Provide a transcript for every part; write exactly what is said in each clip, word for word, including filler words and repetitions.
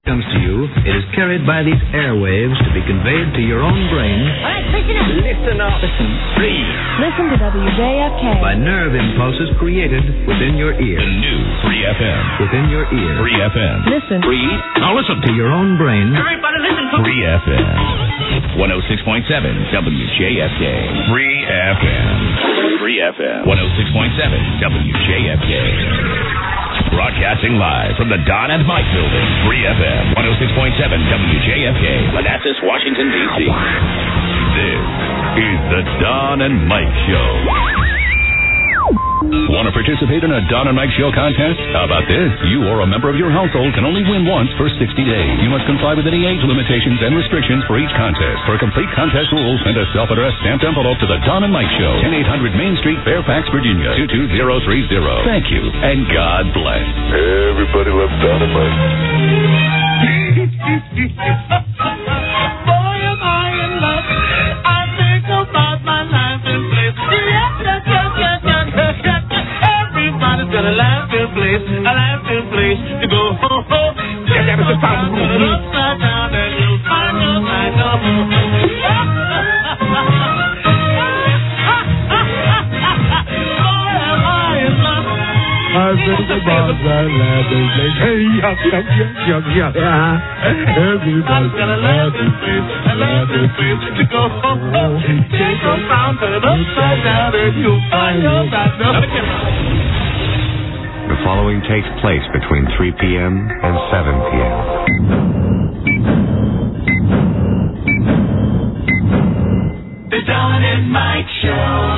comes to you, it is carried by these airwaves to be conveyed to your own brain. All right, listen up. Listen up. Listen. Breathe. Listen to W J F K. By nerve impulses created within your ear. The new Free F M. Within your ear. Free F M. Listen. Breathe. Now listen to your own brain. Everybody listen. Free F M. one oh six point seven W J F K. Free F M. Free F M. one oh six point seven W J F K. Broadcasting live from the Don and Mike Building. Free F M. one oh six point seven W J F K. Manassas, Washington, D C. This is the Don and Mike Show. Want to participate in a Don and Mike Show contest? How about this? You or a member of your household can only win once for sixty days. You must comply with any age limitations and restrictions for each contest. For complete contest rules, send a self-addressed stamped envelope to the Don and Mike Show, ten eight hundred Main Street, Fairfax, Virginia, two two zero three zero. Thank you, and God bless. Everybody loves Don and Mike. Boy, am I in love. I think about my life in place. Yes, yes, yes, yes, yes, yes, yes. Everybody's got a life in place, a life in place to go home. Yeah, yeah, it's time to go upside down and you'll find your side up. Boy, am I in love. I think about my life in place. Hey, yuck, yuck, yuck, yuck, yuck. Everybody's got a life in place, a life in place to go home. Take a fountain upside down and you'll find your side up. The following takes place between three p.m. and seven p.m. The Don and Mike Show.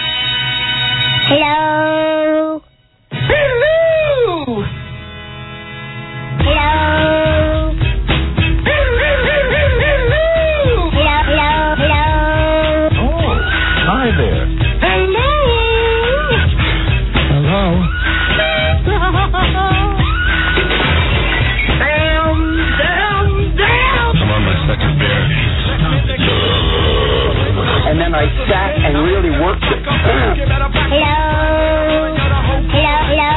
Hello. Hello. Hello. Hello, hello, hello. Oh, hi there. Hello. Hello. Damn, damn, damn. I'm on my second beer. And then I sat and really worked it. Hello. Hello, hello.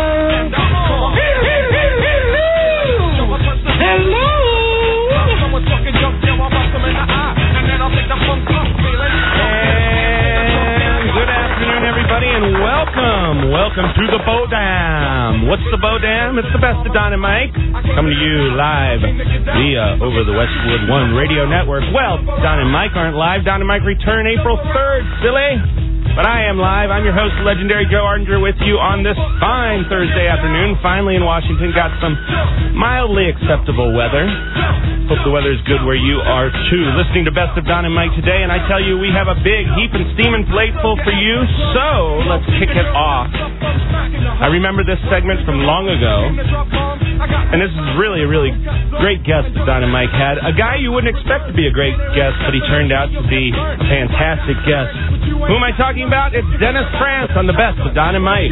And good afternoon, everybody, and welcome. Welcome to the Bodam. What's the Bodam? It's the best of Don and Mike. Coming to you live via over the Westwood One Radio Network. Well, Don and Mike aren't live. Don and Mike return April third, silly. But I am live. I'm your host, legendary Joe Ardinger, with you on this fine Thursday afternoon. Finally in Washington, got some mildly acceptable weather. Hope the weather is good where you are, too. Listening to Best of Don and Mike today, and I tell you, we have a big heaping, steaming plate full for you, so let's kick it off. I remember this segment from long ago, and this is really a really great guest that Don and Mike had. A guy you wouldn't expect to be a great guest, but he turned out to be a fantastic guest. Who am I talking about? It's Dennis Franz on the Best of Don and Mike.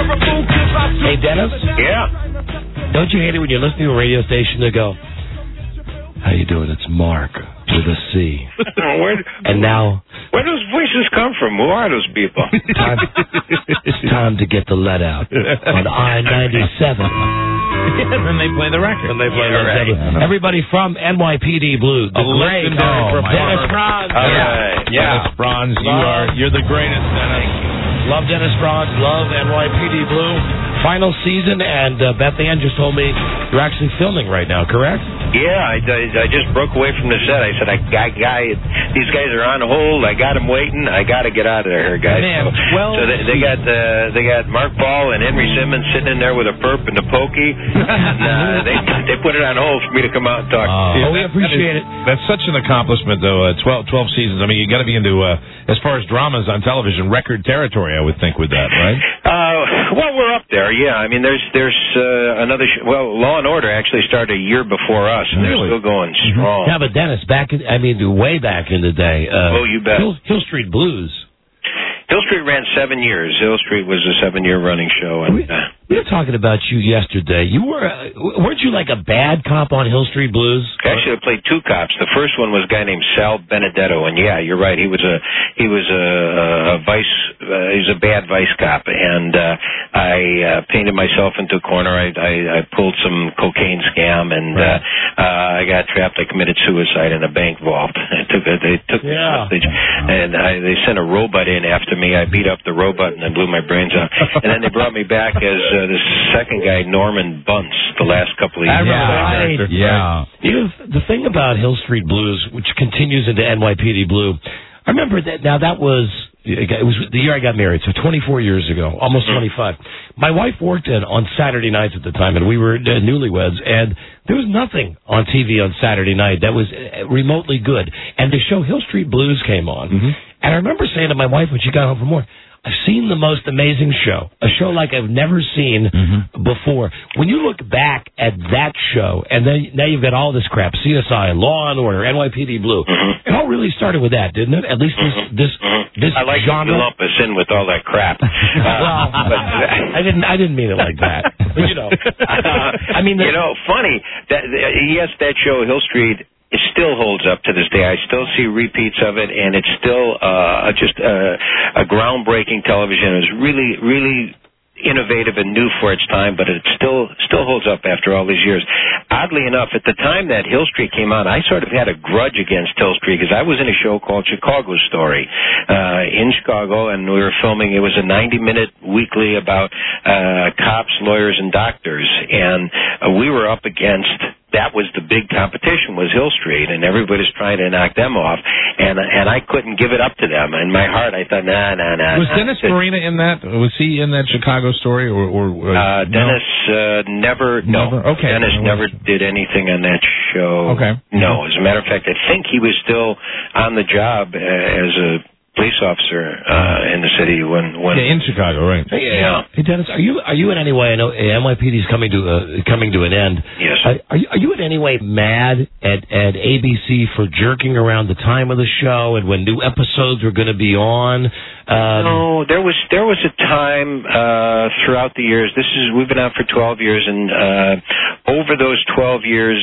Hey, Dennis? Yeah. Don't you hate it when you're listening to a radio station to go, how you doing? It's Mark with a C. Where, and now... Where do those voices come from? Who are those people? Time, it's time to get the lead out on I ninety-seven. And then they play the record. And they play yeah, the record. Right. Everybody from N Y P D Blue. The a great oh, Dennis Franz. All right. Yeah. Dennis Franz, you are, you're the greatest, Dennis. Love Dennis Franz. Love N Y P D Blue. Final season, and uh, Beth Ann just told me you're actually filming right now, correct? Yeah, I, I, I just broke away from the set. I said, I, I, I, these guys are on hold. I got them waiting. I got to get out of there, guys. Man, so well, so they, they got uh, they got Mark Ball and Henry Simmons sitting in there with a perp and a pokey. and uh, they they put it on hold for me to come out and talk. Uh, oh, we appreciate it. That's such an accomplishment, though. Uh, twelve, twelve seasons. I mean, you got to be into, uh, as far as dramas on television, record territory, I would think, with that, right? Uh, well, we're up there. Yeah, I mean, there's there's uh, another. Sh- well, Law and Order actually started a year before us, and really? they're still going strong. Yeah, but Dennis, back in, I mean, way back in the day. Uh, oh, you bet. Hill, Hill Street Blues. Hill Street ran seven years. Hill Street was a seven-year running show. And, uh, we were talking about you yesterday. You were, uh, weren't you like a bad cop on Hill Street Blues? Actually, I played two cops. The first one was a guy named Sal Benedetto, and yeah, you're right. He was a he was a, a vice. Uh, he was a bad vice cop, and uh, I uh, painted myself into a corner. I, I, I pulled some cocaine scam, and Right. uh, uh, I got trapped. I committed suicide in a bank vault. They took they took me Yeah. hostage, and I, they sent a robot in after me. I beat up the robot and I blew my brains out. And then they brought me back as uh, this second guy, Norman Bunce, the last couple of years. I remember that Right. character. Yeah. You know, the thing about Hill Street Blues, which continues into N Y P D Blue, I remember that. Now that was it was the year I got married, so twenty-four years ago, almost twenty-five. My wife worked in on Saturday nights at the time, and we were uh, newlyweds, and there was nothing on T V on Saturday night that was uh, remotely good. And the show Hill Street Blues came on, Mm-hmm. and I remember saying to my wife when she got home from work, I've seen the most amazing show, a show like I've never seen Mm-hmm. before. When you look back at that show, and then now you've got all this crap, C S I, Law and Order, N Y P D Blue, Mm-hmm. it all really started with that, didn't it? At least this this this I like genre. to lump us in with all that crap. Uh, well, but, I didn't I didn't mean it like that. But, you know, I mean, the, you know, funny that yes, that show Hill Street. It still holds up to this day. I still see repeats of it, and it's still uh, just uh, a groundbreaking television. It was really, really innovative and new for its time, but it still still holds up after all these years. Oddly enough, at the time that Hill Street came out, I sort of had a grudge against Hill Street because I was in a show called Chicago Story uh, in Chicago, and we were filming. It was a ninety-minute weekly about uh, cops, lawyers, and doctors, and uh, we were up against. That was the big competition, was Hill Street, and everybody was trying to knock them off, and and I couldn't give it up to them. In my heart, I thought, nah, nah, nah. Was nah. Dennis Farina in that? Was he in that Chicago Story? Or, or, or Uh, no? Dennis uh, never, no. Never? Okay. Dennis I never wasn't- did anything on that show. Okay. No, as a matter of fact, I think he was still on the job uh, as a police officer uh, in the city when when. Yeah, in Chicago, right? Yeah. Hey Dennis, are you are you in any way? I know N Y P D is coming to uh, coming to an end. Yes. Are, are you are you in any way mad at at A B C for jerking around the time of the show and when new episodes were going to be on? Um, no, there was there was a time uh, throughout the years. This is we've been out for twelve years, and uh, over those twelve years,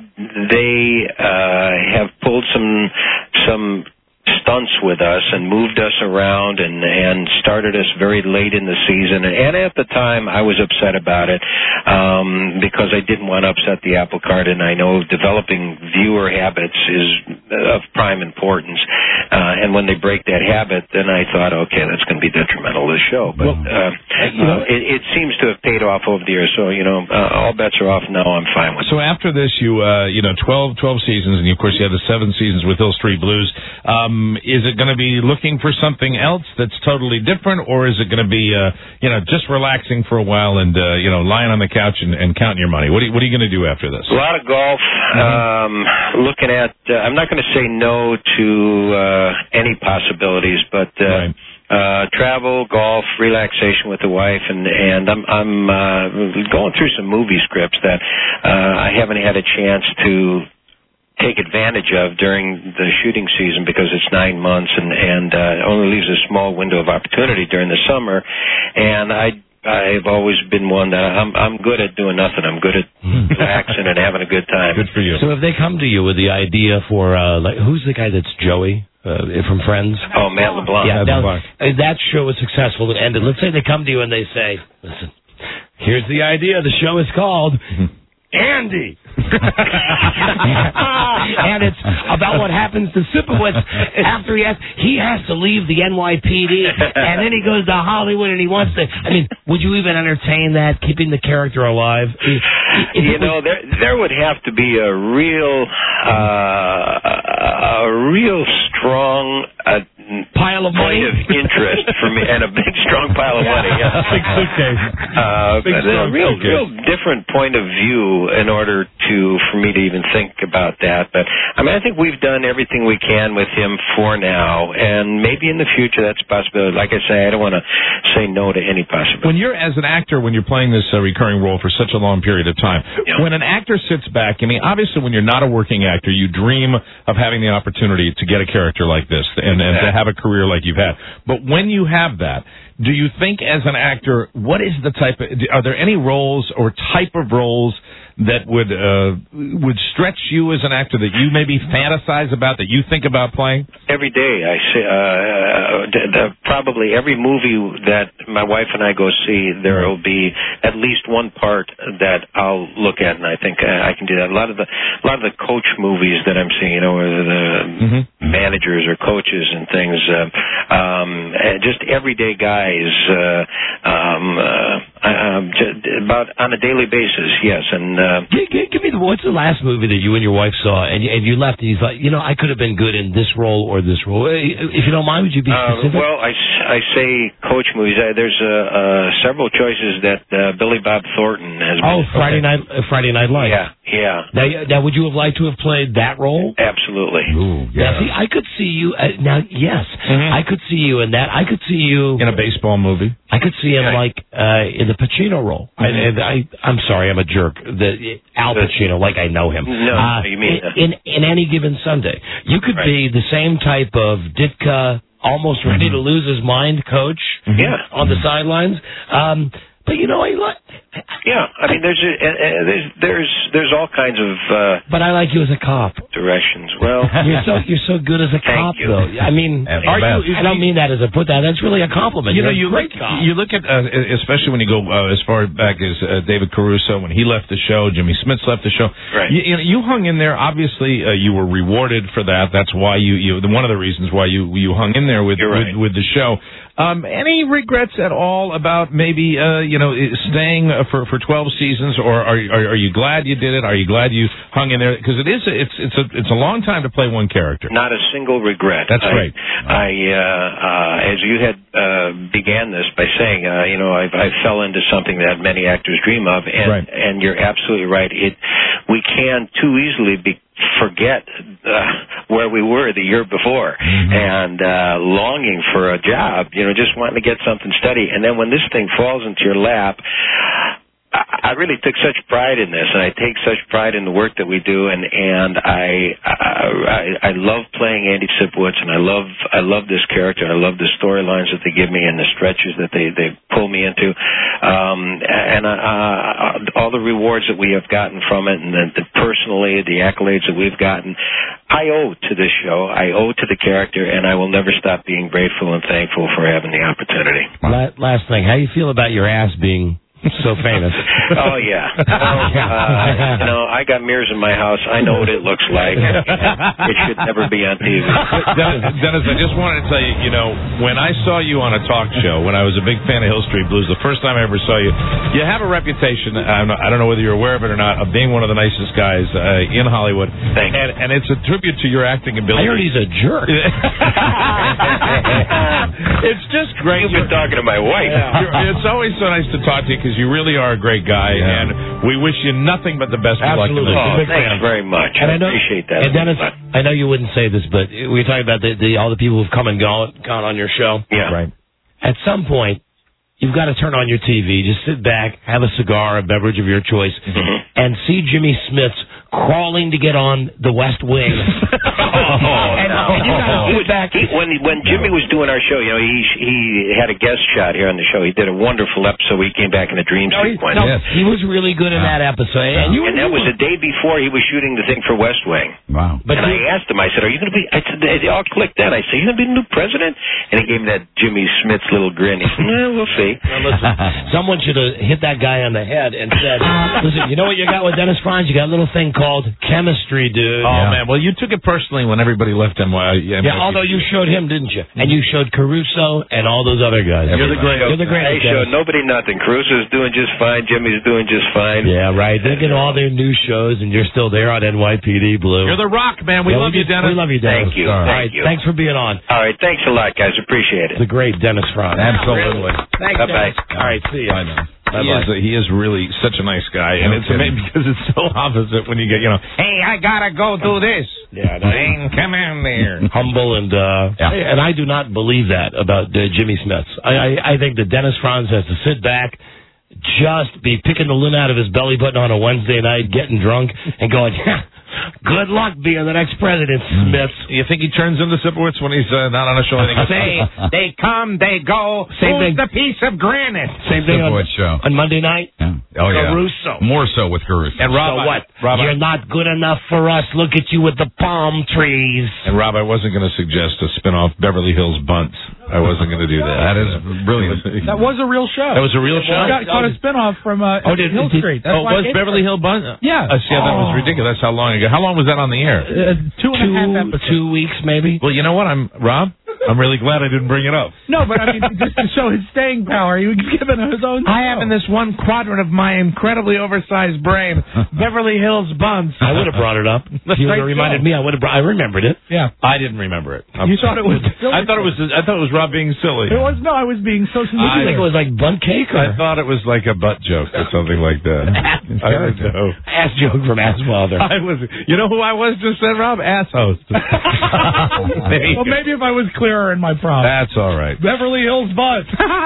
they uh, have pulled some some. stunts with us and moved us around and and started us very late in the season, and at the time I was upset about it um because I didn't want to upset the apple cart, and I know developing viewer habits is of prime importance, uh and when they break that habit, then I thought, okay, that's going to be detrimental to the show. But uh, you know, uh, it, it seems to have paid off over the years, so you know uh, all bets are off now. I'm fine with it. So after this, you uh, you know, twelve, twelve seasons, and of course you had the seven seasons with Hill Street Blues. Um, is it going to be looking for something else that's totally different, or is it going to be, uh, you know, just relaxing for a while and, uh, you know, lying on the couch and, and counting your money? What are you, what are you going to do after this? A lot of golf. Um, looking at, uh, I'm not going to say no to uh, any possibilities, but uh, Right. uh, travel, golf, relaxation with the wife, and and I'm I'm uh, going through some movie scripts that uh, I haven't had a chance to take advantage of during the shooting season because it's nine months and and uh, only leaves a small window of opportunity during the summer, and I. I've always been one that I'm I'm good at doing nothing. I'm good at relaxing and having a good time. Good for you. so if they come to you with the idea for uh, like who's the guy that's Joey uh, from Friends? Oh, Matt LeBlanc. Yeah, Matt now, LeBlanc. uh, that show is successful and ended. Let's say they come to you and they say, "Listen, here's the idea. The show is called Andy." And it's about what happens to Sipowicz after he has he has to leave the N Y P D, and then he goes to Hollywood and he wants to. I mean, would you even entertain that, keeping the character alive? If You it was- know, there there would have to be a real uh, a real strong uh, pile of point money of interest for me, and a big strong pile of money. Yeah. Big suitcase. Uh, Big but a strong real, suitcase. real different point of view in order to for me to even think about that. But I mean, I think we've done everything we can with him for now, and maybe in the future that's a possibility. Like I say, I don't want to say no to any possibility. When you're, as an actor, when you're playing this uh, recurring role for such a long period of time, Yeah. when an actor sits back, I mean, obviously when you're not a working actor, you dream of having the opportunity to get a character like this and, and to have a career career like you've had. But when you have that, do you think as an actor, what is the type of, are there any roles or type of roles that would uh, would stretch you as an actor that you maybe fantasize about, that you think about playing? Every day, I see. Uh, the, the, probably every movie that my wife and I go see, there will be at least one part that I'll look at, and I think uh, I can do that. A lot of the a lot of the coach movies that I'm seeing, you know, where the mm-hmm. managers or coaches and things, uh, um, and just everyday guys, uh, um, uh, um, just about on a daily basis. Yes, and. Uh, Give, give, give me the what's the last movie that you and your wife saw, and you, and you left, and you thought, you know, I could have been good in this role or this role. If you don't mind, would you be specific? Uh, well, I, I say coach movies. Uh, there's uh, uh, several choices that uh, Billy Bob Thornton has. Oh, been. Friday Night uh, Friday Night Lights. Yeah, yeah. Now, now, would you have liked to have played that role? Absolutely. Ooh, yeah. Now, see, I could see you. Uh, now, yes, mm-hmm. I could see you in that. I could see you in a baseball movie. I could see him like uh, in the Pacino role. Mm-hmm. I, and I, I'm sorry, I'm a jerk. The Al Pacino, like I know him. No, uh, you mean in, in in any given Sunday, you could right. be the same type of Ditka, almost ready mm-hmm. to lose his mind coach. Mm-hmm. Yeah. On the sidelines. Um, but you know, I like. Yeah, I mean, there's a, uh, there's there's there's all kinds of. Uh, but I like you as a cop. Directions. Well, you're so you're so good as a cop, you. though. I mean, are you, I don't mean that as a put that. That's really a compliment. You you're know, you great look, cop. you look at uh, especially when you go uh, as far back as uh, David Caruso when he left the show, Jimmy Smits left the show. Right. You, you know, you hung in there. Obviously, uh, you were rewarded for that. That's why you you one of the reasons why you you hung in there with right. with, with the show. Um, any regrets at all about maybe uh, you know staying for for twelve seasons, or are, are are you glad you did it? Are you glad you hung in there? Because it is a, it's it's a it's a long time to play one character. Not a single regret. That's I, great. I uh, uh, as you had uh, began this by saying, uh, you know, I, I fell into something that many actors dream of, and right. and you're absolutely right. It we can too easily be. forget uh, where we were the year before mm-hmm. and uh, longing for a job, you know, just wanting to get something steady. And then when this thing falls into your lap, I really took such pride in this, and I take such pride in the work that we do, and and I I, I love playing Andy Sipowicz, and I love I love this character, and I love the storylines that they give me and the stretches that they, they pull me into, um, and uh, all the rewards that we have gotten from it, and the, the personally the accolades that we've gotten, I owe to this show. I owe to the character, and I will never stop being grateful and thankful for having the opportunity. Last thing, how do you feel about your ass being so famous? Oh, yeah. Well, uh, you know, I got mirrors in my house. I know what it looks like. It should never be on T V. Dennis, Dennis, I just wanted to tell you, you know, when I saw you on a talk show, when I was a big fan of Hill Street Blues, the first time I ever saw you, you have a reputation, I'm not, I don't know whether you're aware of it or not, of being one of the nicest guys uh, in Hollywood. Thanks. And, and it's a tribute to your acting ability. I heard he's a jerk. It's just great. You've been talking to my wife. Yeah. It's always so nice to talk to you because you really are a great guy, yeah. and we wish you nothing but the best of luck. Absolutely. Oh, thanks very much. And I, know, appreciate that. And Dennis, I know you wouldn't say this, but we were talking about the, the, all the people who've come and gone, gone on your show. Yeah. Right. At some point, you've got to turn on your T V, just sit back, have a cigar, a beverage of your choice, mm-hmm. and see Jimmy Smits crawling to get on the West Wing. oh, and, no. and you got to sit back. He, when when Jimmy was doing our show, you know, he he had a guest shot here on the show. He did a wonderful episode. He came back in a dream no, sequence. He, no, yes. he was really good in that episode. And, you, and that was the day before he was shooting the thing for West Wing. Wow. But and he, I asked him, I said, are you going to be, I said, they all clicked then. I said, you going to be the new president? And he gave me that Jimmy Smits little grin. He said, no, we'll see. Now, listen, someone should have hit that guy on the head and said, listen, you know what you got with Dennis Franz? You got a little thing called chemistry, dude. Oh, yeah. man. Well, you took it personally when everybody left N Y. Yeah, yeah although you showed him, didn't you? And you showed Caruso and all those other guys. You're the great. You're the greatest. Hey, show nobody nothing. Caruso's doing just fine. Jimmy's doing just fine. Yeah, right. They get all their new shows, and you're still there on N Y P D Blue. You're the rock, man. We yeah, love we you, Dennis. We love you, Dennis. Thank you. All Thank right. you. Thanks for being on. All right. Thanks a lot, guys. Appreciate it. The great Dennis Franz. Absolutely. Thanks, Bye-bye. All right. See you. I know. He is, a, he is really such a nice guy, and no it's kidding. Amazing because it's so opposite when you get, you know, hey, I gotta go do this. Yeah, no. Come in there. Humble and uh, yeah. and I do not believe that about uh, Jimmy Smits. I, I I think that Dennis Franz has to sit back, just be picking the lint out of his belly button on a Wednesday night, getting drunk, and going, yeah, Good luck being the next president, Smith. You think he turns into Sipowicz when he's uh, not on a show? Say, they come, they go. Same Who's thing. the piece of granite? Same thing on, Sipowicz show. on Monday night. Yeah. Oh, yeah. Caruso. More so with Caruso. And Rob, so what? Rob, You're not good enough for us. Look at you with the palm trees. And Rob, I wasn't going to suggest a spin-off Beverly Hills Bunts. I wasn't going to do that. That is brilliant. That was a real show. That was a real show? It got caught a spinoff from uh, Oh, did- Hill did- Street. That's Oh, why was it- Beverly Hill Bunts? Yeah. Uh, see, that was ridiculous. That's how long ago. How long was that on the air? Uh, two and a half Two, episodes. two weeks, maybe. Well, you know what? I'm Rob. I'm really glad I didn't bring it up. No, but I mean, just to show his staying power, he was given his own I have show. in this one quadrant of my incredibly oversized brain, Beverly Hills Bunts. I would have brought it up. If you would have reminded me, I would have. Brought, I remembered it. Yeah. I didn't remember it. You thought it was silly? I thought it was. I thought it was Rob being silly. It was, no, I was being so sincere. What do you think it was, like butt cake? Or? I thought it was like a butt joke or something like that. I don't know. Ass joke from Ass Father. I was. You know who I was just then, Rob? Ass host. Well, maybe if I was clearer in my prompt. That's all right. Beverly Hills Bunts.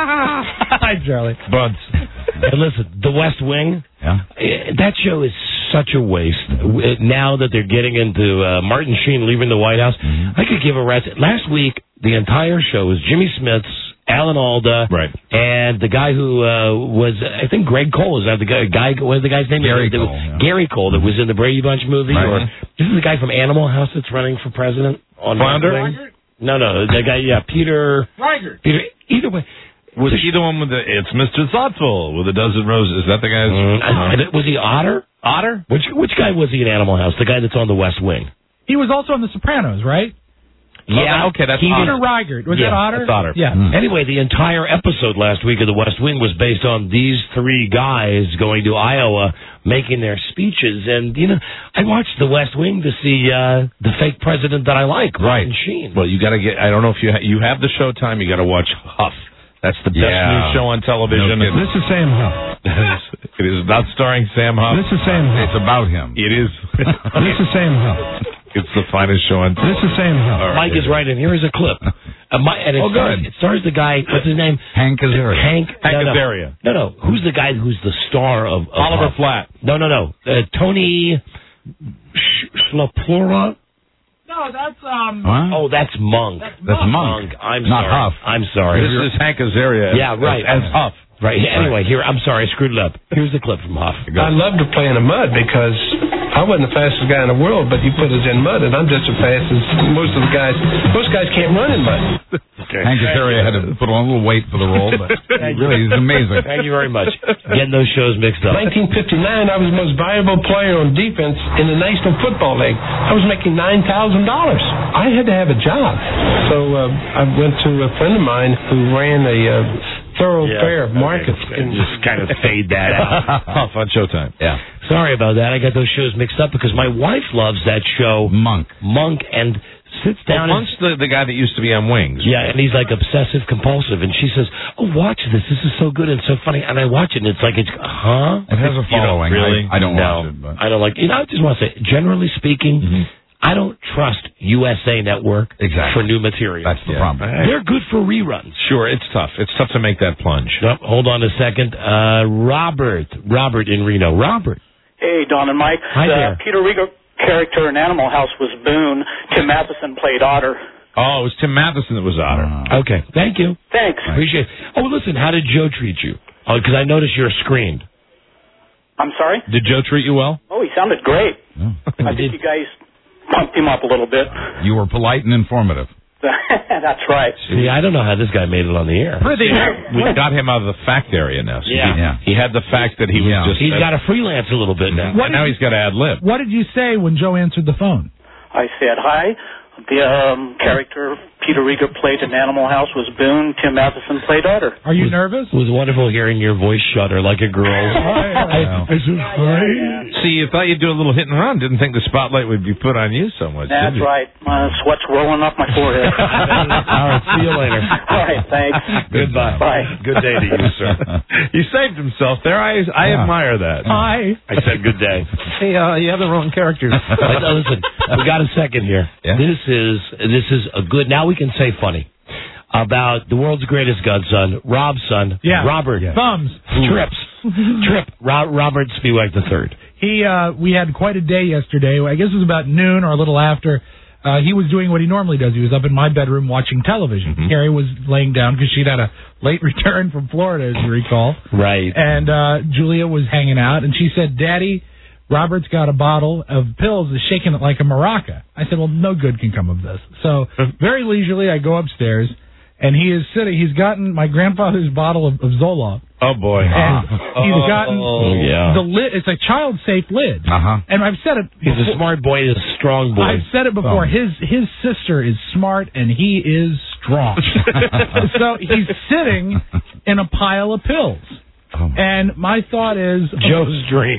Hi, Charlie. Bunts. And listen, The West Wing. Yeah. eh, That show is such a waste. Eh, Now that they're getting into uh, Martin Sheen leaving the White House, Mm-hmm. I could give a rat's. Last week, the entire show was Jimmy Smith's, Alan Alda, Right. and the guy who uh, was, I think Greg Cole, is that the guy, guy what was the guy's name? Gary That was- Cole, yeah. Gary Cole, that was in the Brady Bunch movie. Right. Or, this is the guy from Animal House that's running for president on Flounder? West Wing? No, no, the guy, yeah, Peter. Reiger. Peter, either way. Was he the one with the? It's Mister Thoughtful with a dozen roses. Is that the guy's? Mm, I- I- was he Otter? Otter? Which which guy was he in Animal House? The guy that's on the West Wing. He was also on The Sopranos, right? Yeah, okay, that's he Peter was- Reiger. Was Yeah, that Otter? that's Otter. Yeah. Mm. Anyway, the entire episode last week of the West Wing was based on these three guys going to Iowa making their speeches. And, you know, I watched the West Wing to see uh, the fake president that I like, Right. Martin Sheen. Well, you got to get. I don't know if you ha- you have the Showtime. You got to watch Huff. That's the best Yeah. new show on television. No kidding. This is Sam Huff. It is not starring Sam Huff. This is Sam Huff. It's about him. It is. This is Sam Huff. It's the finest show on. This is Sam Huff. Mike is right, and here is a clip. Uh, my, and it Oh, stars, good. It stars the guy, what's his name? Hank Azaria. Hank. Hank no, no. Azaria. No, no. Who's the guy who's the star of, of Oliver Huff? Flatt. No, no, no. Uh, Tony Sh- Schlapura. No, that's um. Huh? Oh, that's Monk. That's Monk. I'm Not sorry. Huff. I'm sorry. This is Hank Azaria. Yeah, right. As, as Huff. Right. Anyway, here. I'm sorry. I screwed it up. Here's the clip from Huff. I love to play in the mud because I wasn't the fastest guy in the world, but you put us in mud, and I'm just as fast as most of the guys. Most guys can't run in mud. Hank Azaria had to put on a little weight for the role, but really, he's amazing. Thank you very much. Getting those shows mixed up. nineteen fifty-nine, I was the most valuable player on defense in the National Football League. I was making nine thousand dollars. I had to have a job. So uh, I went to a friend of mine who ran a uh, thoroughfare Yeah, market. okay. Just kind of fade that out. Huff on Showtime. Yeah. Sorry about that. I got those shows mixed up because my wife loves that show, Monk. Monk, and sits down Well, and Monk's the, the guy that used to be on Wings. yeah, and he's like obsessive compulsive, and she says, "Oh, watch this. This is so good and so funny." And I watch it, and it's like, it's huh? It has a You don't following. really? I, I don't no, watch it, but I don't like. You know, I just want to say, generally speaking, I don't trust U S A Network Exactly. for new material. that's the Yeah. problem. They're good for reruns. Sure, it's tough. It's tough to make that plunge. Nope, hold on a second. Uh, Robert, Robert in Reno. Robert. Hey, Don and Mike. Hi the there. Peter Rieger character in Animal House was Boone. Tim Matheson played Otter. Oh, it was Tim Matheson that was Otter. Uh, Okay, thank you. Thanks. Appreciate it. Oh, listen, how did Joe treat you? Oh, because I noticed you're screened. I'm sorry? Did Joe treat you well? Oh, he sounded great. I think you guys pumped him up a little bit. you were polite and informative. That's right. See, I don't know how this guy made it on the air. We got him out of the fact area now. So Yeah. he, Yeah. he had the fact that he Yeah. was just. He's got to freelance a little bit now. What and now he's got to ad lib. What did you say when Joe answered the phone? I said, hi. The um, character Peter Rieger played in Animal House was Boone. Tim Matheson played Otter. Are you nervous? It was wonderful hearing your voice shudder like a girl's. I- I said, "Hi." See, you thought you'd do a little hit and run. Didn't think the spotlight would be put on you so much. That's did you? right. My sweat's rolling off my forehead. All right, see you later. All right, thanks. Goodbye. Bye. Good day to you, sir. He saved himself there. I I Yeah. admire that. Hi. I said good day. Hey, uh, you have the wrong character. But, uh, listen, we got a second here. Yeah. This is this is a good. Now we can say funny about the world's greatest godson, Rob's son, Yeah. Robert Thumbs. Trips, Trip, Ro- Robert Spiewak the third. he uh, we had quite a day yesterday. I guess it was about noon or a little after. Uh, he was doing what he normally does. He was up in my bedroom watching television. Mm-hmm. Carrie was laying down because she'd had a late return from Florida, as you recall. Right. And uh, Julia was hanging out, and she said, Daddy, Robert's got a bottle of pills, is shaking it like a maraca. I said, well, no good can come of this. So very leisurely, I go upstairs, and he is sitting. He's gotten my grandfather's bottle of, of Zoloft. Oh, boy. And he's gotten oh, yeah. the lid. It's a child-safe lid. Uh-huh. And I've said it He's before. a smart boy. He's a strong boy. I've said it before. Oh. His his sister is smart, and he is strong. So he's sitting in a pile of pills. Oh. And my thought is... Joe's dream.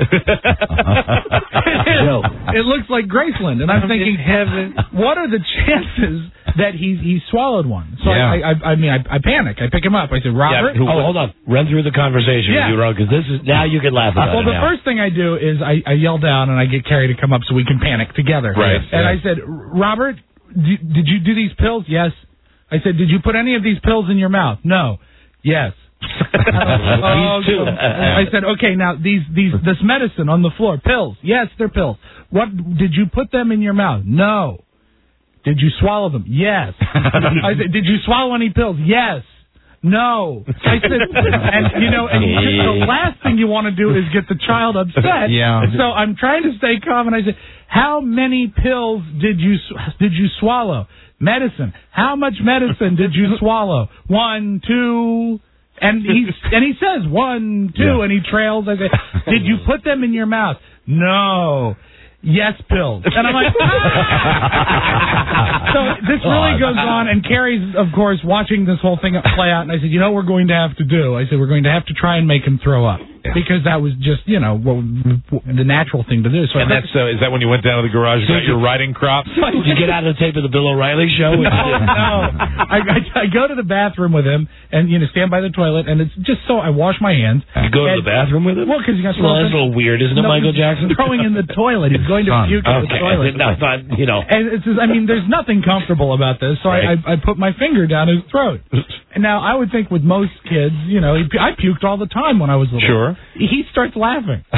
Joe. It looks like Graceland. And I'm thinking, heaven, what are the chances that he he swallowed one? So Yeah. I, I I mean, I, I panic. I pick him up. I said, Robert... Yeah, oh, hold on. Run through the conversation Yeah. with you, Ron, because this is... Now you can laugh about Well, it the now. first thing I do is I, I yell down and I get Carrie to come up so we can panic together. Right. And Yeah. I said, Robert, d- did you do these pills? Yes. I said, did you put any of these pills in your mouth? No. Yes. Oh, These two. I said, okay, now these these this medicine on the floor, pills. Yes, they're pills. What did you put them in your mouth? No. Did you swallow them? Yes. I said, did you swallow any pills? Yes. No. I said, and you know, and the last thing you want to do is get the child upset. Yeah. So I'm trying to stay calm, and I said, how many pills did you did you swallow? Medicine. How much medicine did you swallow? One, two. And he and he says one, two, Yeah. and he trails. I say, did you put them in your mouth? No. Yes, pills. And I'm like, so this really goes on, and Carrie's, of course, watching this whole thing play out, and I said, you know what we're going to have to do? I said, we're going to have to try and make him throw up. Because that was just, you know, well, the natural thing to do. So and that's uh, is that when you went down to the garage and got your riding crop? Did you get out of the tape of the Bill O'Reilly show? No, no. I, I, I go to the bathroom with him and, you know, stand by the toilet, and it's just so I wash my hands. You go to and, the bathroom with him? Well, because you got to Well, that's a little weird, isn't it, no, Michael Jackson? Throwing in the toilet. He's going to Son. puke in the Okay, toilet. no, I thought, you know. And it's just, I mean, there's nothing comfortable about this, so Right. I, I, I put my finger down his throat. And now I would think with most kids, you know, he, I puked all the time when I was little. Sure. He starts laughing. No,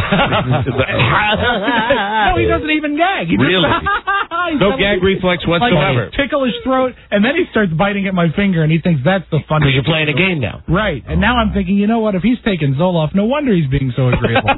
he doesn't even gag. He just- Really? He's No like- gag reflex like, whatsoever. tickle his throat, and then he starts biting at my finger, and he thinks that's the fun. Because you're playing a game now. Right. And now I'm thinking, you know what? If he's taking Zoloft, no wonder he's being so agreeable.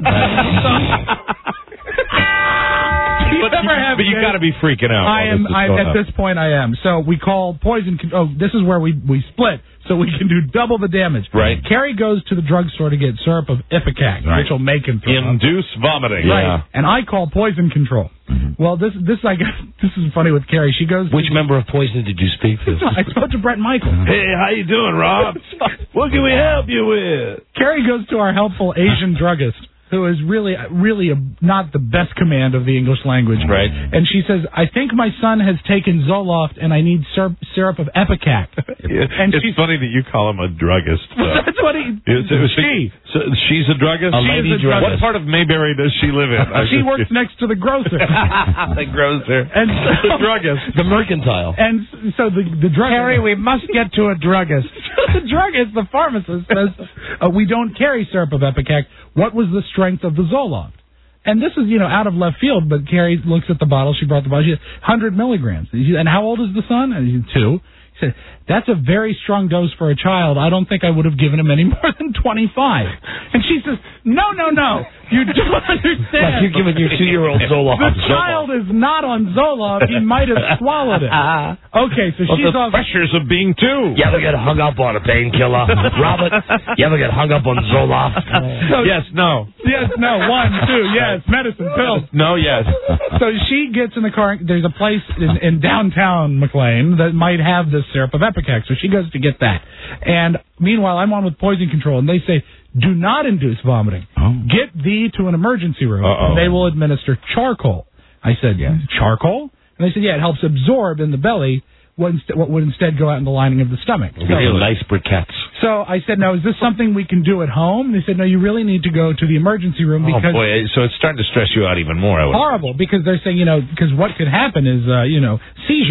But, you, but you got to be freaking out. I while am. this is I, going at on. this point, I am. So we call poison. Con- oh, this is where we we split, so we can do double the damage. Right. Carrie goes to the drugstore to get syrup of Ipecac, Right. which will make him throw up. Induce vomiting. Right. And I call poison control. Mm-hmm. Well, this this I got. This is funny with Carrie. She goes. Which member of Poison did you speak to? I spoke to Brett Michael. Hey, how you doing, Rob? What can we help you with? Carrie goes to our helpful Asian druggist, who is really, really a, not the best command of the English language. Right. And she says, I think my son has taken Zoloft, and I need syrup, syrup of Ipecac. And it's she's- funny that you call him a druggist. Uh, That's what he. It's- it's- she. So she's a druggist. A She lady is a druggist. What part of Mayberry does she live in? I She just- works next to the grocer. the grocer. And so, The druggist. The mercantile. And so the the druggist. Harry, we must get to a druggist. The druggist, the pharmacist, says, uh, we don't carry syrup of Ipecac. What was the strength of the Zoloft? And this is, you know, out of left field, but Carrie looks at the bottle. She brought the bottle. She said, one hundred milligrams. And how old is the son? And he's two. He said, that's a very strong dose for a child. I don't think I would have given him any more than twenty-five. And she says, no, no, no. You don't understand. Like you're giving your two-year-old Zoloft. The child is not on Zoloft. He might have swallowed it. Okay, so Well, she's the off. pressures of being two. You ever get hung up on a painkiller? Robert, you ever get hung up on Zoloft? So- Yes, no. Yes, no, one, two, yes, medicine, pills. No, yes. So she gets in the car. There's a place in, in downtown McLean that might have this syrup of Ipecac, so she goes to get that. And meanwhile, I'm on with poison control, and they say, do not induce vomiting. Oh. Get thee to an emergency room, Uh-oh. and they will administer charcoal. I said, charcoal? And they said, yeah, it helps absorb in the belly what, inst- what would instead go out in the lining of the stomach. So- Real nice briquettes. so I said, now, is this something we can do at home? And they said, no, you really need to go to the emergency room Oh, because boy. So it's starting to stress you out even more. I would horrible, because they're saying, you know, because what could happen is, uh, you know, seizures.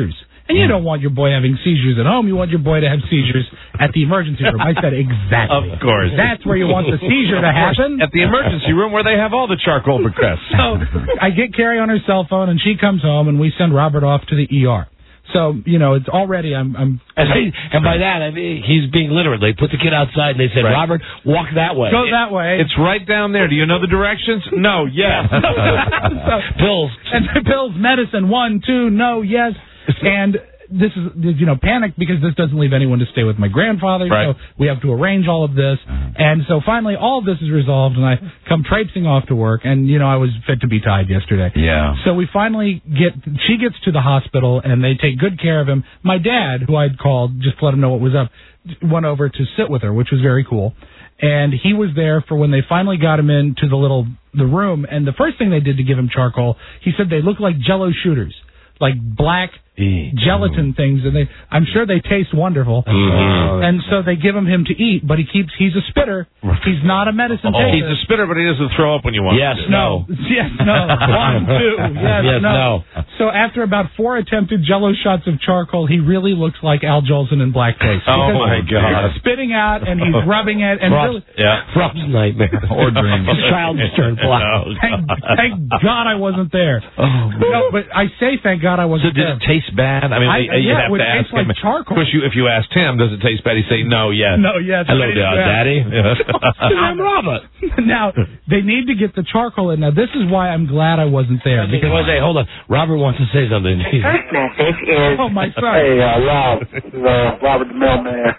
And you don't want your boy having seizures at home. You want your boy to have seizures at the emergency room. I said exactly. Of course. That's where you want the seizure to happen. At the emergency room where they have all the charcoal briquettes. So I get Carrie on her cell phone, and she comes home, and we send Robert off to the E R. So, you know, it's already, I'm... I'm and, they, and by that, I mean, he's being literal. They put the kid outside, and they said, right. Robert, walk that way. Go that way. It's right down there. Do you know the directions? No, yes. so, pills. And pills, medicine, one, two, no, yes. And... This is, you know, panic because this doesn't leave anyone to stay with my grandfather. Right. So we have to arrange all of this. And so finally all of this is resolved, and I come traipsing off to work. And, you know, I was fit to be tied yesterday. Yeah. So we finally get, she gets to the hospital, and they take good care of him. My dad, who I'd called just to let him know what was up, went over to sit with her, which was very cool. And he was there for when they finally got him into the little, the room. And the first thing they did to give him charcoal, he said they look like Jell-O shooters. Like black gelatin things, and they I'm sure they taste wonderful. Mm-hmm. And so they give him him to eat, but he keeps he's a spitter. He's not a medicine Oh, taker. he's a spitter, but he doesn't throw up when you want yes, to. No. Yes, no. One, two. Yes, yes no. no. So after about four attempted Jell-O shots of charcoal, he really looks like Al Jolson in blackface. Oh, my God. He's spitting out, and he's rubbing it. And Rob's, really, yeah. Rob's nightmare. Or dream. His child has turned black. No. thank, thank God I wasn't there. Oh, no, but I say thank God I So wasn't did there. it taste bad? I mean, I- you yeah, have it would to ask taste like him. charcoal. Of course, you, if you asked him, does it taste bad? He'd say, no, yes. No, yes. Hello, I- uh, Daddy. I'm Robert. Now, they need to get the charcoal in. Now, this is why I'm glad I wasn't there. Because Well, hey, hold on. Robert wants to say something. First message is... Oh, my son. Hey, uh, Rob. This is uh, Robert the Mailman.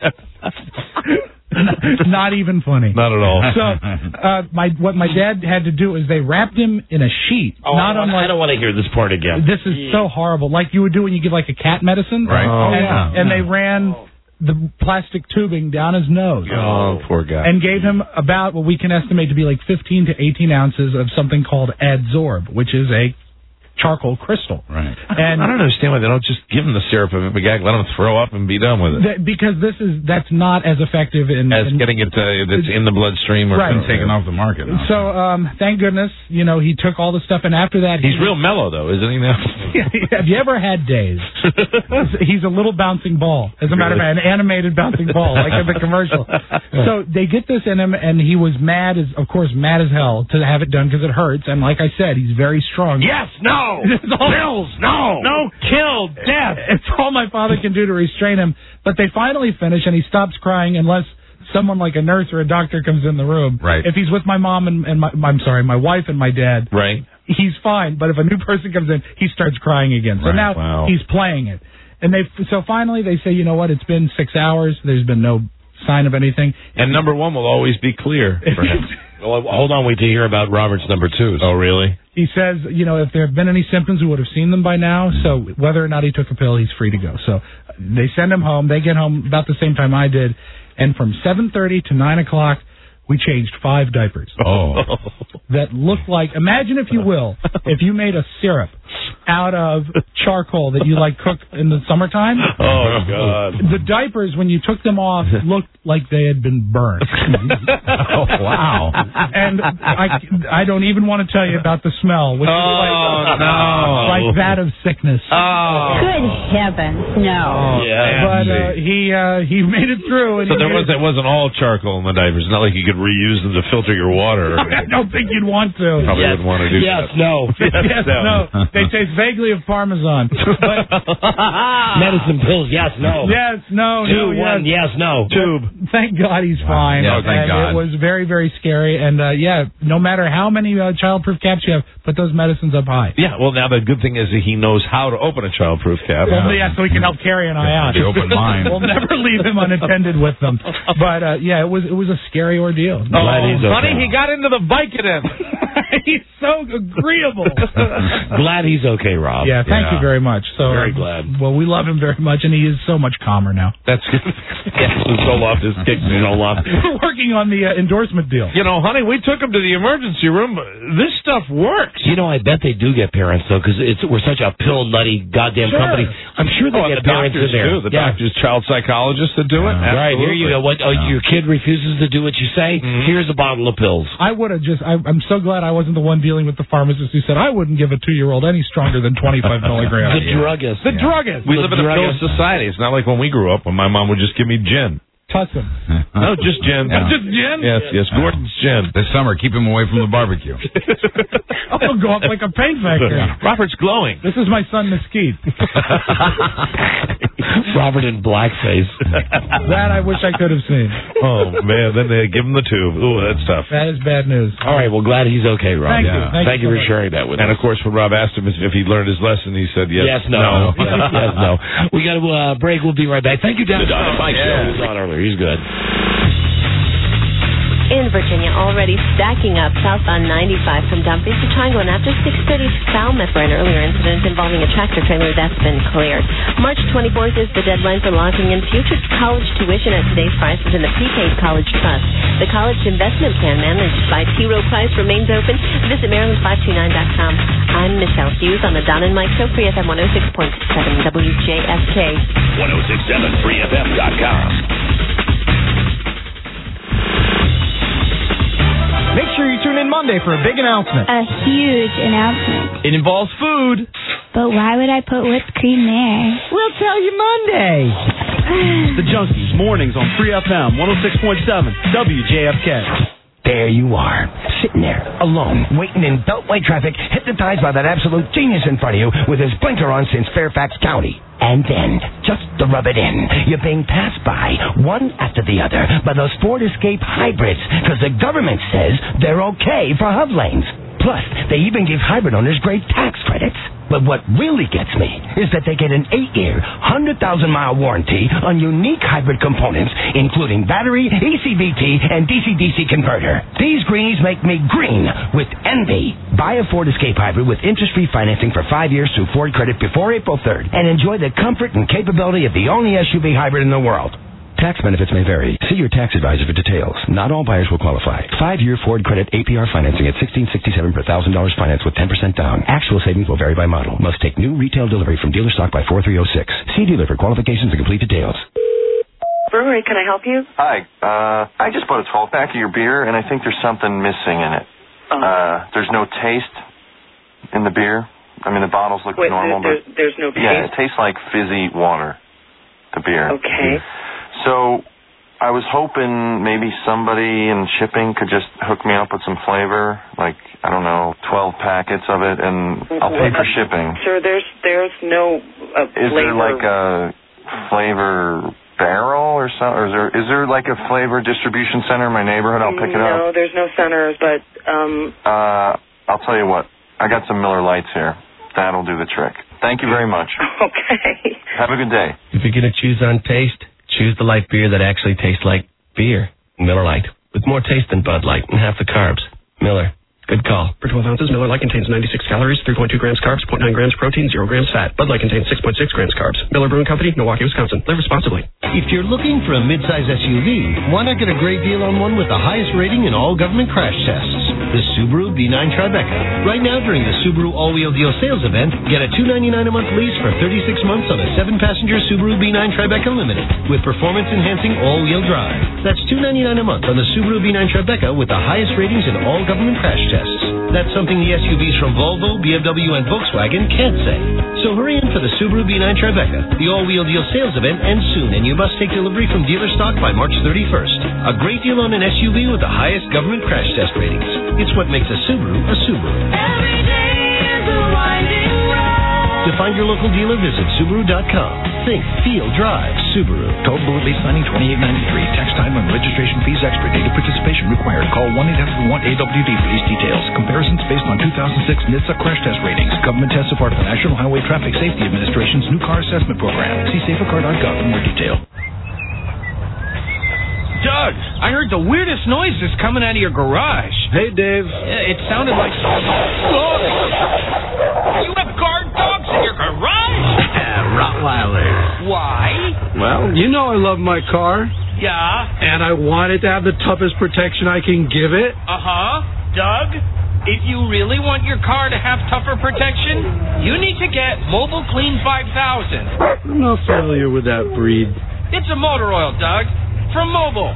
Not even funny. Not at all. So, uh, my what my dad had to do is they wrapped him in a sheet. Oh, not I, unlike, I don't want to hear this part again. This is so horrible. Like you would do when you give like a cat medicine. Right. Oh, and, yeah. and they ran the plastic tubing down his nose. Oh, poor guy. And gave him about what we can estimate to be like fifteen to eighteen ounces of something called Adsorb, which is a charcoal crystal. Right. And I don't understand why they don't just give him the syrup of Ibagag, let him throw up and be done with it. That, because this is that's not as effective in As in, getting it uh, that's in the bloodstream or Right. Been taken off the market. Now. So, um, thank goodness, you know, he took all the stuff, and after that... He's real mellow, though, isn't he now? Have you ever had days? He's a little bouncing ball. As a matter of fact, an animated bouncing ball, like in the commercial. So they get this in him, and he was mad, as of course, mad as hell to have it done because it hurts. And like I said, he's very strong. Yes, no. Bills, no. No, kill, death. It's all my father can do to restrain him. But they finally finish, and he stops crying unless someone like a nurse or a doctor comes in the room. Right. If he's with my mom and, and my, I'm sorry, my wife and my dad, Right. he's fine. But if a new person comes in, he starts crying again. So Right, now wow. he's playing it. And they so finally they say, you know what? It's been six hours. There's been no sign of anything. And number one will always be clear for him. Well, hold on, wait to hear about Robert's number twos. Oh, really? He says, you know, if there have been any symptoms, we would have seen them by now. So whether or not he took a pill, he's free to go. So they send him home. They get home about the same time I did. And from seven thirty to nine o'clock, we changed five diapers. Oh. That looked like, imagine if you will, if you made a syrup out of charcoal that you like cook in the summertime. Oh, God. The diapers, when you took them off, looked like they had been burned. Oh, wow. And I, I don't even want to tell you about the smell, which Oh, is like, no. like that of sickness. Oh. Good heavens, no. Yeah. But uh, he uh, he made it through. And So he there made was it wasn't all charcoal in the diapers. It's not like you could reuse them to filter your water. Or I don't think you'd want to. Probably Yes. wouldn't want to do Yes, that. no. Yes, no. They taste vaguely of Parmesan. But Medicine pills, yes, no. yes, no, Two, no, one, yes. yes, no. Tube. Thank God he's fine. Yeah, thank and God. It was very, very scary. And, uh, yeah, no matter how many uh, childproof caps you have, put those medicines up high. Yeah, well, now the good thing is that he knows how to open a childproof cap. Well, yeah, so he can help Carrie and I out. The open mind. We'll never leave him unattended with them. But, uh, yeah, it was it was a scary ordeal. Oh, Glad he's okay. funny, he got into the Vicodin. He's so agreeable. Glad he's okay, Rob. Yeah, thank Yeah. you very much. So, Very um, glad. Well, we love him very much, and he is so much calmer now. That's good. Yeah, so off his kick, so off. We're working on the uh, endorsement deal. You know, honey, we took him to the emergency room. This stuff works. You know, I bet they do get parents, though, because it's we're such a pill nutty goddamn Sure. company. I'm sure they Oh, get the parents doctors in there. do. The yeah. doctors, child psychologists that do it. Right, here you go. Absolutely. What, oh, your kid refuses to do what you say? Mhm. Here's a bottle of pills. I would have just, I, I'm so glad I wasn't the one dealing with the pharmacist who said I wouldn't give a two-year-old any stronger than twenty-five milligrams. The druggist. The yeah. druggist. We the live in a pill society. It's not like when we grew up when my mom would just give me gin. Tussin. No, just gin. Yeah. Just gin? Yes, yes, Gordon's gin. This summer, keep him away from the barbecue. I'll go up like a paint factory. Robert's glowing. This is my son Mesquite. Robert in blackface. That I wish I could have seen. Oh, man. Then they give him the tube. Ooh, that's tough. That is bad news. All right, well, glad he's okay, Rob. Thank yeah. you. Thank, Thank you, you for so sharing that with and us. And, of course, when Rob asked him if he learned his lesson, he said yes. Yes, no. no. yes, no. We got to uh, break. We'll be right back. Thank you, Don. The Don and Mike yeah. Show. He was on earlier. He's good. In Virginia, already stacking up southbound ninety-five from Dumfries to Triangle, and after six thirty to Falmouth for an earlier incident involving a tractor trailer that's been cleared. March twenty-fourth is the deadline for locking in future college tuition at today's prices in the Prepaid College Trust. The college investment plan managed by T. Rowe Price remains open. Visit Maryland five two nine dot com. I'm Michelle Hughes on the Don and Mike Show, Free F M one oh six point seven W J F K. one oh six point seven free f m dot com. Make sure you tune in Monday for a big announcement. A huge announcement. It involves food. But why would I put whipped cream there? We'll tell you Monday. The Junkies, mornings on Free F M one oh six point seven W J F K. There you are, sitting there, alone, waiting in beltway traffic, hypnotized by that absolute genius in front of you with his blinker on since Fairfax County. And then, just to rub it in, you're being passed by, one after the other, by those Ford Escape hybrids, because the government says they're okay for hub lanes. Plus, they even give hybrid owners great tax credits. But what really gets me is that they get an eight-year, one hundred thousand mile warranty on unique hybrid components, including battery, E C V T, and D C D C converter. These greenies make me green with envy. Buy a Ford Escape Hybrid with interest-free financing for five years through Ford Credit before April third, and enjoy the comfort and capability of the only S U V hybrid in the world. Tax benefits may vary. See your tax advisor for details. Not all buyers will qualify. Five-year Ford Credit A P R financing at sixteen sixty-seven per one thousand dollars financed with ten percent down. Actual savings will vary by model. Must take new retail delivery from dealer stock by four three oh six. See dealer for qualifications and complete details. Brewery, can I help you? Hi. Uh, I just bought a twelve-pack of your beer, and I think there's something missing in it. Uh, uh there's no taste in the beer. I mean, the bottles look Wait, normal, there's, but... there's no taste? Yeah, it tastes like fizzy water, the beer. Okay. So I was hoping maybe somebody in shipping could just hook me up with some flavor, like, I don't know, twelve packets of it, and I'll pay for shipping. Sir, there's there's no uh, Is flavor. there like a flavor barrel or something? Or is there, is there like a flavor distribution center in my neighborhood? I'll pick it up. No, there's no centers, but... um. Uh, I'll tell you what. I got some Miller Lights here. That'll do the trick. Thank you very much. Okay. Have a good day. If you're going to choose on taste, choose the light beer that actually tastes like beer. Miller Lite. With more taste than Bud Light and half the carbs. Miller. Good call. For twelve ounces, Miller Lite contains ninety-six calories, three point two grams carbs, zero point nine grams protein, zero grams fat. Bud Light contains six point six grams carbs. Miller Brewing Company, Milwaukee, Wisconsin. Live responsibly. If you're looking for a midsize S U V, why not get a great deal on one with the highest rating in all government crash tests? The Subaru B nine Tribeca. Right now, during the Subaru All-Wheel Deal sales event, get a two hundred ninety-nine dollars a month lease for thirty-six months on a seven-passenger Subaru B nine Tribeca Limited with performance-enhancing all-wheel drive. That's two hundred ninety-nine dollars a month on the Subaru B nine Tribeca with the highest ratings in all government crash tests. That's something the S U Vs from Volvo, B M W, and Volkswagen can't say. So hurry in for the Subaru B nine Tribeca. The all-wheel deal sales event ends soon, and you must take delivery from dealer stock by March thirty-first. A great deal on an S U V with the highest government crash test ratings. It's what makes a Subaru a Subaru. Every day is a winding road. To find your local dealer, visit Subaru dot com. Think, feel, drive Subaru. Toll bullet lease signing twenty-eight ninety-three. Tax time and registration fees extra. Data participation required. Call one eight hundred one A W D for these details. Comparisons based on two thousand six N H T S A crash test ratings. Government tests are part of the National Highway Traffic Safety Administration's new car assessment program. See safer car dot gov for more detail. Doug, I heard the weirdest noises coming out of your garage. Hey, Dave. Yeah, it sounded like... You have guard dogs in your garage? Yeah, Rottweilers. Why? Well, you know I love my car. Yeah? And I want it to have the toughest protection I can give it. Uh-huh. Doug, if you really want your car to have tougher protection, you need to get Mobile Clean five thousand. I'm not familiar with that breed. It's a motor oil, Doug. From Mobile.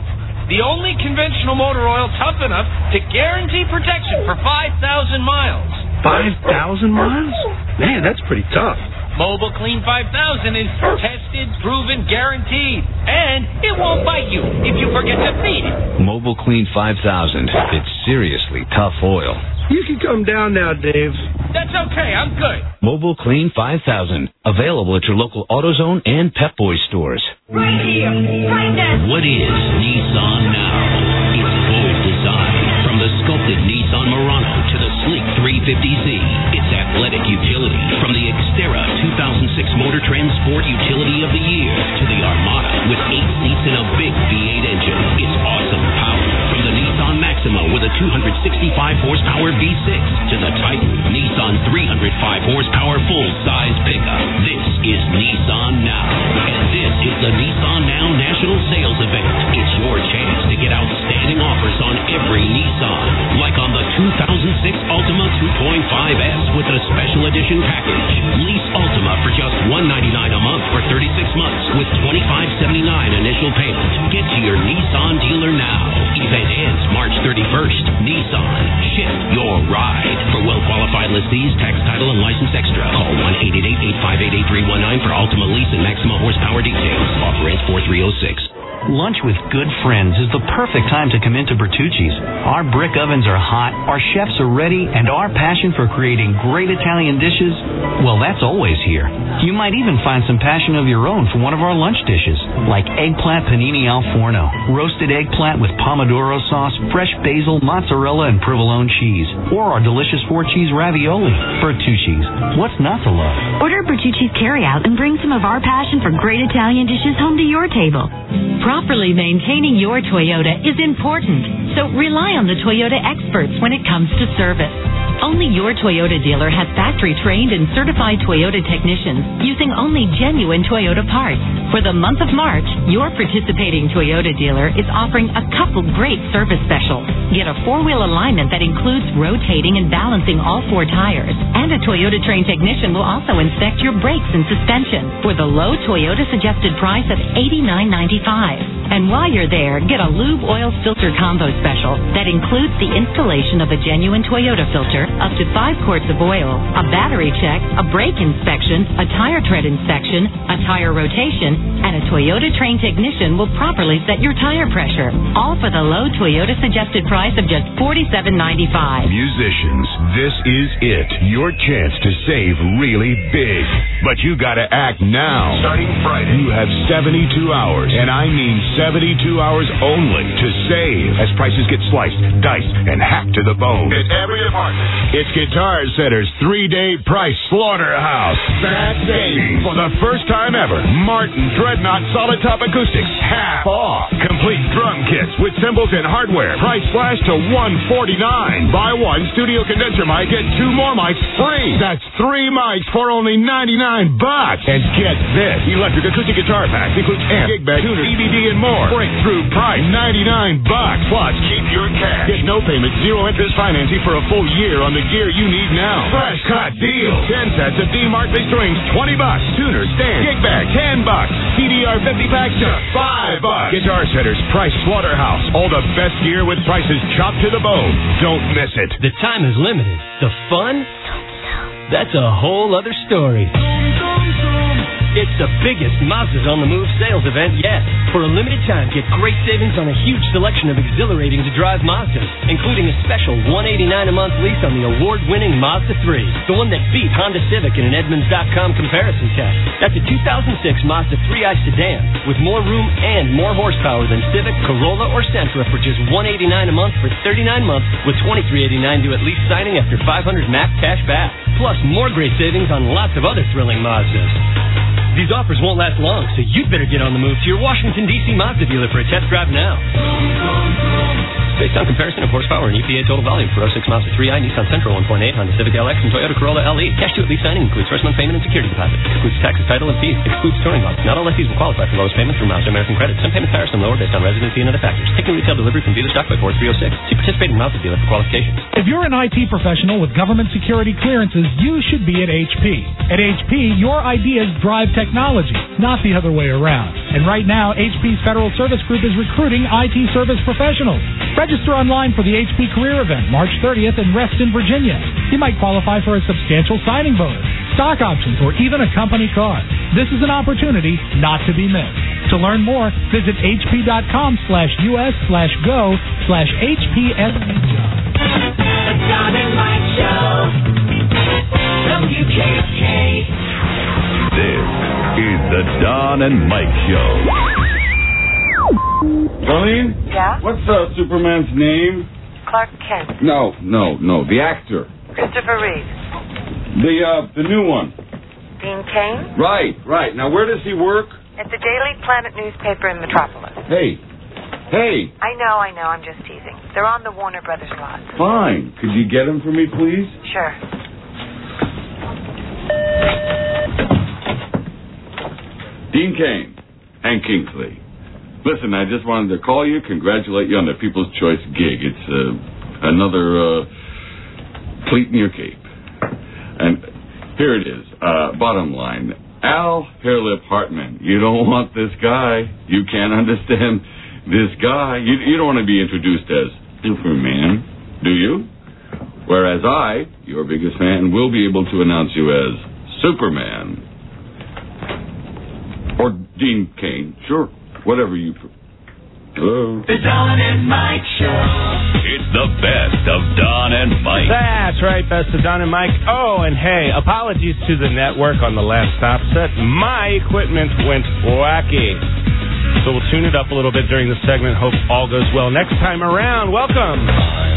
the only conventional motor oil tough enough to guarantee protection for five thousand miles. five thousand miles? Man, that's pretty tough. Mobile Clean five thousand is tested, proven, guaranteed. And it won't bite you if you forget to feed it. Mobile Clean five thousand. It's seriously tough oil. You can come down now, Dave. That's okay. I'm good. Mobile Clean five thousand. Available at your local AutoZone and Pep Boys stores. Right here, right now. What is Nissan now? It's bold design. From the sculpted Nissan Murano to the sleek three fifty Z. It's athletic utility. From the Xterra two thousand six Motor Trend Sport Utility of the Year to the Armada with eight seats and a big V eight engine. It's awesome power. From the Nissan Maxima with a two hundred sixty-five horsepower V six to the Titan Nissan three hundred five horsepower full-size pickup. This is Nissan Now. And this is the Nissan Now National Sales Event. It's your chance to get outstanding offers on every Nissan. Like on the two thousand six Altima two point five S with a special edition package. Lease Altima for just one hundred ninety-nine dollars a month for thirty-six months with twenty-five seventy-nine initial payment. Get to your Nissan dealer now. Event ends March thirty-first. Nissan. Shift your ride. For well-qualified lessees, tax, title, and license extra. Call one eight eight eight, eight five eight, eight three one nine for Altima lease and maximum horsepower details. Offer ends four three oh six. Lunch with good friends is the perfect time to come into Bertucci's. Our brick ovens are hot, our chefs are ready, and our passion for creating great Italian dishes, well, that's always here. You might even find some passion of your own for one of our lunch dishes, like eggplant panini al forno, roasted eggplant with pomodoro sauce, fresh basil, mozzarella, and provolone cheese, or our delicious four-cheese ravioli. Bertucci's. What's not to love? Order Bertucci's carryout and bring some of our passion for great Italian dishes home to your table. Properly maintaining your Toyota is important, so rely on the Toyota experts when it comes to service. Only your Toyota dealer has factory-trained and certified Toyota technicians using only genuine Toyota parts. For the month of March, your participating Toyota dealer is offering a couple great service specials. Get a four-wheel alignment that includes rotating and balancing all four tires. And a Toyota-trained technician will also inspect your brakes and suspension for the low Toyota-suggested price of eighty-nine ninety-five. And while you're there, get a lube oil filter combo special that includes the installation of a genuine Toyota filter, up to five quarts of oil, a battery check, a brake inspection, a tire tread inspection, a tire rotation, and a Toyota-trained technician will properly set your tire pressure. All for the low Toyota-suggested price of just forty-seven ninety-five. Musicians, this is it. Your chance to save really big. But you gotta act now. Starting Friday. You have seventy-two hours, and I mean seventy-two hours only, to save as prices get sliced, diced, and hacked to the bone. At every department. It's Guitar Center's three-day price slaughterhouse. Fat savings. For the first time ever, Martin Dreadnought Solid Top Acoustics, half off. Complete drum kits with cymbals and hardware. Price slash to one forty-nine. Buy one studio condenser mic, get two more mics free. That's three mics for only ninety-nine bucks. And get this. Electric acoustic guitar packs includes amp, gig bag, tuner, D V D, and more. Breakthrough price, ninety-nine bucks. Plus, keep your cash. Get no payment, zero interest financing for a full year on the gear you need now. Fresh cut deal. Ten sets of D-Markley strings, twenty bucks. Tuner, stand, gig bag, ten bucks. C D R fifty packs, just five bucks. Guitar Center's Price Slaughterhouse. All the best gear with prices chopped to the bone. Don't miss it. The time is limited. The fun? That's a whole other story. It's the biggest Mazdas on the Move sales event yet. For a limited time, get great savings on a huge selection of exhilarating to drive Mazdas, including a special one hundred eighty-nine dollars a month lease on the award-winning Mazda three, the one that beat Honda Civic in an Edmunds dot com comparison test. That's a two thousand six Mazda three i sedan with more room and more horsepower than Civic, Corolla, or Sentra for just one hundred eighty-nine dollars a month for thirty-nine months with twenty-three eighty-nine due at lease signing after five hundred max cash back. Plus, more great savings on lots of other thrilling Mazdas. These offers won't last long, so you'd better get on the move to your Washington, D C Mazda dealer for a test drive now. Based on comparison of horsepower and E P A total volume for oh six Mazda three i, Nissan Sentra one point eight, Honda Civic L X, and Toyota Corolla L E. Cash to at lease signing includes first month payment and security deposit. Excludes taxes, title, and fees. Excludes touring loans. Not all lessees will qualify for lowest payment through Mazda American Credit. Some payments higher, some lower based on residency and other factors. Taking retail delivery from dealer stock by four three oh six. See participating Mazda dealer for qualifications. If you're an I T professional with government security clearances, you should be at H P. At H P, your ideas drive technology, not the other way around. And right now, H P's Federal Service Group is recruiting I T service professionals. Register online for the H P Career Event, March thirtieth in Reston, Virginia. You might qualify for a substantial signing bonus, stock options, or even a company car. This is an opportunity not to be missed. To learn more, visit hp.com slash us slash go slash hps. The Don and Mike Show. W K K. This is the Don and Mike Show. Darlene? Yeah? What's uh, Superman's name? Clark Kent. No, no, no. The actor. Christopher Reeve. The uh, the new one. Dean Cain. Right, right. Now, where does he work? At the Daily Planet newspaper in Metropolis. Hey, hey. I know, I know. I'm just teasing. They're on the Warner Brothers lot. Fine. Could you get him for me, please? Sure. Dean Cain. Hank Kingsley. Listen, I just wanted to call you, congratulate you on the People's Choice gig. It's uh, another uh, pleat in your cape. And here it is. Uh, bottom line. Al Hairlip Hartman. You don't want this guy. You can't understand this guy. You, you don't want to be introduced as Superman, do you? Whereas I, your biggest fan, will be able to announce you as Superman. Or Dean Cain. Sure. Whatever you prefer. Hello? The Don and Mike Show. It's the best of Don and Mike. That's right, best of Don and Mike. Oh, and hey, apologies to the network on the last stop set. My equipment went wacky. So we'll tune it up a little bit during the segment. Hope all goes well next time around. Welcome.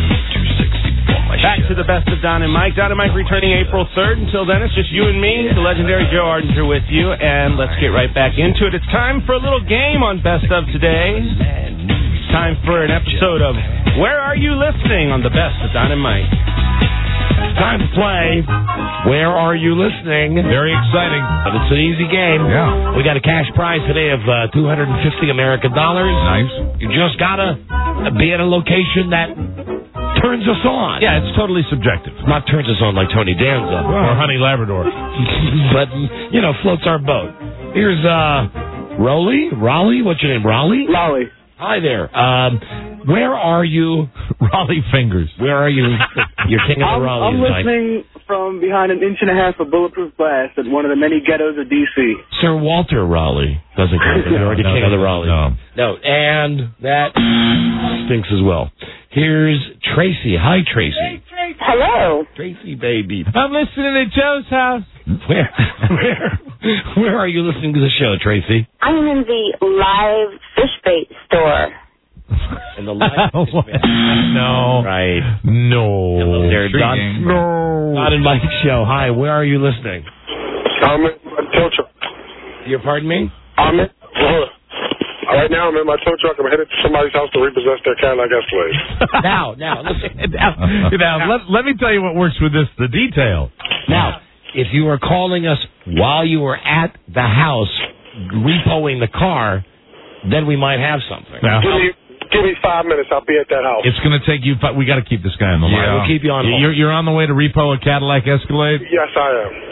Back to the best of Don and Mike. Don and Mike returning April third. Until then, it's just you and me, the legendary Joe Ardinger with you. And let's get right back into it. It's time for a little game on Best of today. It's time for an episode of Where Are You Listening on the best of Don and Mike. It's time to play Where Are You Listening? Very exciting. But it's an easy game. Yeah. We got a cash prize today of uh, two hundred fifty American dollars. Nice. You just got to be at a location that turns us on. Yeah, it's totally subjective. Not turns us on like Tony Danza. Or Honey Labrador. But, you know, floats our boat. Here's, uh, Rolly? Raleigh? What's your name? Raleigh? Raleigh. Hi there. Um, where are you? Raleigh Fingers. Where are you? You're king of the I'm, Raleigh. I'm listening from behind an inch and a half of bulletproof glass at one of the many ghettos of D C. Sir Walter Raleigh doesn't count. You're already no, king no, of the Raleigh. No. no. And that stinks as well. Here's Tracy. Hi, Tracy. Hello. Tracy, baby. I'm listening to Joe's house. Where, where, where are you listening to the show, Tracy? I'm in the live fish bait store. In the live fish bait. No. Right. No. Hello there, Don. No. Don and Mike show. Hi, where are you listening? I'm in my tow truck. You pardon me? I'm in. Right now, I'm in my tow truck. I'm headed to somebody's house to repossess their Cadillac Escalade. now, now, listen. now, now let, let me tell you what works with this, the detail. Now, if you are calling us while you were at the house repoing the car, then we might have something. Now, give me, give me five minutes. I'll be at that house. It's going to take you. Five, we got to keep this guy on the line. Yeah, we'll keep you on. You're, you're on the way to repo a Cadillac Escalade. Yes, I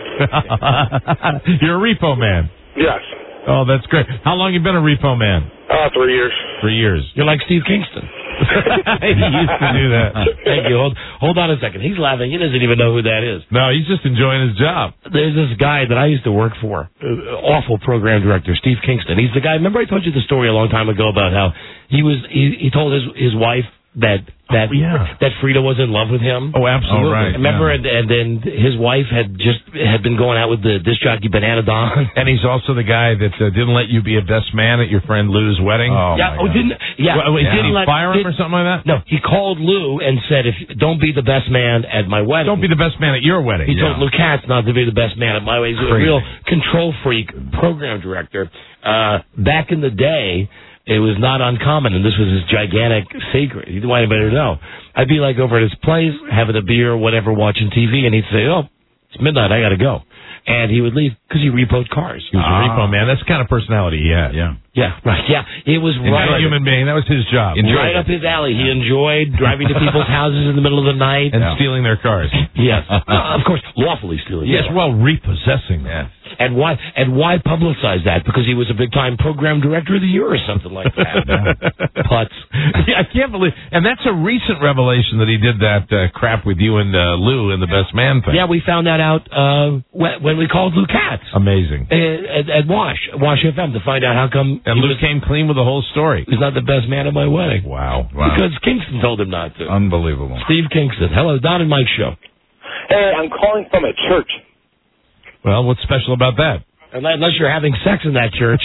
am. You're a repo man. Yes. Oh, that's great. How long you been a repo man? Uh, three years. Three years. You're like Steve Kingston. He used to do that. Thank you. Hold, hold on a second. He's laughing. He doesn't even know who that is. No, he's just enjoying his job. There's this guy that I used to work for. Uh, awful program director, Steve Kingston. He's the guy. Remember I told you the story a long time ago about how he was. He, he told his his wife that that oh, yeah. that Frida was in love with him. Oh, absolutely. Oh, right. Remember, yeah. and, and then his wife had just had been going out with the disc jockey Banana Don. And he's also the guy that uh, didn't let you be a best man at your friend Lou's wedding. Oh, yeah. Oh, didn't yeah. Well, yeah. Did he let, fire him did, or something like that? No, he called Lou and said, "If don't be the best man at my wedding. Don't be the best man at your wedding." He yeah. told Lou Katz not to be the best man at my wedding. He's a real control freak program director. Uh, back in the day, it was not uncommon, and this was his gigantic secret. He didn't want anybody to know. I'd be like over at his place, having a beer or whatever, watching T V, and he'd say, "Oh, it's midnight, I got to go." And he would leave because he repoed cars. He was ah. a repo man. That's the kind of personality he had. Yeah. Yeah, right. Yeah, it was He's right. a human being. That was his job. Right up his alley. He enjoyed driving to people's houses in the middle of the night and yeah. stealing their cars. Yes, uh, of course, lawfully stealing. Yes, well, repossessing them. Yeah. And why? And why publicize that? Because he was a big-time program director of the year or something like that. Putz. Yeah, I can't believe. And that's a recent revelation that he did that uh, crap with you and uh, Lou in the Best Man thing. Yeah, we found that out uh, when, when we called Lou Katz. Amazing. At, at Wash, Wash F M to find out how come. And Lou came clean with the whole story. He's not the best man at my wedding. Wow. wow. Because Kingston told him not to. Unbelievable. Steve Kingston. Hello, Don and Mike Show. Hey, I'm calling from a church. Well, what's special about that? Unless you're having sex in that church.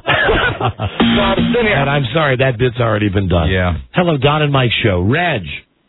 No, I'm sitting here. And I'm sorry, that bit's already been done. Yeah. Hello, Don and Mike Show. Reg.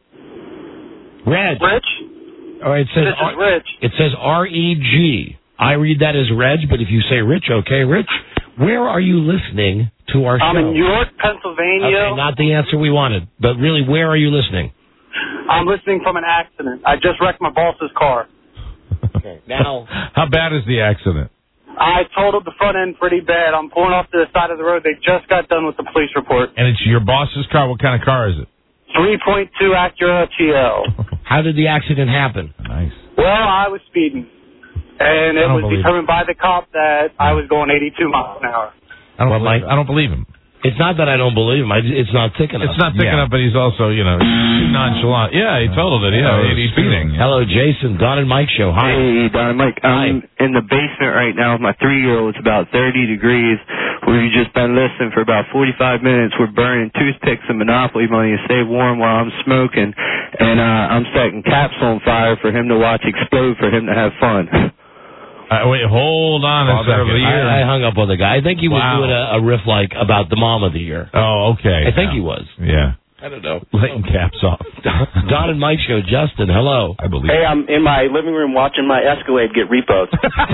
Reg. Rich? Oh, it says This is Rich. It says R E G. I read that as Reg, but if you say Rich, okay, Rich. Where are you listening to our I'm show? in York, Pennsylvania. Okay, not the answer we wanted, but really, where are you listening? I'm listening from an accident. I just wrecked my boss's car. Okay, now... How bad is the accident? I totaled the front end pretty bad. I'm pulling off to the side of the road. They just got done with the police report. And it's your boss's car. What kind of car is it? three point two Acura T L. How did the accident happen? Nice. Well, I was speeding. And it was determined by the cop that I was going eighty-two miles an hour. I don't, well, believe, Mike, I don't believe him. It's not that I don't believe him. I, it's not thick enough. It's not thick yeah. enough, but he's also, you know, too nonchalant. Yeah, he totaled it. Yeah, Yeah, he's speeding. Hello, Jason. Don and Mike Show. Hi. Hey, Don and Mike. I'm in the basement right now with my three-year-old. It's about thirty degrees. We've just been listening for about forty-five minutes. We're burning toothpicks and Monopoly money to stay warm while I'm smoking. And uh, I'm setting caps on fire for him to watch explode for him to have fun. Uh, wait, hold on a Father second. of the year. I, I hung up on the guy. I think he was Wow. doing a, a riff like about the mom of the year. Oh, okay. I think yeah. he was. Yeah. I don't know. Lighting caps off. Don and Mike Show. Justin, hello. I believe. Hey, I'm in my living room watching my Escalade get repoed.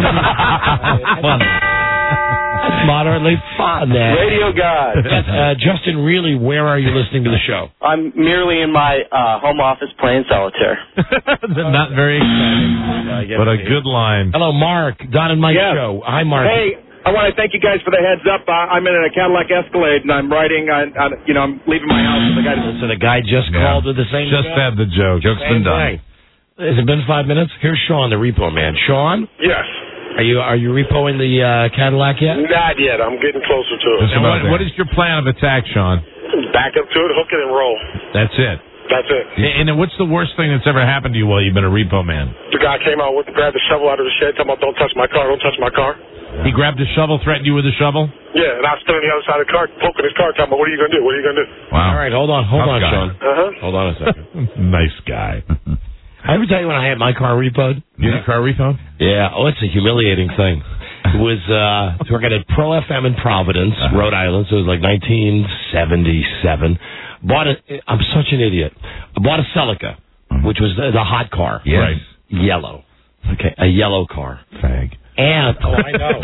Fun. That's moderately fun, man. Radio God. Uh, Justin, really, where are you listening to the show? I'm merely in my uh, home office playing solitaire. Not very exciting, but a good line. Hello, Mark. Don and Mike Yeah. Show. Hi, Mark. Hey, I want to thank you guys for the heads up. Uh, I'm in a Cadillac Escalade, and I'm riding on, on you know, I'm leaving my house. And the guy So the guy just Yeah. called with the same Just joke? had the joke. Joke's Same been done. thing. Has it been five minutes? Here's Sean, the repo man. Sean? Yes. Are you are you repoing the uh, Cadillac yet? Not yet. I'm getting closer to it. And what, what is your plan of attack, Sean? Back up to it, hook it, and roll. That's it. That's it. And, and what's the worst thing that's ever happened to you while you've been a repo man? The guy came out with grabbed the shovel out of the shed, talking about don't touch my car, don't touch my car. He grabbed a shovel, threatened you with a shovel? Yeah, and I was standing on the other side of the car, poking his car, talking about what are you going to do? What are you going to do? Wow. All right, hold on, hold Tough on, guy. Sean. Uh-huh. Hold on a second. Nice guy. I ever tell you when I had my car repoed? You had a car repoed? Yeah. Oh, it's a humiliating thing. It was uh, working at Pro F M in Providence, Uh-huh. Rhode Island. So it was like nineteen seventy-seven. Bought a. I'm such an idiot. I bought a Celica, which was the, the hot car. Yes. Right. Yellow. Okay, a yellow car. Fag. And oh, I know.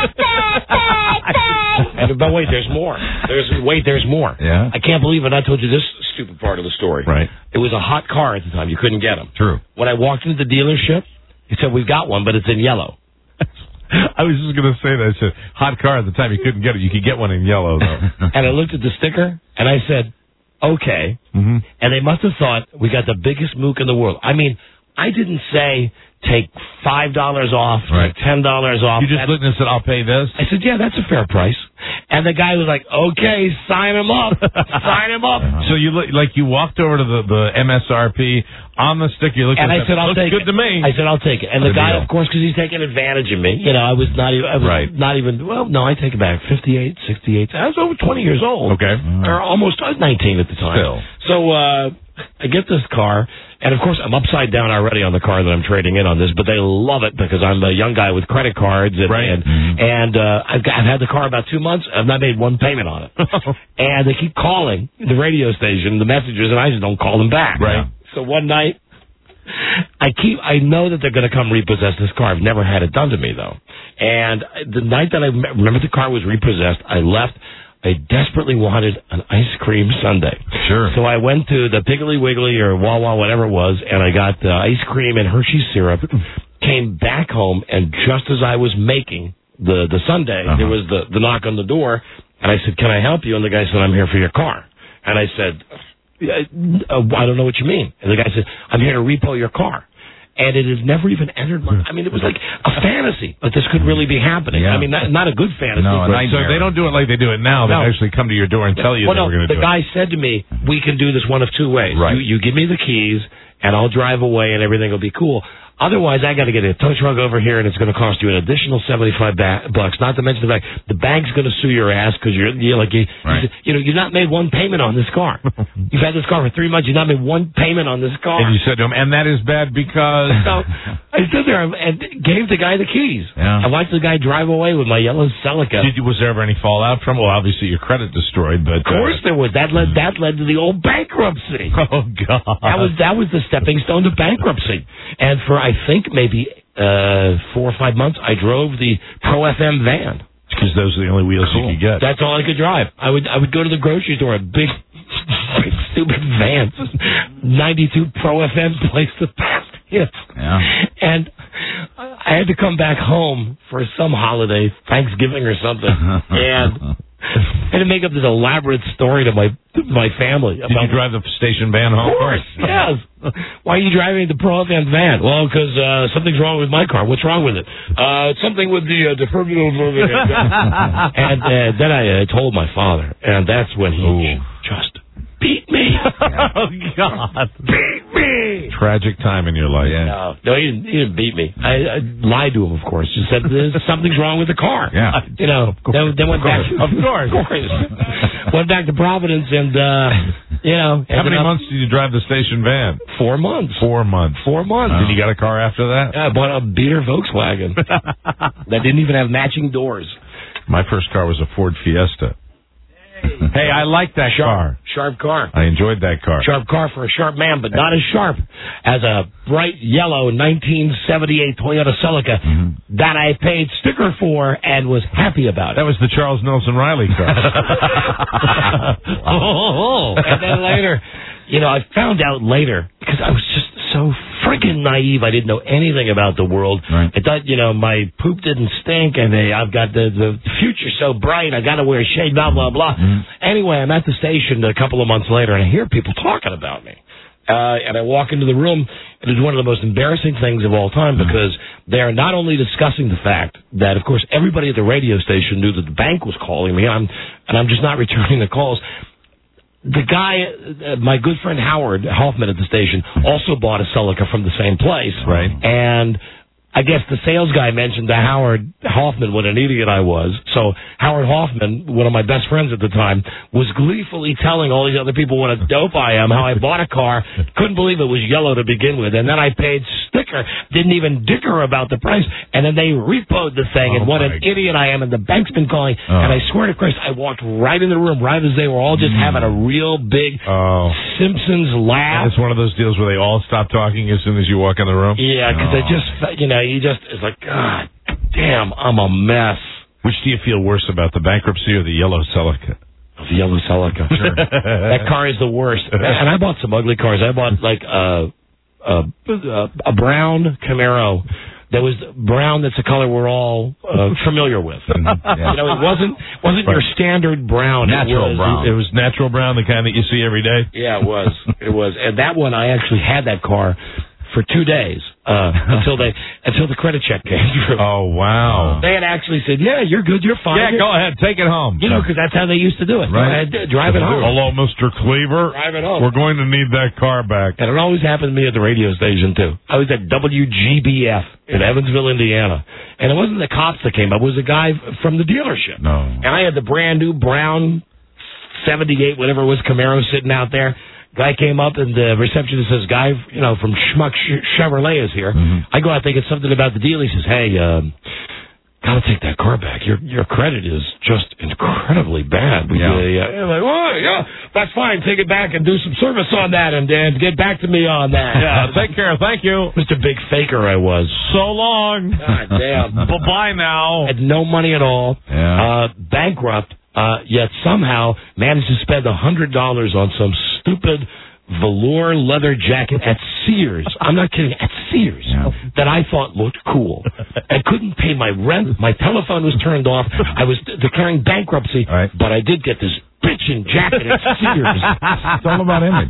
and, but wait, there's more. There's wait, there's more. Yeah. I can't believe it. I told you this stupid part of the story. Right. It was a hot car at the time. You couldn't get them. True. When I walked into the dealership, he said, "We've got one, but it's in yellow." I was just going to say that. I said, hot car at the time, you couldn't get it. You could get one in yellow, though. And I looked at the sticker, and I said, "Okay." Mm-hmm. And they must have thought we got the biggest mook in the world. I mean, I didn't say take five dollars off, Right. take ten dollars off. You just That's- looked and said, I'll pay this? I said, "Yeah, that's a fair price." And the guy was like, "Okay, sign him up, sign him up." So you look, like you walked over to the, the M S R P on the sticker. You looked And at I it, said, "I'll looks take good it." to me. I said, "I'll take it." And the Good guy, deal. of course, because he's taking advantage of me. You know, I was not even, I was Right. not even. Well, no, I take it back. Fifty-eight, sixty-eight. I was over twenty years old. Okay. Or almost. I was nineteen at the time. Still. So uh, I get this car, and of course, I'm upside down already on the car that I'm trading in on this. But they love it because I'm a young guy with credit cards, and Right. and, and uh, I've, got, I've had the car about two months. I've not made one payment on it. And they keep calling the radio station, the messengers, and I just don't call them back. Right. So one night, I keep. I know that they're going to come repossess this car. I've never had it done to me though. And the night that I remember the car was repossessed, I left. I desperately wanted an ice cream sundae. Sure. So I went to the Piggly Wiggly or Wawa, whatever it was, and I got the ice cream and Hershey syrup. Came back home, and just as I was making the the sundae, Uh-huh. there was the the knock on the door, And I said, can I help you? And the guy said, I'm here for your car. And I said, uh, I don't know what you mean. And the guy said, I'm here to repo your car. And it had never even entered my... I mean, it was like a fantasy that this could really be happening. Yeah. I mean, not, not a good fantasy. No, but so they don't do it like they do it now. They No. actually come to your door and tell you well, that no, we're going to do the it. guy said to me, we can do this one of two ways. Right. You, you give me the keys, and I'll drive away, and everything will be cool. Otherwise, I got to get a tow truck over here, and it's going to cost you an additional seventy-five ba- bucks. Not to mention the fact the bank's going to sue your ass because you're, you're like you, Right. you know, you've not made one payment on this car. You've had this car for three months. You've not made one payment on this car. And you said to him, and that is bad because... So I stood there and gave the guy the keys. Yeah. I watched the guy drive away with my yellow Celica. Did you, was there ever any fallout from? Well, obviously your credit destroyed, but Of course uh, there was. That led that led to the old bankruptcy. Oh God, That was that was the stepping stone to bankruptcy. And for I think maybe uh, four or five months, I drove the Pro F M van. Because those are the only wheels Cool. you could get. That's all I could drive. I would I would go to the grocery store, a big, big stupid van, ninety-two Pro F M plays the best hits. Yeah. And I had to come back home for some holiday, Thanksgiving or something, and I had to make up this elaborate story to my to my family. Did you drive the station van home? Of course, yes. Why are you driving the Pro F M van? Well, because uh, something's wrong with my car. What's wrong with it? Uh, something with the uh, defibrillator moving. And uh, then I uh, told my father, and that's when he Ooh. just beat me. Oh, God. Beat me. Tragic time in your life. No, no, he didn't, he didn't beat me. I, I lied to him, of course. Just said there's something's wrong with the car. Yeah. You know, then, then went back. Of course. Of course. Went back to Providence and, uh, you know. How many up, months did you drive the station van? Four months. Four months. Four months. Did you get a car after that? Yeah, I bought a beater Volkswagen that didn't even have matching doors. My first car was a Ford Fiesta. Hey, I like that Sharp, car. Sharp car. I enjoyed that car. Sharp car for a sharp man, but not as sharp as a bright yellow nineteen seventy-eight Toyota Celica Mm-hmm. that I paid sticker for and was happy about it. That was the Charles Nelson Riley car. Oh, and then later, you know, I found out later because I was just so freaking naive. I didn't know anything about the world. Right. I thought, you know, my poop didn't stink, and they, I've got the the future so bright. I got to wear a shade. Blah blah blah. Mm-hmm. Anyway, I'm at the station a couple of months later, and I hear people talking about me. Uh, and I walk into the room, and it's one of the most embarrassing things of all time because they're not only discussing the fact that, of course, everybody at the radio station knew that the bank was calling me, and I'm, and I'm just not returning the calls. The guy, uh, my good friend Howard Hoffman at the station, also bought a Celica from the same place. Right. And I guess the sales guy mentioned to Howard Hoffman what an idiot I was. So Howard Hoffman, one of my best friends at the time, was gleefully telling all these other people what a dope I am, how I bought a car, couldn't believe it was yellow to begin with, and then I paid sticker, didn't even dicker about the price, and then they repoed the thing, Oh, and what my an idiot I am, and the bank's been calling, Oh. and I swear to Christ, I walked right in the room, right as they were all just having a real big Oh. Simpsons laugh. It's one of those deals where they all stop talking as soon as you walk in the room? Yeah, because I Oh. just, felt- you know, you just, it's like, God damn, I'm a mess. Which do you feel worse about, the bankruptcy or the yellow Celica? The yellow Celica. Sure. That car is the worst. And I bought some ugly cars. I bought like a a, a, a brown Camaro. That was brown. That's a color we're all uh, familiar with. Yeah. You know, it wasn't wasn't Right. your standard brown. Natural it was, brown. It was natural brown, the kind that you see every day? Yeah, it was. It was. And that one, I actually had that car for two days uh, until they until the credit check came through. Oh, wow. They had actually said, yeah, you're good, you're fine. Yeah, go ahead, take it home. You know, because that's how they used to do it. Right. Go ahead, drive it home. Hello, Mister Cleaver. Drive it home. We're going to need that car back. And it always happened to me at the radio station, too. I was at W G B F in Evansville, Indiana. And it wasn't the cops that came up. It was a guy from the dealership. No. And I had the brand new brown seventy-eight, whatever it was, Camaro sitting out there. Guy came up, and the receptionist says, guy, you know, from Schmuck Chevrolet is here. Mm-hmm. I go out thinking something about the deal. He says, hey, um, gotta take that car back. Your your credit is just incredibly bad. Yeah. Uh, yeah. I'm like, oh, yeah, that's fine. Take it back and do some service on that and, and get back to me on that. Yeah, take care. Thank you. Mister Big Faker I was. So long. God damn. Bye-bye now. Had no money at all. Yeah. Uh, bankrupt. Uh, yet somehow managed to spend a hundred dollars on some stupid velour leather jacket at Sears. I'm not kidding, at Sears, yeah. that I thought looked cool. I couldn't pay my rent. My telephone was turned off. I was declaring bankruptcy, right. but I did get this bitchin' jacket at Sears. It's all about image.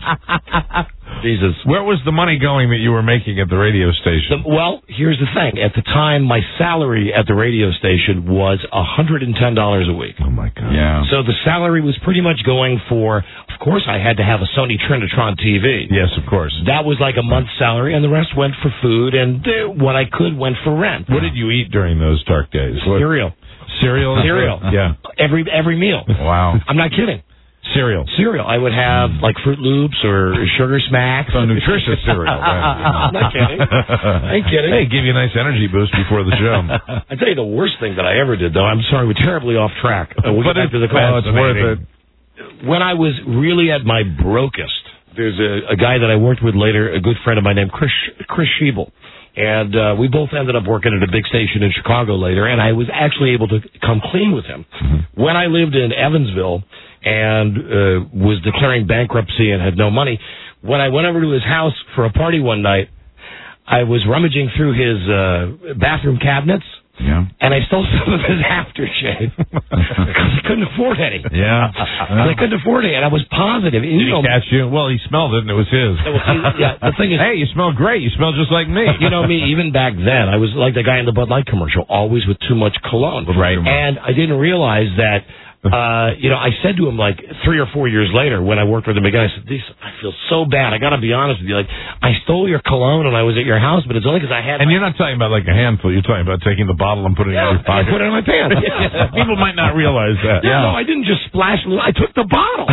Jesus. Where was the money going that you were making at the radio station? The, well, here's the thing. At the time, my salary at the radio station was one hundred ten dollars a week. Oh, my God. Yeah. So the salary was pretty much going for, of course, I had to have a Sony Trinitron T V. Yes, of course. That was like a month's salary, and the rest went for food, and uh, what I could went for rent. What did you eat during those dark days? What? Cereal. Cereal? Cereal. Yeah. Every, every meal. Wow. I'm not kidding. Cereal. Cereal. I would have like Fruit Loops or Sugar Smacks. So nutritious cereal. Right? I'm not kidding. I ain't kidding. Hey, give you a nice energy boost before the show. I tell you the worst thing that I ever did, though. I'm sorry, we're terribly off track. Uh, we'll but get back to the class. Oh, it's worth it. When I was really at my brokest, there's a, a guy that I worked with later, a good friend of mine named Chris Chris Schiebel. And uh, we both ended up working at a big station in Chicago later, and I was actually able to come clean with him. Mm-hmm. When I lived in Evansville and uh, was declaring bankruptcy and had no money, when I went over to his house for a party one night, I was rummaging through his uh, bathroom cabinets, yeah. and I stole some of his aftershave because I couldn't afford any. Yeah. I couldn't afford it, and I was positive. Did you he know, catch you? Well, he smelled it, and it was his. Yeah, the thing is, hey, you smell great. You smell just like me. You know me, even back then, I was like the guy in the Bud Light commercial, always with too much cologne. Right. And I didn't realize that, uh, you know, I said to him like three or four years later when I worked with him again, I said, this, I feel so bad. I got to be honest with you. Like, I stole your cologne and I was at your house, but it's only because I had... And my... you're not talking about like a handful. You're talking about taking the bottle and putting yeah, it in your pocket. I put it in my pants. People might not realize that. Yeah. No, I didn't just splash. I took the bottle.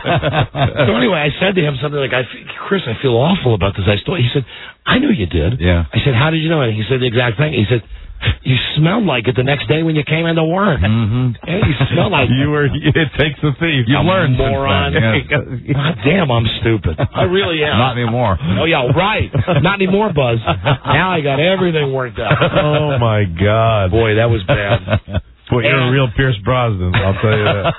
So anyway, I said to him something like, I, Chris, I feel awful about this. I stole... He said, I knew you did. Yeah. I said, how did you know it? He said the exact thing. He said... You smelled like it the next day when you came into work. Mm-hmm. Yeah, you smelled like you were. It takes a thief. You learned, moron. Yeah. God damn, I'm stupid. I really am. Not anymore. Oh yeah, right. Not anymore, Buzz. Now I got everything worked out. Oh my God, boy, that was bad. Boy, you're a real Pierce Brosnan, I'll tell you that.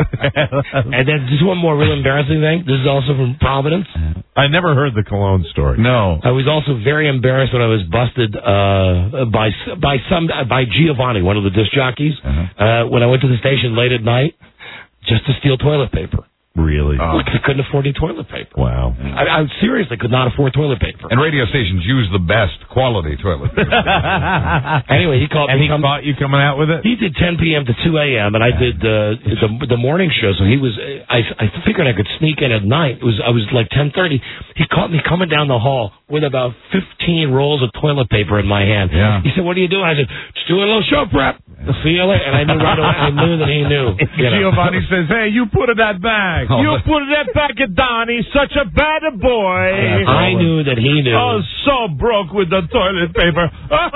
And then just one more real embarrassing thing. This is also from Providence. I never heard the cologne story. No. I was also very embarrassed when I was busted uh, by by some by Giovanni, one of the disc jockeys, uh-huh. uh, when I went to the station late at night just to steal toilet paper. Really? Oh. Look, I couldn't afford any toilet paper. Wow. I, I seriously could not afford toilet paper. And radio stations use the best quality toilet paper. Anyway, he called and me. And he caught you coming out with it? He did ten p.m. to two a.m., and I did uh, the the morning show, so he was, I, I figured I could sneak in at night. It was I was like ten thirty. He caught me coming down the hall with about fifteen rolls of toilet paper in my hand. Yeah. He said, what are you doing? I said, just doing a little show prep. See you later. And I knew right away, I knew that he knew. You know. Giovanni says, hey, you put it that bag. Oh, you put it that back at Donnie, such a bad boy. I knew that he knew. Oh, so broke with the toilet paper.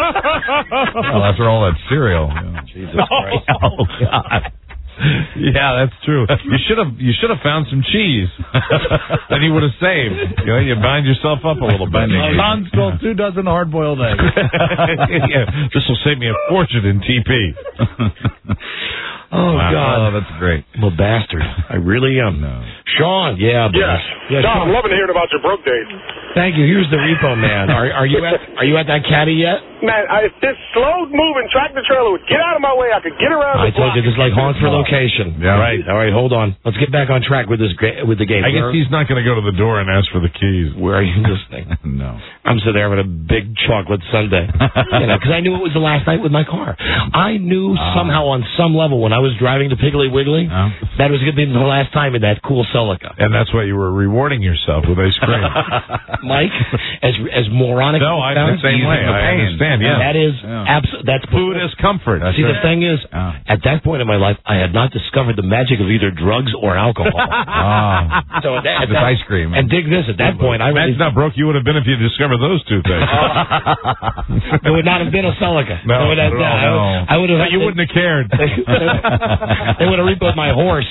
Well, after all that cereal. Yeah. Jesus Christ. Oh, God. Yeah, that's true. You should have you should have found some cheese. Then you would have saved. You know, you bind yourself up a little bit. Don stole two dozen hard-boiled eggs. Yeah, this will save me a fortune in T P. Oh, wow. God. Oh, that's great. I'm a bastard. I really am. No. Sean, yeah. Yes. Yeah, Don, Sean. I'm loving hearing about your broke days. Thank you. Here's the repo man. Are, are you at Are you at that caddy yet? Man, I, if this slow-moving tractor trailer would get out of my way, I could get around I the block. told you this is like haunt for location. Yeah. Right. All right, hold on. Let's get back on track with this gra- with the game. I guess Where, he's not going to go to the door and ask for the keys. Where are you listening? No. I'm sitting there with a big chocolate sundae. You know, because I knew it was the last night with my car. I knew uh, somehow on some level when I was driving to Piggly Wiggly uh, that it was going to be the last time in that cool Celica. And that's why you were rewarding yourself with ice cream. Mike, as as moronic no, as it I'm sounds, the same way. I understand, yeah. That is yeah. absolutely, that's food is comfort. That's See, right. the thing is, uh. at that point in my life, I had not discovered the magic of either drugs or alcohol. Oh. So at that, at this that, ice cream. And dig this, at that point, I Imagine really... how broke you would have been if you discovered those two things. It would not have been a Celica. No, would have, no, I, no. I would have... No, you wouldn't have cared. They would have repoed my horse.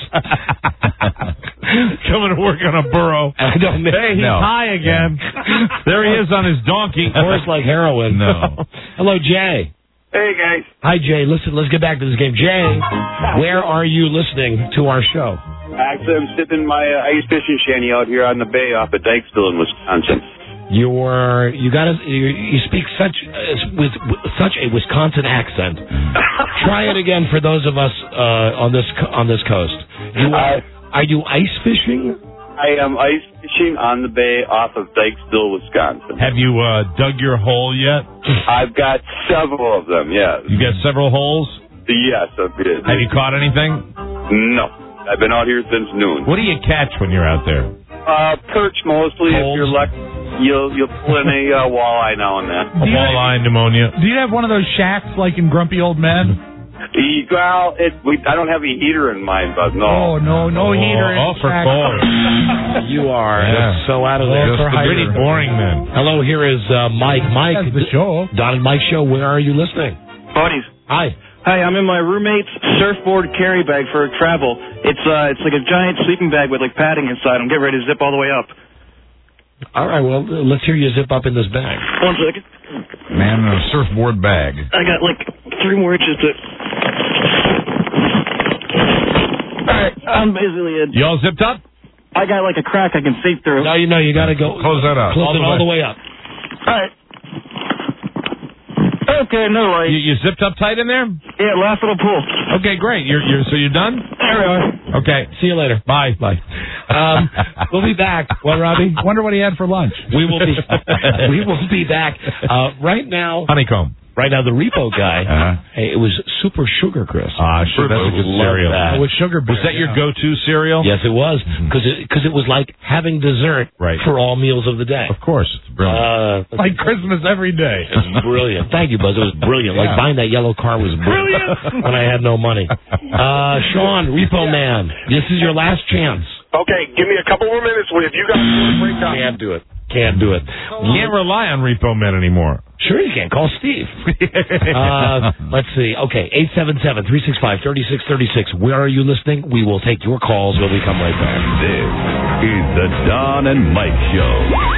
Coming to work on a burro. I don't miss, hey, he's no. high again. There he is on his donkey. Horse like heroin. No. Hello, Jay. Hey, guys. Hi, Jay. Listen, let's get back to this game. Jay, where are you listening to our show? Uh, Actually, I'm sipping my uh, ice fishing shanty out here on the bay off of Dykesville in Wisconsin. You're you got to you, you speak such uh, with, with such a Wisconsin accent. Try it again for those of us uh, on this co- on this coast. You are, are you ice fishing? I am ice fishing on the bay off of Dykesville, Wisconsin. Have you uh, dug your hole yet? I've got several of them. Yes. You got several holes? Yes, I've been. Have you caught anything? No, I've been out here since noon. What do you catch when you're out there? Uh, perch mostly. If you're lucky, you'll you'll pull in a uh, walleye now and then. A walleye pneumonia. Do you have one of those shacks like in Grumpy Old Men? E- Well, it, we, I don't have a heater in mine, but no. Oh, no, no oh, heater in Oh, for shack. cold. You are Yeah. so out of there. Just the really boring men. Hello, here is uh, Mike. Mike, That's the show. Don and Mike show. Where are you listening? Buddies. Hi. Hi, I'm in my roommate's surfboard carry bag for travel. It's uh, it's like a giant sleeping bag with like padding inside. I'm getting ready to zip all the way up. All right, well, uh, let's hear you zip up in this bag. One second. Man in a surfboard bag. I got like three more inches to. All right, I'm basically in. You all zipped up? I got like a crack I can see through. No, you know, you got to go. Close that up. Close All it the all way. the way up. All right. Okay, no light. You, you zipped up tight in there? Yeah, last little pull. Okay, great. You're, you're so you're done? There we are. Okay. See you later. Bye. Bye. Um, we'll be back. What, Robbie? Wonder what he had for lunch. We will be. we will be back. Uh, right now. Honeycomb. Right now, the repo guy. Uh-huh. Hey, it was Super Sugar Crisp. Ah, sure. That's a good cereal. That. With sugar bear, Was that your yeah. go-to cereal? Yes, it was, because it, cause it was like having dessert Right. for all meals of the day. Of course. It's brilliant. Uh, Like Christmas every day. It was brilliant. Thank you, Buzz. It was brilliant. Like Yeah. buying that yellow car was brilliant when I had no money. Uh, Sean, Repo Man, this is your last chance. Okay, give me a couple more minutes. If you guys want to break down. Can't do it. Can't do it. You can't rely on Repo Men anymore. Sure you can. Call Steve. uh, let's see. Okay, eight seven seven, three six five, three six three six. Where are you listening? We will take your calls when we come right back. This is the Don and Mike Show.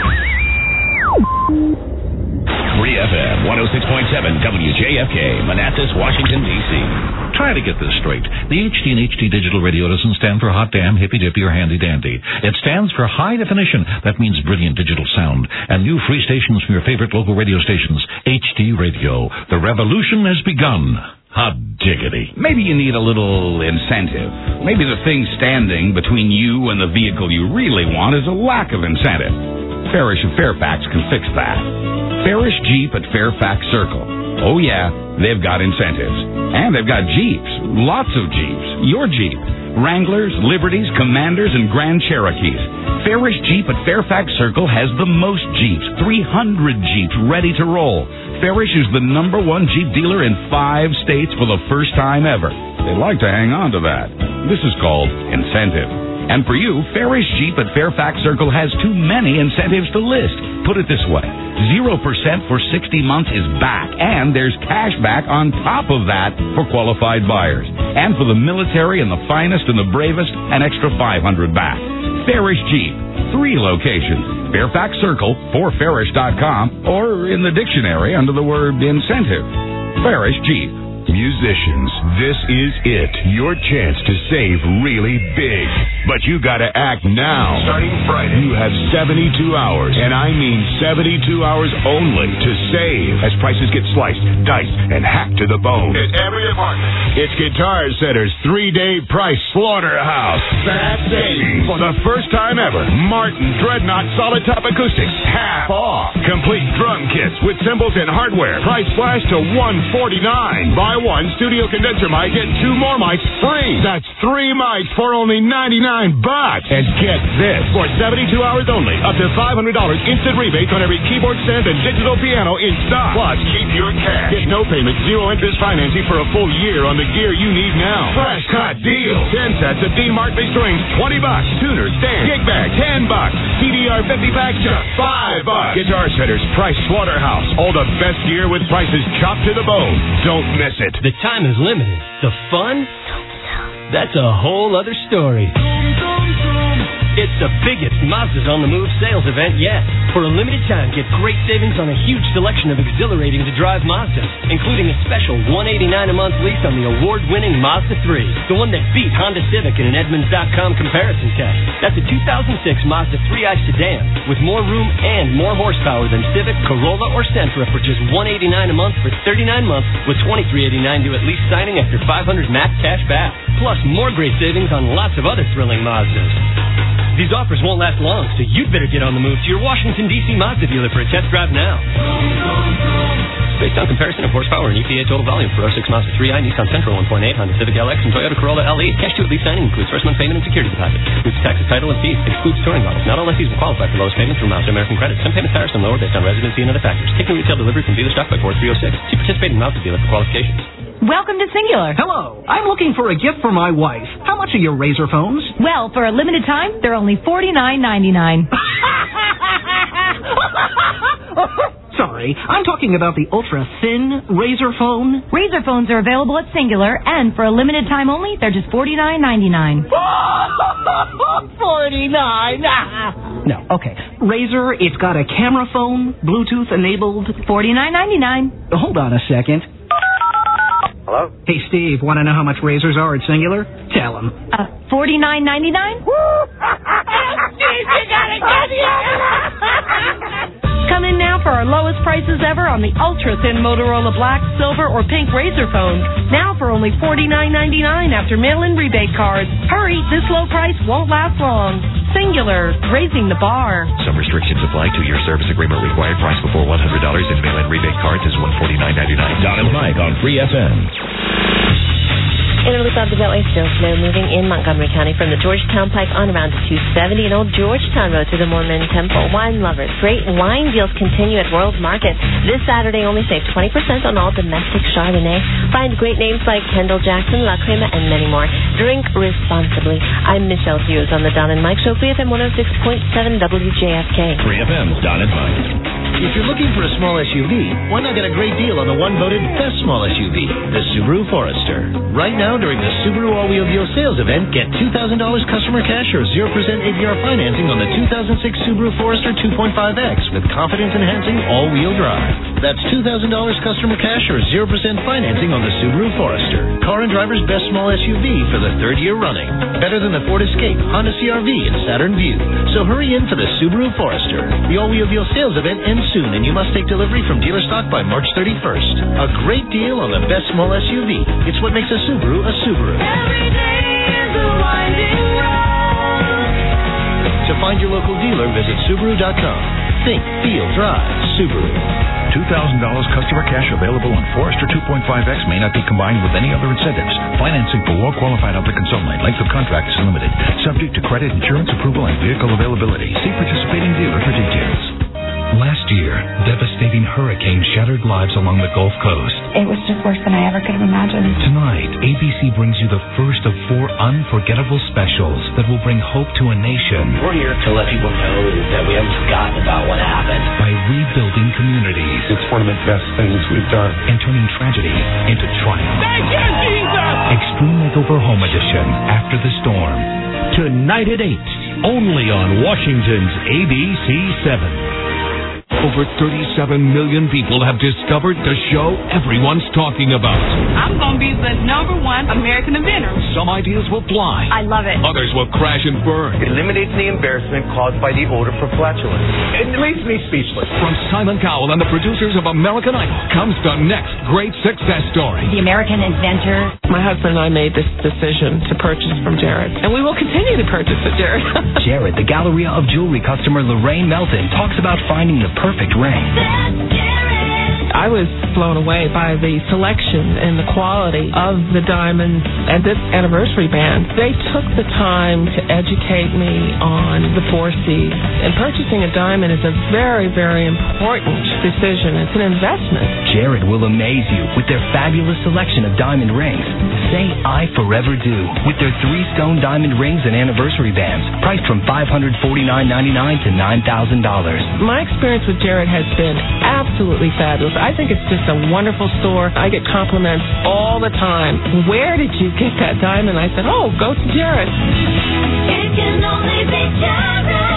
three F M, one oh six point seven W J F K, Manassas, Washington, D C Try to get this straight. The H D and H D Digital Radio doesn't stand for hot damn, hippy dippy, or handy dandy. It stands for high definition. That means brilliant digital sound. And new free stations from your favorite local radio stations. H D Radio. The revolution has begun. Hot diggity. Maybe you need a little incentive. Maybe the thing standing between you and the vehicle you really want is a lack of incentive. Farish of Fairfax can fix that. Farish Jeep at Fairfax Circle. Oh, yeah, they've got incentives. And they've got Jeeps. Lots of Jeeps. Your Jeep. Wranglers, Liberties, Commanders, and Grand Cherokees. Farish Jeep at Fairfax Circle has the most Jeeps. three hundred Jeeps ready to roll. Farish is the number one Jeep dealer in five states for the first time ever. They like to hang on to that. This is called incentive. And for you, Farish Jeep at Fairfax Circle has too many incentives to list. Put it this way, zero percent for sixty months is back, and there's cash back on top of that for qualified buyers. And for the military and the finest and the bravest, an extra five hundred back. Farish Jeep, three locations, Fairfax Circle, for farish dot com, or in the dictionary under the word incentive. Farish Jeep. Musicians, this is it. Your chance to save really big. But you gotta act now. Starting Friday, you have seventy-two hours, and I mean seventy-two hours only, to save as prices get sliced, diced, and hacked to the bone. At every department. It's Guitar Center's three-day price slaughterhouse. Fat savings. For the first time ever, Martin Dreadnought Solid Top Acoustics, half off. Complete drum kits with cymbals and hardware. Price flash to one forty-nine. Buy one studio condenser mic, get two more mics free. That's three mics for only ninety-nine bucks. And get this, for seventy-two hours only, up to five hundred dollars instant rebates on every keyboard stand and digital piano in stock. Plus, keep your cash. Get no payment, zero interest financing for a full year on the gear you need now. Fresh cut deal. ten sets of Dean Martin strings, twenty bucks. Tuner, stand, gig bag, ten bucks. C D R fifty pack, just five bucks. Guitar Center's Price Slaughterhouse. All the best gear with prices chopped to the bone. Don't miss it. The time is limited. The fun? That's a whole other story. It's the biggest Mazda's on the Move sales event yet. For a limited time, get great savings on a huge selection of exhilarating to drive Mazdas, including a special one hundred eighty-nine dollars a month lease on the award-winning Mazda three, the one that beat Honda Civic in an Edmunds dot com comparison test. That's a two thousand six Mazda three i sedan with more room and more horsepower than Civic, Corolla, or Sentra for just one hundred eighty-nine dollars a month for thirty-nine months with twenty-three eighty-nine due at lease signing after five hundred max cash back. Plus, more great savings on lots of other thrilling Mazdas. These offers won't last long, so you'd better get on the move to your Washington, D C Mazda dealer for a test drive now. Based on comparison of horsepower and E P A total volume for oh six Mazda three i, Nissan Sentra one point eight, Honda Civic L X, and Toyota Corolla L E. Cash to at lease signing includes first month payment and security deposit. Includes taxes, title, and fees. Excludes touring models. Not all lessees will qualify for lowest payment through Mazda American Credit. Some payments higher, some lower based on residency and other factors. Taking retail delivery from dealer stock by four three oh six. See participating Mazda dealer for qualifications. Welcome to Singular. Hello. I'm looking for a gift for my wife. How much are your razor phones? Well, for a limited time, they're only forty-nine ninety-nine. Sorry, I'm talking about the ultra-thin razor phone. Razor phones are available at Singular, and for a limited time only, they're just forty-nine ninety-nine. forty-nine No, okay. Razor, it's got a camera phone, Bluetooth enabled. forty-nine ninety-nine. Hold on a second. Hello? Hey, Steve, want to know how much razors are at Singular? Tell him. Uh, forty-nine ninety-nine? Steve, you gotta get Come in now for our lowest prices ever on the ultra-thin Motorola black, silver, or pink razor phones. Now for only forty-nine ninety-nine after mail-in rebate cards. Hurry, this low price won't last long. Singular, raising the bar. Some restrictions apply. Two-year service agreement required. Price before one hundred dollars and mail-in rebate cards is one forty-nine ninety-nine. Don and Mike on Free F M. Interlude of the Beltway still slow moving in Montgomery County from the Georgetown Pike on around to two seventy and Old Georgetown Road to the Mormon Temple. Wine lovers, great wine deals continue at World Market. This Saturday only save twenty percent on all domestic Chardonnay. Find great names like Kendall Jackson, La Crema, and many more. Drink responsibly. I'm Michelle Hughes on the Don and Mike Show, Free F M one oh six point seven W J F K. Free F M's Don and Mike. If you're looking for a small S U V, why not get a great deal on the one voted best small S U V, the Subaru Forester. Right now, during the Subaru All-Wheel Deal sales event, get two thousand dollars customer cash or zero percent A P R financing on the two thousand six Subaru Forester two point five X with confidence-enhancing all-wheel drive. That's two thousand dollars customer cash or zero percent financing on the Subaru Forester. Car and Driver's best small S U V for the third year running. Better than the Ford Escape, Honda C R V, and Saturn Vue. So hurry in for the Subaru Forester. The All-Wheel Deal sales event ends soon, and you must take delivery from dealer stock by March thirty-first. A great deal on the best small S U V. It's what makes a Subaru a Subaru. Every day is a winding road. To find your local dealer, visit Subaru dot com. Think, feel, drive, Subaru. two thousand dollars customer cash available on Forester two point five X may not be combined with any other incentives. Financing for well-qualified applicants only. Length of contract is limited. Subject to credit, insurance approval, and vehicle availability. See participating dealer for details. Last year, devastating hurricanes shattered lives along the Gulf Coast. It was just worse than I ever could have imagined. Tonight, A B C brings you the first of four unforgettable specials that will bring hope to a nation. We're here to let people know that we haven't forgotten about what happened. By rebuilding communities. It's one of the best things we've done. And turning tragedy into triumph. Thank you, Jesus! Extreme Makeover Home Edition, After the Storm. Tonight at eight, only on Washington's A B C seven. Over thirty-seven million people have discovered the show everyone's talking about. I'm going to be the number one American inventor. Some ideas will fly. I love it. Others will crash and burn. It eliminates the embarrassment caused by the odor for flatulence. It leaves me speechless. From Simon Cowell and the producers of American Idol comes the next great success story. The American inventor. My husband and I made this decision to purchase from Jared, and we will continue to purchase at Jared. Jared, the Galleria of Jewelry customer Lorraine Melton, talks about finding the perfect ring. I was blown away by the selection and the quality of the diamonds at this anniversary band. They took the time to educate me on the four C's. And purchasing a diamond is a very, very important decision. It's an investment. Jared will amaze you with their fabulous selection of diamond rings. Say I Forever Do with their three stone diamond rings and anniversary bands, priced from five hundred forty-nine ninety-nine to nine thousand dollars. My experience with Jared has been absolutely fabulous. I think it's just a wonderful store. I get compliments all the time. Where did you get that diamond? I said, oh, go to Jared. It can only be Jared.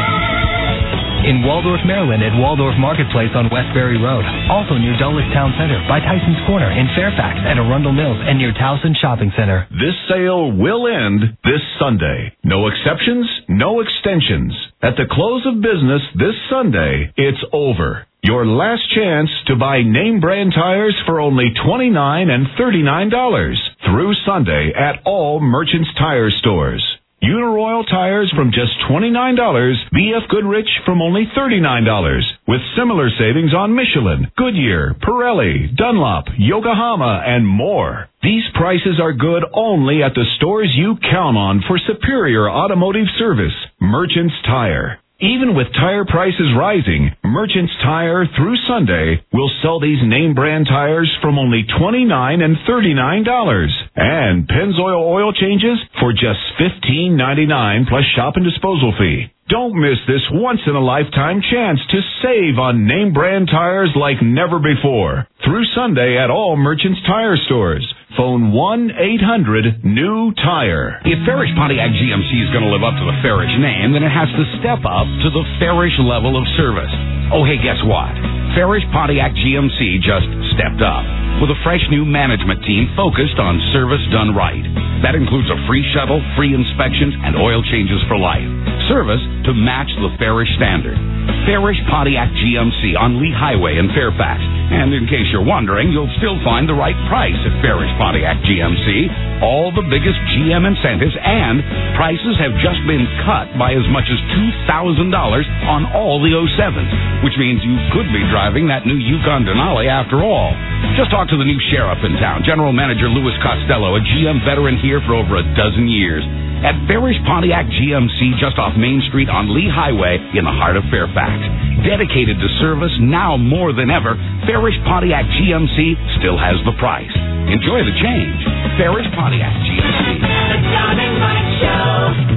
In Waldorf, Maryland at Waldorf Marketplace on Westbury Road. Also near Dulles Town Center by Tyson's Corner in Fairfax at Arundel Mills and near Towson Shopping Center. This sale will end this Sunday. No exceptions, no extensions. At the close of business this Sunday, it's over. Your last chance to buy name brand tires for only twenty-nine dollars and thirty-nine dollars through Sunday at all Merchants Tire stores. Uniroyal tires from just twenty-nine dollars, B F Goodrich from only thirty-nine dollars, with similar savings on Michelin, Goodyear, Pirelli, Dunlop, Yokohama, and more. These prices are good only at the stores you count on for superior automotive service, Merchants Tire. Even with tire prices rising, Merchants Tire through Sunday will sell these name brand tires from only twenty-nine dollars and thirty-nine dollars. And Pennzoil oil changes for just fifteen ninety-nine plus shop and disposal fee. Don't miss this once-in-a-lifetime chance to save on name brand tires like never before. Through Sunday at all Merchants Tire stores. Phone one eight hundred new tire. If Farish Pontiac G M C is going to live up to the Farish name, then it has to step up to the Farish level of service. Oh, hey, guess what? Farish Pontiac G M C just stepped up with a fresh new management team focused on service done right. That includes a free shuttle, free inspections, and oil changes for life. Service to match the Farish standard. Farish Pontiac G M C on Lee Highway in Fairfax. And in case you're wondering, you'll still find the right price at Farish Pontiac G M C. All the biggest G M incentives, and prices have just been cut by as much as two thousand dollars on all the oh sevens, which means you could be driving that new Yukon Denali after all. Just talk to the new sheriff in town, General Manager Louis Costello, a G M veteran here for over a dozen years. At Farish Pontiac G M C just off Main Street on Lee Highway in the heart of Fairfax. Dedicated to service now more than ever, Farish Pontiac G M C still has the price. Enjoy the change. Farish Pontiac G M C. The Don and Mike Show.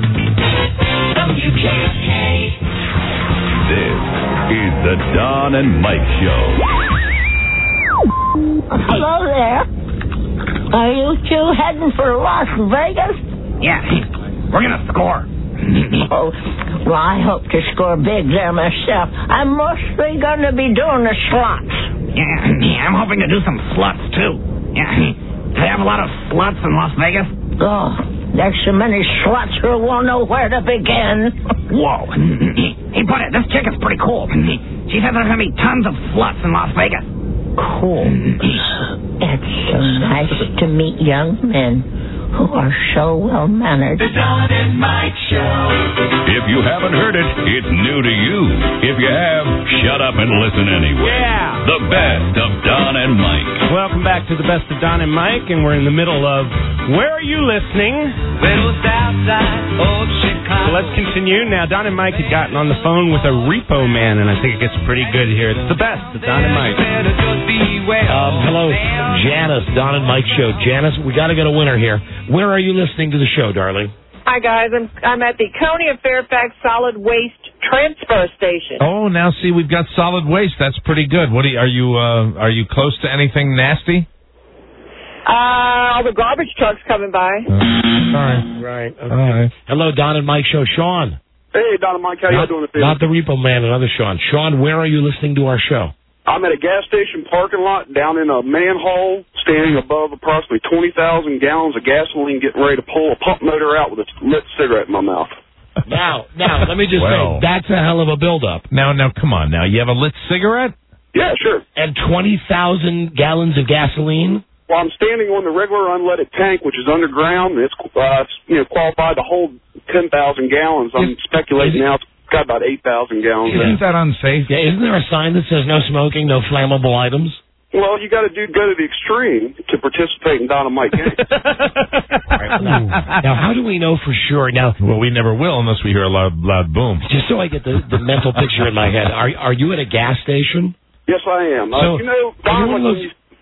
W K S K. This is the Don and Mike Show. Hello there. Are you two heading for Las Vegas? Yeah, we're going to score. Oh, well, I hope to score big there myself. I'm mostly going to be doing the slots. Yeah, I'm hoping to do some sluts, too. Yeah, do they have a lot of sluts in Las Vegas? Oh, there's so many sluts who won't know where to begin. Whoa. Hey, buddy, this chick is pretty cool. She says there's going to be tons of sluts in Las Vegas. Cool. It's so nice to meet young men who are so well-mannered. The Don and Mike Show. If you haven't heard it, it's new to you. If you have, shut up and listen anyway. Yeah. The best of Don and Mike. Welcome back to the best of Don and Mike, and we're in the middle of Where Are You Listening? Little Southside, old Chicago. So let's continue. Now, Don and Mike had gotten on the phone with a repo man, and I think it gets pretty good here. It's the best of Don and Mike. Um, hello, Janice, Don and Mike Show. Janice, we got to get a winner here. Where are you listening to the show, darling? Hi, guys. I'm I'm at the County of Fairfax Solid Waste Transfer Station. Oh, now see, we've got solid waste. That's pretty good. What are you, are you uh, are you close to anything nasty? Uh, all the garbage trucks coming by. Uh, sorry. Right. Okay. All right. Hello, Don and Mike Show. Sean. Hey, Don and Mike. How not, you doing? Not the repo man, another Sean. Sean, where are you listening to our show? I'm at a gas station parking lot down in a manhole, standing above approximately twenty thousand gallons of gasoline, getting ready to pull a pump motor out with a lit cigarette in my mouth. Now, now, let me just well, say, that's a hell of a buildup. Now, now, come on. Now, you have a lit cigarette? Yeah, sure. And twenty thousand gallons of gasoline? Well, I'm standing on the regular unleaded tank, which is underground. It's uh, you know qualified to hold ten thousand gallons. I'm is, speculating now. Got about eight thousand gallons. Isn't that unsafe? Yeah, isn't there a sign that says no smoking, no flammable items? Well, you got to do go to the extreme to participate in Don and Mike games. Right, now, now, how do we know for sure? Now, well, we never will unless we hear a loud, loud boom. Just so I get the, the mental picture in my head, are are you at a gas station? Yes, I am. So, uh, you know, Don, you when, those... you,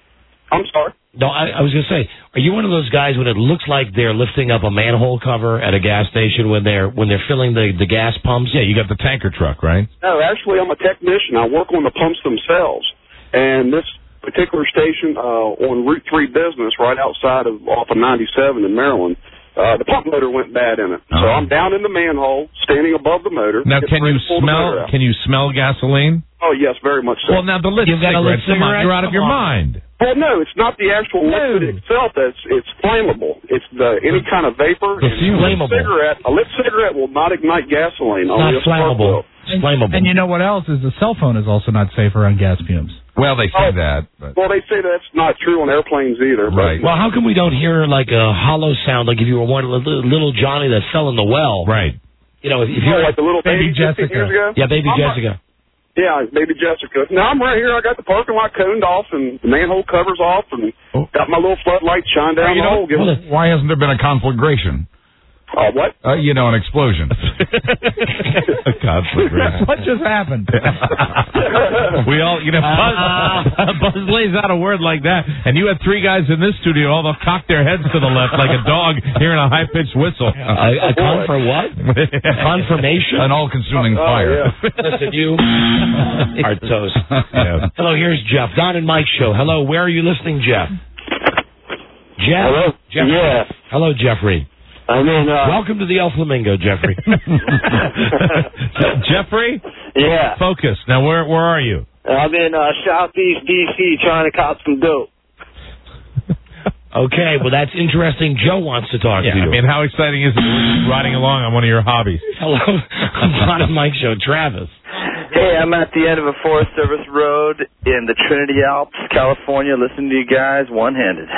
I'm sorry? No, I, I was going to say, are you one of those guys when it looks like they're lifting up a manhole cover at a gas station when they're when they're filling the, the gas pumps? Yeah, you got the tanker truck, right? No, actually, I'm a technician. I work on the pumps themselves. And this particular station uh, on Route three Business, right outside of off of ninety-seven in Maryland, uh, the pump motor went bad in it. So Uh-huh. I'm down in the manhole, standing above the motor. Now, getting can you ready to pull the motor smell? out. Can you smell gasoline? Oh, yes, very much so. Well, now the lit You've got a lit cigarette. Come on, cigarette? you're out of your Come on. mind. Well, no, it's not the actual liquid itself that's it's flammable. It's the any kind of vapor. The and fume. a lit Flammable. cigarette. A lit cigarette will not ignite gasoline. It's only not a spark flammable. will. It's flammable. And you know what else is the cell phone is also not safe around gas fumes. Well, they say Oh. that, but Well, they say that's not true on airplanes either. Right. Well, how come we don't hear like a hollow sound, like if you were one little, little Johnny that fell in the well? right. You know, if, if But, you're oh, like the little Baby baby fifteen Jessica. years ago? yeah, baby I'm Jessica. Yeah, baby Jessica. Now I'm right here. I got the parking lot coned off and the manhole covers off and Oh. got my little floodlight shine down you the know, hole. Give Well, it- why hasn't there been a conflagration? Uh, what? Uh, you know, an explosion. a conflagration. What just happened? We all, you know, Buzz, Buzz lays out a word like that, and you had three guys in this studio, all they'll cock their heads to the left like a dog hearing a high-pitched whistle. A, a con for what? Confirmation? An all-consuming Oh, fire. yeah. Listen, you are toast. Yeah. Hello, here's Jeff. Don and Mike show. Hello, where are you listening, Jeff? Jeff? Hello? Jeffrey. Yeah. Hello, Jeffrey. I'm in, uh... Welcome to the El Flamingo, Jeffrey. Jeffrey? Yeah. Focus. Now, where where are you? I'm in, uh, Southeast D C trying to cop some dope. Okay, well, that's interesting. Joe wants to talk Yeah, to you. I mean, how exciting is it riding along on one of your hobbies? Hello, Don and Mike show. Travis. Hey, I'm at the end of a Forest Service road in the Trinity Alps, California, listening to you guys one-handed.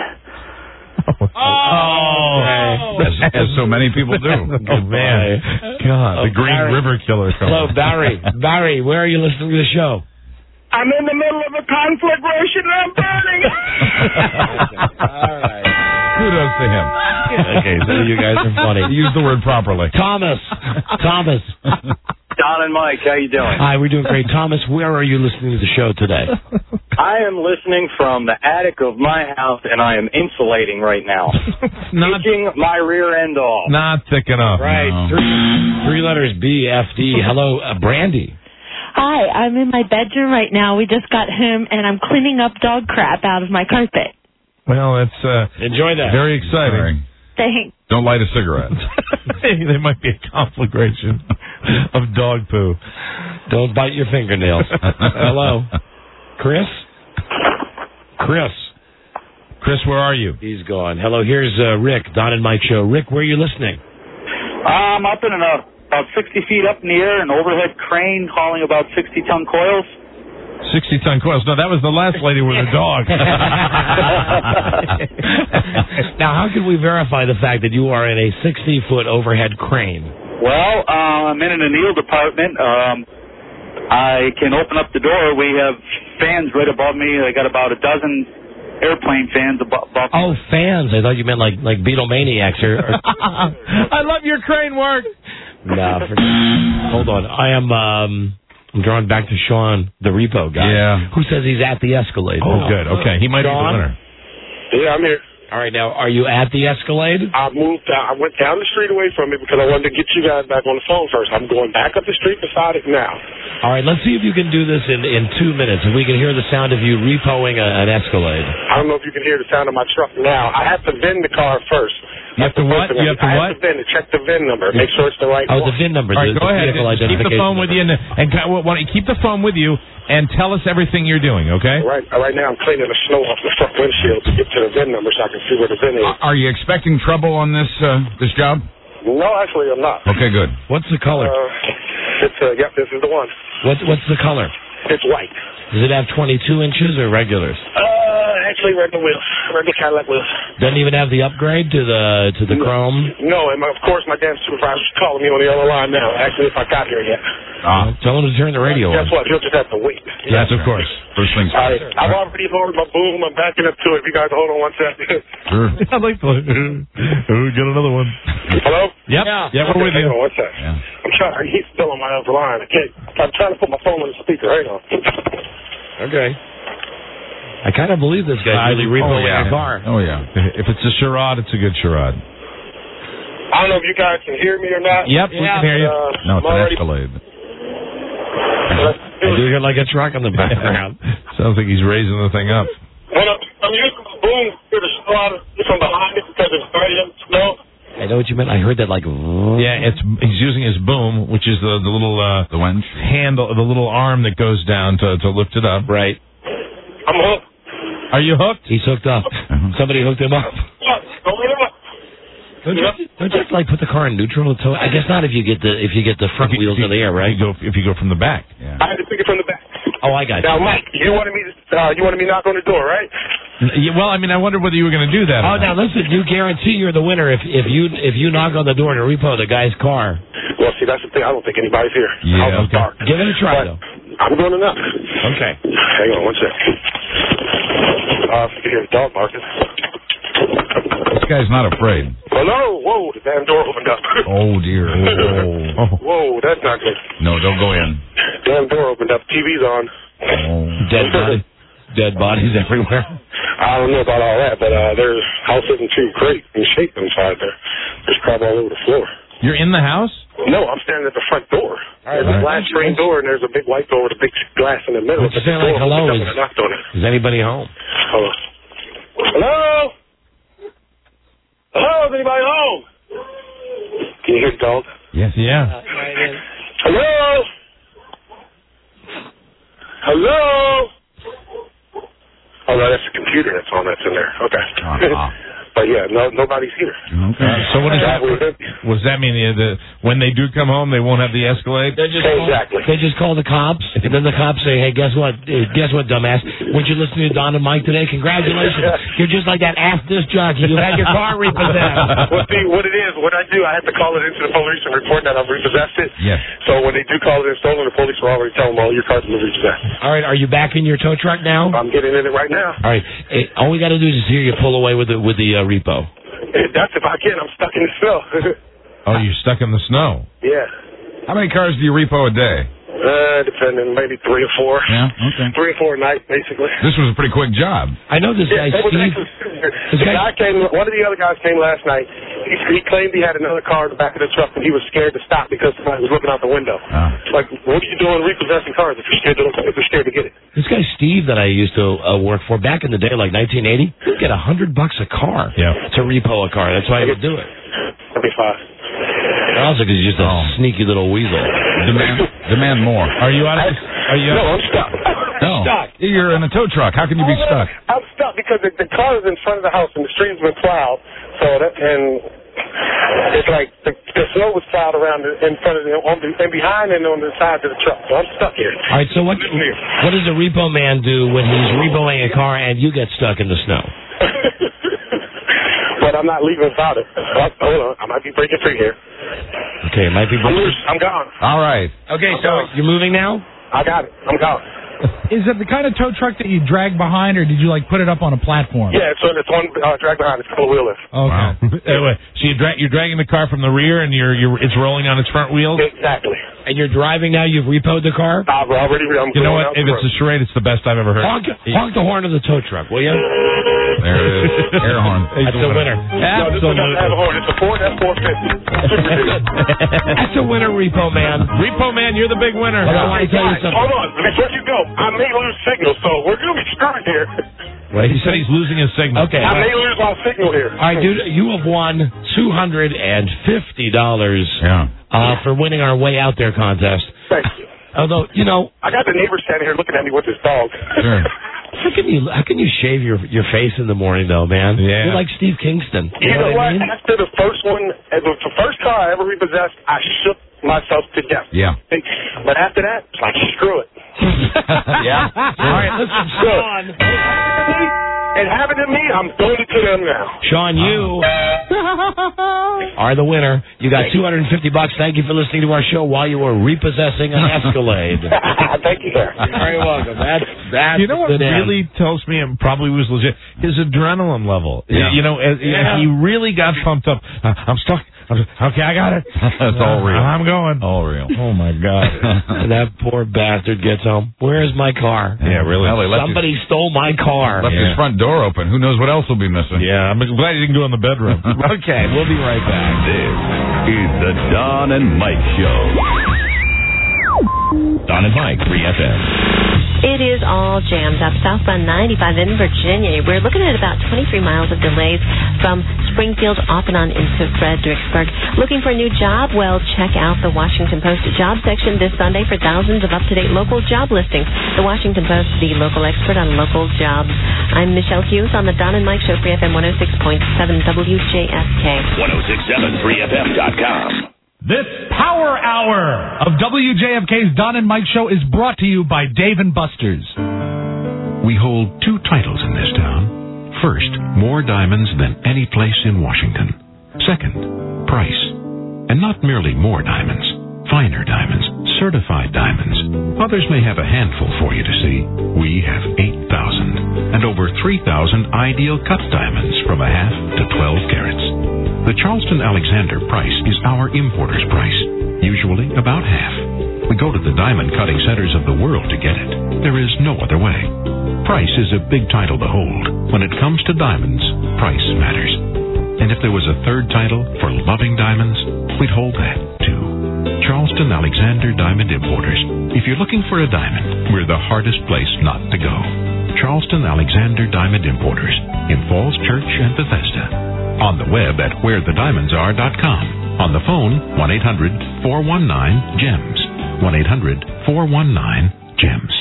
Oh, as, as so many people do. Oh, man. God, the Oh, Green Barry. River Killer. Hello, Barry. Barry, where are you listening to the show? I'm in the middle of a conflagration and I'm burning. All right. Kudos to him. Okay, so you guys are funny. Use the word properly. Thomas. Thomas. Don and Mike, how you doing? Hi, we're doing great. Thomas, where are you listening to the show today? I am listening from the attic of my house, and I am insulating right now. Not, Taking my rear end off. not thick enough. Right. No. Three, three letters, B F D. Hello, uh, Brandy. Hi, I'm in my bedroom right now. We just got home, and I'm cleaning up dog crap out of my carpet. Well, that's uh, Enjoy that. very exciting. Thanks. Don't light a cigarette. There might be a conflagration of dog poo. Don't bite your fingernails. Hello. Chris? Chris. Chris, where are you? He's gone. Hello, here's uh, Rick, Don and Mike show. Rick, where are you listening? I'm up in a, about sixty feet up in the air, an overhead crane hauling about sixty-ton coils. sixty-ton coils. No, that was the last lady with a dog. Now, how can we verify the fact that you are in a sixty-foot overhead crane? Well, uh, I'm in an anneal department. Um, I can open up the door. We have fans right above me. I got about a dozen airplane fans above, above Oh, fans. I thought you meant like like Beatlemaniacs. Or, or... I love your crane work. Nah, forget. Hold on. I am... Um, I'm drawing back to Sean, the repo guy. Yeah. Who says he's at the Escalade. Oh, good. Okay. He might be the Sean? winner. Yeah, I'm here. All right, now, are you at the Escalade? I moved down. I went down the street away from it because I wanted to get you guys back on the phone first. I'm going back up the street beside it now. All right, let's see if you can do this in, in two minutes. If we can hear the sound of you repoing a, an Escalade. I don't know if you can hear the sound of my truck now. I have to V I N the car first. You have to what? You have to I what? have to V I N it. Check the V I N number. Make sure it's the right Oh, one. the V I N number. All right, the, go the ahead. vehicle Just keep the identification phone with you, and, and why don't you keep the phone with you and tell us everything you're doing, okay? Right, right now I'm cleaning the snow off the front windshield to get to the V I N number so I can see where the V I N is. Are you expecting trouble on this uh, this job? No, actually I'm not. Okay, good. What's the color? Uh, it's uh, yep, this is the one. What's what's the color? It's white. Does it have twenty-two inches or regulars? Uh, actually regular wheels, regular Cadillac wheels. Doesn't even have the upgrade to the to the No. chrome. No, and of course my damn supervisor's calling me on the other line now. Asking if I got here yet. Uh, tell him to turn the radio Guess on. what? He'll just have to wait. Yes, of course. First things All right, first. I've already lowered my boom. I'm backing up to it. If you guys hold on one second. Sure. I'd like to. Oh, get another one. Hello? Yep. Yeah. Yeah, we're with hang you. on one second. Yeah. I'm trying. He's still on my other line. I can't. I'm trying to put my phone on the speaker. Hang on. Okay. I kind of believe this guy's really repoing oh, yeah. a car. Oh, yeah. If it's a charade, it's a good charade. I don't know if you guys can hear me or not. Yep, we yeah, can hear you. Uh, No, it's I'm an already- Escalade. I do hear like a truck in the background. Sounds like he's raising the thing up. When I'm, I'm using the boom here to slow out from behind it because it's very slow. I know what you meant. I heard that like. Yeah, it's he's using his boom, which is the the little uh, the winch handle, the little arm that goes down to to lift it up. Right. I'm hooked. Are you hooked? He's hooked up. Somebody hooked him up. Don't you, don't you have to like put the car in neutral? So I guess not if you get the if you get the front if you, wheels if in the air, right? If you go, if you go from the back. Yeah. I had to pick it from the back. Oh, I got you. Now, Mike, you wanted me to uh, you wanted me to knock on the door, right? Yeah, well, I mean, I wondered whether you were going to do that. Oh, now listen, you guarantee you're the winner if if you if you knock on the door to repo the guy's car. Well, see, that's the thing. I don't think anybody's here. Yeah, House is okay. dark. Give it a try, But though. I'm going to knock. Okay. Hang on one sec. Uh, if you can hear the dog barking. This guy's not afraid. Hello? Whoa, the damn door opened up. Oh, dear. Oh. Whoa, that's not good. No, don't go in. Damn door opened up. T V's on. Oh. Dead body, dead bodies everywhere. I don't know about all that, but uh, there's house isn't too great in shape inside there. There's crap all over the floor. You're in the house? No, I'm standing at the front door. All right, there's a right. glass screen door, and there's a big white door with a big glass in the middle. What's it saying like hello? Is, I knocked on it. is anybody home? Hold on. Hello? Hello? Is anybody home? Can you hear the dog? Yes. Yeah. Uh, right Hello? Hello? Oh, no, that's the computer that's on that's in there. Okay. Uh-huh. But, yeah, no, nobody's here. Okay. Uh, so what does that? We're good. What does that mean? The, the, when they do come home, they won't have the Escalade? They just Exactly. Call, they just call the cops, and then the cops say, "Hey, guess what? Uh, Guess what, dumbass? Weren't you listening to Don and Mike today? Congratulations! You're just like that ass disc jockey. You had your car repossessed." Well, see, what it is, what I do, I have to call it into the police and report that I've repossessed it. Yes. So when they do call it in stolen, the police will already tell them, "Oh, your car's been repossessed." All right, are you back in your tow truck now? I'm getting in it right now. All right, eh, all we got to do is just hear you pull away with the with the uh, repo. That's if I can. I'm stuck in the snow. Oh, you're stuck in the snow. Yeah. How many cars do you repo a day? Uh, depending, maybe three or four. Yeah, okay. Three or four a night, basically. This was a pretty quick job. I know this Yeah, guy that was Steve. actually, the guy came. One of the other guys came last night. He, he claimed he had another car in the back of the truck, and he was scared to stop because somebody was looking out the window. Ah. Like, what are you doing repossessing cars if you're scared to look, if you're scared to get it? This guy Steve that I used to uh, work for back in the day, like nineteen eighty, he'd get a hundred bucks a car Yeah. to repo a car. That's why he would do it. That'd be fine. Also, because he's just a Oh. sneaky little weasel. Demand, demand more. Are you out of? Are you? No, I'm stuck. No. Stuck. You're in a tow truck. How can you be stuck? I'm stuck because the, the car is in front of the house and the street's been plowed. So that and it's like the, the snow was plowed around in front of the on the and behind and on the sides of the truck. So I'm stuck here. All right, so what what does a repo man do when he's repoing a car and you get stuck in the snow? But I'm not leaving without it. Oh, hold on, I might be breaking free here. Okay, it might be. I'm loose. I'm gone. All right. Okay, I'm so gone. you're moving now? I got it. I'm gone. Is it the kind of tow truck that you drag behind, or did you like put it up on a platform? Yeah, it's on it's on uh, drag behind. It's full wheel lift. Okay. Anyway, so you dra- you're dragging the car from the rear, and you're you're it's rolling on its front wheels. Exactly. And you're driving now? You've repoed the car? I've already. I'm You know going what? out If the it's a road. charade, it's the best I've ever heard. Honk, honk the horn of the tow truck, will you? There it is. Air horn. That's a winner. No, this one doesn't have a horn. It's a Ford F four fifty. That's a winner, Repo Man. Repo Man, you're the big winner. But I want to tell you Guys, something. hold on. Before you go, I may lose signal, so we're going to be screwed here. Well, he said he's losing his signal. Okay. I may lose my signal here. All right, dude, you have won two hundred fifty dollars Yeah. uh, for winning our Way Out There contest. Thank you. Although, you know, I got the neighbor standing here looking at me with his dog. Sure. how can you how can you shave your your face in the morning, though, man? Yeah. You're like Steve Kingston. You know what what? I mean? After the first one, uh, the the first car I ever repossessed, I shook myself to death. Yeah. But after that, it's like, screw it. Yeah. All right, listen, Sean. It happened to me. I'm doing it to them now. Sean, you are the winner. You got two hundred fifty bucks. Thank you for listening to our show while you were repossessing an Escalade. Thank you, sir. You're very welcome. That's, that's you know what the really tells me it probably was legit? His adrenaline level. Yeah. You know, as, Yeah. he really got pumped up. Uh, I'm stuck. I'm stuck. Okay, I got it. That's all real. I'm going. All real. Oh, my God. That poor bastard gets home. Where's my car? Yeah, really. Well, they left Somebody his, stole my car. left Yeah. his front door open. Who knows what else will be missing? Yeah, I'm glad he didn't go in the bedroom. Okay, we'll be right back. This is the Don and Mike Show. Don and Mike, three F M. It is all jammed up southbound ninety-five in Virginia. We're looking at about twenty-three miles of delays from Springfield off and on into Fredericksburg. Looking for a new job? Well, check out the Washington Post job section this Sunday for thousands of up-to-date local job listings. The Washington Post, the local expert on local jobs. I'm Michelle Hughes on the Don and Mike Show, three F M one oh six point seven W J S K. one oh six seven three F M dot com. This Power Hour of W J F K's Don and Mike Show is brought to you by Dave and Buster's. We hold two titles in this town. First, more diamonds than any place in Washington. Second, price. And not merely more diamonds, finer diamonds, certified diamonds. Others may have a handful for you to see. We have eight thousand and over three thousand ideal cut diamonds from a half to twelve carats. The Charleston Alexander price is our importer's price, usually about half. We go to the diamond cutting centers of the world to get it. There is no other way. Price is a big title to hold. When it comes to diamonds, price matters. And if there was a third title for loving diamonds, we'd hold that too. Charleston Alexander Diamond Importers. If you're looking for a diamond, we're the hardest place not to go. Charleston Alexander Diamond Importers in Falls Church and Bethesda. On the web at where the diamonds are dot com. On the phone, one eight hundred four one nine GEMS. one eight hundred four one nine GEMS.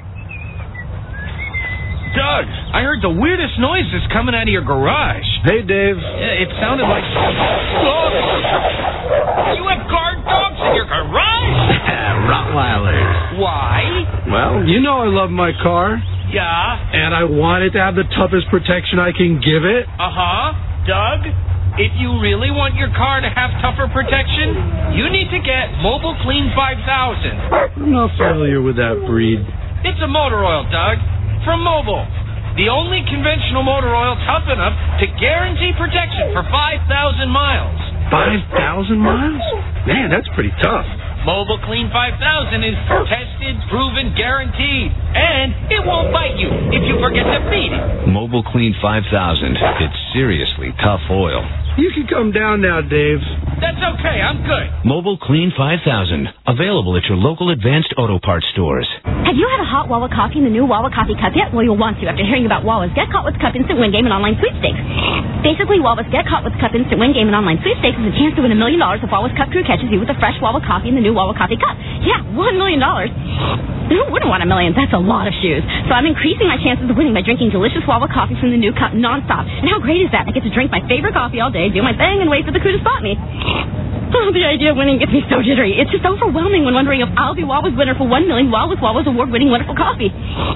Doug, I heard the weirdest noises coming out of your garage. Hey, Dave. Yeah, it sounded like... You have guard dogs in your garage? Rottweilers. Why? Well, you know I love my car. Yeah. And I want it to have the toughest protection I can give it. Uh-huh. Doug, if you really want your car to have tougher protection, you need to get Mobile Clean five thousand. I'm not familiar with that breed. It's a motor oil, Doug, from Mobile. The only conventional motor oil tough enough to guarantee protection for five thousand miles. five thousand miles? Man, that's pretty tough. Mobile Clean five thousand is tested, proven, guaranteed. And it won't bite you if you forget to feed it. Mobile Clean five thousand. It's seriously tough oil. You can come down now, Dave. That's okay. I'm good. Mobile Clean five thousand. Available at your local Advanced Auto Parts stores. Have you had a hot Wawa coffee in the new Wawa Coffee Cup yet? Well, you'll want to after hearing about Wawa's Get Caught with Cup Instant Win Game and Online Sweepstakes. Basically, Wawa's Get Caught with Cup Instant Win Game and Online Sweepstakes is a chance to win a million dollars if Wawa's Cup crew catches you with a fresh Wawa coffee in the new Wawa Coffee Cup. Yeah, one million dollars. Who wouldn't want a million? That's a lot of shoes. So I'm increasing my chances of winning by drinking delicious Wawa coffee from the new cup nonstop. And how great is that? I get to drink my favorite coffee all day, do my thing, and wait for the crew to spot me. Oh, the idea of winning gets me so jittery. It's just overwhelming when wondering if I'll be Wawa's winner for one million while with Wawa's award-winning wonderful coffee.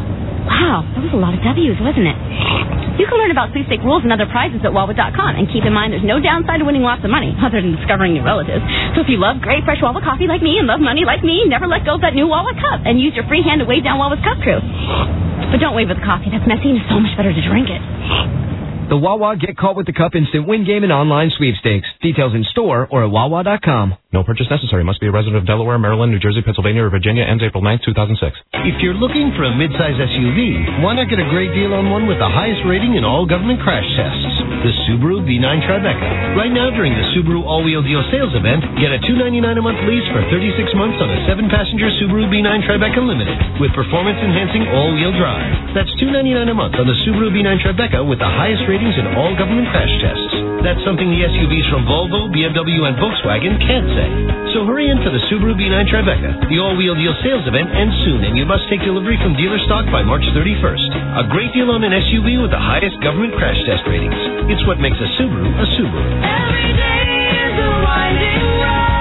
Wow, that was a lot of W's, wasn't it? You can learn about sweepstake rules and other prizes at Wawa dot com, and keep in mind there's no downside to winning lots of money, other than discovering new relatives. So if you love great fresh Wawa coffee like me and love money like me, never let go of that new Wawa cup, and use your free hand to wave down Wawa's cup crew. But don't wave with the coffee. That's messy and it's so much better to drink it. The Wawa Get Caught with the Cup Instant Win Game and Online Sweepstakes. Details in store or at Wawa dot com. No purchase necessary. Must be a resident of Delaware, Maryland, New Jersey, Pennsylvania, or Virginia. Ends April ninth, two thousand six. If you're looking for a midsize S U V, why not get a great deal on one with the highest rating in all government crash tests? The Subaru B nine Tribeca. Right now during the Subaru All-Wheel Deal Sales Event, get a two hundred ninety-nine dollars a month lease for thirty-six months on a seven-passenger Subaru B nine Tribeca Limited with performance-enhancing all-wheel drive. That's two hundred ninety-nine dollars a month on the Subaru B nine Tribeca with the highest ratings in all government crash tests. That's something the S U Vs from Volvo, B M W, and Volkswagen can't say. So hurry in for the Subaru B nine Tribeca. The all-wheel deal sales event ends soon, and you must take delivery from dealer stock by March thirty-first. A great deal on an S U V with the highest government crash test ratings. It's what makes a Subaru a Subaru. Every day is a winding road. To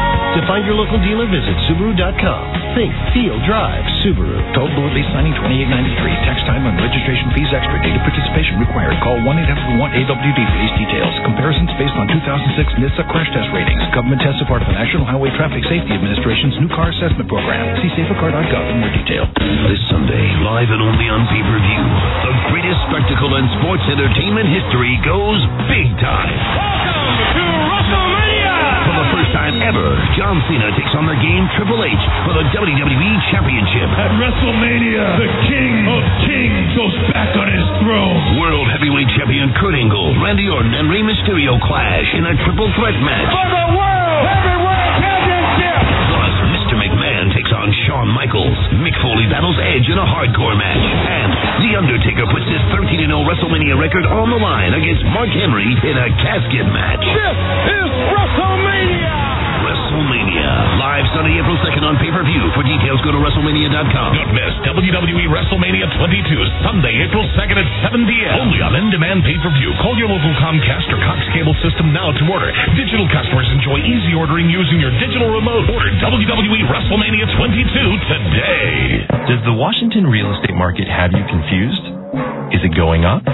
find your local dealer, visit Subaru dot com. Think, feel, drive Subaru. Toll bullet lease signing twenty-eight ninety-three. Tax time and registration fees extra. Data participation required. Call one eight hundred one A W D for lease details. Comparisons based on two thousand six NHTSA crash test ratings. Government tests are part of the National Highway Traffic Safety Administration's new car assessment program. See safer car dot gov for more detail. This Sunday, live and only on pay-per-view, the greatest spectacle in sports entertainment history goes big time. Welcome to WrestleMania! For the first time ever, John Cena takes on the game Triple H for the W W E Championship. At WrestleMania, the King of Kings goes back on his throne. World Heavyweight Champion Kurt Angle, Randy Orton, and Rey Mysterio clash in a triple threat match. For the World Heavyweight Championship! Plus, Mister McMahon takes on Shawn Michaels. Mick Foley battles Edge in a hardcore match. And The Undertaker puts his thirteen and oh WrestleMania record on the line against Mark Henry in a casket match. This is WrestleMania! WrestleMania. Live Sunday, April second on pay-per-view. For details, go to WrestleMania dot com. Don't miss W W E WrestleMania twenty-two, Sunday, April second at seven p.m. Only on in-demand pay-per-view. Call your local Comcast or Cox cable system now to order. Digital customers enjoy easy ordering using your digital remote. Order W W E WrestleMania twenty-two today. Does the Washington real estate market have you confused? Is it going up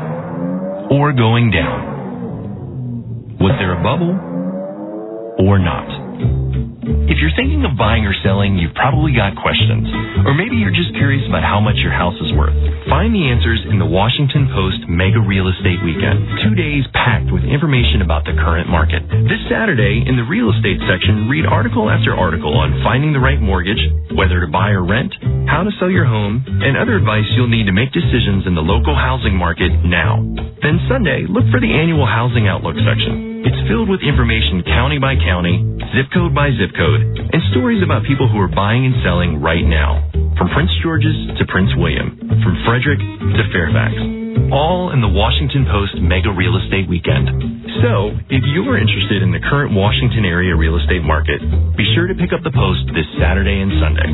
or going down? Was there a bubble or not? If you're thinking of buying or selling, you've probably got questions. Or maybe you're just curious about how much your house is worth. Find the answers in the Washington Post Mega Real Estate Weekend. Two days packed with information about the current market. This Saturday, in the real estate section, read article after article on finding the right mortgage, whether to buy or rent, how to sell your home, and other advice you'll need to make decisions in the local housing market now. Then Sunday, look for the annual Housing Outlook section. It's filled with information county by county, zip code by zip code, and stories about people who are buying and selling right now. From Prince George's to Prince William, from Frederick to Fairfax. All in the Washington Post Mega Real Estate Weekend. So, if you're interested in the current Washington area real estate market, be sure to pick up the Post this Saturday and Sunday.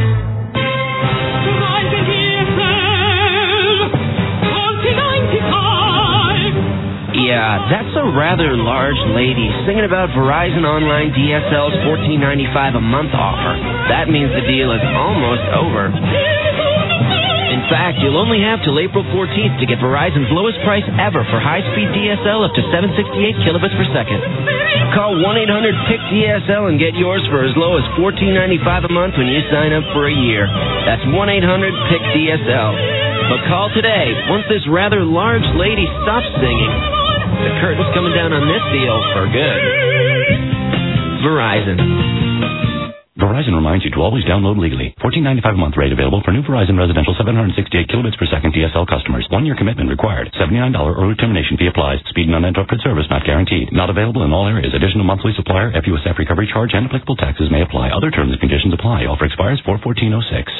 Yeah, that's a rather large lady singing about Verizon Online D S L's fourteen ninety-five a month offer. That means the deal is almost over. In fact, you'll only have till April fourteenth to get Verizon's lowest price ever for high-speed D S L up to seven sixty-eight kilobits per second. Call one eight hundred P I C D S L and get yours for as low as fourteen ninety-five a month when you sign up for a year. That's one eight hundred P I C D S L. But call today, once this rather large lady stops singing. The curtain's coming down on this deal for good. Verizon. Verizon reminds you to always download legally. fourteen ninety-five a month rate available for new Verizon residential seven sixty-eight kilobits per second D S L customers. One year commitment required. seventy-nine dollars early termination fee applies. Speed and uninterrupted service not guaranteed. Not available in all areas. Additional monthly supplier, F U S F recovery charge, and applicable taxes may apply. Other terms and conditions apply. Offer expires four fourteen oh six.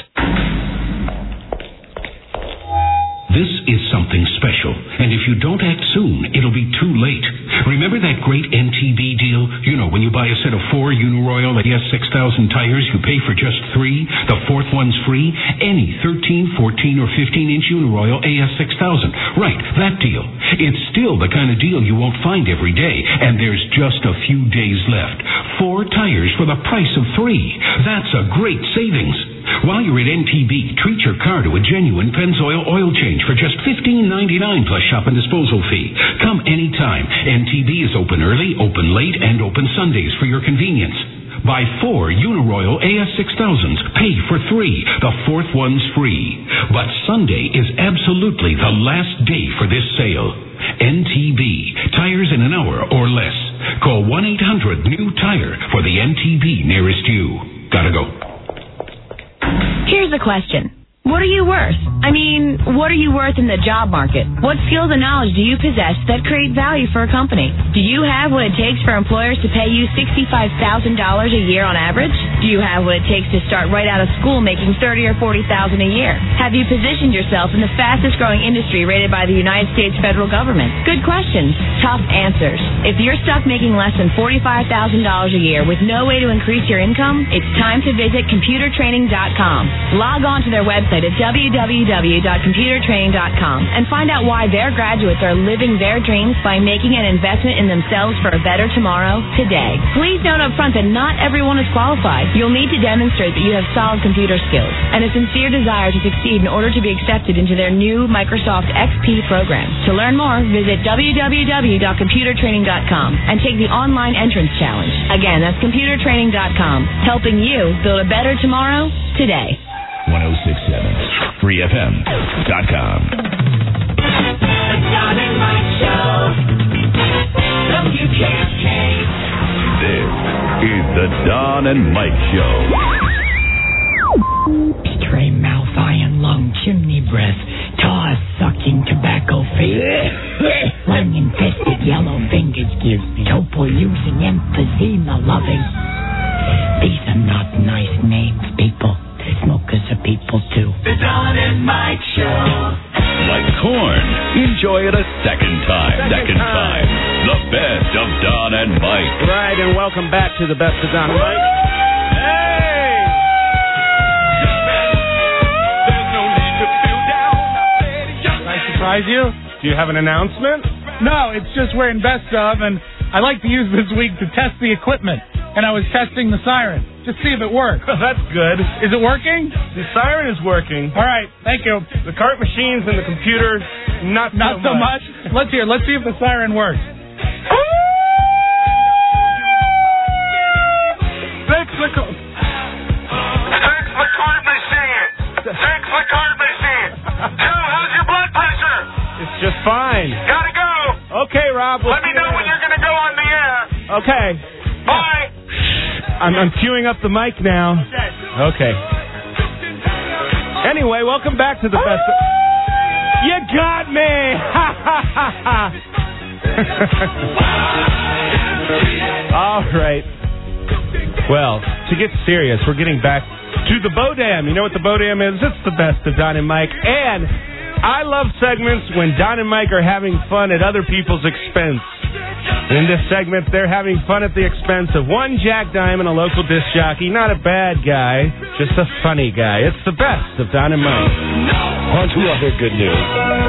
This is something special, and if you don't act soon, it'll be too late. Remember that great N T B deal? You know, when you buy a set of four Uniroyal A S six thousand tires, you pay for just three. The fourth one's free. Any thirteen, fourteen, or fifteen inch Uniroyal A S six thousand. Right, that deal. It's still the kind of deal you won't find every day, and there's just a few days left. Four tires for the price of three. That's a great savings. While you're at N T B, treat your car to a genuine Pennzoil oil change for just fifteen ninety-nine plus shop and disposal fee. Come anytime. N T B is open early, open late, and open Sundays for your convenience. Buy four Uniroyal A S six thousands. Pay for three. The fourth one's free. But Sunday is absolutely the last day for this sale. N T B. Tires in an hour or less. Call one eight hundred new tire for the N T B nearest you. Gotta go. Here's the question. What are you worth? I mean, what are you worth in the job market? What skills and knowledge do you possess that create value for a company? Do you have what it takes for employers to pay you sixty-five thousand dollars a year on average? Do you have what it takes to start right out of school making thirty or forty thousand a year? Have you positioned yourself in the fastest growing industry rated by the United States federal government? Good questions, tough answers. If you're stuck making less than forty-five thousand dollars a year with no way to increase your income, it's time to visit computer training dot com. Log on to their website at w w w dot computer training dot com and find out why their graduates are living their dreams by making an investment in themselves for a better tomorrow today. Please note up front that not everyone is qualified. You'll need to demonstrate that you have solid computer skills and a sincere desire to succeed in order to be accepted into their new Microsoft X P program. To learn more, visit w w w dot computer training dot com and take the online entrance challenge. Again, that's computer training dot com, helping you build a better tomorrow today. one oh six point seven free f m dot com. The Don and Mike Show. W K S K. This is the Don and Mike Show. Stray mouth, iron lung, chimney breath, tar sucking, tobacco face, lung infested, yellow fingers give topo using emphysema loving. These are not nice names, people. Smokers are people too. The Don and Mike Show. Like corn, enjoy it a second time. Second, second time. time. The best of Don and Mike. Right, and welcome back to the best of Don and Mike. Hey! There's no need to feel down. Can I surprise you? Do you have an announcement? No, it's just we're in best of, and I like to use this week to test the equipment. And I was testing the siren. Just see if it works. That's good. Is it working? The siren is working. All right, thank you. The cart machines and the computer, not, not so, so much. much. Let's hear. Let's see if the siren works. Fix the cart. Fix the cart machine. Fix the cart machine. Joe, how's your blood pressure? It's just fine. Gotta go. Okay, Rob. We'll Let me know when you're gonna go on the air. Okay. Bye. I'm, I'm queuing up the mic now. Okay. Anyway, welcome back to the best. Of... You got me! Ha ha ha ha! All right. Well, to get serious, we're getting back to the Bodam. You know what the Bodam is? It's the best of Don and Mike. And I love segments when Don and Mike are having fun at other people's expense. In this segment, they're having fun at the expense of one Jack Diamond, a local disc jockey. Not a bad guy, just a funny guy. It's the best of Don and Mike. On to other good news.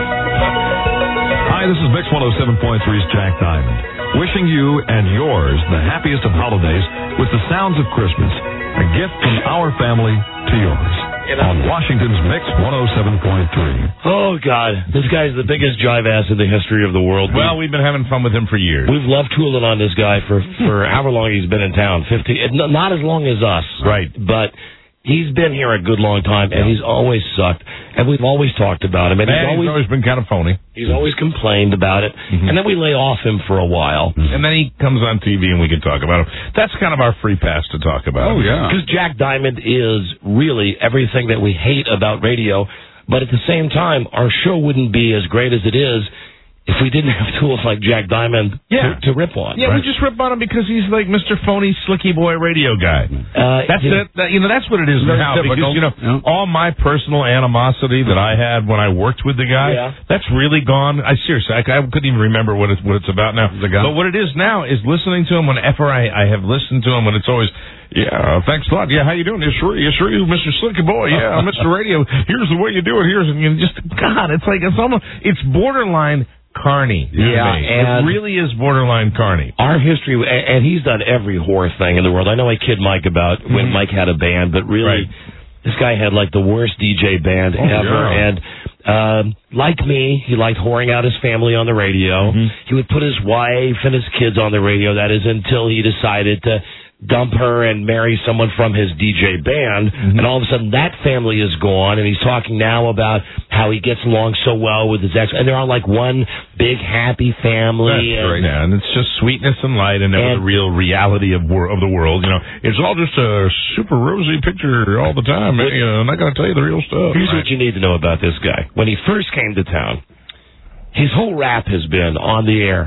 Hi, this is Mix one oh seven point three's Jack Diamond. Wishing you and yours the happiest of holidays with the sounds of Christmas. A gift from our family to yours. On Washington's Mix one oh seven point three. Oh, God. This guy's the biggest jive ass in the history of the world. Well, we've been having fun with him for years. We've loved tooling on this guy for, for however long he's been in town. fifty, not as long as us. Right. But he's been here a good long time, and he's always sucked. And we've always talked about him. And Man, he's, always, he's always been kind of phony. He's always complained about it. Mm-hmm. And then we lay off him for a while. Mm-hmm. And then he comes on T V and we can talk about him. That's kind of our free pass to talk about him. Oh, yeah. Because Jack Diamond is really everything that we hate about radio. But at the same time, our show wouldn't be as great as it is if we didn't have tools like Jack Diamond yeah. to, to rip on. Yeah, right? we just rip on him because he's like Mister Phony, Slicky Boy radio guy. Uh, that's you know, it. That, you know, that's what it is now. Difficult. Because, you know, yeah. all my personal animosity that I had when I worked with the guy, yeah. that's really gone. I seriously, I, I couldn't even remember what it's, what it's about now. But what it is now is listening to him whenever I, I have listened to him, when it's always, yeah, thanks a lot. Yeah, how you doing? Yes, sure, yes, sure, you, Mister Slicky Boy. Yeah, Mister Radio. Here's the way you do it. Here's, and you just, God, it's like, it's almost, it's borderline Carney. Yeah, and it really is borderline Carney. Our history, and he's done every horror thing in the world. I know I kid Mike about when Mike had a band, but really, right. this guy had like the worst D J band oh, ever. Yeah. And um, like me, he liked whoring out his family on the radio. Mm-hmm. He would put his wife and his kids on the radio. That is until he decided to dump her and marry someone from his D J band, mm-hmm. and all of a sudden that family is gone, and he's talking now about how he gets along so well with his ex, and they're on like one big happy family. That's and, right, yeah, and it's just sweetness and light, and never the real reality of wor- of the world. You know, it's all just a super rosy picture all the time. But, you know, I'm not going to tell you the real stuff. Here's right. what you need to know about this guy. When he first came to town, his whole rap has been on the air.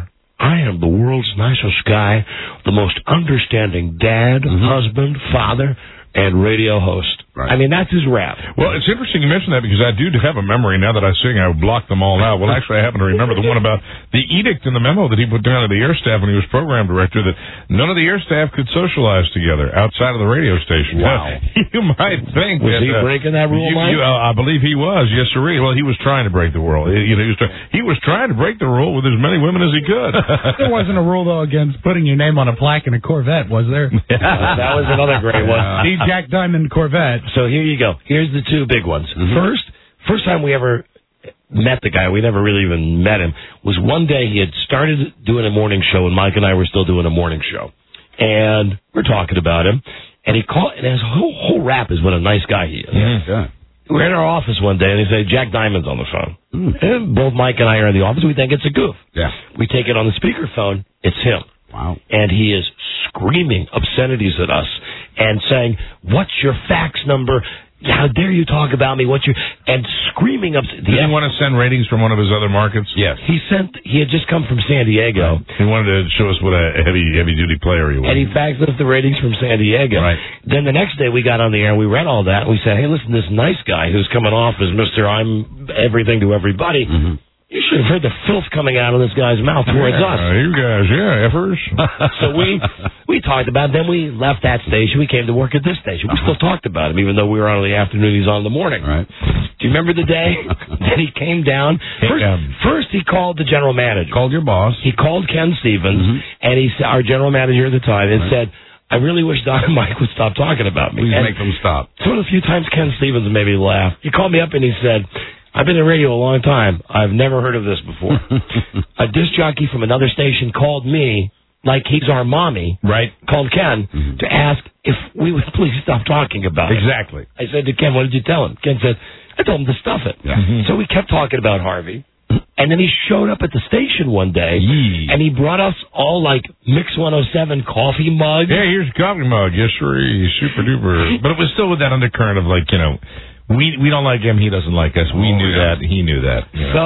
I am the world's nicest guy, the most understanding dad, Mm-hmm. husband, father, and radio host. Right. I mean, that's his rap. Well, it's interesting you mention that because I do have a memory now that I sing. I blocked them all out. Well, actually, I happen to remember the one about the edict in the memo that he put down to the air staff when he was program director that none of the air staff could socialize together outside of the radio station. Wow. You might think Was that, he uh, breaking that rule, you, Mike? you, uh, I believe he was. Yes, sir. Well, he was trying to break the rule. He, you know, he was, try- he was trying to break the rule with as many women as he could. There wasn't a rule, though, against putting your name on a plaque in a Corvette, was there? That was another great one. The Jack Diamond Corvette. So here you go. Here's the two big ones. Mm-hmm. First, first time we ever met the guy, we never really even met him, was one day he had started doing a morning show, and Mike and I were still doing a morning show. And we're talking about him, and he called, and his whole, whole rap is what a nice guy he is. Yeah. We're in our office one day, and they say, Jack Diamond's on the phone. Mm. And both Mike and I are in the office. We think it's a goof. Yeah. We take it on the speakerphone. It's him. Wow. And he is screaming obscenities at us and saying, what's your fax number? How dare you talk about me? What's your... And screaming up... Did he want to send ratings from one of his other markets? Yes. He sent... He had just come from San Diego. He wanted to show us what a heavy, heavy-duty player he was. And he faxed us the ratings from San Diego. Right. Then the next day we got on the air and we read all that and we said, hey, listen, this nice guy who's coming off as Mister I'm everything to everybody, Mm-hmm. you should have heard the filth coming out of this guy's mouth towards yeah, us. You guys, yeah, effers. So we we talked about it. Then we left that station. We came to work at this station. We still talked about him, even though we were on in the afternoon. He's on in the morning. Right. Do you remember the day that he came down? First, first he called the general manager. Called your boss. He called Ken Stevens, Mm-hmm. and he said, our general manager at the time, and Right. said, I really wish Doc and Mike would stop talking about me. Please And make them stop. it's one of the few times Ken Stevens made me laugh. He called me up and he said, I've been in radio a long time. I've never heard of this before. A disc jockey from another station called me, like he's our mommy, right? Called Ken Mm-hmm. to ask if we would please stop talking about it. Exactly. I said to Ken, what did you tell him? Ken said, I told him to stuff it. Yeah. Mm-hmm. So we kept talking about Harvey. And then he showed up at the station one day, Yee. and he brought us all, like, Mix one oh seven coffee mugs. Yeah, here's a coffee mug. Yes, sir. Super duper. But it was still with that undercurrent of, like, you know, we we don't like him, he doesn't like us. We Oh, knew yeah. that, he knew that. You know. So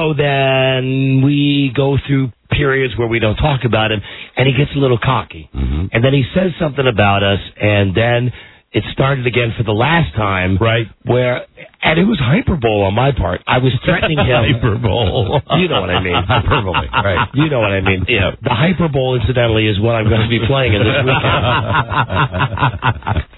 then we go through periods where we don't talk about him, and he gets a little cocky. Mm-hmm. And then he says something about us, and then it started again for the last time. Right. Where, and it was hyperbole on my part. I was threatening him. Hyperbole. You know what I mean. Hyperbole, right. You know what I mean. Yeah. The hyperbole, incidentally, is what I'm going to be playing in this weekend.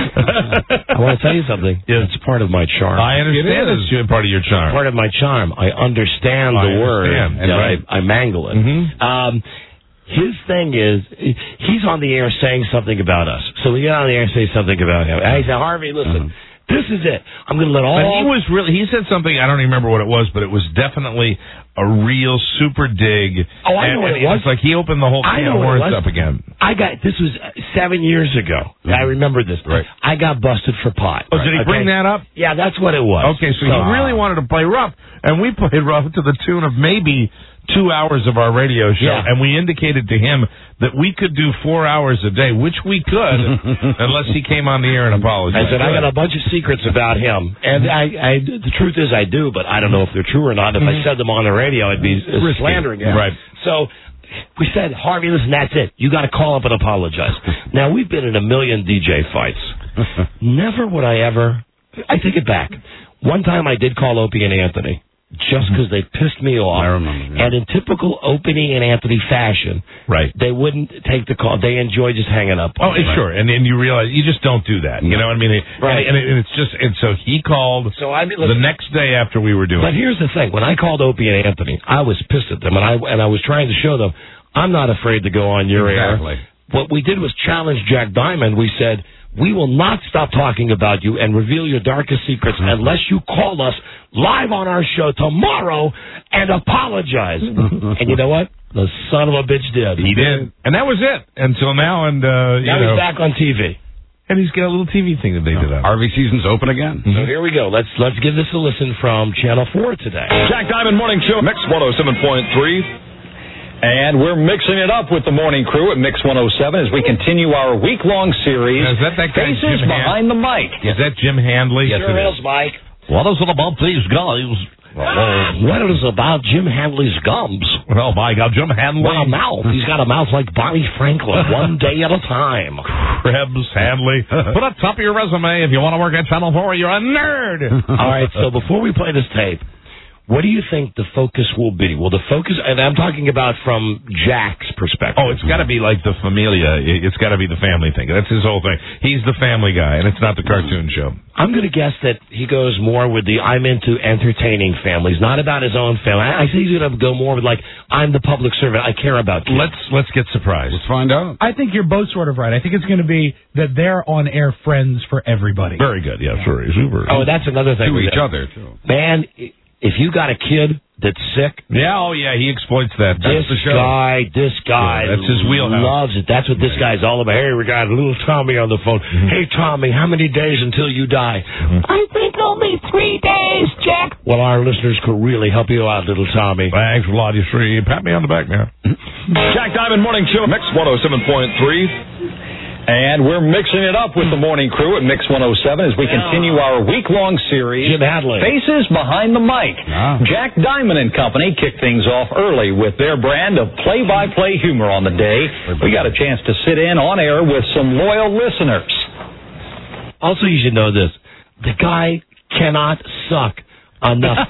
I want to tell you something. Yes. It's part of my charm. I understand It it's part of your charm. Part of my charm. I understand I the word, understand. and Right. I, I mangle it. Mhm. Um, his thing is, he's on the air saying something about us. So we get on the air and say something about him. I say, Harvey, listen, this is it. I'm going to let all... But he was really, he said something, I don't even remember what it was, but it was definitely a real super dig. Oh, I know and, what and it was. It's like he opened the whole I can know of what it worms was. up again. I got, this was seven years ago. I remember this. Right. I got busted for pot. Oh, did he Okay. bring that up? Yeah, that's what it was. Okay, so he really wanted to play rough, and we played rough to the tune of maybe two hours of our radio show, Yeah. and we indicated to him that we could do four hours a day, which we could, unless he came on the air and apologized. I said, I got a bunch of secrets about him. And I, I, the truth is I do, but I don't know if they're true or not. If I said them on the radio, I'd be uh, Risky. slandering him. Right. So we said, Harvey, listen, that's it. You got to call up and apologize. Now, we've been in a million D J fights. Never would I ever, I take it back. One time I did call Opie and Anthony. Just because they pissed me off. I remember, yeah. And in typical Opie and Anthony fashion, Right. they wouldn't take the call. They enjoy just hanging up. Oh, on me. sure, and and you realize you just don't do that. You know what I mean? It- Right. And, it, and it's just, and so he called So I mean, the listen, next day after we were doing But it. here's the thing: when I called Opie and Anthony, I was pissed at them, and I and I was trying to show them I'm not afraid to go on your Exactly. air. What we did was challenge Jack Diamond. We said we will not stop talking about you and reveal your darkest secrets unless you call us live on our show tomorrow and apologize. And you know what? The son of a bitch did. He did, and that was it until now. And uh, you Now know, he's back on T V. and he's got a little T V thing that they did up. Harvey season's open again. So here we go. Let's let's give this a listen from Channel four today. Jack Diamond Morning Show, Mix one oh seven point three. And we're mixing it up with the morning crew at Mix one oh seven as we continue our week-long series, Now, is that that guy, Faces Jim Behind the Mic. Is that Jim Handley? Sure is, Mike. What is it about these guys Well, what is about Jim Hanley's gums? Oh, my God, Jim Hanley. What a mouth. He's got a mouth like Barney Franklin, one day at a time. Krebs, Hanley. Put up top of your resume if you want to work at Channel four. You're a nerd. All right, so before we play this tape, what do you think the focus will be? Will the focus, and I'm talking about from Jack's perspective. Oh, it's got to be like the familia. It's got to be the family thing. That's his whole thing. He's the family guy, and it's not the cartoon show. I'm going to guess that he goes more with the I'm into entertaining families, not about his own family. I think he's going to go more with like, I'm the public servant. I care about kids. Let's let's get surprised. Let's find out. I think you're both sort of right. I think it's going to be that they're on-air friends for everybody. Very good. Yeah, sure. Super. Oh, that's another thing. To each other, too. Man, if you got a kid that's sick. Yeah, oh, yeah, he exploits that. That's this the show. guy, this guy yeah, that's his wheelhouse. Loves it. That's what this guy's all about. Hey, we got little Tommy on the phone. Mm-hmm. Hey, Tommy, how many days until you die? Mm-hmm. I think only three days, Jack. Well, our listeners could really help you out, little Tommy. Thanks a lot, you three. Pat me on the back now. Jack Diamond Morning Show, Mix one oh seven point three. And we're mixing it up with the morning crew at Mix one oh seven as we continue our week-long series, Jim Hadley. Faces Behind the Mic. Ah. Jack Diamond and Company kicked things off early with their brand of play-by-play humor on the day. We got a chance to sit in on air with some loyal listeners. Also, you should know this. The guy cannot suck enough.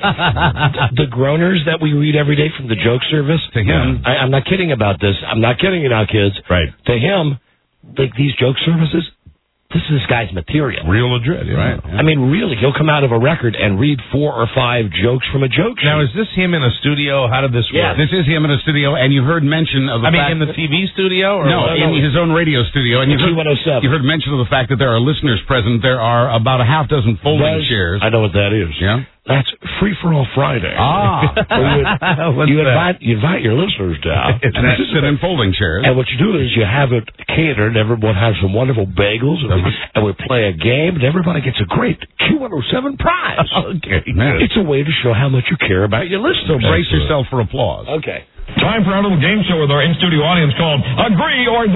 The groaners that we read every day from the joke service, to him, I, I'm not kidding about this. I'm not kidding you now, kids. Right. To him, like these joke services, this is this guy's material. Real legit, yeah. Right. Yeah. I mean, really, he'll come out of a record and read four or five jokes from a joke show. Now, is this him in a studio? How did this yeah, work? This is him in a studio, and you heard mention of the I fact... mean, in the T V studio? Or no, what? in his own radio studio. And you heard, you heard mention of the fact that there are listeners present. There are about a half dozen folding That's, chairs. I know what that is. Yeah? That's Free for All Friday. Ah. you, you, invite, you invite your listeners down. And that's sit in folding chairs. And what you do is you have it catered. Everyone has some wonderful bagels. And we, and we play a game, and everybody gets a great Q one oh seven prize. Okay. Man. It's a way to show how much you care about your listeners. So brace yourself for applause. Okay. Time for our little game show with our in-studio audience called Agree or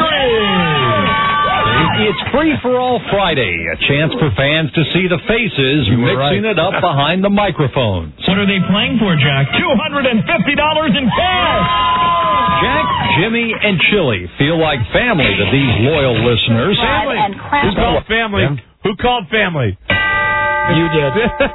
Disagree. It's Free for All Friday, a chance for fans to see the faces mixing right. it up behind the microphones. What are they playing for, Jack? two hundred fifty dollars in cash! Jack, Jimmy, and Chili feel like family to these loyal listeners. Family. Who called family? Yeah. Who called family? You did.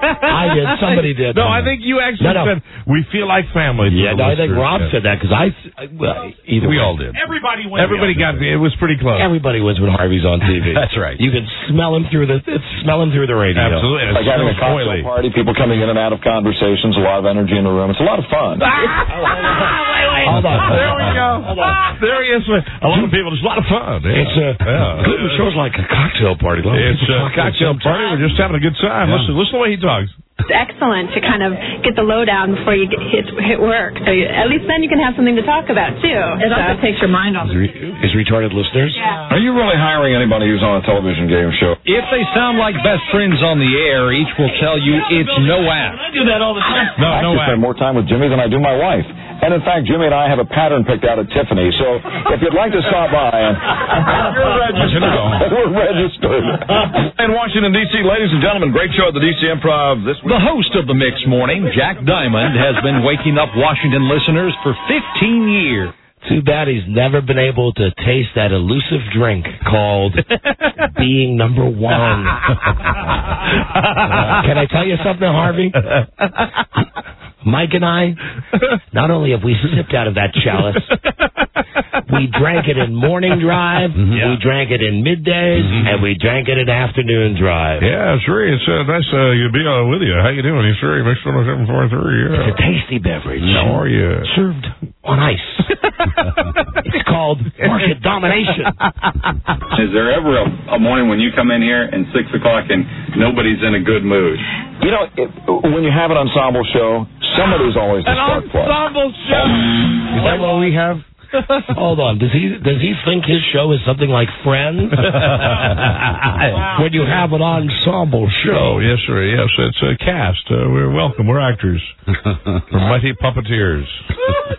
I did. Somebody did. No, I think you actually no, no. said we feel like family. Yeah, no, I think Rob yeah. said that because I, well, either we way. all did. Everybody went. Everybody got it. It was pretty close. Everybody wins when Harvey's on T V. That's right. You can smell him through the it's smell him through the radio. Absolutely. It's like having a cocktail party, people coming in and out of conversations, a lot of energy in the room. It's a lot of fun. Ah! wait, wait. Hold on. There we go. Hold on. There he is. A lot of people. It's a lot of fun. Yeah. It's a yeah. good show's like a cocktail party. A it's a cocktail party. We're just having a good time. Yeah. Listen, listen to the way he talks. It's excellent to kind of get the lowdown before you get hit, hit work. So you, at least then you can have something to talk about, too. It so. also takes your mind off. Is, re- is retarded listeners? Yeah. Are you really hiring anybody who's on a television game show? If they sound like best friends on the air, each will tell you it's no act. I do that all the time. No, I no actually spend more time with Jimmy than I do my wife. And, in fact, Jimmy and I have a pattern picked out at Tiffany. So if you'd like to stop by, and you're registered. We're registered. In Washington, D C, ladies and gentlemen, great show at the D C Improv this week. The host of the Mix Morning, Jack Diamond, has been waking up Washington listeners for fifteen years. Too bad he's never been able to taste that elusive drink called being number one. uh, can I tell you something, Harvey? Mike and I, not only have we sipped out of that chalice, we drank it in morning drive, mm-hmm. yeah. we drank it in middays, mm-hmm. and we drank it in afternoon drive. Yeah, sure. It's uh, nice uh, to be uh, with you. How you doing? You sure? Mix one oh seven point three. Yeah. It's a tasty beverage. How are you? Served on ice. It's called market domination. Is there ever a, a morning when you come in here and six o'clock and nobody's in a good mood? You know, it, when you have an ensemble show, somebody's always the spark plug. An ensemble show. Is that what we have? Hold on. Does he does he think his show is something like Friends? When you have an ensemble show. Oh, yes, sir. Yes, it's a cast. Uh, we're welcome. We're actors. We're mighty puppeteers.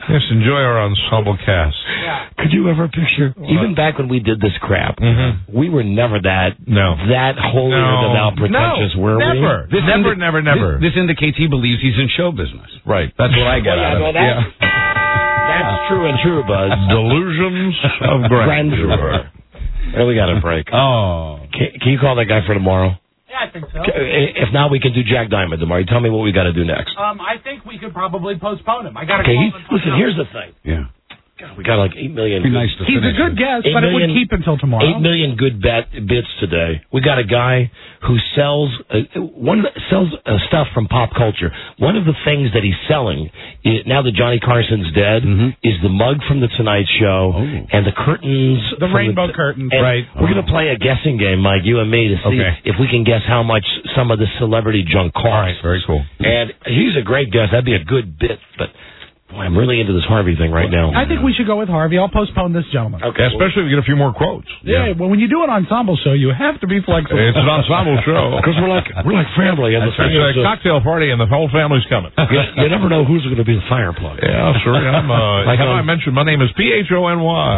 Yes, enjoy our ensemble cast. Yeah. Could you ever picture, even back when we did this crap, mm-hmm. we were never that no. that holier no. than thou pretentious, no, were never. we? This never, indi- never, never. This, this indicates he believes he's in show business. Right. That's what I get well, out yeah, of well, it. that's, Yeah. that's true and true, Buzz. Delusions of grandeur. grandeur. Well, we got a break. Oh. Can, can you call that guy for tomorrow? Yeah, I think so. If not, we can do Jack Diamond tomorrow. Tell me what we got to do next. Um, I think we could probably postpone him. I got to Okay, call he, him and listen, find here's out. the thing. Yeah. God, we got like eight million. Be good, nice to He's a finish good it. guest, eight but million, it would keep until tomorrow. Eight million good bet, bits today. We got a guy who sells uh, one sells uh, stuff from pop culture. One of the things that he's selling is, now that Johnny Carson's dead, mm-hmm. is the mug from the Tonight Show oh. and the curtains, the from rainbow the, curtains. and Right. We're gonna play a guessing game, Mike, you and me, to see Okay. if we can guess how much some of the celebrity junk costs. All right, very cool. And he's a great guest. That'd be a good bit, but. Boy, I'm really into this Harvey thing right now. I think we should go with Harvey. I'll postpone this gentleman. Okay. Especially if we get a few more quotes. Yeah, well, when you do an ensemble show, you have to be flexible. It's an ensemble show. Because we're like we're like family. And the It's a cocktail party, and the whole family's coming. you, you never know who's going to be the fire plug. Yeah, sure. I'm, uh, Like have on- I mentioned my name is P H O N Y.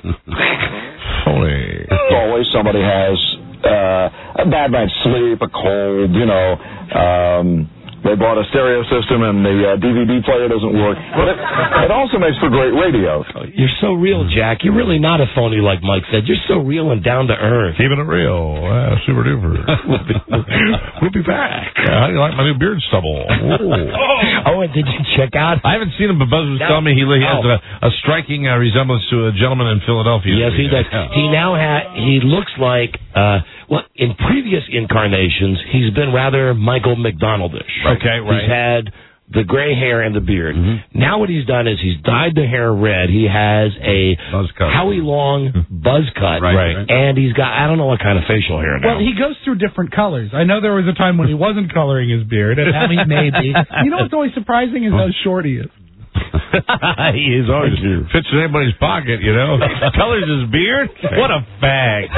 Holy. Always somebody has uh, a bad night's sleep, a cold, you know. Um, they bought a stereo system and the uh, D V D player doesn't work. But it, it also makes for great radio. You're so real, Jack. You're really not a phony like Mike said. You're so real and down to earth. Keeping it real. Uh, super duper. we'll, be, we'll be back. Yeah, how do you like my new beard stubble? Ooh. Oh, and did you check out? I haven't seen him, but Buzz was No. telling me he, he has Oh. a, a striking uh, resemblance to a gentleman in Philadelphia. Yes, he does. He now ha He looks like. Uh, well, in previous incarnations, he's been rather Michael McDonaldish. Okay, right. He's had the gray hair and the beard. Mm-hmm. Now what he's done is he's dyed the hair red. He has a Buzz cut. Howie Long buzz cut. Right, right. And he's got, I don't know what kind of facial hair now. Well, he goes through different colors. I know there was a time when he wasn't coloring his beard, and now he may be. You know what's always surprising is how short he is. He is always fits in anybody's pocket, you know. Colors his beard. What a fag.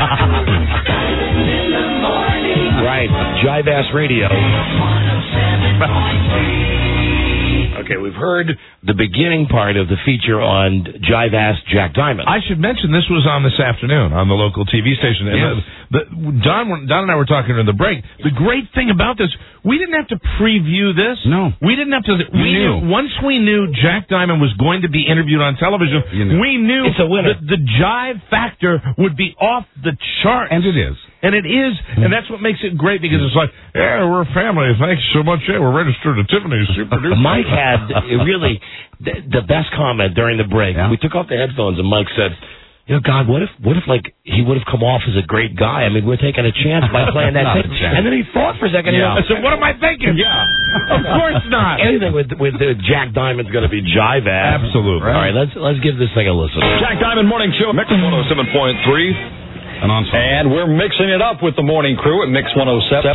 Right, Jive Ass Radio. Okay, we've heard the beginning part of the feature on Jive Ass Jack Diamond. I should mention this was on this afternoon on the local T V station. And Yes. the, the, Don, Don and I were talking during the break. The great thing about this, we didn't have to preview this. No. We didn't have to. We knew. knew. Once we knew Jack Diamond was going to be interviewed on television, You knew. we knew It's a winner. that the jive factor would be off the charts. And it is. And it is, and that's what makes it great, because it's like, yeah, we're a family. Thanks so much. Yeah, we're registered at Tiffany's. Super duper. Mike had uh, really the, the best comment during the break. Yeah. We took off the headphones, and Mike said, you know, God, what if, what if, like, he would have come off as a great guy? I mean, we're taking a chance by playing that Not thing. a chance. And then he thought for a second. Yeah. He I said, what am I thinking? Yeah. Of course not. Anything with with uh, Jack Diamond's going to be jive ass. Absolutely. All right, let's let's give this thing a listen. Jack Diamond Morning Show, Mix one oh seven point three. An ensemble. And we're mixing it up with the morning crew at Mix one oh seven.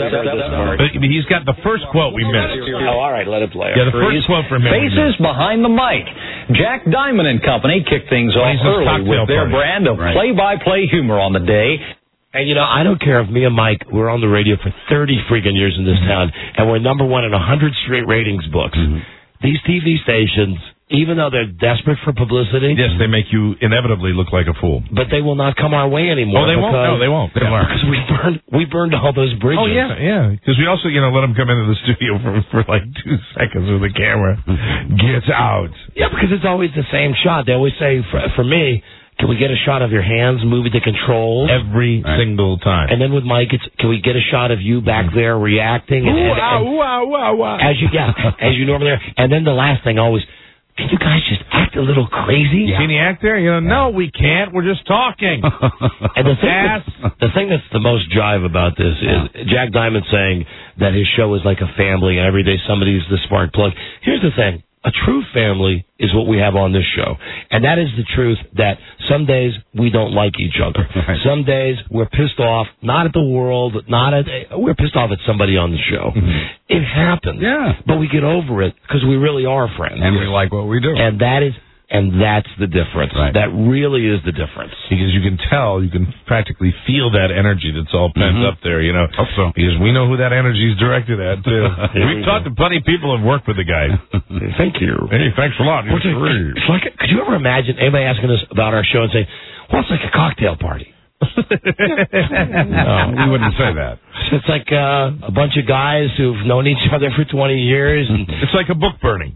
But he's got the first quote we missed. Oh, all right, let it play. Yeah, the first quote from him. Faces behind the mic. Jack Diamond and Company kicked things off Well, he's his early cocktail with their party. brand of Right. play-by-play humor on the day. And, you know, I don't care if me and Mike, we're on the radio for thirty freaking years in this town, and we're number one in one hundred straight ratings books. Mm-hmm. These T V stations, even though they're desperate for publicity, Yes, they make you inevitably look like a fool. but they will not come our way anymore. Oh, they won't? because- No, they won't. They won't. Because we burned, we burned all those bridges. Oh, yeah, yeah. Because we also, you know, let him come into the studio for, for like two seconds with the camera. Get out. Yeah, because it's always the same shot. They always say, for, for me, can we get a shot of your hands moving the controls? Every Right. single time. And then with Mike, it's can we get a shot of you back there reacting? And, and, and, Ooh, ah, ooh, ah, ooh, ah. as you yeah, as you normally are. And then the last thing always, can you guys just act a little crazy? Can you act there? You know, no, we can't. We're just talking. And the thing, Yes. that's, the thing that's the most jive about this is Jack Diamond saying that his show is like a family and every day somebody's the spark plug. Here's the thing. A true family is what we have on this show. And that is the truth that some days we don't like each other. Right. Some days we're pissed off, not at the world, not at, we're pissed off at somebody on the show. It happens. Yeah. But we get over it because we really are friends. And we like what we do. And that is, And that's the difference. Right. That really is the difference. Because you can tell, you can practically feel that energy that's all pent Mhm. up there, you know. Hope so. Because we know who that energy is directed at, too. We've talked to plenty of people who have worked with the guy. Thank you. Hey, thanks a lot. You're What's it- free. It's like, could you ever imagine anybody asking us about our show and saying, well, it's like a cocktail party? No, we wouldn't say that. It's like uh, a bunch of guys who've known each other for twenty years. And it's like a book burning.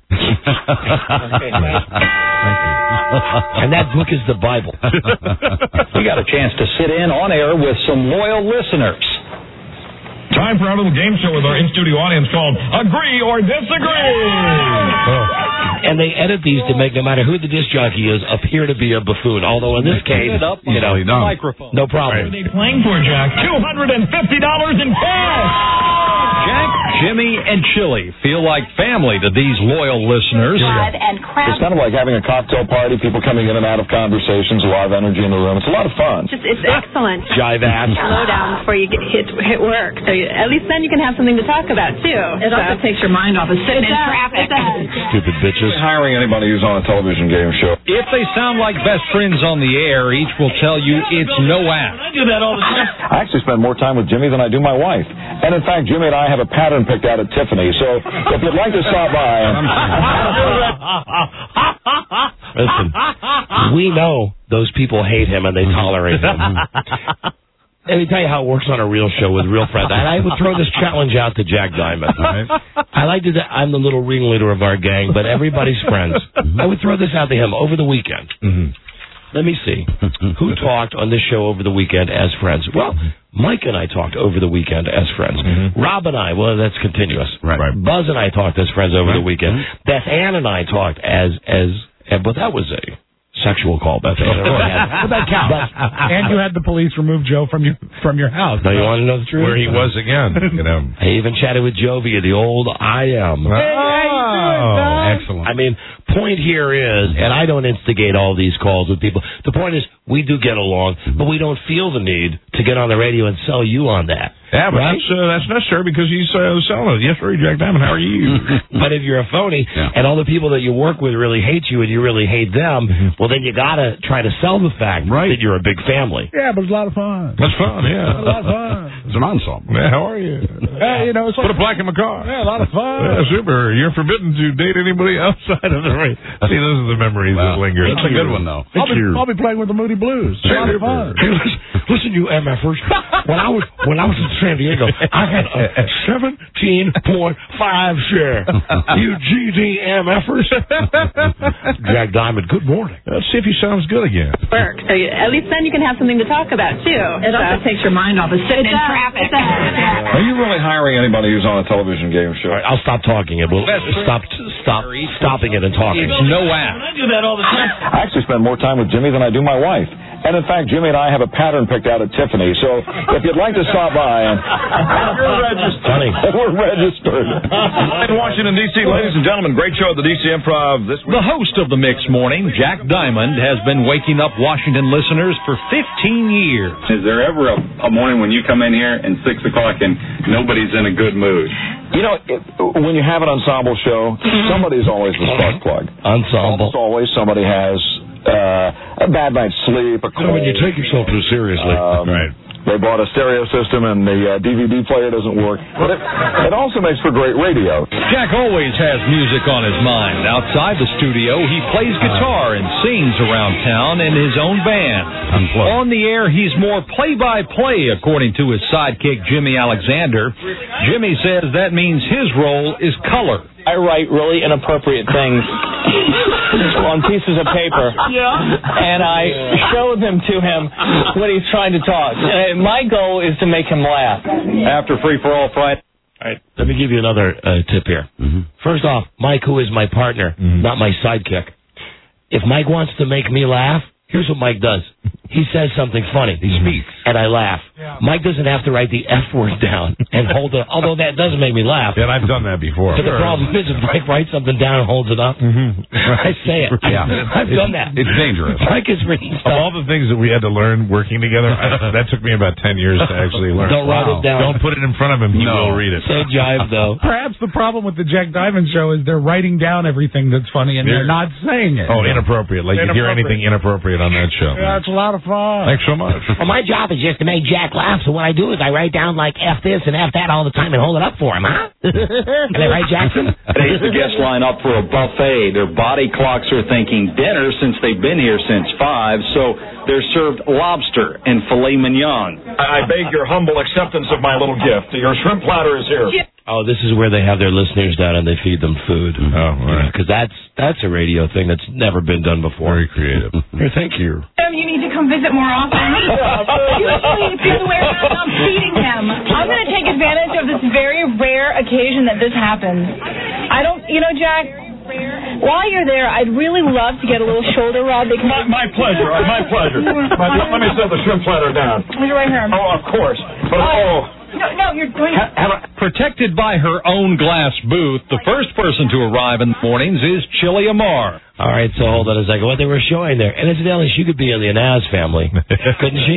And that book is the Bible. We got a chance to sit in on air with some loyal listeners. Time for our little game show with our in-studio audience called Agree or Disagree. And they edit these to make, no matter who the disc jockey is, appear to be a buffoon. Although in this case, you know, the microphone. no problem. What are they playing for, Jack? two hundred fifty dollars in cash. Jack, Jimmy, and Chili feel like family to these loyal listeners. And crab. It's kind of like having a cocktail party, people coming in and out of conversations, a lot of energy in the room. It's a lot of fun. Just, it's excellent. Jive ass. Slow down before you get hit, hit work. So you, at least then you can have something to talk about, too. It also takes your mind off of sitting in traffic. Stupid bitches. Hiring anybody who's on a television game show. If they sound like best friends on the air, each will tell you it's no app. I do that all the time. I actually spend more time with Jimmy than I do my wife. And in fact, Jimmy and I have a pattern picked out at Tiffany. So if you'd like to stop by. Listen, we know those people hate him and they tolerate him. Let me tell you how it works on a real show with real friends. And I would throw this challenge out to Jack Diamond. Right? I like to. I'm the little ringleader of our gang, but everybody's friends. I would throw this out to him over the weekend. Mm-hmm. Let me see. Who talked on this show over the weekend as friends? Well, Mike and I talked over the weekend as friends. Mm-hmm. Rob and I, well, that's continuous. Right. right. Buzz and I talked as friends over right. the weekend. Mm-hmm. Beth Ann and I talked as, as, but that was a sexual call, Beth Ann. But that counts. And you had the police remove Joe from your from your house. Now, you want to know the truth? Where he was again, you know. I even chatted with Joe via the old I am. Hey, oh, excellent. I mean, point here is, and I don't instigate all these calls with people. The point is, we do get along, but we don't feel the need to get on the radio and sell you on that. Yeah, but right? that's, uh, that's necessary because he's uh, selling it. Yes, sir, Jack Diamond, how are you? But if you're a phony yeah. and all the people that you work with really hate you and you really hate them, mm-hmm. well, then you got to try to sell the fact right. that you're a big family. Yeah, but it's a lot of fun. That's fun, yeah. A lot of fun. It's an ensemble. Yeah, how are you? Hey, you know, it's like, put a plaque in my car. Yeah, a lot of fun. Yeah, super. You're forbidden to date anybody outside of the ring. See, those are the memories wow. that linger. That's a good one, though. I'll be, I'll be playing with the Moody Blues. It's a lot of fun. Hey, listen, listen, you M Fers. When I was when I was in San Diego, I had a seventeen point five share. You G D M Fers. Jack Diamond, good morning. Let's see if he sounds good again. Work. So you, at least then you can have something to talk about, too. It also takes your mind off of sitting in traffic. Are you really hiring anybody who's on a television game show? All right, I'll stop talking it. We'll stop stop stopping it and talking. It's no app. I do that all the time. I actually spend more time with Jimmy than I do my wife. And in fact, Jimmy and I have a pattern picked out at Tiffany. So if you'd like to stop by, and we're registered. Funny. We're registered. In Washington, D C, ladies and gentlemen, great show at the D C Improv this week. The host of the Mix Morning, Jack Diamond, has been waking up Washington listeners for fifteen years. Is there ever a, a morning when you come in here and six o'clock and nobody's in a good mood? You know, it, when you have an ensemble show, somebody's always the spark plug. Ensemble. Almost always somebody has uh, a bad night's sleep, a cold. When you take yourself too seriously. Um, right. They bought a stereo system and the uh, D V D player doesn't work. But it, it also makes for great radio. Jack always has music on his mind. Outside the studio, he plays guitar and sings around town in his own band. Unplugged. On the air, he's more play-by-play, according to his sidekick, Jimmy Alexander. Jimmy says that means his role is color. I write really inappropriate things on pieces of paper, Yeah. and I show them to him when he's trying to talk. And my goal is to make him laugh. After Free for All Friday. All right, let me give you another uh, tip here. Mm-hmm. First off, Mike, who is my partner, mm-hmm. not my sidekick. If Mike wants to make me laugh, here's what Mike does. He says something funny. He speaks. And I laugh. Yeah. Mike doesn't have to write the F word down and hold it, although that doesn't make me laugh. Yeah, I've done that before. But the problem is if Mike writes something down and holds it up, mm-hmm. I say it. Yeah. I've it's, done that. It's dangerous. Mike is reading stuff. Of all the things that we had to learn working together, I, that took me about ten years to actually learn. Don't write wow. it down. Don't put it in front of him. He no. will read it. So jive, though. Perhaps the problem with the Jack Diamond show is they're writing down everything that's funny and they're not saying it. Oh, inappropriate. Like you hear anything inappropriate on that show. Yeah, it's a lot of fun. Thanks so much. Well, my job is just to make Jack laugh, so what I do is I write down like F this and F that all the time and hold it up for him, huh? Am I right, Jackson? Today's the guests line up for a buffet. Their body clocks are thinking dinner since they've been here since five, so they're served lobster and filet mignon. I beg your humble acceptance of my little gift. Your shrimp platter is here. Oh, this is where they have their listeners down and they feed them food. Oh, all right. Because that's that's a radio thing that's never been done before. Very creative. Here, thank you. You need to come visit more often. Usually, if he's aware that I'm feeding him, I'm going to take advantage of this very rare occasion that this happens. I don't, you know, Jack, while you're there, I'd really love to get a little shoulder rub. Because my, my pleasure, my pleasure. My, let me set the shrimp platter down. It's right here. Oh, of course. But, oh. No, no, you're doing... Ha- have a- Protected by her own glass booth, the first person to arrive in the mornings is Chili Amar. All right, so hold on a second. What they were showing there, and incidentally, she could be in the Anaz family, couldn't she?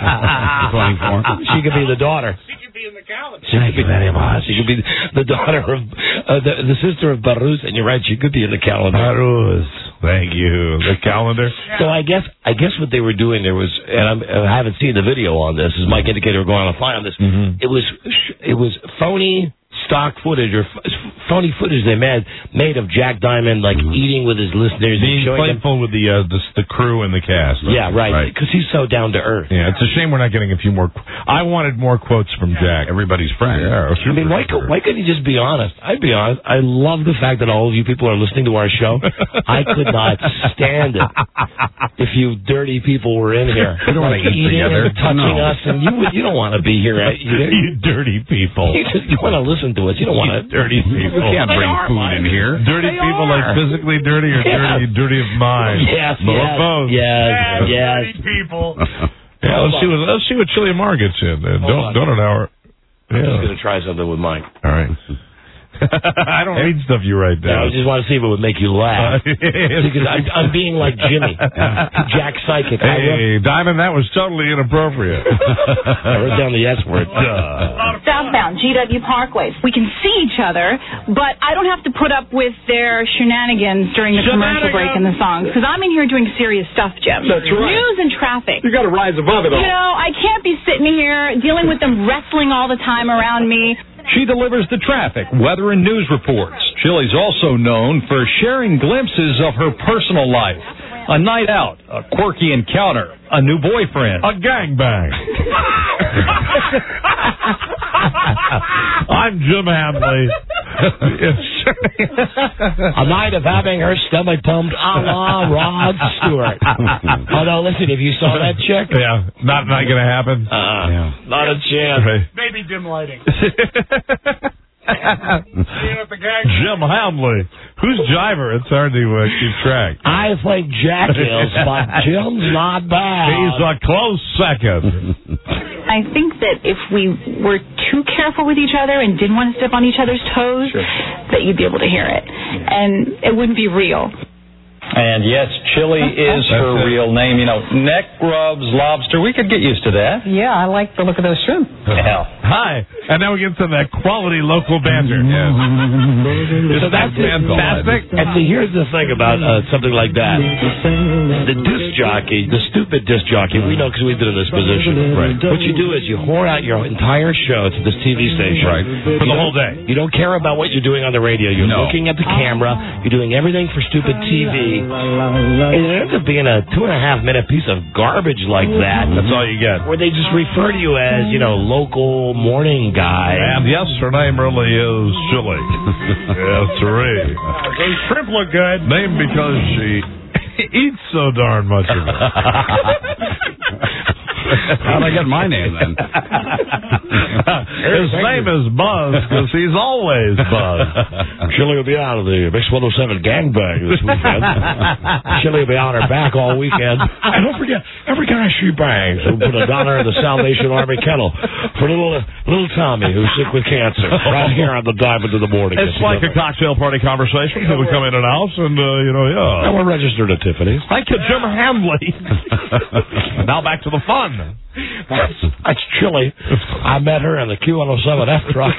She could be the daughter. She could be in the calendar. She could be very much. She could be the daughter of uh, the, the sister of Baruz, and you're right, she could be in the calendar. Baruz, thank you. The calendar. So I guess I guess what they were doing there was, and I'm, I haven't seen the video on this. As Mike indicated, we're going on a fly on this. Mm-hmm. It was it was phony stock footage or f- phony footage they made made of Jack Diamond like mm-hmm. eating with his listeners, being and showing playful them. with the, uh, the the crew and the cast. Yeah, right. Because he's so down to earth. Yeah, it's a shame we're not getting a few more. Qu- I wanted more quotes from Jack. Everybody's friend. Yeah, I mean, why, could, why couldn't he just be honest? I'd be honest. I love the fact that all of you people are listening to our show. I could not stand it if you dirty people were in here. We don't like want to eat together. And touching no. us, and you you don't want to be here either. You dirty people. You just you want to listen to us. You don't want to. Dirty people. We can't bring food in here. Dirty they people are. like physically dirty or Yeah. dirty dirty of mind? Yes, Both, yes, both. yes, Yes, yes. dirty people. Yeah, let's see what let's see what Chili Amar gets in. Uh, don't on. don't an hour. I'm Yeah. just gonna try something with Mike. All right. I don't read stuff you write Yeah, down. I just want to see if it would make you laugh. Because I'm, I'm being like Jimmy, Jack Psychic. I wrote, Hey, Diamond, that was totally inappropriate. I wrote down the S word. Southbound, G W Parkway. We can see each other, but I don't have to put up with their shenanigans during the commercial break in the songs, because I'm in here doing serious stuff, Jim. That's right. News and traffic. You got to rise above it all. You know, I can't be sitting here dealing with them wrestling all the time around me. She delivers the traffic, weather, and news reports. Chili's also known for sharing glimpses of her personal life. A night out, a quirky encounter, a new boyfriend. A gangbang. I'm Jim Hamley. A night of having her stomach pumped a la Rod Stewart. Although, listen, if you saw that chick... Yeah, not not going to happen. Uh-uh. Yeah. Not a chance. Right. Maybe dim lighting. Jim Hamley. Who's Jiver? It's hard to uh, keep track. I think Jack is, but Jim's not bad. He's a close second. I think that if we were too careful with each other and didn't want to step on each other's toes, Sure. that you'd be able to hear it. And it wouldn't be real. And yes, Chili is her real name. You know, neck rubs, lobster. We could get used to that. Yeah, I like the look of those shrimp. Hell. Hi. And now we get to that quality local banter. So that's fantastic. And see, here's the thing about uh, something like that. The disc jockey, the stupid disc jockey, we know because we've been in this position. Right. What you do is you whore out your entire show to this T V station. Right. For the whole day. You don't care about what you're doing on the radio. You're No. looking at the camera. You're doing everything for stupid T V. And it ends up being a two and a half minute piece of garbage like that. That's all you get. Where they just refer to you as, you know, local morning guy. And yes, her name really is Chili. Yes, sirree. Those shrimp look good. Named because she eats so darn much of it. How'd I get my name then? His name is Buzz because he's always Buzz. Chili will be out of the Mix one oh seven gangbang this weekend. Chili will be on her back all weekend. And don't forget, every guy she bangs, we'll put a dollar in the Salvation Army kennel for little little Tommy who's sick with cancer. Right here on the Diamond in the Morning. It's like a cocktail party conversation. People come in and out, and uh, you know, yeah. And we're registered at Tiffany's. Thank you, Jim Hamley. Now back to the fun. That's, that's Chili. I met her in the Q one oh seven F truck.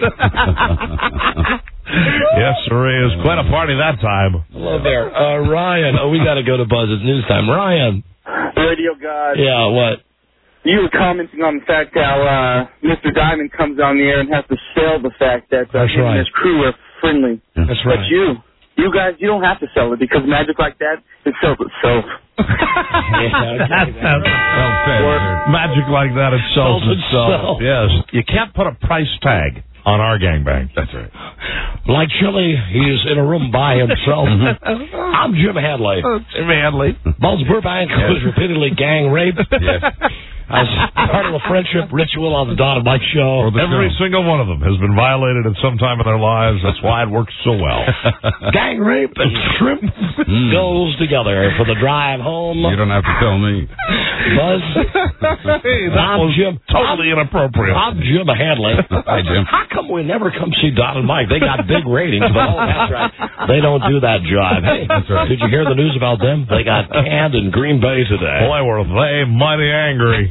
Yes, sir. It was quite a party that time. Hello there. Uh, Ryan. Oh, we got to go to Buzz's news time. Ryan. Radio God. Yeah, what? You were commenting on the fact how uh, Mister Diamond comes on the air and has to sell the fact that uh, him right. and his crew are friendly. That's right. But you, you guys, you don't have to sell it because magic like that, it sells itself. Yeah, that's well, magic like that, it sells itself. Yes. You can't put a price tag on our gangbang. That's right. Like Chili, he's in a room by himself. I'm Jim Hadley. Jim Hadley. Buzz Burbank yes. was repeatedly gang raped. Yes. As part of a friendship ritual on the Don and Mike show. Every show. single one of them has been violated at some time in their lives. That's why it works so well. Gang rape and shrimp mm. goes together for the drive home. You don't have to tell me. Buzz. Hey, that I'm was Jim. totally I'm, inappropriate. I'm Jim Hadley. Hi, Jim. How come we never come see Don and Mike? They got big ratings, but oh, that's right. They don't do that jive. Hey, that's right. Did you hear the news about them? They got canned in Green Bay today. Boy, were they mighty angry.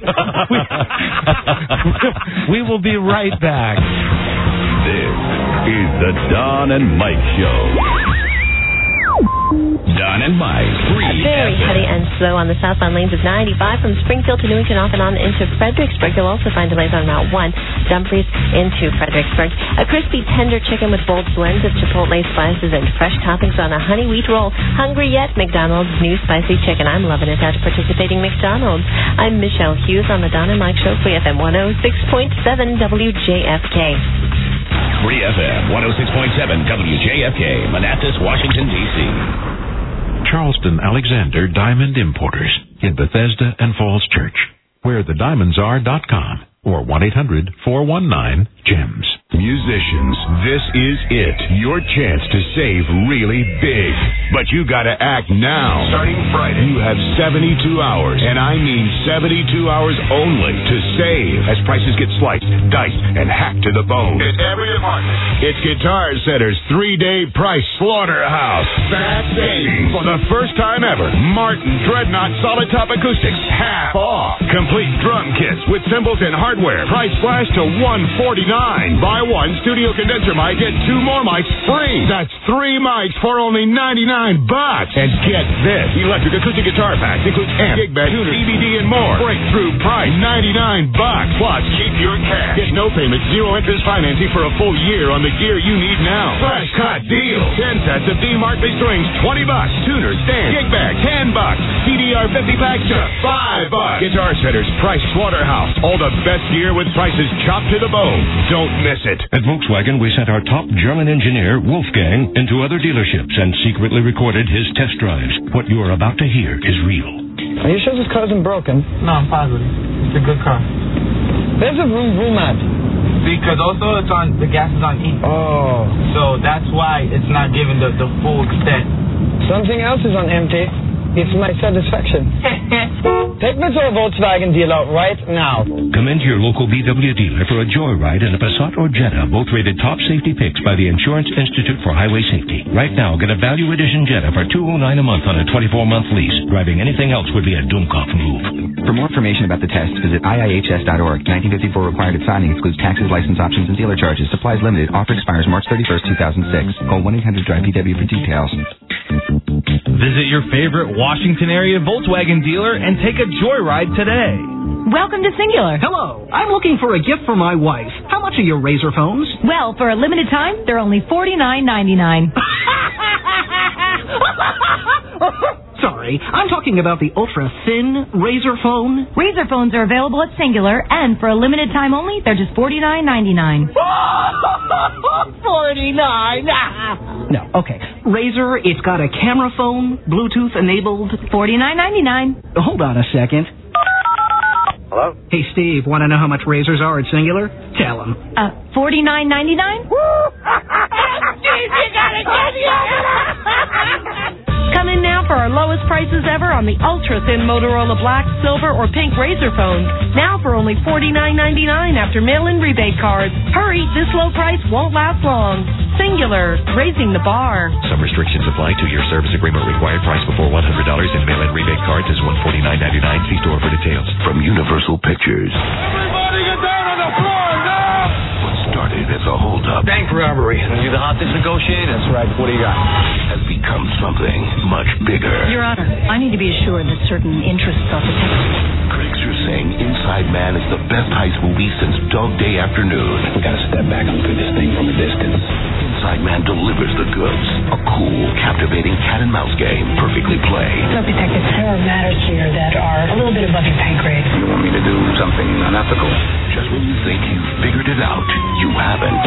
We will be right back. This is the Don and Mike Show. Don and Mike. Very heavy and slow on the southbound lanes of ninety-five from Springfield to Newington, off and on into Fredericksburg. You'll also find delays on Route one, Dumfries into Fredericksburg. A crispy tender chicken with bold blends of chipotle spices and fresh toppings on a honey wheat roll. Hungry yet? McDonald's new spicy chicken. I'm loving it at participating McDonald's. I'm Michelle Hughes on the Don and Mike Show, Free F M one oh six point seven W J F K. Free F M one oh six point seven W J F K, Manassas, Washington, D C Charleston Alexander Diamond Importers in Bethesda and Falls Church, where the diamonds are dot com or one eight hundred four one nine gems. Musicians, this is it. Your chance to save really big. But you gotta act now. Starting Friday. You have seventy-two hours, and I mean seventy-two hours only, to save as prices get sliced, diced, and hacked to the bone. In every department. It's Guitar Center's three-day price slaughterhouse. Fast savings. For the first time ever, Martin Dreadnought Solid Top Acoustics, half off. Complete drum kits with cymbals and hardware. Price flash to one forty-nine. Buy one studio condenser mic, get two more mics free. That's three mics for only ninety-nine bucks. And get this, electric acoustic guitar pack includes amp, gig bag, tuner, D V D, and more. Breakthrough price, ninety-nine bucks. Plus, keep your cash. Get no payment, zero interest financing for a full year on the gear you need now. Fresh cut deal. Ten sets of D Markley strings, twenty bucks. Tuner, stand, gig bag, ten bucks. C D R fifty pack, just five bucks. Guitar Center's Price Slaughterhouse. All the best gear with prices chopped to the bone. Don't miss it. At Volkswagen, we sent our top German engineer, Wolfgang, into other dealerships and secretly recorded his test drives. What you are about to hear is real. Are you sure this car isn't broken? No, I'm positive. It's a good car. There's a room room at. Because also it's on, the gas is on E. Oh. So that's why it's not given the, the full extent. Something else is on empty. It's my satisfaction. Take me to a Volkswagen dealer right now. Come into your local V W dealer for a joyride in a Passat or Jetta, both rated top safety picks by the Insurance Institute for Highway Safety. Right now, get a Value Edition Jetta for two hundred nine dollars a month on a twenty-four month lease. Driving anything else would be a Dummkopf move. For more information about the test, visit I I H S dot org. nineteen fifty-four required at signing, excludes taxes, license options, and dealer charges. Supplies limited. Offer expires March thirty-first, two thousand six. Call one eight hundred drive P W for details. Visit your favorite Washington area Volkswagen dealer and take a joyride today. Welcome to Singular. Hello. I'm looking for a gift for my wife. How much are your Razor phones? Well, for a limited time, they're only forty-nine ninety-nine. Sorry, I'm talking about the ultra-thin Razor phone. Razor phones are available at Singular, and for a limited time only, they're just forty-nine ninety-nine. forty-nine No, okay. Razor, it's got a camera phone, Bluetooth enabled. forty-nine ninety-nine. Hold on a second. Hello? Hey, Steve, want to know how much razors are at Singular? Tell him. Uh, forty-nine ninety-nine? Steve, you gotta get Come in now for our lowest prices ever on the ultra-thin Motorola black, silver, or pink razor phones. Now for only forty-nine ninety-nine after mail-in rebate cards. Hurry, this low price won't last long. Singular, raising the bar. Some restrictions apply. Two-year service agreement required. Price before one hundred dollars in mail-in rebate cards is one hundred forty-nine ninety-nine. See store for details. From Universal Pictures. Everybody get down on the floor now! What started as a holdup Bank robbery. You're the hostage negotiator? That's right. What do you got? has become something much bigger. Your Honor, I need to be assured that certain interests are protected. Critics are saying Inside Man is the best heist movie since Dog Day Afternoon. We gotta step back and look at this thing from a distance. Inside Man delivers the goods. A cool, captivating cat and mouse game, perfectly played. Look, Detective, there are matters here that are a little bit above your pay grade. You want me to do something unethical? Just when you think you've figured it out, you haven't.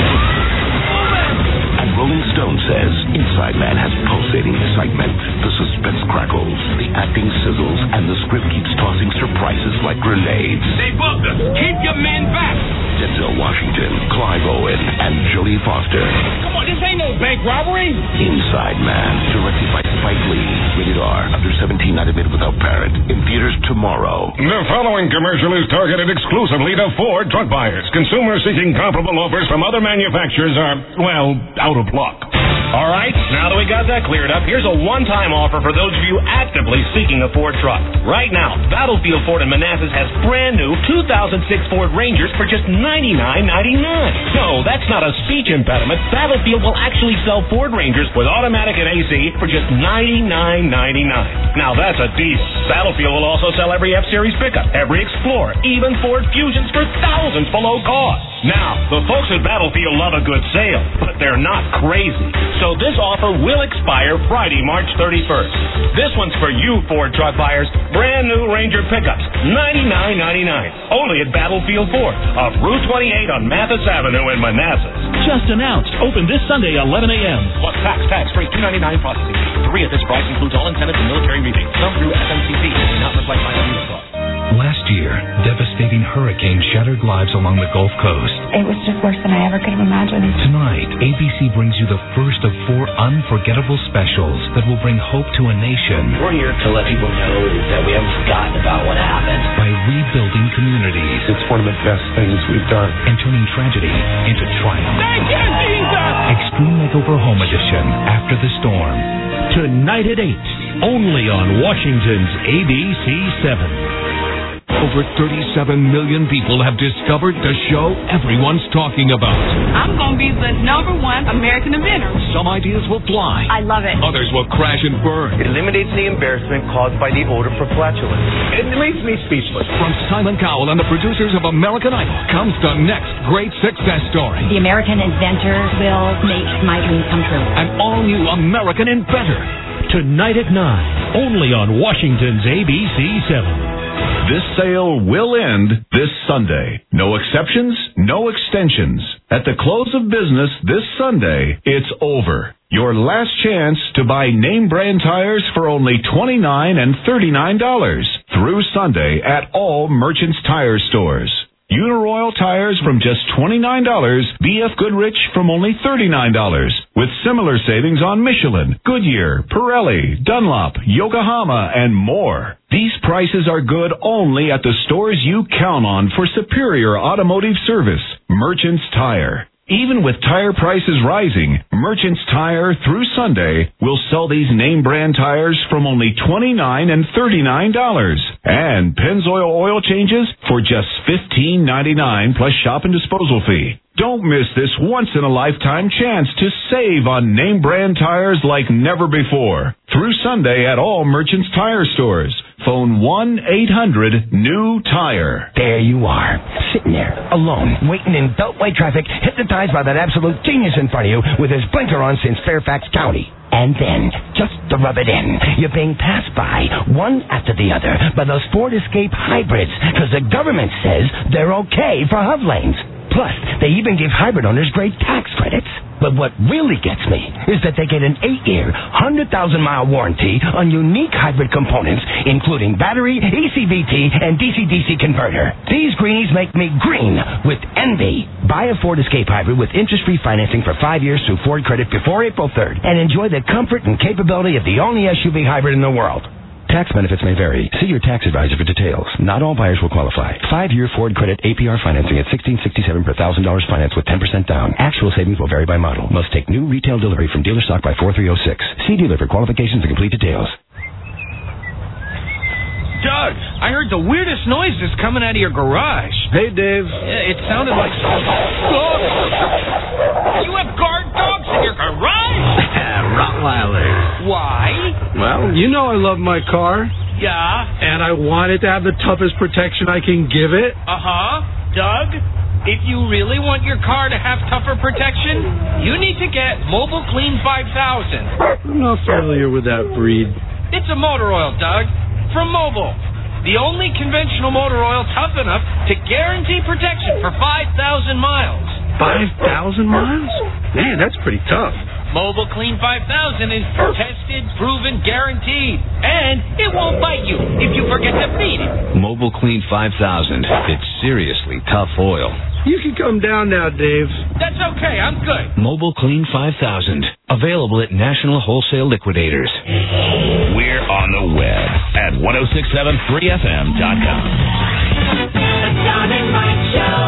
And Rolling Stone says Inside Man has pulsating excitement. The suspense crackles, the acting sizzles, and the script keeps tossing surprises like grenades. They booked us. Keep your men back. Denzel Washington, Clive Owen, and Jodie Foster. Come on, this ain't no bank robbery. Inside Man, directed by Spike Lee. Rated R, under seventeen, not admitted without parent. In theaters tomorrow. The following commercial is targeted exclusively to Ford truck buyers. Consumers seeking comparable offers from other manufacturers are, well, out of luck. All right, now that we got that cleared up, here's a one-time offer for those of you actively seeking a Ford truck. Right now, Battlefield Ford in Manassas has brand new two thousand six Ford Rangers for just ninety-nine ninety-nine. No, that's not a speech impediment. Battlefield will actually sell Ford Rangers with automatic and A C for just ninety-nine ninety-nine. Now that's a deal. Battlefield will also sell every F-Series pickup, every Explorer, even Ford Fusions for thousands below cost. Now, the folks at Battlefield love a good sale, but they're not crazy. So this offer will expire Friday, March thirty-first. This one's for you, Ford truck buyers. Brand new Ranger pickups, ninety-nine ninety-nine. Only at Battlefield Ford, off Route twenty-eight on Mathis Avenue in Manassas. Just announced. Open this Sunday, eleven a.m. Plus tax, tax free, two ninety-nine processing. Three at this price includes all incentives and military rebates. Some through F M C P. Not reflect my own unit cost. Last year, devastating hurricanes shattered lives along the Gulf Coast. It was just worse than I ever could have imagined. Tonight, A B C brings you the first of four unforgettable specials that will bring hope to a nation. We're here to let people know that we haven't forgotten about what happened. By rebuilding communities. It's one of the best things we've done. And turning tragedy into triumph. Thank you, Jesus! Extreme Makeover Home Edition, After the Storm. Tonight at eight, only on Washington's A B C seven. Over thirty-seven million people have discovered the show everyone's talking about. I'm going to be the number one American inventor. Some ideas will fly. I love it. Others will crash and burn. It eliminates the embarrassment caused by the odor for flatulence. It leaves me speechless. From Simon Cowell and the producers of American Idol comes the next great success story. The American inventor will make my dream come true. An all-new American inventor. Tonight at nine, only on Washington's A B C seven. This sale will end this Sunday. No exceptions, no extensions. At the close of business this Sunday, it's over. Your last chance to buy name brand tires for only twenty-nine dollars and thirty-nine dollars through Sunday at all Merchants Tire stores. Uniroyal tires from just twenty-nine dollars, B F Goodrich from only thirty-nine dollars, with similar savings on Michelin, Goodyear, Pirelli, Dunlop, Yokohama, and more. These prices are good only at the stores you count on for superior automotive service, Merchants Tire. Even with tire prices rising, Merchants Tire through Sunday will sell these name brand tires from only twenty-nine dollars and thirty-nine dollars. And Pennzoil oil changes for just fifteen ninety-nine plus shop and disposal fee. Don't miss this once-in-a-lifetime chance to save on name brand tires like never before. Through Sunday at all Merchants Tire stores. Phone one eight hundred new tire. There you are, sitting there, alone, waiting in beltway traffic, hypnotized by that absolute genius in front of you with his blinker on since Fairfax County. And then, just to rub it in, you're being passed by, one after the other, by those Ford Escape hybrids, because the government says they're okay for H U V lanes. Plus, they even give hybrid owners great tax credits. But what really gets me is that they get an eight-year, one hundred thousand mile warranty on unique hybrid components, including battery, E C V T, and D C D C converter. These greenies make me green with envy. Buy a Ford Escape Hybrid with interest-free financing for five years through Ford Credit before April third, and enjoy the comfort and capability of the only S U V hybrid in the world. Tax benefits may vary. See your tax advisor for details. Not all buyers will qualify. Five-year Ford Credit A P R financing at sixteen sixty-seven per thousand dollars financed with ten percent down. Actual savings will vary by model. Must take new retail delivery from dealer stock by four three oh six. See dealer for qualifications and complete details. Doug, I heard the weirdest noises coming out of your garage. Hey, Dave. Yeah, it sounded like... You have guard dogs in your garage? Rottweilers. Why? Well, you know I love my car. Yeah. And I want it to have the toughest protection I can give it. Uh-huh. Doug, if you really want your car to have tougher protection, you need to get Mobile Clean five thousand. I'm not familiar with that breed. It's a motor oil, Doug. From Mobile. The only conventional motor oil tough enough to guarantee protection for five thousand miles. five thousand miles? Man, that's pretty tough. Mobile Clean five thousand is tested, proven, guaranteed. And it won't bite you if you forget to feed it. Mobile Clean five thousand. It's seriously tough oil. You can come down now, Dave. That's okay. I'm good. Mobile Clean five thousand. Available at National Wholesale Liquidators. We're on the web at ten sixty-seven free f m dot com. The Don and Mike Show.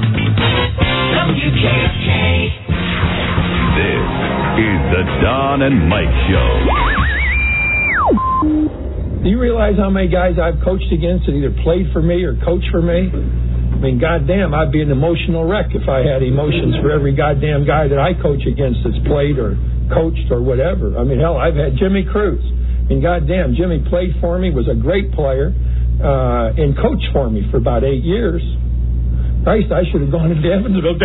W K K. This is the Don and Mike Show. Do you realize how many guys I've coached against that either played for me or coached for me? I mean, goddamn, I'd be an emotional wreck if I had emotions for every goddamn guy that I coach against that's played or coached or whatever. I mean, hell, I've had Jimmy Cruz. I mean, goddamn, Jimmy played for me, was a great player, uh, and coached for me for about eight years. Christ, I should have gone to Evansville.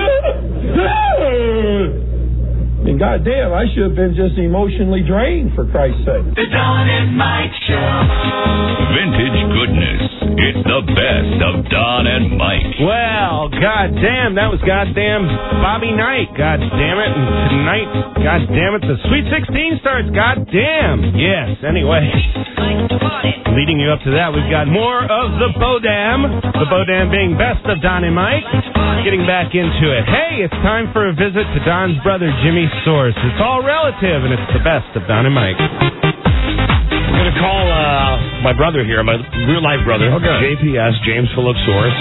I mean, goddamn, I should have been just emotionally drained, for Christ's sake. The Don and Mike Show. Vintage goodness. It's the best of Don and Mike. Well, goddamn, that was goddamn Bobby Knight. Goddamn it. And tonight, goddamn it, the Sweet sixteen starts. Goddamn. Yes, anyway. Leading you up to that, we've got more of the Bodam. The Bodam being best of Don and Mike. Getting back into it. Hey, it's time for a visit to Don's brother, Jimmy Source. It's all relative, and it's the best of Don and Mike. I'm going to call uh, my brother here, my real-life brother, okay. J P S, James Philip Source.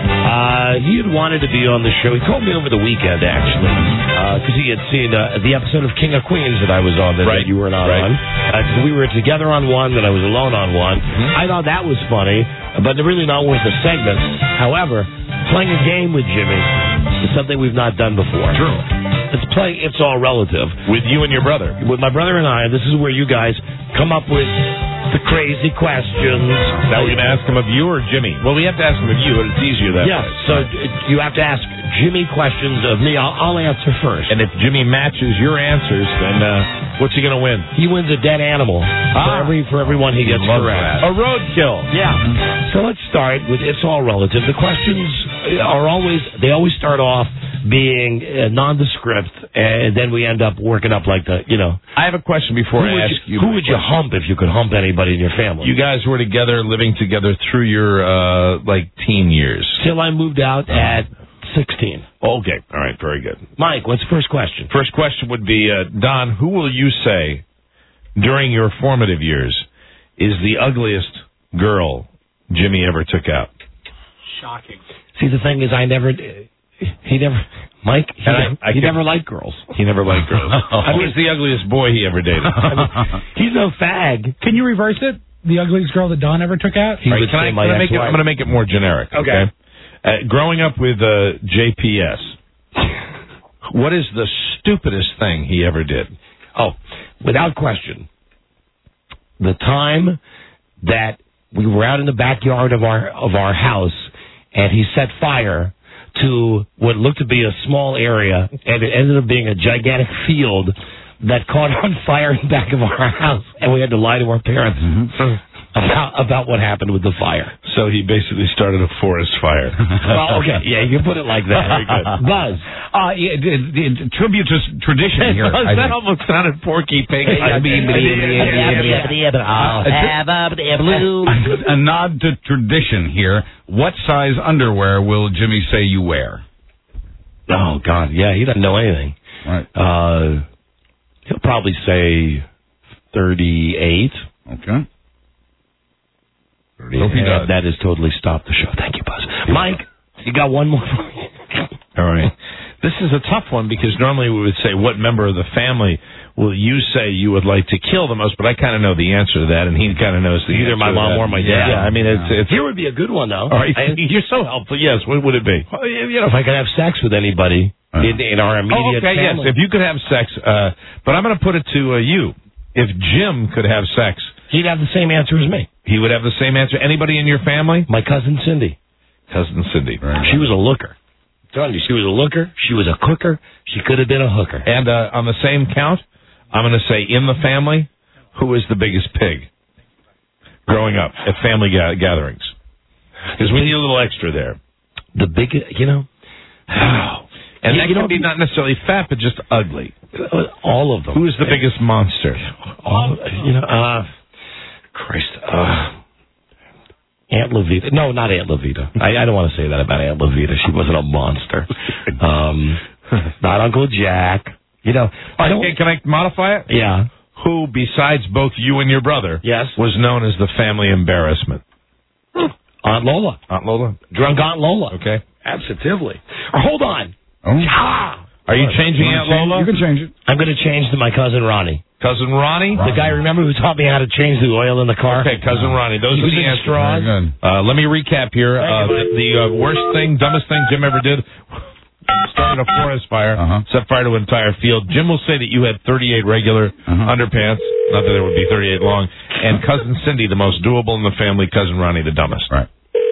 Uh, he had wanted to be on the show. He called me over the weekend, actually, because uh, he had seen uh, the episode of King of Queens that I was on that, right. that you were not right. on. Uh, so we were together on one, then I was alone on one. Mm-hmm. I thought that was funny, but they're really not worth a segment. However, playing a game with Jimmy is something we've not done before. True. It's playing It's All Relative. With you and your brother. With my brother and I, this is where you guys come up with the crazy questions. Now we're going to ask them of you or Jimmy? Well, we have to ask them of you, but it's easier that yeah, way. Yeah, so you have to ask Jimmy questions of me. I'll, I'll answer first. And if Jimmy matches your answers, then uh, what's he going to win? He wins a dead animal ah. for every for everyone he gets correct. A roadkill. Yeah. So let's start with It's All Relative. The questions are always, they always start off being uh, nondescript, and then we end up working up like the, you know. I have a question before who I ask you. you. Who would you hump if you could hump anybody in your family? You guys were together, living together through your, uh, like, teen years. Till I moved out at sixteen. Okay. All right. Very good. Mike, what's the first question? First question would be, uh, Don, who will you say during your formative years is the ugliest girl Jimmy ever took out? Shocking. See, the thing is, I never... He never... Mike, he, never, I, I he never liked girls. He never liked girls. I mean, he's the ugliest boy he ever dated. I mean, he's no fag. Can you reverse it? The ugliest girl that Don ever took out? He right, would can say I, my can I make it, I'm going to make it more generic. Okay. okay? Uh, growing up with uh, J P S, what is the stupidest thing he ever did? Oh, without question, the time that we were out in the backyard of our of our house, and he set fire to what looked to be a small area, and it ended up being a gigantic field that caught on fire in the back of our house, and we had to lie to our parents. Mm-hmm. about, about what happened with the fire. So he basically started a forest fire. Well, okay, yeah, you can put it like that. Very good. Buzz. Uh, yeah, the, the, the tribute to tradition here. Buzz, I that think. almost sounded Porky Pig. I'll have a blue. A nod to tradition here. What size underwear will Jimmy say you wear? Oh, God, yeah, he doesn't know anything. Right. Uh, he'll probably say thirty-eight. Okay. Hope he does. That has totally stopped the show. Thank you, Buzz. Mike, you got one more for me? All right. This is a tough one because normally we would say, what member of the family will you say you would like to kill the most? But I kind of know the answer to that, and he kind of knows the Either answer my to mom that. or my dad. Yeah, I mean, it's, it's... Here would be a good one, though. All right. I, You're so helpful. Yes, what would it be? Well, you know, if I could have sex with anybody uh, in, in our immediate oh, okay, family. yes, if you could have sex, uh, but I'm going to put it to uh, you. If Jim could have sex... He'd have the same answer as me. He would have the same answer. Anybody in your family? My cousin Cindy. Cousin Cindy. Right. She was a looker. I'm telling you, she was a looker. She was a cooker. She could have been a hooker. And uh, on the same count, I'm going to say in the family, who is the biggest pig? Growing up at family ga- gatherings. Because we need a little extra there. The biggest, you know. And you, that you can know, be not necessarily fat, but just ugly. All of them. Who is the biggest monster? All, you know, uh, Christ, uh, Aunt Levita. No, not Aunt Levita. I, I don't want to say that about Aunt Levita. She wasn't a monster. Um, not Uncle Jack. You know, I don't. Okay, can I modify it? Yeah. Who, besides both you and your brother, yes, was known as the family embarrassment? Aunt Lola. Aunt Lola. Drunk Aunt Lola. Okay. Absolutely. Or hold on. Oh. Ah! Are you changing you Aunt change, Lola? You can change it. I'm going to change to my cousin Ronnie. Cousin Ronnie? The guy, remember, who taught me how to change the oil in the car? Okay, Cousin Ronnie. Those are the answers. Straws. Uh, let me recap here. Uh, the the uh, worst thing, dumbest thing Jim ever did, started a forest fire, uh-huh. set fire to an entire field. Jim will say that you had thirty-eight regular uh-huh. underpants. Not that there would be thirty-eight long. And Cousin Cindy, the most doable in the family. Cousin Ronnie, the dumbest. Right.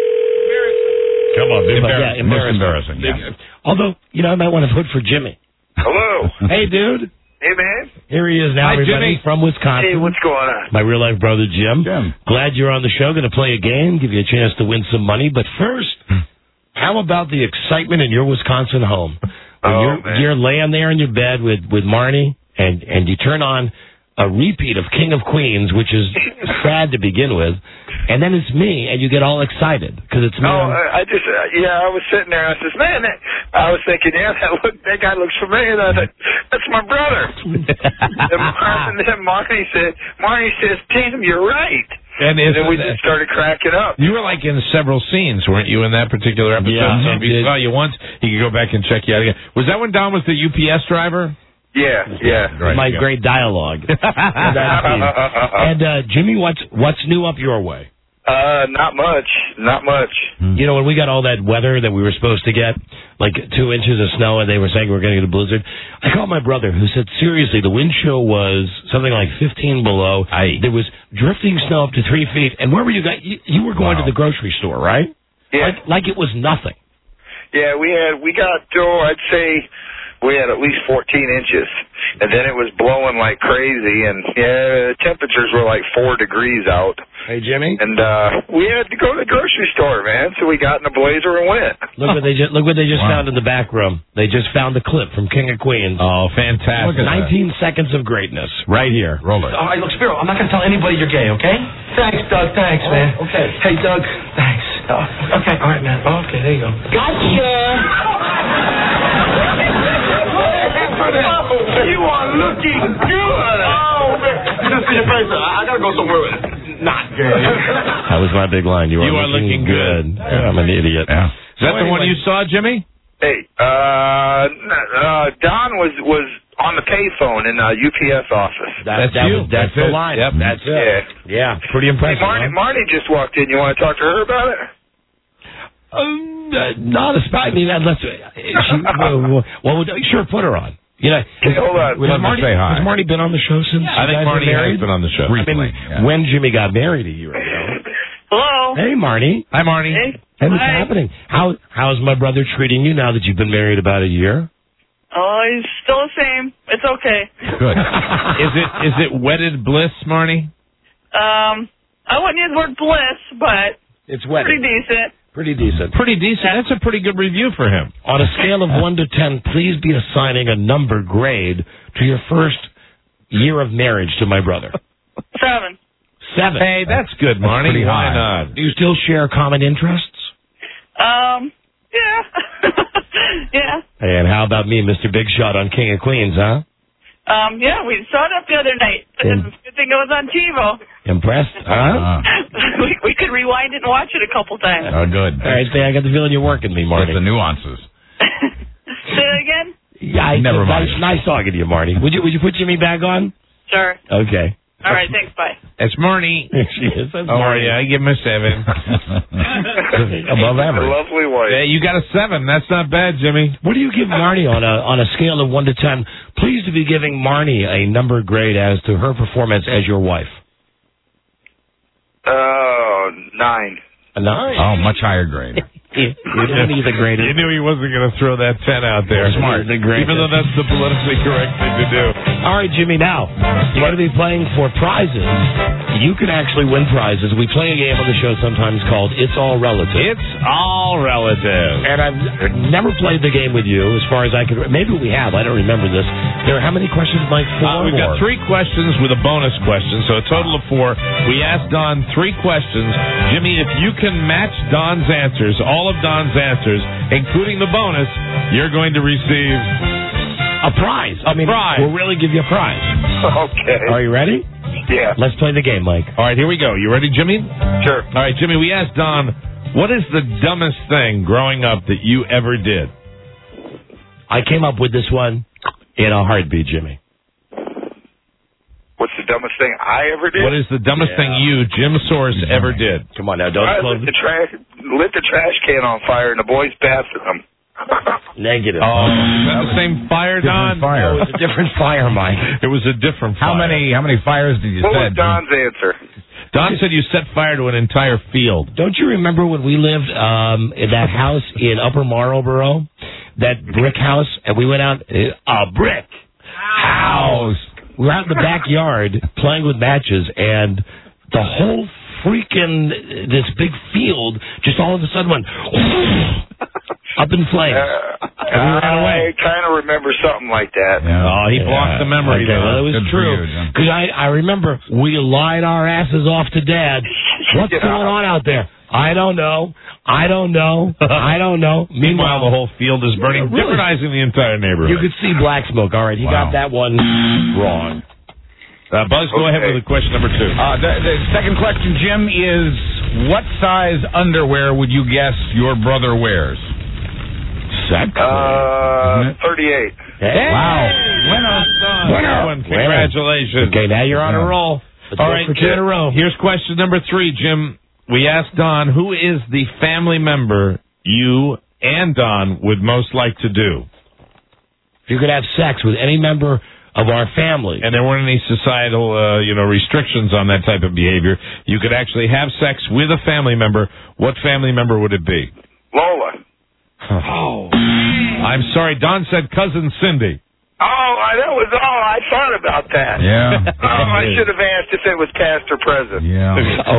Come on, be embarrassing. Yeah, embarrassing. Most embarrassing, yeah. Although, you know, I might want to vote for Jimmy. Hello. Hey, dude. Hey, man. Here he is now, Hi, everybody, Jimmy. from Wisconsin. Hey, what's going on? My real-life brother, Jim. Jim. Glad you're on the show. Going to play a game, give you a chance to win some money. But first, how about the excitement in your Wisconsin home? When Oh, you're, man. you're laying there in your bed with, with Marnie, and, and you turn on a repeat of King of Queens, which is sad to begin with, and then it's me, and you get all excited because it's me. Oh, I I just, uh, yeah, I was sitting there. I says, man, that, I was thinking, yeah, that look, that guy looks familiar. And I thought, that's my brother. and, Mar- and then Marnie said, Marnie says, Tim, you're right. And, And then we just started cracking up. You were like in several scenes, weren't you, in that particular episode? Yeah, So if he saw you once, he could go back and check you out again. Was that when Don was the U P S driver? Yeah, yeah. Right, My yeah. great dialogue. And uh, Jimmy, what's what's new up your way? Uh, not much, not much. You know, when we got all that weather that we were supposed to get, like two inches of snow, and they were saying we were going to get a blizzard, I called my brother, who said, seriously, the wind chill was something like fifteen below. Aye. There was drifting snow up to three feet. And where were you guys? You, you were going Wow. to the grocery store, right? Yeah. Like, like it was nothing. Yeah, we had, we got, oh, I'd say we had at least fourteen inches. And then it was blowing like crazy, and yeah, the temperatures were like four degrees out. Hey, Jimmy. And uh we had to go to the grocery store, man, so we got in a blazer and went. Look what they just look what they just Wow. found in the back room. They just found a clip from King of Queens. Oh, fantastic. nineteen seconds of greatness, right here. Roll it. All right, look, Spiro, I'm not going to tell anybody you're gay, okay? Thanks, Doug. Thanks, man. Oh, okay. Hey, Doug. Thanks. Oh, okay. All right, man. Oh, okay, there you go. You are looking good. Oh man, you just see your face. I, I gotta go somewhere with it. Not gay. That was my big line. You are, You are looking good. Yeah, I'm an idiot. Yeah. Is that the one you saw, Jimmy? Hey, uh, n- uh, Don was was on the payphone in the U P S office. That, That's that you. Was, that's, That's the it. line. Yep. That's it. Yeah. Yeah, pretty Hey, impressive. Marnie, huh? Marnie just walked in. You want to talk to her about it? Um, uh, not a spot. I mean, unless uh, she, well, well, well, sure, put her on. You know, Hey, hold on. has Let me Marty, say hi. has Marty been on the show since? I you think guys were Marty married? has been on the show. I mean, Briefly, yeah. when Jimmy got married a year ago. Hello. Hey, Marty. Hi, Marty. Hey. Hey, what's Hi. happening? How how's my brother treating you now that you've been married about a year? Oh, he's still the same. It's okay. Good. Is it is it wedded bliss, Marty? Um, I wouldn't use the word bliss, but It's wedding. pretty decent. Pretty decent. Pretty decent. That's a pretty good review for him. On a scale of one to ten, please be assigning a number grade to your first year of marriage to my brother. Seven. Seven. Hey, that's good, That's Marnie. pretty Why high. not? Do you still share common interests? Um, yeah. yeah. And how about me, Mister Big Shot on King of Queens, huh? Um, yeah, we saw it up the other night. Yeah. Good thing it was on TiVo. Impressed? Huh? we, we could rewind it and watch it a couple times. Oh, good. All right, I got the feeling you're working me, Marty. What's the nuances? Say it again? Yeah, I, Never nice, mind. nice talking to you, Marty. Would you Would you put Jimmy back on? Sure. Okay. All right, thanks, bye. It's Marnie. she is. That's Oh, Marty. yeah, I give him a seven. Above average. Lovely wife. Yeah, you got a seven. That's not bad, Jimmy. What do you give Marnie on a on a scale of one to ten? Pleased to be giving Marnie a number grade as to her performance as your wife. Oh, nine. A nine. Oh, much higher grade. You don't need the greatest. You knew he wasn't going to throw that ten out there. Smart. The greatest. Even though that's the politically correct thing to do. All right, Jimmy, now, you're going to be playing for prizes. You can actually win prizes. We play a game on the show sometimes called It's All Relative. It's all relative. And I've never played the game with you as far as I can. Maybe we have. I don't remember this. There are how many questions, Mike? Four Uh, we've got more. three questions with a bonus question, so a total of four. We asked Don three questions. Jimmy, if you can match Don's answers, all of Don's answers, including the bonus, you're going to receive a prize. A I mean, prize. We'll really give you a prize. Okay. Are you ready? Yeah. Let's play the game, Mike. All right, here we go. You ready, Jimmy? Sure. All right, Jimmy, we asked Don, what is the dumbest thing growing up that you ever did? I came up with this one in a heartbeat, Jimmy. What's the dumbest thing I ever did? What is the dumbest Yeah. thing you, Jim Source, ever did? Come on now, don't I close lit the trash, lit the trash can on fire in the boys' bathroom. Negative. Oh, is that the same fire, Don? Different fire. It was a different fire, Mike. It was a different fire. How many How many fires did you What was set? Don's answer? Don said you set fire to an entire field. Don't you remember when we lived um, in that house in Upper Marlboro, that brick house, and we went out a brick house. We were out in the backyard playing with matches, and the whole freaking this big field just all of a sudden went up in flames. Uh, And we ran away. I kind of remember something like that. Yeah. Oh, he blocked the memory. Okay, Don. well, it was Good for true. you, Jim. Because I, I remember we lied our asses off to Dad. What's Yeah. going on out there? I don't know. I don't know. I don't know. Meanwhile, the whole field is burning, Really? jeopardizing the entire neighborhood. You could see black smoke. All right, he Wow. got that one wrong. Uh, Buzz, go Okay. ahead with the question number two. Uh, the, the second question, Jim, is what size underwear would you guess your brother wears? Sexy. Uh, thirty-eight. Hey. Wow. Winner. Winner. One. Congratulations. Okay, now you're on a Yeah. roll. Let's All go right, for two in a row. Here's question number three, Jim. We asked Don, who is the family member you and Don would most like to do? If you could have sex with any member of our family, And there weren't any societal, uh, you know, restrictions on that type of behavior. You could actually have sex with a family member. What family member would it be? Lola. Oh. I'm sorry, Don said cousin Cindy. Oh, I, that was all. I thought about that. Yeah. Oh, I should have asked if it was past or present. Yeah. oh,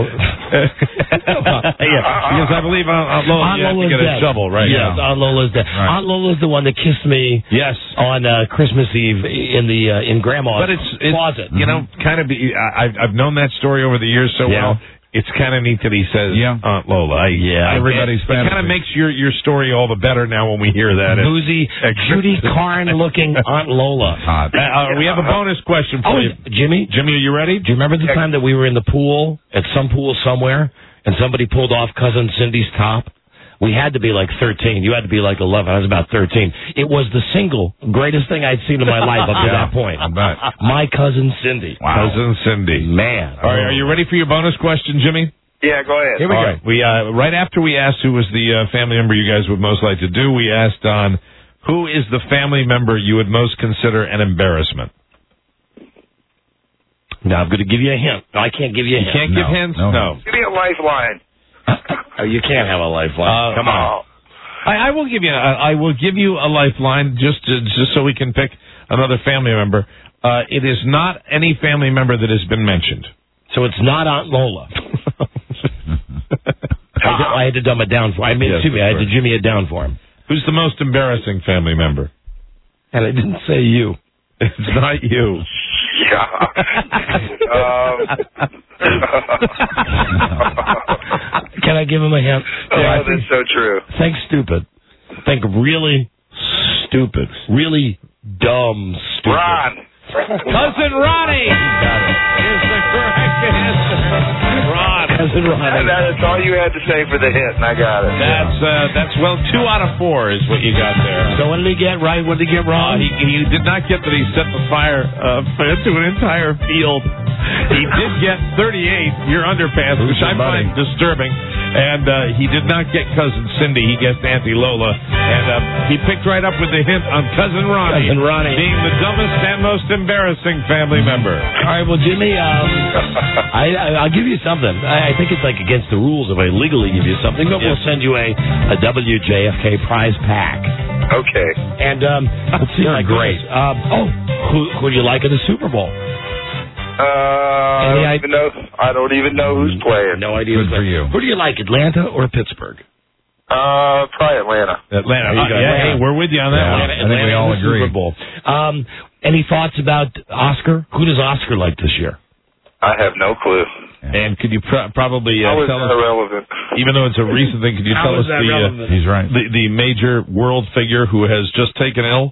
yeah, because I believe Aunt, Aunt Lola, Aunt you have to Lola's get dead. a shovel, right? Yes, now. Aunt Lola's dead. Right. Aunt Lola's the one that kissed me. Yes. On uh, Christmas Eve in the uh, in Grandma's But it's, it's closet. you know, kind of. Be, I, I've I've known that story over the years so Yeah. well. It's kind of neat that he says Yeah. Aunt Lola. I, Yeah. I, Everybody's it, it kind of fantasy. makes your your story all the better now when we hear that. Boozy, Judy Carn-looking Aunt Lola. Hot. Uh, uh, we have a bonus question for Oh, you, Jimmy, Jimmy. Are you ready? do you remember the time that we were in the pool at some pool somewhere, and somebody pulled off cousin Cindy's top? We had to be like thirteen. You had to be like eleven. I was about thirteen. It was the single greatest thing I'd seen in my life up to Yeah, that point. I bet. My cousin Cindy. Wow. Cousin Cindy. Man. All right, are you ready for your bonus question, Jimmy? Yeah, go ahead. Here we All go. right. We uh, right after we asked who was the uh, family member you guys would most like to do, we asked Don, who is the family member you would most consider an embarrassment? Now I'm going to give you a hint. No, I can't give you a You hint. can't give No, hints. no No. Give me a lifeline. Oh, you can't have a lifeline. Uh, Come on. Oh. I, I will give you. I, I will give you a lifeline just to, just so we can pick another family member. Uh, it is not any family member that has been mentioned. So it's not Aunt Lola. I, did, I had to dumb it down for. I mean, Yes, excuse me, I had to right. Jimmy it down for him. Who's the most embarrassing family member? And I didn't say you. It's not you. Yeah. um, Can I give him a hint? oh, that's so true. Think stupid. Think really stupid. Really dumb stupid. Ron. Cousin Ronnie. Here's the correct answer. Ron. Cousin Ronnie. That's all you had to say for the hit, and I got it. That's uh, that's well, two out of four is what you got there. So what did he get right? What did he get Uh, wrong? he, he did not get that he set the fire uh, to an entire field. He did get thirty-eight, your underpants, which I find disturbing. And uh, he did not get Cousin Cindy. He guessed Auntie Lola. And uh, he picked right up with the hint on Cousin Ronnie. Cousin Ronnie. Being the dumbest and most embarrassing family member. All right, well, Jimmy, um, I, I, I'll give you something. I, I think it's like against the rules if I legally give you something, but Yes. we'll send you a, a W J F K prize pack. Okay. And um, let's see, You're my great. goodness. Um, oh, who, who do you like in the Super Bowl? Uh, I don't even know. I don't even know who's playing. No idea. Good for you. Who do you like, Atlanta or Pittsburgh? Uh, probably Atlanta. Atlanta. There you Uh, go. yeah, Atlanta. hey, we're with you on that Yeah. one. Atlanta, I think we Atlanta all in the agree. Super Bowl. Um, any thoughts about Oscar? Who does Oscar like this year? I have no clue. And could you pr- probably uh, How is tell that us, irrelevant? even though it's a recent thing, could you How tell is us that the, uh, relevant? He's right. the the major world figure who has just taken ill?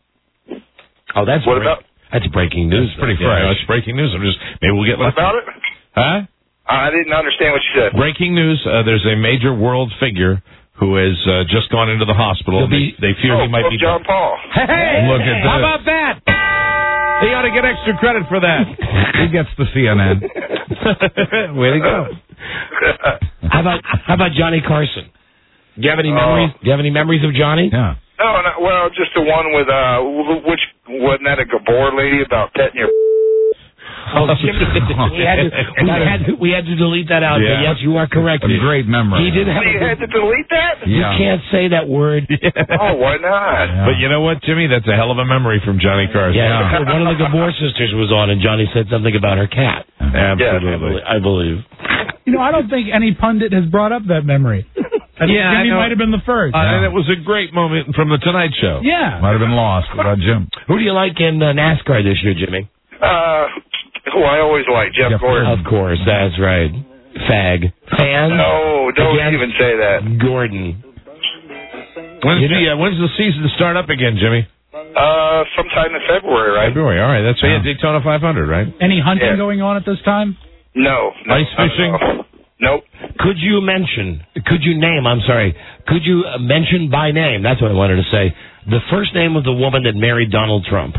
Oh, that's What break- about? that's breaking news. It's pretty Yeah. fresh. It's breaking news. I'm just maybe we'll get What lucky. about it? Huh? I didn't understand what you said. Breaking news. Uh, there's a major world figure who has uh, just gone into the hospital. He'll be- they, they fear Oh, he might Pope be. John Paul. Hey, Look at how this. about that? He ought to get extra credit for that. He gets the C N N. Way to go. How about how about Johnny Carson? Do you have any Oh. memories? Do you have any memories of Johnny? Yeah. No, no, well, just the one with, uh, wh- which, wasn't that a Gabor lady about petting your... Oh, Jimmy, we had to we had to, we had to delete that out. Yeah. But yes, you are correct. A great memory. He did have. You A had to delete that? you Yeah. can't say that word. Oh, why not? Yeah. But you know what, Jimmy? That's a hell of a memory from Johnny Carson. Yeah, one of the Gabor sisters was on, and Johnny said something about her cat. Absolutely. I believe. You know, I don't think any pundit has brought up that memory. I think Yeah, I Jimmy know. might have been the first. Uh, and it was a great moment from the Tonight Show. yeah. Might have been lost without Jim. Who do you like in uh, NASCAR this year, Jimmy? Uh, who I always like, Jeff, Jeff Gordon. Of course, that's right. Fag. Fans? No, don't Against even say that. Gordon. When's You the uh, when's the season start up again, Jimmy? Uh, sometime in February, right? February. All right, that's yeah. Yeah. Daytona five hundred, right? Any hunting Yeah. going on at this time? No. no Ice fishing? no. Nope. Could you mention, could you name, I'm sorry, could you uh, mention by name, that's what I wanted to say, the first name of the woman that married Donald Trump?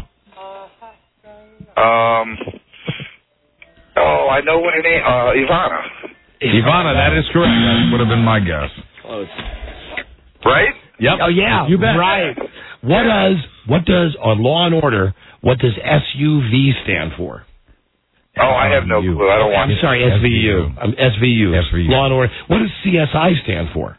Um. Oh, I know what her name. Uh, Ivana. Ivana, that is correct. That would have been my guess. Close. Right? Yep. Oh, yeah. You bet. Right. What does, what does, on Law and Order, what does S U V stand for? Oh, I have no clue. I don't want. I'm sorry, S V U. Um, S V U. S V U. Law and Order. What does C S I stand for?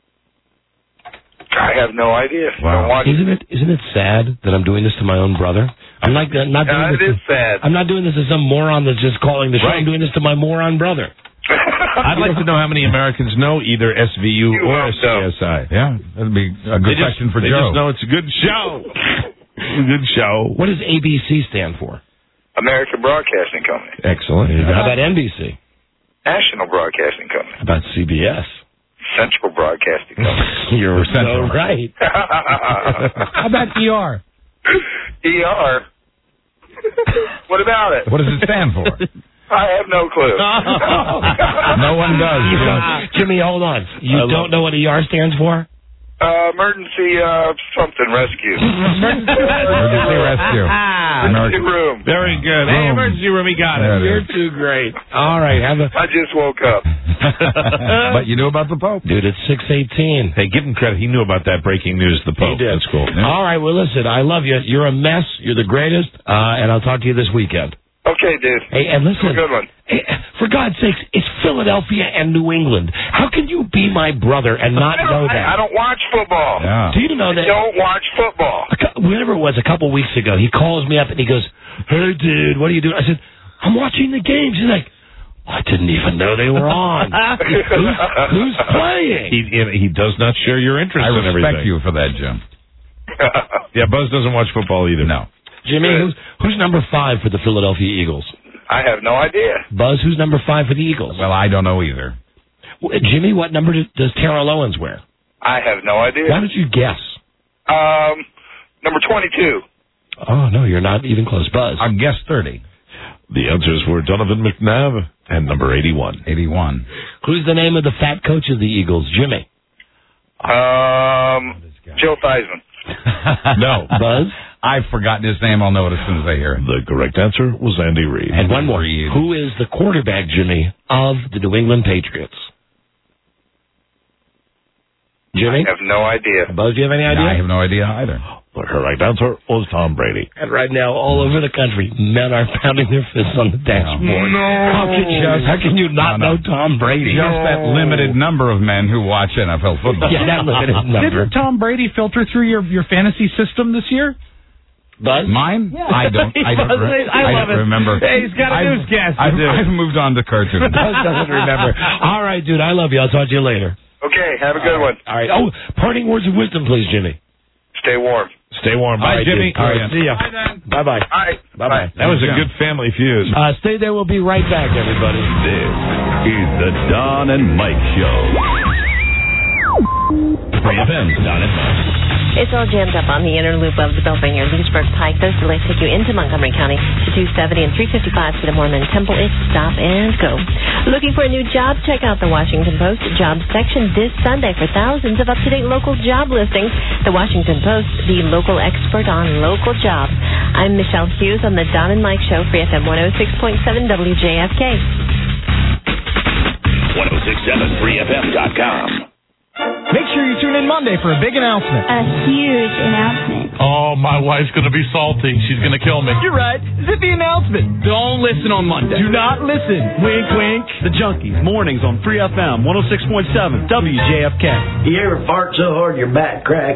I have no idea. Wow. Don't watch. Isn't it isn't it sad that I'm doing this to my own brother? I'm like uh, not doing Yeah, this. it is to, sad. I'm not doing this to some moron that's just calling the show. Right. I'm doing this to my moron brother. I'd like to know how many Americans know either S V U You or won't C S I. Yeah, that'd be a good They just, question for they Joe. just know it's a good show. Good show. What does A B C stand for? American Broadcasting Company. Excellent. How about N B C? National Broadcasting Company. How about C B S? Central Broadcasting Company. You're so Central. right. How about E R? E R. What about it? What does it stand for? I have no clue. No one does. You don't- Jimmy, hold on. You don't know what E R stands for? Uh, emergency uh, something rescue. Emergency rescue. Emergency room. Very good. Hey, Boom. emergency room, he got There it. it You're is. too great. All right, have a I just woke up. But you knew about the Pope. dude. It's six eighteen. Hey, give him credit. He knew about that breaking news, the Pope. He did. That's cool. All right, well, listen, I love you. You're a mess. You're the greatest. Uh, and I'll talk to you this weekend. Okay, dude. Hey, and listen. Have a good one. Hey, for God's sakes, it's Philadelphia and New England. How can you be my brother and not I know don't, that? I, I don't watch football. Yeah. Do you know that? I don't watch football. A cou- Whenever it was, a couple weeks ago, he calls me up and he goes, "Hey, dude, what are you doing?" I said, "I'm watching the games." He's like, I didn't even know they were on. who's, who's playing? He he does not share your interest I in everything. respect you for that, Jim. Yeah, Buzz doesn't watch football either. No. Jimmy, who's, who's number five for the Philadelphia Eagles? I have no idea. Buzz, who's number five for the Eagles? Well, I don't know either. Well, Jimmy, what number does, does Terrell Owens wear? I have no idea. Why don't you guess? Um, number twenty-two. Oh, no, you're not even close. Buzz. I'll guess thirty. The answers were Donovan McNabb and number eighty-one. eighty-one. Who's the name of the fat coach of the Eagles? Jimmy. Um, Joe Theismann. No. Buzz? I've forgotten his name. I'll know it as soon as I hear it. The correct answer was Andy Reid. And one more. Who is the quarterback, Jimmy, of the New England Patriots? Jimmy? I have no idea. Buzz, do you have any idea? I have no idea either. The correct answer was Tom Brady. And right now, all over the country, men are pounding their fists on the dashboard. No. How can you, how can you not No, no. know Tom Brady? Just that limited number of men who watch N F L football. Yeah, that limited number. Didn't Tom Brady filter through your, your fantasy system this year? Buzz? Mine? Yeah. I don't. I don't, re- I love don't it. remember. Hey, he's got a I've, newscast to I've, do. I've moved on to cartoons. Buzz doesn't remember. All right, dude. I love you. I'll talk to you later. Okay, have a good one. All right. Oh, parting words of wisdom, please, Jimmy. Stay warm. Stay warm. Bye, Bye, Jimmy. All All right, right. see ya. Bye, then. Bye-bye. Bye. Bye-bye. That was a good family feud. Uh, stay there. We'll be right back, everybody. This is the Don and Mike Show. three F M's Don and Mike. It's all jammed up on the inner loop of the Beltway Leesburg Pike. Those delays take you into Montgomery County to two seventy and three fifty-five to the Mormon Temple. It's stop and go. Looking for a new job? Check out the Washington Post jobs section this Sunday for thousands of up-to-date local job listings. The Washington Post, the local expert on local jobs. I'm Michelle Hughes on the Don and Mike Show, Free F M one oh six point seven W J F K. ten sixty-seven free f m dot com. Make sure you tune in Monday for a big announcement. A huge announcement. Oh, my wife's going to be salty. She's going to kill me. You're right. Zippy announcement. Don't listen on Monday. Do not listen. Wink, wink. The Junkies, mornings on Free F M one oh six point seven W J F K. You ever fart so hard your back cracks?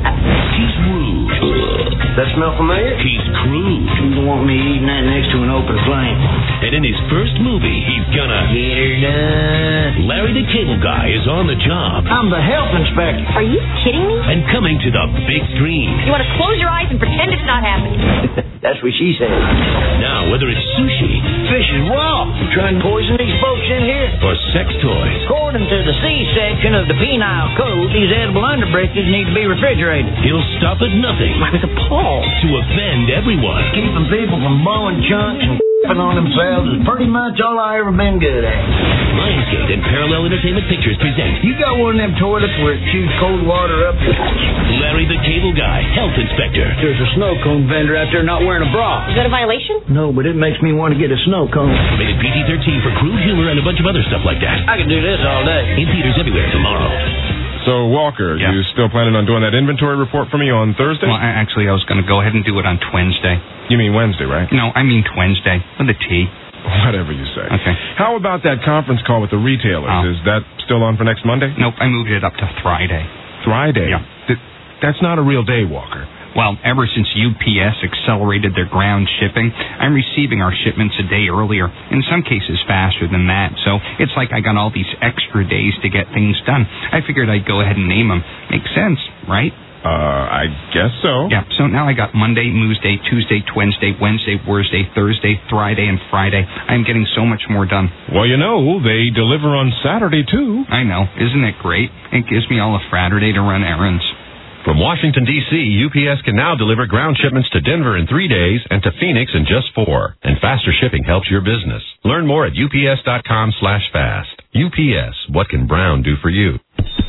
He's rude. That smell familiar? He's crude. You don't want me eating that next to an open flame. And in his first movie, he's gonna get her done. Larry the Cable Guy is on the job. I'm the health inspector. Are you kidding me? And coming to the big screen. You want to close your eyes and pretend it's not happening? That's what she said. Now, whether it's sushi, Fish is raw. You trying to poison these folks in here? or sex toys, According to the C section of the penile code, these edible underbreakers need to be refrigerated. he'll stop at nothing I was appalled. to offend everyone. Keeping people from blowing chunks and f***ing on themselves is pretty much all I ever been good at. Lionsgate and Parallel Entertainment Pictures present You got one of them toilets where it shoots cold water up your... Larry the Cable Guy, Health Inspector. There's a snow cone vendor out there not wearing a bra. Is that a violation? No, but it makes me want to get a snow cone. Rated P G thirteen for crude humor and a bunch of other stuff like that. I could do this all day. In theaters everywhere tomorrow. So, Walker, you still planning on doing that inventory report for me on Thursday? Well, I, actually, I was going to go ahead and do it on Wednesday. You mean Wednesday, right? No, I mean Wednesday with a T. Whatever you say. Okay. How about that conference call with the retailers? Oh. Is that still on for next Monday? Nope, I moved it up to Friday. Friday? Yeah. Th- that's not a real day, Walker. Well, ever since U P S accelerated their ground shipping, I'm receiving our shipments a day earlier, in some cases faster than that. So it's like I got all these extra days to get things done. I figured I'd go ahead and name them. Makes sense, right? Uh, I guess so. Yeah, so now I got Monday, Tuesday, Tuesday, Wednesday, Wednesday, Thursday, Thursday, Friday, and Friday. I'm getting so much more done. Well, you know, they deliver on Saturday, too. I know. Isn't it great? It gives me all a Fraturday to run errands. From Washington, D C, U P S can now deliver ground shipments to Denver in three days and to Phoenix in just four. And faster shipping helps your business. Learn more at ups.com slash fast. U P S, what can Brown do for you?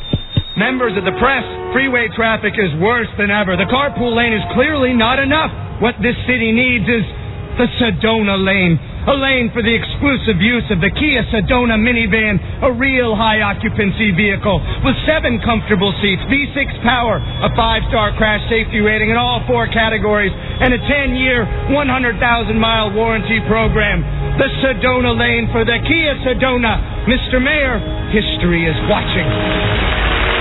Members of the press, freeway traffic is worse than ever. The carpool lane is clearly not enough. What this city needs is the Sedona lane. A lane for the exclusive use of the Kia Sedona minivan, a real high-occupancy vehicle with seven comfortable seats, V six power, a five-star crash safety rating in all four categories, and a ten-year, one hundred thousand mile warranty program. The Sedona lane for the Kia Sedona. Mister Mayor, history is watching.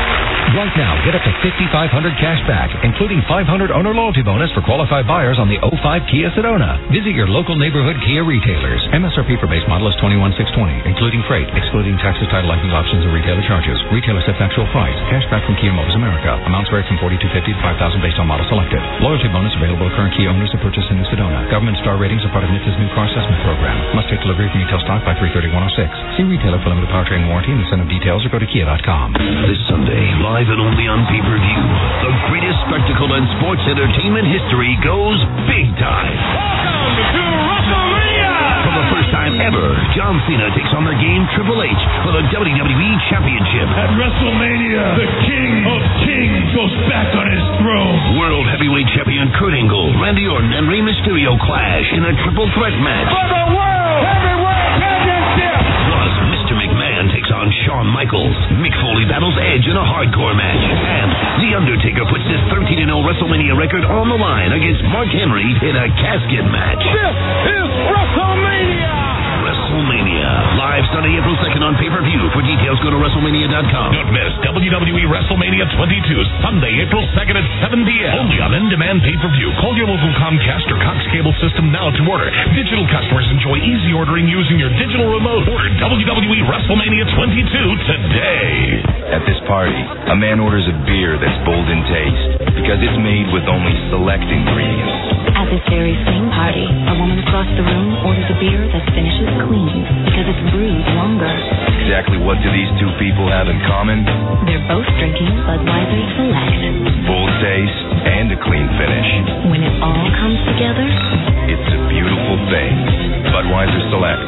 Right now, get up to fifty-five hundred dollars cash back, including five hundred dollars owner loyalty bonus for qualified buyers on the oh five Kia Sedona. Visit your local neighborhood Kia retailers. M S R P for base model is twenty-one thousand six hundred twenty dollars, including freight, excluding taxes, title, license options, and retailer charges. Retailer sets actual price. Cash back from Kia Motors America. Amounts vary from forty-two fifty to five thousand based on model selected. Loyalty bonus available to current Kia owners who purchase in New Sedona. Government star ratings are part of N H T S new car assessment program. Must take delivery from retail stock by three thirty one oh six. See retailer for limited powertrain warranty and incentive details or go to kia dot com. This Sunday, live and only on pay-per-view, the greatest spectacle in sports entertainment history goes big time. Welcome to WrestleMania! For the first time ever, John Cena takes on the game Triple H for the W W E Championship. At WrestleMania, the King of Kings goes back on his throne. World Heavyweight Champion Kurt Angle, Randy Orton, and Rey Mysterio clash in a triple threat match. For the World Heavyweight Championship! Plus, Mister McMahon takes on Shawn Michaels. Mick Foley battles Edge in a hardcore match. And The Undertaker puts his thirteen and oh WrestleMania record on the line against Mark Henry in a casket match. This is WrestleMania! WrestleMania. Live Sunday, April second on pay-per-view. For details, go to WrestleMania dot com. Don't miss W W E WrestleMania twenty-two, Sunday, April second at seven p.m. Only on in-demand pay-per-view. Call your local Comcast or Cox cable system now to order. Digital customers enjoy easy ordering using your digital remote. Order W W E WrestleMania twenty-two today. At this party, a man orders a beer that's bold in taste because it's made with only select ingredients. At this very same party, a woman across the room orders a beer that finishes clean because it's brewed longer. Exactly what do these two people have in common? They're both drinking Budweiser Select. Bold taste and a clean finish. When it all comes together, it's a beautiful thing. Budweiser Select.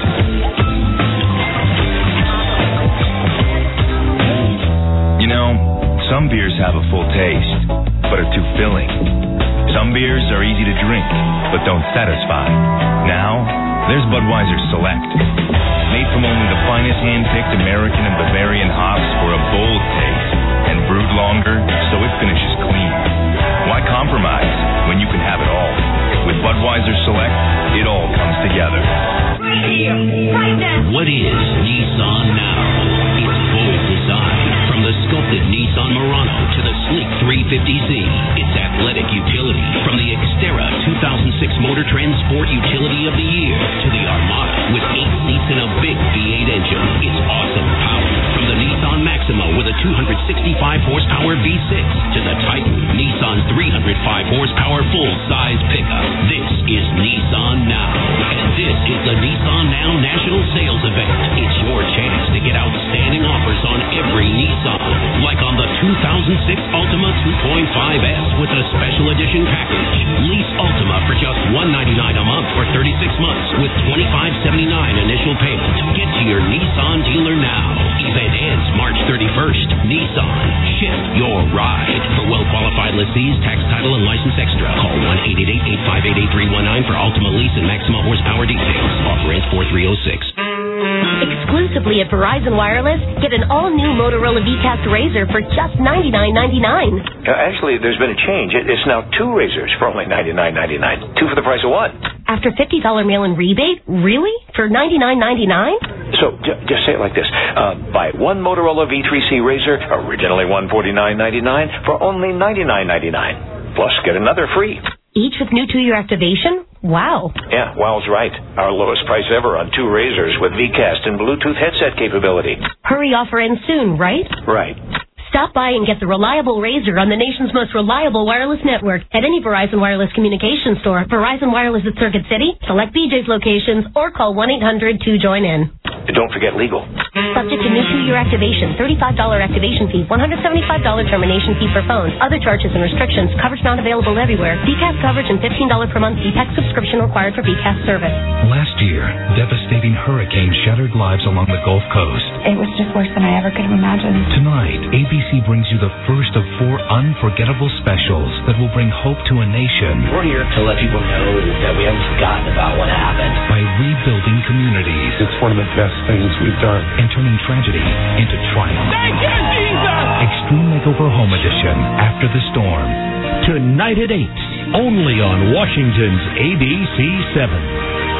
You know, some beers have a full taste, but are too filling. Some beers are easy to drink, but don't satisfy. Now, there's Budweiser Select. Made from only the finest hand-picked American and Bavarian hops for a bold taste, and brewed longer so it finishes clean. Why compromise when you can have it all? With Budweiser Select, it all comes together. Right here, right now. What is Nissan Now? It's bold design. From the sculpted Nissan Murano to the sleek three fifty Z. It's athletic utility. From the Xterra two thousand six Motor Trend Sport Utility of the Year to the Armada with eight seats and a big V eight engine. It's awesome power. From the Nissan Maxima with a two hundred sixty-five horsepower V six to the Titan Nissan three hundred five horsepower full-size pickup. This is Nissan Now. And this is the Nissan Now National Sales Event. It's your chance to get outstanding offers on every Nissan. Like on the two thousand six Altima two point five S with a special edition package. Lease Altima for just one hundred ninety-nine dollars a month for thirty-six months with twenty-five seventy-nine initial payment. Get to your Nissan dealer now. Event ends March thirty-first. Nissan. Shift your ride. For well-qualified lessees, tax, title, and license extra. Call one eight eight eight, eight five eight, eight three one nine for Altima lease and Maxima horsepower details. Offer ends four three oh six. Exclusively at Verizon Wireless, get an all-new Motorola V-Cast Razr for just ninety-nine ninety-nine. Uh, actually, there's been a change. It, it's now two razors for only ninety-nine ninety-nine. Two for the price of one. After fifty dollars mail-in rebate? Really? For ninety-nine ninety-nine? So, j- just say it like this. Uh, buy one Motorola V three C razor, originally one hundred forty-nine ninety-nine, for only ninety-nine ninety-nine. Plus, get another free. Each with new two-year activation? Wow. Yeah, Wow's right. Our lowest price ever on two razors with V-Cast and Bluetooth headset capability. Hurry offer ends soon, right? Right. Stop by and get the reliable razor on the nation's most reliable wireless network at any Verizon Wireless communication store, Verizon Wireless at Circuit City, select B J's locations, or call one eight hundred two join in. Don't forget legal. Subject to new two-year activation, thirty-five dollars activation fee, one hundred seventy-five dollars termination fee for phones, other charges and restrictions, coverage not available everywhere, V-Cast coverage and fifteen dollars per month D PAC subscription required for V-Cast service. Last year, devastating hurricanes shattered lives along the Gulf Coast. It was just worse than I ever could have imagined. Tonight, A B C brings you the first of four unforgettable specials that will bring hope to a nation. We're here to let people know that we haven't forgotten about what happened. By rebuilding communities. It's one of the best things we've done. And turning tragedy into triumph. Thank you, Jesus! Extreme Makeover Home Edition, After the Storm. Tonight at eight, only on Washington's A B C seven.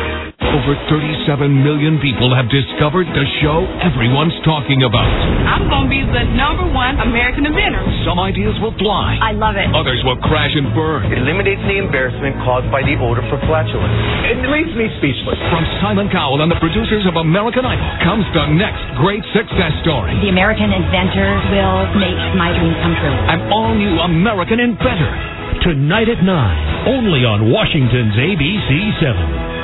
Over thirty-seven million people have discovered the show everyone's talking about. I'm going to be the number one American inventor. Some ideas will fly. I love it. Others will crash and burn. It eliminates the embarrassment caused by the odor for flatulence. It leaves me speechless. From Simon Cowell and the producers of American Idol comes the next great success story. The American inventor will make my dream come true. An all-new American inventor. Tonight at nine, only on Washington's A B C seven.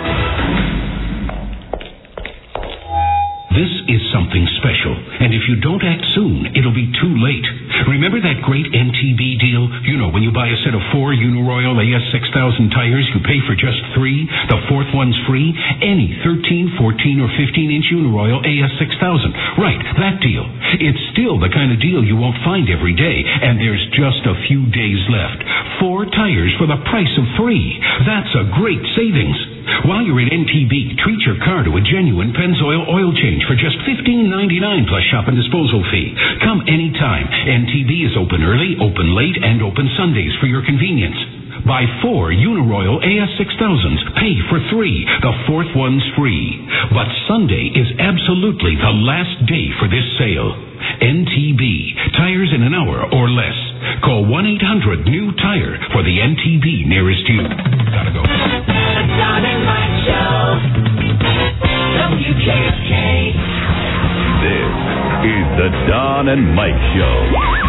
This is something special, and if you don't act soon, it'll be too late. Remember that great N T B deal? You know, when you buy a set of four Uniroyal A S six thousand tires, you pay for just three. The fourth one's free. Any thirteen, fourteen, or fifteen-inch Uniroyal A S six thousand. Right, that deal. It's still the kind of deal you won't find every day, and there's just a few days left. Four tires for the price of three. That's a great savings. While you're at N T B, treat your car to a genuine Pennzoil oil change for just fifteen ninety-nine plus shop and disposal fee. Come anytime. N T B is open early, open late, and open Sundays for your convenience. Buy four Uniroyal A S six thousands. Pay for three. The fourth one's free. But Sunday is absolutely the last day for this sale. N T B. Tires in an hour or less. Call one eight hundred new tire for the N T B nearest you. Gotta go. The Don and Mike Show. W K S K. This is the Don and Mike Show.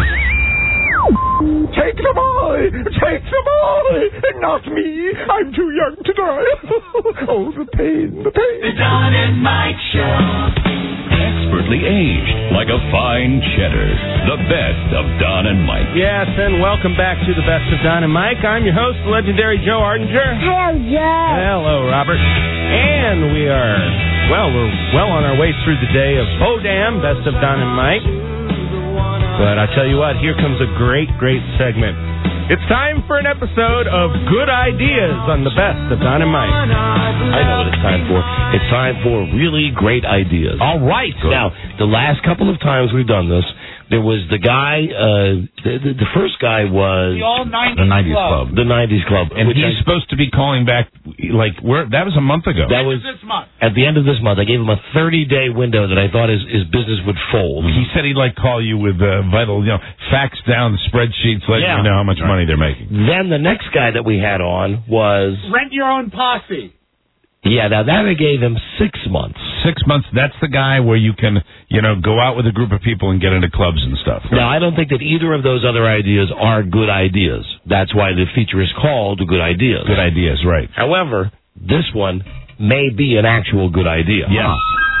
Take them all! Take them all! And not me! I'm too young to die! Oh, the pain, the pain! The Don and Mike Show. Expertly aged, like a fine cheddar. The best of Don and Mike. Yes, and welcome back to the best of Don and Mike. I'm your host, the legendary Joe Ardinger. Hello, Joe. Hello, Robert. And we are, well, we're well on our way through the day of Bodam, best of Don and Mike. But I tell you what, here comes a great, great segment. It's time for an episode of Good Ideas on the best of Don and Mike. I know what it's time for. It's time for really great ideas. All right. Good. Now, the last couple of times we've done this, there was the guy, uh, the, the, the first guy was... The All nineties The nineties Club. Club. The nineties Club. And he's I, supposed to be calling back, like, where, that was a month ago. That was this month. At the end of this month. I gave him a thirty-day window that I thought his, his business would fold. He said he'd, like, call you with uh, vital, you know, facts down, spreadsheets, letting yeah. you know how much money they're making. Then the next guy that we had on was... Rent your own posse. Yeah, now that I gave him six months. Six months, that's the guy where you can, you know, go out with a group of people and get into clubs and stuff. Now, I don't think that either of those other ideas are good ideas. That's why the feature is called Good Ideas. Good Ideas, right. However, this one may be an actual good idea. Yes.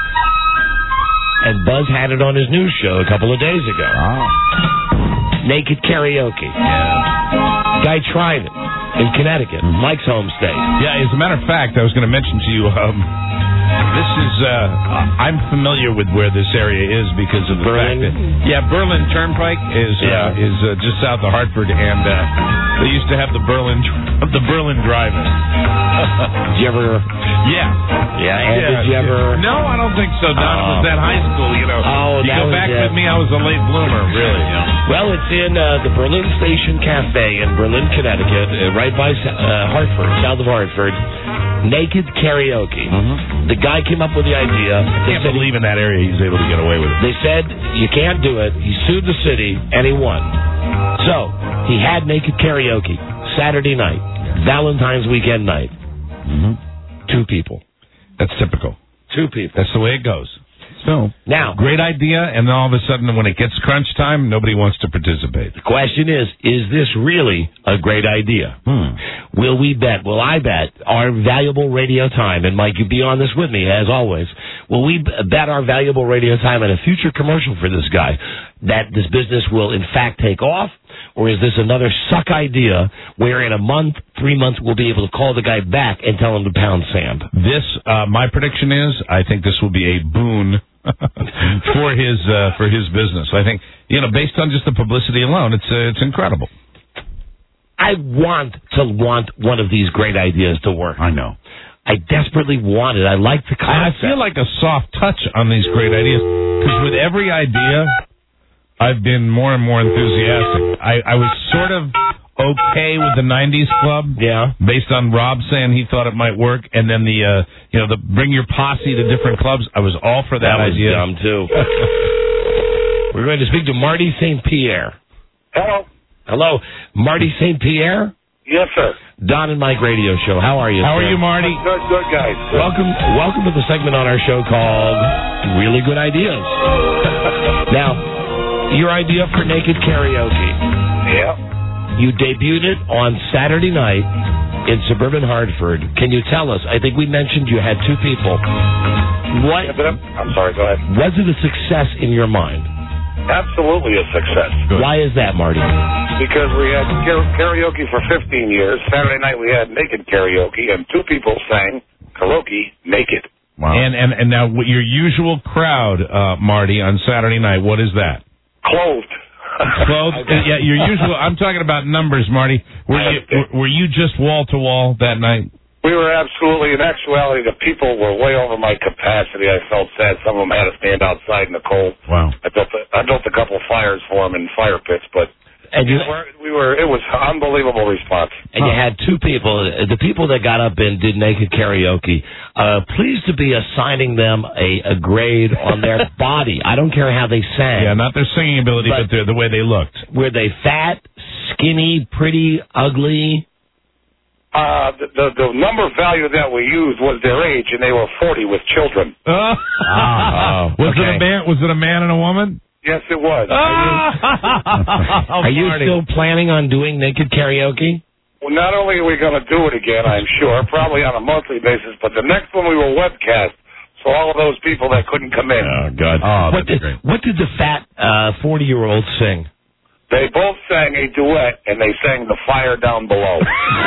And Buzz had it on his news show a couple of days ago. Oh. Naked karaoke. Yeah. Guy tried it in Connecticut, mm-hmm. Mike's home state. Yeah, as a matter of fact, I was going to mention to you, um, this is, uh, I'm familiar with where this area is because of the Berlin? fact that, yeah, Berlin Turnpike is uh, yeah. is uh, just south of Hartford, and uh, they used to have the Berlin the Berlin Drive-In. Did you ever? Yeah. Yeah, and yeah, did you ever? No, I don't think so, Don. Uh, it was that high school, you know. Oh, you that go was back it. with me, I was a late bloomer, really. Yeah. Well, it's in uh, the Berlin Station Cafe in Berlin, Connecticut, uh, right by uh, Hartford, south of Hartford. Naked karaoke. Mm-hmm. The guy came up with the idea. I can't believe in that area he was able to get away with it. They said, you can't do it. He sued the city, and he won. So, he had naked karaoke Saturday night, Valentine's weekend night. Mm-hmm. Two people. That's typical. Two people. That's the way it goes. So, now, great idea, and then all of a sudden, when it gets crunch time, nobody wants to participate. The question is, is this really a great idea? Hmm. Will we bet, will I bet our valuable radio time, and Mike, you be on this with me, as always, will we bet our valuable radio time on a future commercial for this guy that this business will, in fact, take off? Or is this another suck idea where in a month, three months, we'll be able to call the guy back and tell him to pound sand? This, uh, my prediction is, I think this will be a boon for his uh, for his business. I think, you know, based on just the publicity alone, it's uh, it's incredible. I want to want one of these great ideas to work. I know. I desperately want it. I like the concept. I feel like a soft touch on these great ideas, because with every idea, I've been more and more enthusiastic. I, I was sort of okay with the nineties club. Yeah. Based on Rob saying he thought it might work, and then the uh, you know the bring your posse to different clubs. I was all for that, that was idea. Dumb too. We're going to speak to Marty Saint Pierre. Hello. Hello, Marty Saint Pierre. Yes, sir. Don and Mike Radio Show. How are you? How sir? are you, Marty? Good, good, guys. Good. Welcome, welcome to the segment on our show called Really Good Ideas. Now, your idea for naked karaoke. Yeah. You debuted it on Saturday night in suburban Hartford. Can you tell us? I think we mentioned you had two people. What? I'm sorry. Go ahead. Was it a success in your mind? Absolutely a success. Good. Why is that, Marty? Because we had karaoke for fifteen years. Saturday night we had naked karaoke, and two people sang karaoke naked. Wow. And and and now your usual crowd, uh, Marty, on Saturday night. What is that? Clothed. Clothed. Yeah, your usual. I'm talking about numbers, Marty. Were you were, were you just wall to wall that night? We were absolutely, in actuality, the people were way over my capacity. I felt sad. Some of them had to stand outside in the cold. Wow. I built a, I built a couple of fires for them in fire pits, but and you, we, were, we were, it was an unbelievable response. And you had two people, the people that got up and did naked karaoke, uh, pleased to be assigning them a, a grade on their body. I don't care how they sang. Yeah, not their singing ability, but, but the way they looked. Were they fat, skinny, pretty, ugly? Uh, the, the the number value that we used was their age, and they were forty with children. Oh. Oh, was okay. it a man? Was it a man and a woman? Yes, it was. Oh. Are you still planning on doing naked karaoke? Well, not only are we going to do it again, I'm sure, probably on a monthly basis, but the next one we will webcast. So all of those people that couldn't come in. Oh God! Oh, what did great. what did the fat forty-year-old uh, sing? They both sang a duet, and they sang The Fire Down Below.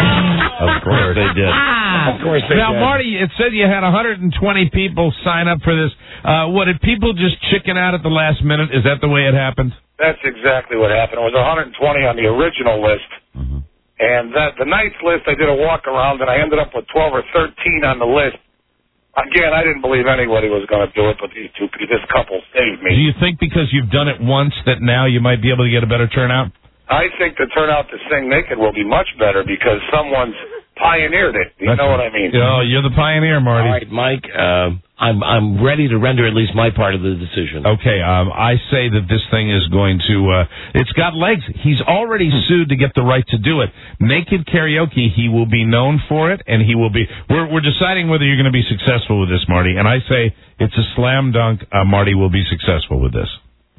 Of course they did. Of course they now, did. Now, Marty, it said you had one hundred twenty people sign up for this. Uh, what, did people just chicken out at the last minute? Is that the way it happened? That's exactly what happened. It was one hundred twenty on the original list. Mm-hmm. And that the ninth list, I did a walk around, and I ended up with twelve or thirteen on the list. Again, I didn't believe anybody was going to do it, but these two, this couple saved me. Do you think because you've done it once that now you might be able to get a better turnout? I think the turnout to sing naked will be much better because someone's pioneered it. You That's know what I mean? Oh, you're the pioneer, Marty. All right, Mike, uh, I'm I'm ready to render at least my part of the decision. Okay, um, I say that this thing is going to, uh, it's got legs. He's already sued to get the right to do it. Naked karaoke, he will be known for it, and he will be, we're, we're deciding whether you're going to be successful with this, Marty, and I say it's a slam dunk, uh, Marty will be successful with this.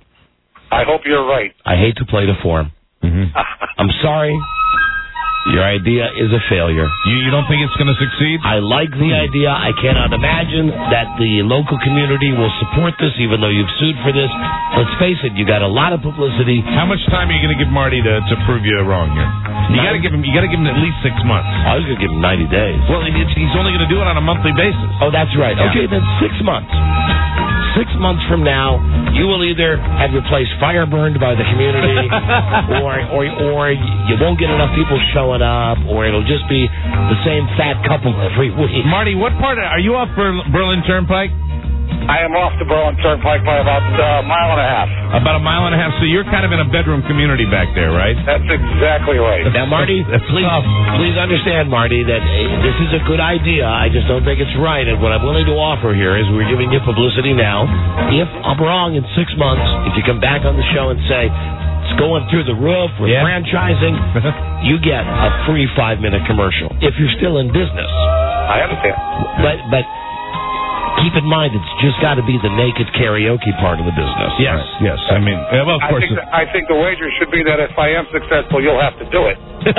I hope you're right. I hate to play the form. Mm-hmm. I'm sorry. Your idea is a failure. You you don't think it's going to succeed? I like the idea. I cannot imagine that the local community will support this, even though you've sued for this. Let's face it, you got a lot of publicity. How much time are you going to give Marty to, to prove you wrong here? You got to give him. You got to give him at least six months. I was going to give him ninety days. Well, it's, he's only going to do it on a monthly basis. Oh, that's right. Yeah. Okay, then six months. Six months from now, you will either have your place fire burned by the community, or, or or you won't get enough people showing up, or it'll just be the same fat couple every week. Marty, what part of, are you off Ber- Berlin Turnpike? I am off the Berlin Turnpike by about a mile and a half. About a mile and a half. So you're kind of in a bedroom community back there, right? That's exactly right. Now, Marty, please, please understand, Marty, that this is a good idea. I just don't think it's right. And what I'm willing to offer here is we're giving you publicity now. If I'm wrong in six months, if you come back on the show and say, it's going through the roof, we're yeah. franchising, you get a free five-minute commercial. If you're still in business. I understand. But, but... keep in mind, it's just got to be the naked karaoke part of the business. Yes, right. yes. I mean, well, of I course. Think the, I think the wager should be that if I am successful, you'll have to do it.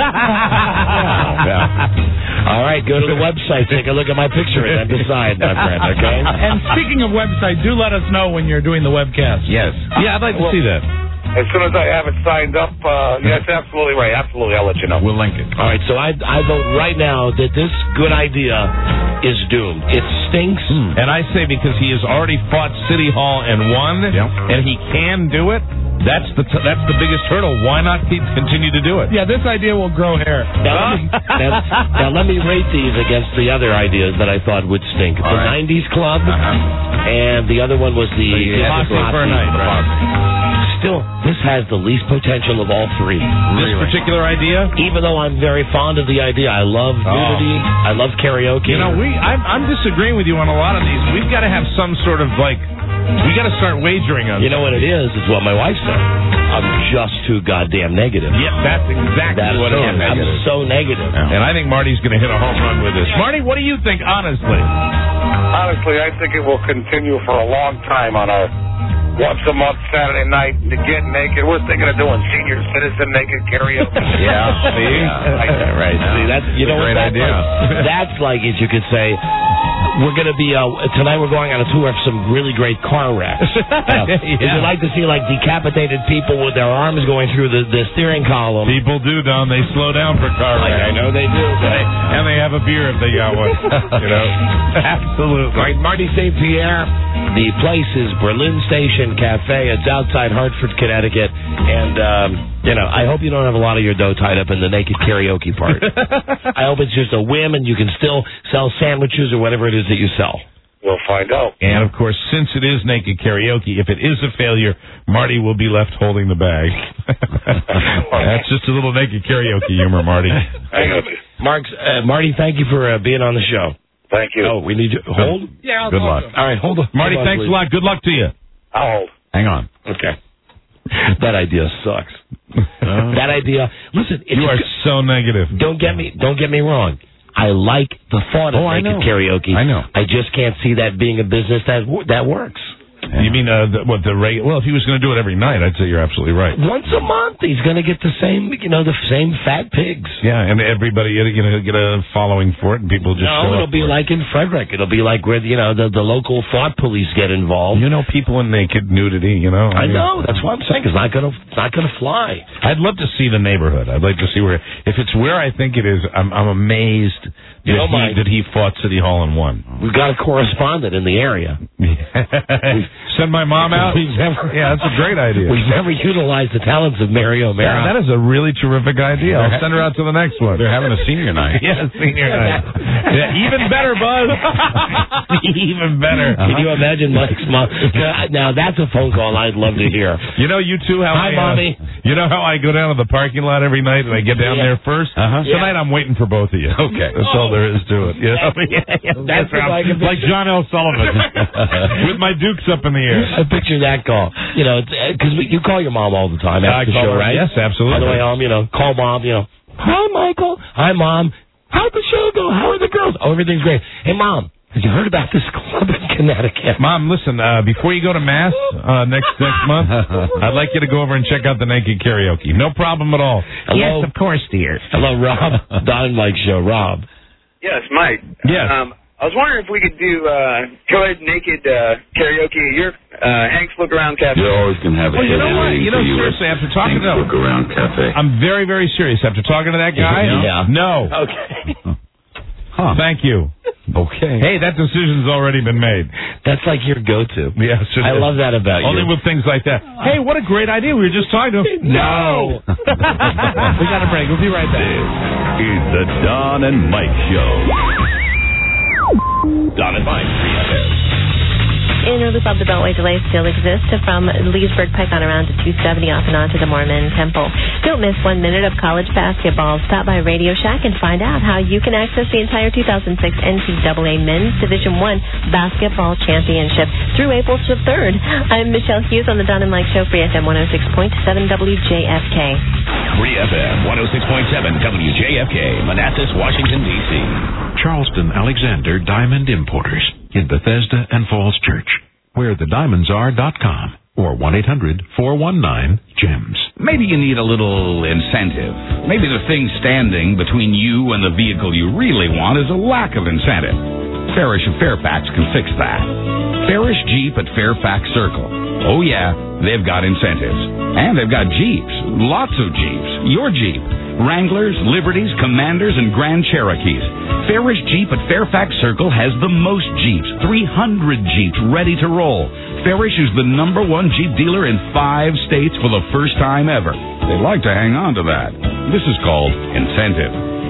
Yeah. All right, go to the website, take a look at my picture, and then decide, my friend, okay? And speaking of website, do let us know when you're doing the webcast. Yes. Yeah, I'd like to well, see that. As soon as I have it signed up, uh, yes, absolutely right. Absolutely, I'll let you know. We'll link it. All right, so I, I vote right now that this good idea is doomed. It stinks. Hmm. And I say because he has already fought City Hall and won, yep. and he can do it, that's the t- that's the biggest hurdle. Why not keep, continue to do it? Yeah, this idea will grow hair. Now, let me, now, now let me rate these against the other ideas that I thought would stink. All the right. nineties Club, uh-huh. and the other one was the... So you had to go for a night, right? still, this has the least potential of all three. This really. particular idea? Even though I'm very fond of the idea. I love Oh. nudity. I love karaoke. You know, we I'm, I'm disagreeing with you on a lot of these. We've got to have some sort of, like, we got to start wagering on You know what it is? It's what my wife said. I'm just too goddamn negative. Yep, that's exactly That's what so, it is. I'm so negative. And I think Marty's going to hit a home run with this. Marty, what do you think, honestly? Honestly, I think it will continue for a long time on our once a month Saturday night to get naked. We're thinking of doing senior citizen naked karaoke. Yeah, see? Yeah. Right. See, that's, you know Great what that's idea. like? That's like, as you could say, we're going to be, uh, tonight we're going on a tour of some really great car wrecks. Uh, Yeah. Would you like to see, like, decapitated people with their arms going through the, the steering column? People do, Don. They slow down for car Like, wrecks. I know they do. But And they have a beer if they got one. You know? Absolutely. Right, Marty Saint Pierre. The place is Berlin Station Cafe. It's outside Hartford, Connecticut. And, um, you know, I hope you don't have a lot of your dough tied up in the naked karaoke part. I hope it's just a whim and you can still sell sandwiches or whatever it is that you sell. We'll find out. And, of course, since it is naked karaoke, if it is a failure, Marty will be left holding the bag. That's just a little naked karaoke humor, Marty. Hang on. Mark's, uh, Marty, thank you for uh, being on the show. Thank you. Oh, we need you. Hold? Yeah, I'll Good hold luck. it. All right, hold on. Marty, Hold on, thanks please. a lot. Good luck to you. I'll hold. Hang on. Okay. That idea sucks. That idea. Listen, it's You are a- so negative. Don't get me. Don't get me wrong. I like the thought of Oh, I naked know. karaoke. I know. I just can't see that being a business that wo- that works. You mean, uh, the, what, the reg- well, if he was going to do it every night, I'd say you're absolutely right. Once a month, he's going to get the same, you know, the same fat pigs. Yeah, and everybody, you know, get a following for it, and people just show No, up it'll be for it. like in Frederick. It'll be like where, you know, the, the local thought police get involved. You know, people in naked nudity, you know. I mean, know. That's what I'm saying. It's not going to it's not going to fly. I'd love to see the neighborhood. I'd like to see where, if it's where I think it is, I'm, I'm amazed that, You know, he, Mike- that he fought City Hall and won. We've got a correspondent in the area. Send my mom out? We've never, Yeah, that's a great idea. We've never utilized the talents of Mary O'Mara. Yeah, that is a really terrific idea. I'll send her out to the next one. They're having a senior night. Yeah, senior night. Yeah, even better, Buzz. Even better. Can you imagine Mike's mom? Now, that's a phone call I'd love to hear. You know, you two, how Hi, I, uh, Mommy. You know how I go down to the parking lot every night and I get down Yeah. there first? Uh-huh. Tonight I'm waiting for both of you. Okay. That's all there is to it. You know? Yeah, yeah, that's what I can like John L. Sullivan with my dukes up in the air. I picture that call. You know, because you call your mom all the time I after the call show, her, right? yes, absolutely. On the way home, you know, call mom, you know, hi, Michael. Hi, Mom. How'd the show go? How are the girls? Oh, everything's great. Hey, Mom, have you heard about this club in Connecticut? Mom, listen, uh, before you go to Mass uh, next next month, I'd like you to go over and check out the naked karaoke. No problem at all. Hello? Yes, of course, dear. Hello, Rob. Don and Mike Show. Rob. Yes, Mike. Yes. Um, I was wondering if we could do uh, go-ahead naked uh, karaoke at your uh, Hank's Look Around Cafe. You're always going to have a Well, you know heavy what? rating You know, for you seriously, at after talking Hank's to Look Around Cafe. I'm very, very serious. After talking to that guy, Yeah. no. Okay. Huh. Thank you. Okay. Hey, that decision's already been made. That's like your go-to. Yes, it I is. love that about Only you. with things like that. Hey, what a great idea. We were just talking to him. No. We got a break. We'll be right back. This is the Don and Mike Show. Don and Mike, three F M. Inner loop of the Beltway delay still exists from Leesburg Pike on around to two seventy off and on to the Mormon Temple. Don't miss one minute of college basketball. Stop by Radio Shack and find out how you can access the entire two thousand six N C double A Men's Division One Basketball Championship through April third. I'm Michelle Hughes on the Don and Mike Show, Free F M one oh six point seven W J F K. Free F M one oh six point seven W J F K, Manassas, Washington, D C Charleston Alexander Diamond Importers in Bethesda and Falls Church, where the diamonds are dot com or one eight hundred four one nine gems. Maybe you need a little incentive. Maybe the thing standing between you and the vehicle you really want is a lack of incentive. Farish of Fairfax can fix that. Farish Jeep at Fairfax Circle. Oh yeah, they've got incentives. And they've got Jeeps. Lots of Jeeps. Your Jeep. Wranglers, Liberties, Commanders, and Grand Cherokees. Farish Jeep at Fairfax Circle has the most Jeeps, three hundred Jeeps ready to roll. Farish is the number one Jeep dealer in five states for the first time ever. They'd like to hang on to that. This is called incentive.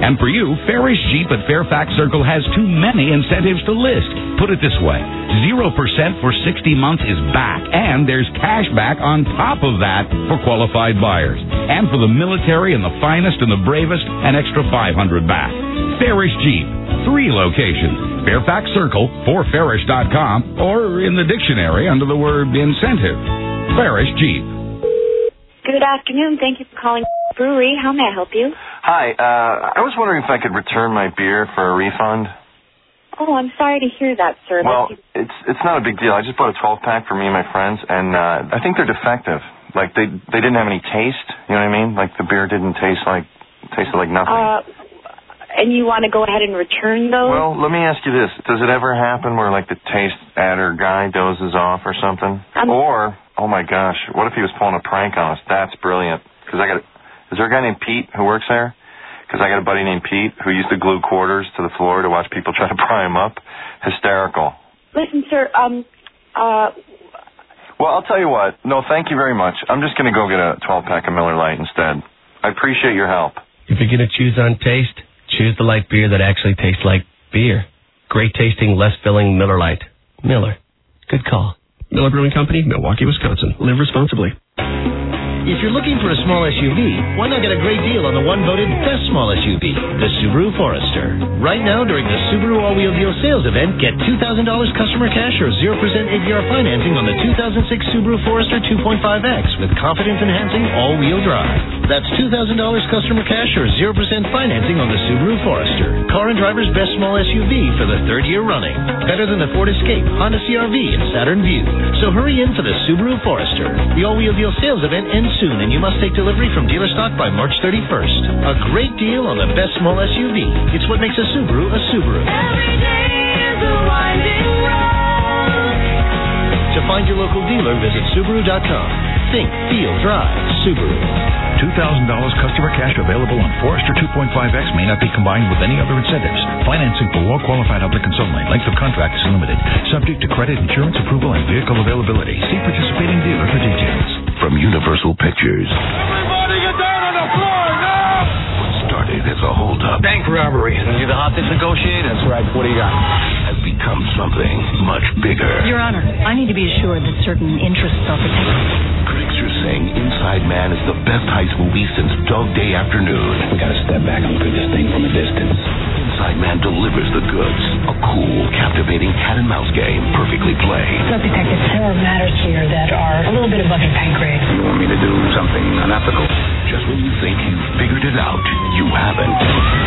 And for you, Ferris Jeep at Fairfax Circle has too many incentives to list. Put it this way, zero percent for sixty months is back, and there's cash back on top of that for qualified buyers. And for the military and the finest and the bravest, an extra five hundred back. Ferris Jeep, three locations. Fairfax Circle, for Ferris dot com, or in the dictionary under the word incentive. Ferris Jeep. Good afternoon. Thank you for calling Brewery. How may I help you? Hi. Uh, I was wondering if I could return my beer for a refund. Oh, I'm sorry to hear that, sir. Well, it's it's not a big deal. I just bought a twelve pack for me and my friends, and uh, I think they're defective. Like they they didn't have any taste. You know what I mean? Like the beer didn't taste like tasted like nothing. Uh, and you want to go ahead and return those? Well, let me ask you this: does it ever happen where like the taste adder guy dozes off or something? Um, or oh my gosh, what if he was pulling a prank on us? That's brilliant. Because I got, is there a guy named Pete who works there? Because I got a buddy named Pete who used to glue quarters to the floor to watch people try to pry him up. Hysterical. Listen, sir. Um. Uh. Well, I'll tell you what. No, thank you very much. I'm just going to go get a twelve pack of Miller Lite instead. I appreciate your help. If you're going to choose on taste, choose the light beer that actually tastes like beer. Great tasting, less filling Miller Lite. Miller. Good call. Miller Brewing Company, Milwaukee, Wisconsin. Live responsibly. If you're looking for a small S U V, why not get a great deal on the one voted best small S U V, the Subaru Forester. Right now, during the Subaru All-Wheel Deal sales event, get two thousand dollars customer cash or zero percent A P R financing on the two thousand six Subaru Forester two point five X with confidence-enhancing all-wheel drive. That's two thousand dollars customer cash or zero percent financing on the Subaru Forester. Car and Driver's best small S U V for the third year running. Better than the Ford Escape, Honda C R V, and Saturn Vue. So hurry in for the Subaru Forester. The All-Wheel Deal sales event ends soon, and you must take delivery from dealer stock by March thirty-first. A great deal on the best small S U V. It's what makes a Subaru a Subaru. Every day is a winding road. To find your local dealer, visit Subaru dot com. Think, feel, drive, Subaru. two thousand dollars customer cash available on Forester two point five X may not be combined with any other incentives. Financing for well-qualified applicants only. Length of contract is limited. Subject to credit, insurance approval, and vehicle availability. See participating dealer for details. From Universal Pictures. Everybody get down on the floor now! What started as a holdup. Bank robbery. You're the hostage negotiator? That's right. What do you got? Has become something much bigger. Your Honor, I need to be assured that certain interests are protected. Critics are saying Inside Man is the best heist movie since Dog Day Afternoon. We gotta step back and look at this thing from a distance. Inside Man delivers the goods. A cool, captivating cat and mouse game, perfectly played. So, Detective, there are matters here that are a little bit above your pay grade. You want me to do something unethical? Just when you think you've figured it out, you haven't.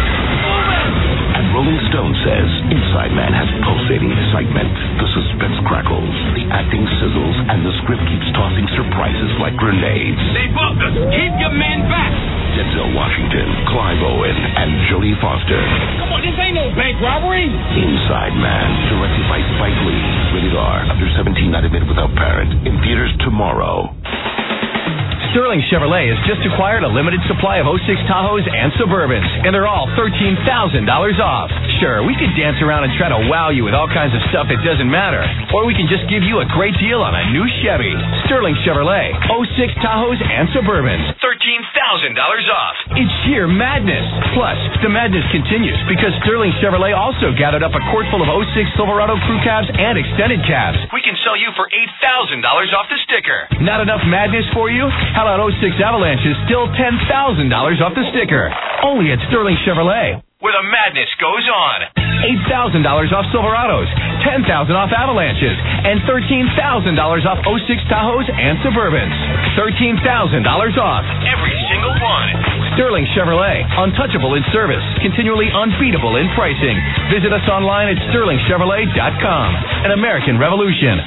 And Rolling Stone says Inside Man has pulsating excitement. The suspense crackles, the acting sizzles, and the script keeps tossing surprises like grenades. They booked us. Keep your men back. Denzel Washington, Clive Owen, and Jodie Foster. Come on, this ain't no bank robbery. Inside Man, directed by Spike Lee. Rated R, under seventeen, not admitted without parent. In theaters tomorrow. Sterling Chevrolet has just acquired a limited supply of oh six Tahoes and Suburbans, and they're all thirteen thousand dollars off. Sure, we could dance around and try to wow you with all kinds of stuff that doesn't matter. Or we can just give you a great deal on a new Chevy. Sterling Chevrolet, oh six Tahoes and Suburbans, thirteen thousand dollars off. It's sheer madness. Plus, the madness continues because Sterling Chevrolet also gathered up a quart full of oh six Silverado crew cabs and extended cabs. We can sell you for eight thousand dollars off the sticker. Not enough madness for you? How about oh six Avalanches, still ten thousand dollars off the sticker? Only at Sterling Chevrolet, where the madness goes on. eight thousand dollars off Silverados, ten thousand dollars off Avalanches, and thirteen thousand dollars off oh six Tahoes and Suburbans. thirteen thousand dollars off every single one. Sterling Chevrolet, untouchable in service, continually unbeatable in pricing. Visit us online at sterling chevrolet dot com. An American Revolution.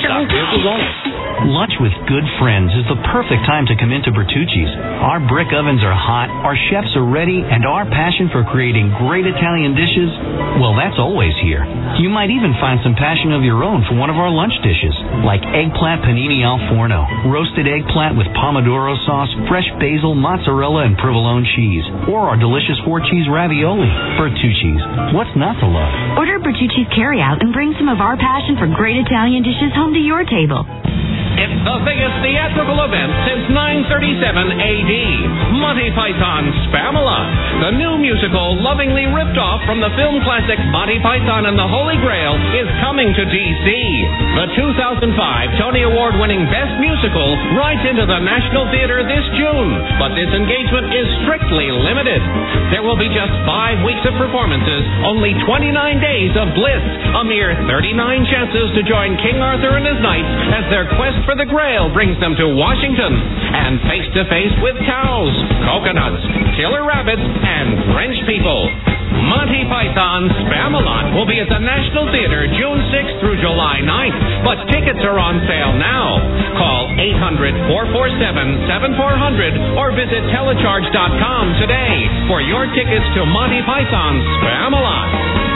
Lunch with good friends is the perfect time to come into Bertucci's. Our brick ovens are hot, our chefs are ready, and our passion for creating great Italian dishes, well, that's always here. You might even find some passion of your own for one of our lunch dishes, like eggplant panini al forno, roasted eggplant with pomodoro sauce, fresh basil, mozzarella, and provolone cheese, or our delicious four-cheese ravioli. Bertucci's. What's not to love? Order Bertucci's carryout and bring some of our passion for great Italian dishes home to your table. It's the biggest theatrical event since nine thirty-seven A D. Monty Python's Spamalot. The new musical, lovingly ripped off from the film classic Monty Python and the Holy Grail, is coming to D C. The two thousand five Tony Award-winning Best Musical rides into the National Theater this June, but this engagement is strictly limited. There will be just five weeks of performances, only twenty-nine days of bliss, a mere thirty-nine chances to join King Arthur and his knights as their quest for the Grail brings them to Washington, and face-to-face with cows, coconuts, killer rabbits, and French people. Monty Python's Spamalot will be at the National Theater June sixth through July ninth, but tickets are on sale now. Call eight hundred, four four seven, seven four zero zero or visit telecharge dot com today for your tickets to Monty Python's Spamalot.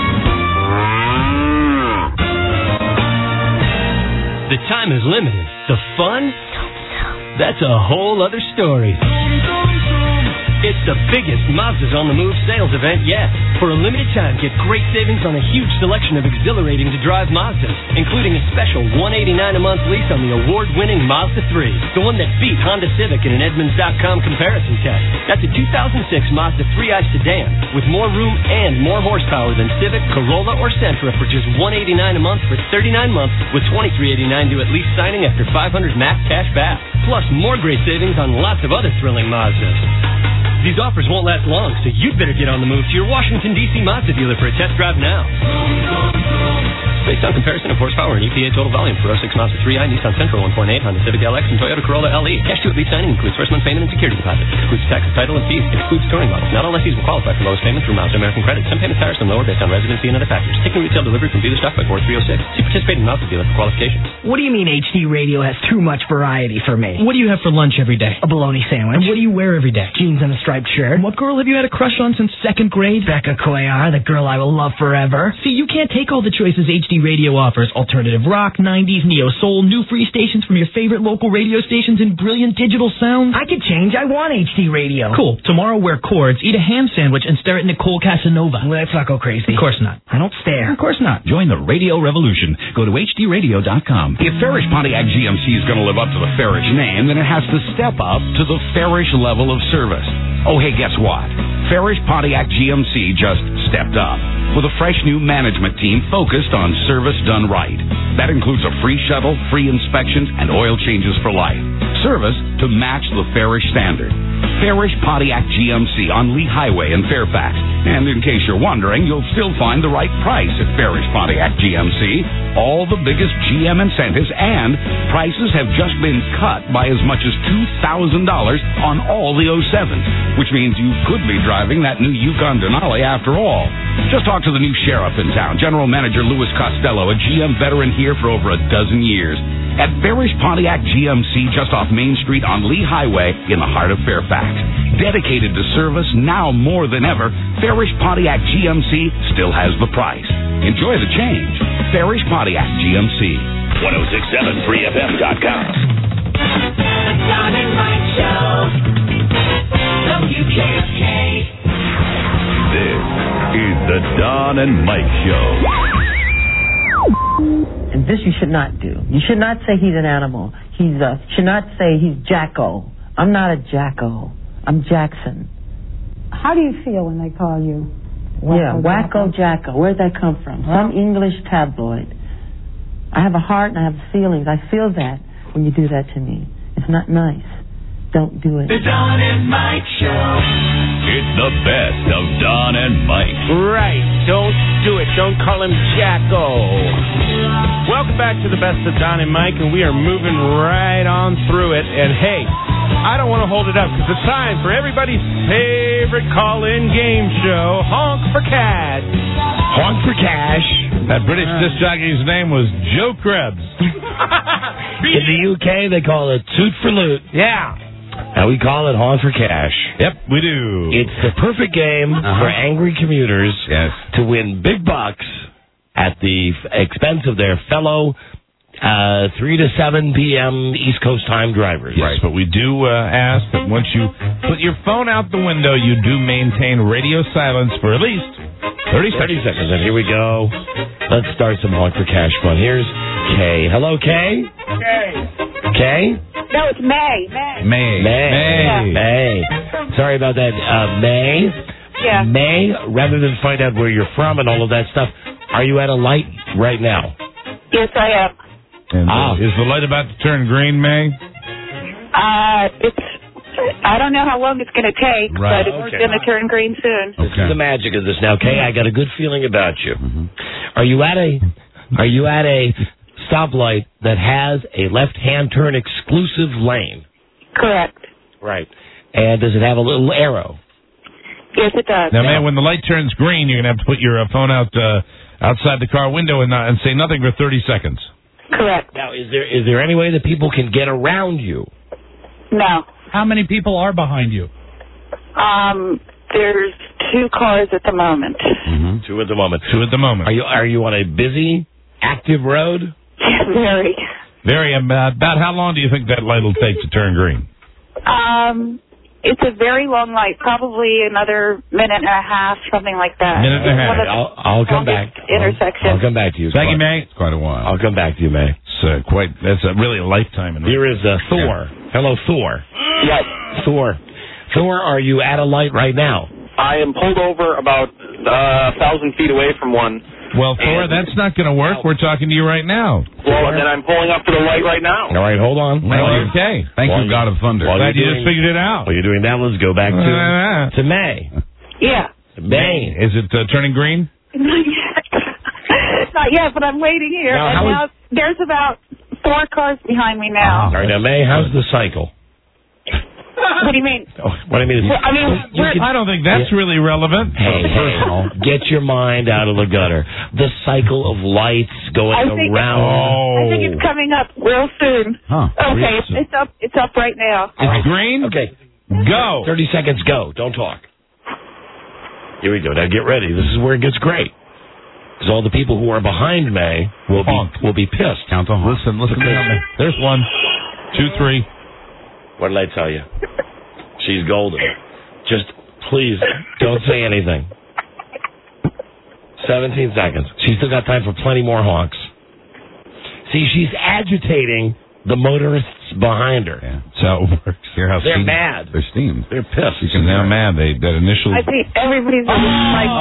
The time is limited. The fun? That's a whole other story. It's the biggest Mazda's on the Move sales event yet. For a limited time, get great savings on a huge selection of exhilarating to drive Mazdas, including a special one hundred eighty-nine dollars a month lease on the award-winning Mazda three, the one that beat Honda Civic in an Edmunds dot com comparison test. That's a two thousand six Mazda three i sedan with more room and more horsepower than Civic, Corolla, or Sentra for just one hundred eighty-nine dollars a month for thirty-nine months with twenty-three eighty-nine due at lease signing after five hundred max cash back. Plus more great savings on lots of other thrilling Mazdas. These offers won't last long, so you'd better get on the move to your Washington, D C Mazda dealer for a test drive now. Based on comparison of horsepower and E P A total volume for oh six Mazda three i, Nissan Sentra one point eight, Honda Civic L X, and Toyota Corolla L E. Cash due at lease signing includes first month payment and security deposit. Excludes taxes, title, and fees. Excludes touring models. Not all lessees will qualify for lowest payment through Mazda American Credit. Some payments higher, some lower based on residency and other factors. Taking retail delivery from dealer stock by four three oh six. See participating Mazda dealer for qualifications. What do you mean H D Radio has too much variety for me? What do you have for lunch every day? A bologna sandwich. And what do you wear every day? Jeans and a striped shirt. And what girl have you had a crush on since second grade? Becca Koyar, the girl I will love forever. See, you can't take all the choices H D Radio offers. Alternative rock, nineties, neo-soul, new free stations from your favorite local radio stations, and brilliant digital sounds. I could change. I want H D Radio. Cool. Tomorrow wear cords, eat a ham sandwich, and stare at Nicole Casanova. Let's not go crazy. Of course not. I don't stare. Of course not. Join the radio revolution. Go to H D radio dot com. If Farish Pontiac G M C is going to live up to the Farish name, then it has to step up to the Farish level of service. Oh, hey, guess what? Farish Pontiac G M C just stepped up with a fresh new management team focused on service done right. That includes a free shuttle, free inspections, and oil changes for life. Service to match the Farish standard. Farish Pontiac G M C on Lee Highway in Fairfax. And in case you're wondering, you'll still find the right price at Farish Pontiac G M C. All the biggest G M incentives, and prices have just been cut by as much as two thousand dollars on all the oh sevens, which means you could be driving that new Yukon Denali after all. Just talk to the new sheriff in town, General Manager Louis Costello, a G M veteran here for over a dozen years. At Farish Pontiac G M C, just off Main Street on Lee Highway in the heart of Fairfax. Dedicated to service now more than ever, Farish Pontiac G M C still has the price. Enjoy the change. Farish Pontiac G M C. ten sixty-seven free F M dot com. The Don and Mike Show. W K K. This is the Don and Mike Show. And this you should not do. You should not say he's an animal. He's a, should not say he's Jacko. I'm not a Jacko. I'm Jackson. How do you feel when they call you Wacko Yeah, Wacko Jacko. Where'd that come from? Some English tabloid. I have a heart and I have feelings. I feel that when you do that to me. It's not nice. Don't do it. The Don and Mike Show. It's the best of Don and Mike. Right. Don't do it. Don't call him Jacko. Welcome back to the best of Don and Mike, and we are moving right on through it. And hey, I don't want to hold it up because it's time for everybody's favorite call-in game show, Honk for Cash. Honk for Cash. That British disc jockey's name was Joe Krebs. In the U K, they call it Toot for Loot. Yeah. And we call it Honk for Cash. Yep, we do. It's the perfect game uh-huh. for angry commuters yes. to win big bucks at the f- expense of their fellow uh, three to seven p.m. East Coast time drivers. Yes, but we do uh, ask that once you put your phone out the window, you do maintain radio silence for at least thirty seconds. thirty seconds, and here we go. Let's start some Honk for Cash fun. Here's Kay. Hello, Kay? Kay. Kay? No, it's May. May. May. May. Yeah. May. Sorry about that, uh, May. Yeah. May, rather than find out where you're from and all of that stuff, are you at a light right now? Yes, I am. And, uh, Ah. Is the light about to turn green, May? Uh, it's. I don't know how long it's going to take, Right. but it's Okay. going to turn green soon. This is the magic of this. Now, Kay, I got a good feeling about you. Mm-hmm. Are you at a Are you at a stoplight that has a left-hand turn exclusive lane? Correct. Right. And does it have a little arrow? Yes, it does. Now, man, when the light turns green, you're going to have to put your uh, phone out uh, outside the car window and, uh, and say nothing for thirty seconds. Correct. Now, is there is there any way that people can get around you? No. How many people are behind you? Um, there's two cars at the moment. Mm-hmm. Two at the moment. Two at the moment. Are you are you on a busy, active road? Very. Very. About, about how long do you think that light will take to turn green? Um, it's a very long light, probably another minute and a half, something like that. Minute and a half. One of the I'll, I'll come back. longest intersections. I'll come back to you. Thank you, May. May. It's quite a while. I'll come back to you, May. It's uh, quite. That's a, really a lifetime. In Here is uh, Thor. Hello, Thor. Yes. Thor. Thor, are you at a light right now? I am pulled over about uh, a thousand feet away from one. Well, Thor, that's not going to work. We're talking to you right now. Well, and then I'm pulling up to the light right now. All right, hold on. Well, okay. Thank you, God of Thunder. Glad you just figured it out. While you're doing that, let's go back to, Uh, to May. Yeah. May. Is it uh, turning green? Not yet. Not yet, but I'm waiting here. Now, and how now there's about four cars behind me now. All right, now, May, how's the cycle? What do you mean? Oh, what I mean is, Well, I mean, you we're- can- I don't think that's really relevant. Hey, hey, get your mind out of the gutter. The cycle of lights going I think, around. I think it's coming up real soon. Huh. Okay, Real it's, soon. it's up. It's up right now. It's green? Okay. Go. thirty seconds, go. Don't talk. Here we go. Now get ready. This is where it gets great. Because all the people who are behind May will Honk. be will be pissed. Count the honk. Listen, listen. Because- There's one, two, three. What did I tell you? She's golden. Just please don't say anything. seventeen seconds. She's still got time for plenty more honks. See, she's agitating the motorists behind her. Yeah. That's how it works. Hear how They're steamed- mad. They're steamed. They're pissed. You can they're mad. They that initial. I think everybody's Oh. like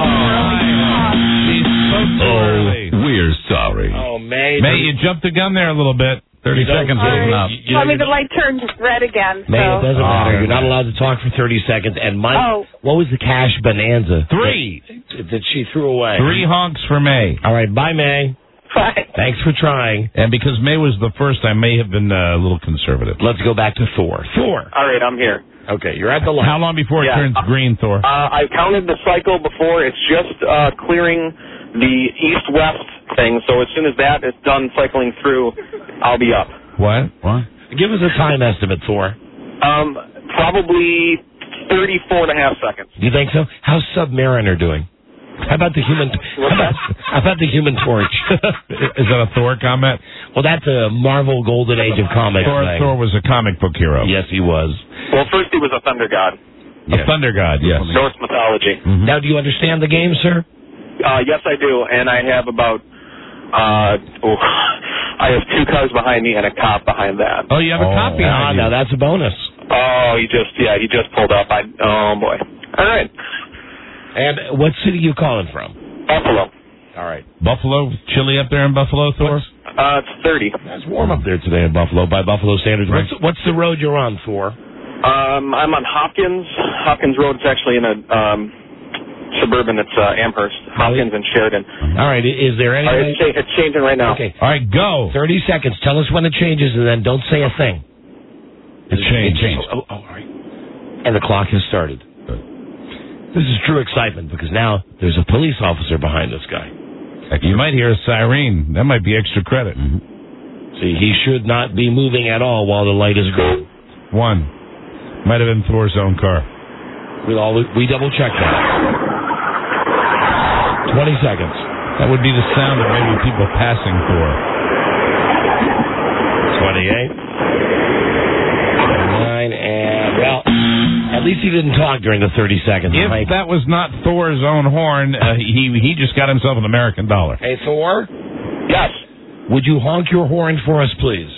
Oh, we're sorry. Oh, May. May, you jumped the gun there a little bit. Thirty You don't- seconds All isn't right. up. You know, I mean, you're- the light turned red again. May, so. it doesn't Oh, matter. You're not okay. allowed to talk for thirty seconds. And Mike, Oh. what was the cash bonanza? Three. That, that she threw away. Three honks for May. All right, bye, May. Bye. Thanks for trying. And because May was the first, I may have been uh, a little conservative. Let's go back to Thor. Thor. All right, I'm here. Okay, you're at the light. How long before it Yeah. turns green, Thor? Uh, I counted the cycle before. It's just uh, clearing the east-west thing. So as soon as that is done cycling through, I'll be up. What? What? Give us a time estimate, Thor. Um, probably thirty-four and a half seconds. You think so? How's Submariner doing? How about the human? How about, how about the Human Torch? Is that a Thor comment? Well, that's a Marvel Golden Age of comics Thor, thing. Thor was a comic book hero. Yes, he was. Well, first he was a thunder god. A thunder god, yes. Norse mythology. Mm-hmm. Now, do you understand the game, sir? Uh, yes, I do, and I have about. Uh, oh, I have two cars behind me and a cop behind that. Oh, you have a cop Ah, behind you. now that's a bonus. Oh, he just yeah, he just pulled up. I oh boy. All right, And what city are you calling from? Buffalo. All right. Buffalo, chilly up there in Buffalo, Thor? Uh, it's thirty. It's warm up there today in Buffalo by Buffalo standards. Right. What's, what's the road you're on, Thor? Um, I'm on Hopkins. Hopkins Road. It's actually in a um, suburban. It's uh, Amherst. Hopkins and Sheridan. All right. Is there any? All right, it's, cha- it's changing right now. Okay. All right, go. Thirty seconds. Tell us when it changes, and then don't say a thing. It changed. Oh, oh, all right. And the clock has started. This is true excitement because now there's a police officer behind this guy. You might hear a siren. That might be extra credit. Mm-hmm. See, he should not be moving at all while the light is green. One. Might have been Thor's own car. We all we double check that. Twenty seconds. That would be the sound of maybe people passing Thor. Twenty-eight. Nine and well, at least he didn't talk during the thirty seconds. If Mike. that was not Thor's own horn, uh, he he just got himself an American dollar. Hey, Thor. Yes. Would you honk your horn for us, please?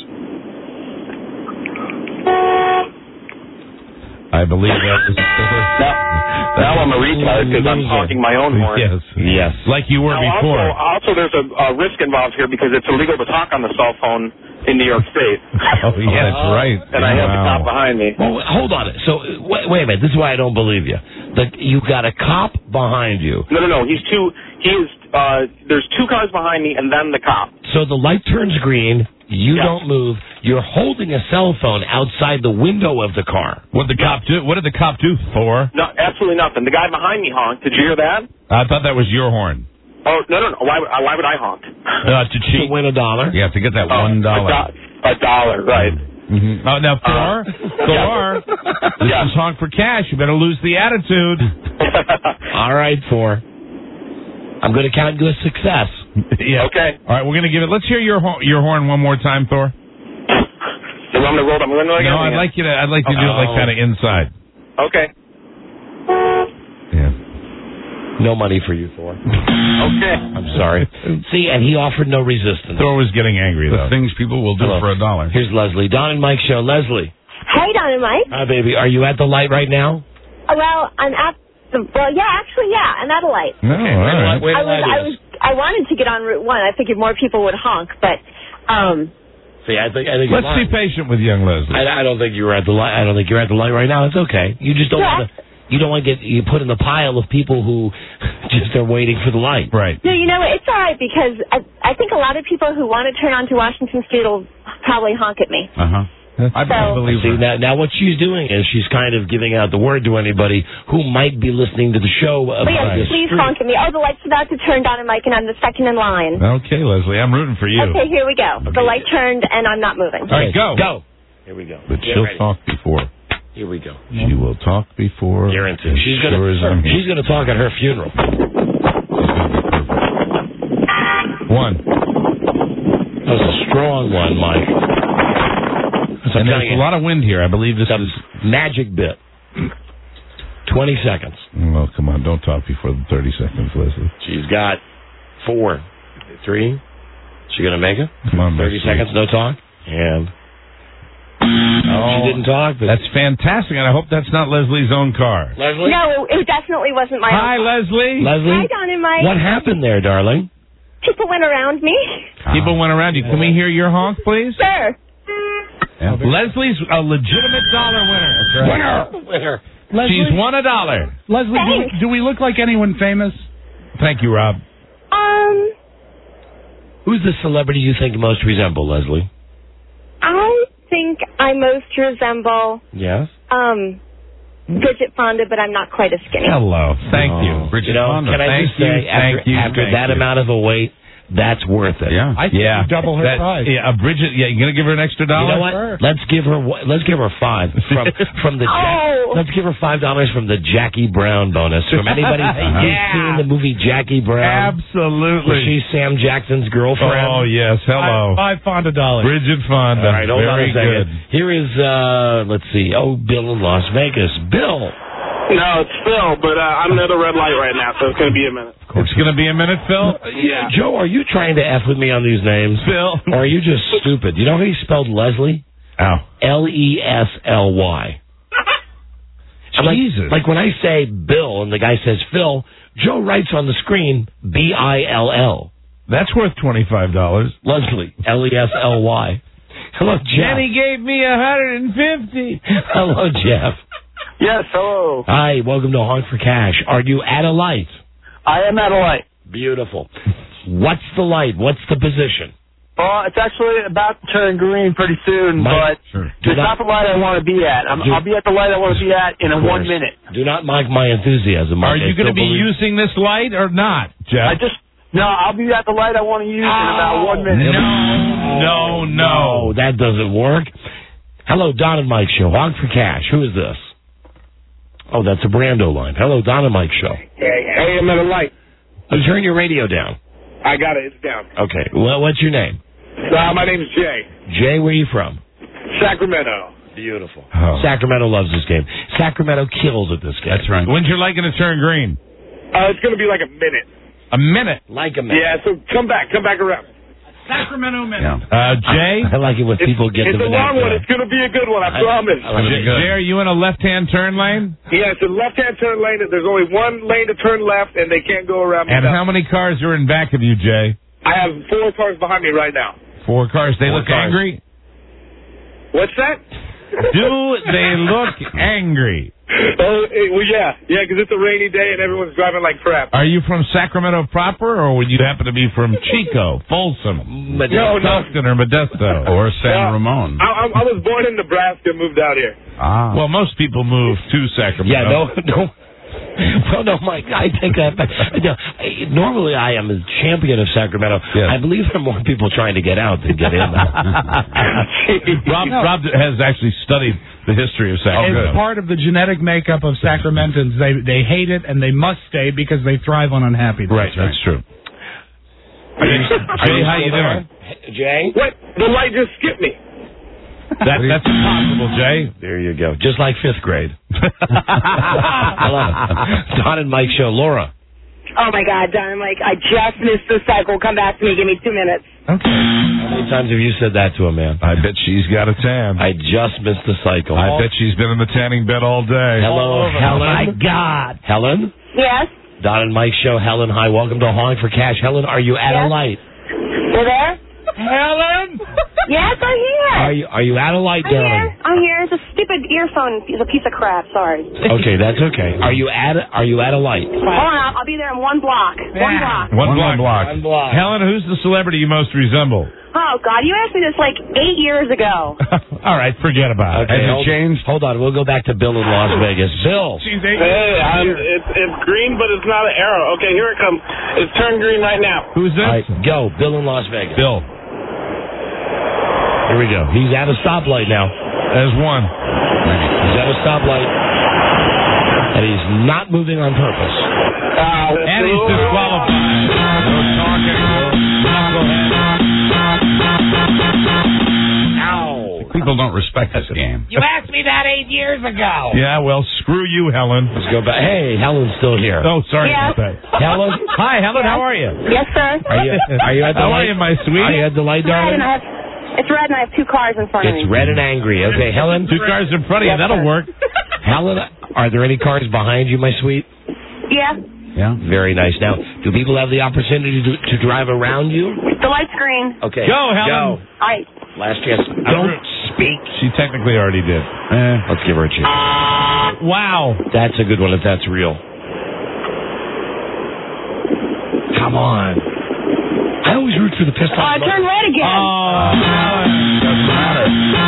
I believe that was Thor. That, that I'm a retard because I'm honking my own horn. Yes. Yes. Like you were now, before. Also, also, there's a, a risk involved here because it's illegal to talk on the cell phone in New York State. Oh, yeah, that's right. And I have the cop behind me. Well, hold on. So, wait, wait a minute. This is why I don't believe you. The, you got a cop behind you. No, no, no. He's two. He is. Uh, there's two cars behind me, and then the cop. So the light turns green. You yes. don't move. You're holding a cell phone outside the window of the car. What did the cop do? What did the cop do, Thor? No, absolutely nothing. The guy behind me honked. Did you hear that? I thought that was your horn. Oh no, no, no. Why? Uh, why would I honk? Uh, to cheat. To win a dollar. You have to get that oh, one dollar. A, do- a dollar, right? Mm-hmm. Oh, now Thor, uh, Thor, this yeah. is honk for cash. You better lose the attitude. All right, Thor. I'm going to count you a success. Yeah. Okay. All right, we're going to give it. Let's hear your ho- your horn one more time, Thor. You want me to roll? I'm going to No, I'd like you to. I'd like you to do it like kind of inside. Okay. Yeah. No money for you, Thor. Okay. I'm sorry. See, and he offered no resistance. Thor was getting angry, though. The things people will do Hello. for a dollar. Here's Leslie. Don and Mike show. Leslie. Hey, Don and Mike. Hi, baby. Are you at the light right now? Uh, well, I'm at the, well, yeah, actually, yeah, I'm at a light. No, okay, all where right. the, where I the was, light I is. was, I wanted to get on Route One. I figured more people would honk, but, um. See, I think, I think Let's you're be patient with young Leslie. I, I don't think you're at the light. I don't think you're at the light right now. It's okay. You just don't Yeah. want to. You don't want to get you put in the pile of people who just are waiting for the light. Right. No, you know what? It's all right because I, I think a lot of people who want to turn on to Washington Street will probably honk at me. Uh huh. I So- believe See, her. now, now what she's doing is she's kind of giving out the word to anybody who might be listening to the show. But yes, about this please street. honk at me. Oh, the light's about to turn, Don and Mike, and I'm the second in line. Okay, Leslie, I'm rooting for you. Okay, here we go. The light turned, and I'm not moving. All right, go. Go. Here we go. But Get she'll ready. talk before. Here we go. She will talk before. Guaranteed. She's Sure gonna. as I'm here. She's gonna talk at her funeral. One. That was a strong one, Mike. That's And I'm there's telling a you. lot of wind here. I believe this It's a is. magic bit. Twenty seconds. Oh, come on. Don't talk before the thirty seconds, Leslie. She's got four, three. She gonna make it? Come on, Thirty Leslie. seconds, no talk, and Oh, she didn't talk. But that's fantastic, and I hope that's not Leslie's own car. Leslie. No, it definitely wasn't my Hi, own. Leslie. Leslie. Hi, Don and Mike. What happened there, darling? People went around me. People went around you. Can we hear your honk, please? Sure. Yeah. Leslie's a legitimate dollar winner. That's right. Winner. Winner. Leslie, She's won a dollar. Leslie, Thanks. do, do we look like anyone famous? Thank you, Rob. Um, Who's the celebrity you think most resemble, Leslie? I think I most resemble Yes. um Bridget Fonda, but I'm not quite as skinny. Hello. Thank Oh. you. Bridget You know, Fonda. can I Thank just you. say, after, Thank you. after Thank that you. amount of a weight, that's worth it. Yeah. I think Yeah. you double her That- price. Yeah, uh, Bridget. Yeah, you gonna give her an extra You dollar? know what? Sure. Let's give her one- let's give her five from from the Jack, Oh. let's give her five dollars from the Jackie Brown bonus from anybody who's Yeah. seen the movie Jackie Brown. Absolutely. Was she Sam Jackson's girlfriend? Oh yes. Hello. Five, five Fonda dollars. Bridget Fonda. All right, hold Very on a second. good. Here is uh let's see. Oh, Bill in Las Vegas. Bill. No, it's Phil, but uh, I'm near the red light right now, so it's going to be a minute. It's gonna be a minute, Phil. Yeah, Joe, are you trying to F with me on these names? Phil. Or are you just stupid? You know how he spelled Leslie? Ow. L E S L Y. I'm like- Jesus. Like when I say Bill and the guy says Phil, Joe writes on the screen B I L L. That's worth twenty-five dollars. Leslie, L E S L Y. Hello, Jeff. Jenny gave me a hundred and fifty. Hello, Jeff. Yes, hello. Hi, welcome to Honk for Cash. Are you at a light? I am at a light. Beautiful. What's the light? What's the position? Well, it's actually about to turn green pretty soon, Mike, but Sure. do it's not- not the light I want to be at. I'm, Do- I'll be at the light I want to be at in a Of one course. minute. Do not mock my enthusiasm. Are Mike. I you going to still be believe- using this light or not, Jeff? I just no, I'll be at the light I want to use in about one minute. No, no, no. Oh, that doesn't work. Hello, Don and Mike Show. Honk for Cash. Who is this? Oh, that's a Brando line. Hello, Don and Mike Show. Hey, hey, I'm at a light. Oh, turn your radio down. I got it. It's down. Okay. Well, what's your name? Uh, my name's Jay. Jay, where are you from? Sacramento. Beautiful. Oh. Sacramento loves this game. Sacramento kills at this game. That's right. When's your light going to turn green? Uh, it's going to be like a minute. A minute. Like a minute. Yeah, so come back. Come back around. Sacramento minute. Yeah. Uh, Jay? I like it when people get It's the a long one. It's going to be a good one, I, I- promise. I like Jay, Jay, are you in a left-hand turn lane? Yeah, it's a left-hand turn lane. There's only one lane to turn left, and they can't go around me. And now. how many cars are in back of you, Jay? I have four cars behind me right now. Four cars. They Four look cars. angry? What's that? Do they look angry? Oh, eh, well, yeah. Yeah, because it's a rainy day and everyone's driving like crap. Are you from Sacramento proper, or would you happen to be from Chico, Folsom, No, no. Stockton, or Modesto? Or San Yeah. Ramon. I, I, I was born in Nebraska and moved out here. Ah. Well, most people move to Sacramento. Yeah, no, no. Well, no, Mike, I take that back. No, I- normally, I am a champion of Sacramento. Yes. I believe there are more people trying to get out than get in. Rob, Rob has actually studied the history of Sacramento. It's part of the genetic makeup of Sacramentans. They they hate it and they must stay because they thrive on unhappiness. Right, that's true. Jay, how you doing? Jay? What? The light just skipped me. That, that's impossible, Jay. There you go. Just like fifth grade. I love it. Don and Mike show. Laura. Oh, my God, Don and Mike, I just missed the cycle. Come back to me. Give me two minutes. Okay. How many times have you said that to a man? I bet she's got a tan. I just missed the cycle. I bet she's been in the tanning bed all day. Hello, Helen. Oh, my God. Helen? Yes? Don and Mike show. Helen, hi. Welcome to Hauling for Cash. Helen, are you at a Yes? light? You there? Helen? Yes, I'm here. Are you Are you at a light, I'm here. darling? I'm here. It's a stupid earphone. It's a piece of crap. Sorry. Okay, that's okay. Are you at a, Are you at a light? Hold on. I'll be there in one block. One block. One, block. block. One block. Helen, who's the celebrity you most resemble? Oh, God. You asked me this like eight years ago. All right, forget about Okay, it. hold, hold on. We'll go back to Bill in Las Vegas. Bill. Hey, I'm, it's it's green, but it's not an arrow. Okay, here it comes. It's turned green right now. Who's this? All right, go. Bill in Las Vegas. Bill. Here we go. He's at a stoplight now. There's one. He's at a stoplight. And he's not moving on purpose. Uh, And he's disqualified. No talking. Ow. People don't respect this game. You asked me that eight years ago. Yeah, well, screw you, Helen. Let's go back. Hey, Helen's still here. Oh, sorry Yes. about that. Helen? Hi, Helen. How are you? Yes, sir. Are you, are you at the How are light? you, my sweet? Are you at the light, It's red, darling? and I have, it's red, and I have two cars in front of It's me. red and angry. Okay, Helen. Two cars in front of you. Yes, That'll sir. work. Helen, are there any cars behind you, my sweet? Yeah. Yeah. Very nice. Now, do people have the opportunity to, to drive around you? The light's green. Okay. Go, Helen. Go. All right. Last chance. Don't speak. She technically already did. Eh. Let's give her a chance. Wow. That's a good one if that's real. Come on. I always root for the pistol. Oh, it turned red again. Oh, doesn't matter.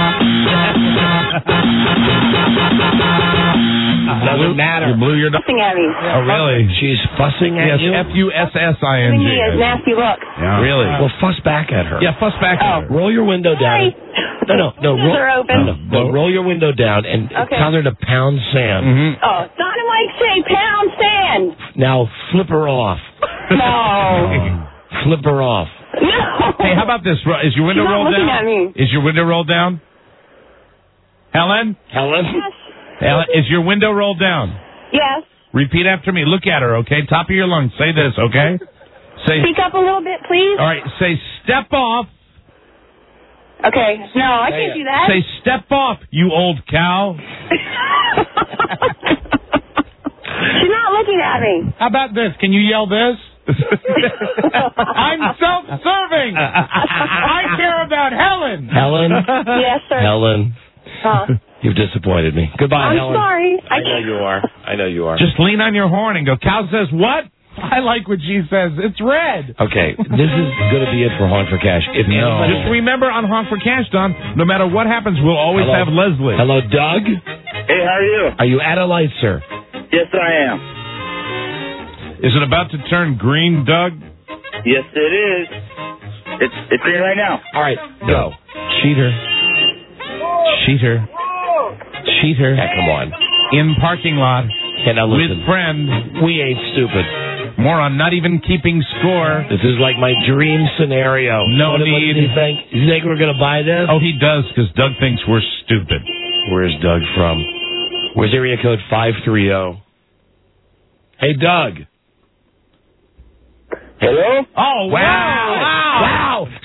Doesn't matter. You blew your nose. Fussing at me. Oh, really? She's fussing at Yes, you? F U S S I N Giving G. me a nasty look. Yeah. Really? Well, fuss back at her. Yeah, fuss back at her. Roll your window down. Sorry. No, no, no. Windows Roll, are open. no, no, no, roll your window down and Okay. tell her to pound sand. Mm-hmm. Oh, Don and Mike say pound sand. Now flip her off. No. Flip her off. No. Hey, how about this? Ro- Is your window She's not rolled looking down? at me. Is your window rolled down? Helen? Helen? Helen, is your window rolled down? Yes. Repeat after me. Look at her, okay? Top of your lungs. Say this, okay? Say. Speak up a little bit, please. All right. Say step off. Okay. No, I can't do that. Say step off, you old cow. She's not looking at me. How about this? Can you yell this? I'm self-serving. I care about Helen. Helen? Yes, sir. Helen. Huh? You've disappointed me. Goodbye, I'm Helen. sorry. I I know you are. I know you are. Just lean on your horn and go, cow says what? I like what she says. It's red. Okay, this is going to be it for Haunt for Cash. If No. anybody- Just remember on Honk for Cash, Don, no matter what happens, we'll always Hello? have Leslie. Hello, Doug? Hey, how are you? Are you at a light, sir? Yes, I am. Is it about to turn green, Doug? Yes, it is. It's it's green right now. All right, go. Cheater. Cheater. Cheater. Yeah, come on. In parking lot. Okay, now listen. With friend. We ain't stupid. Moron, not even keeping score. This is like my dream scenario. No what, need. What do you think? You think we're going to buy this? Oh, he does, because Doug thinks we're stupid. Where's Doug from? Where's area code five three zero? Hey, Doug. Hello? Oh, wow. Wow. Wow.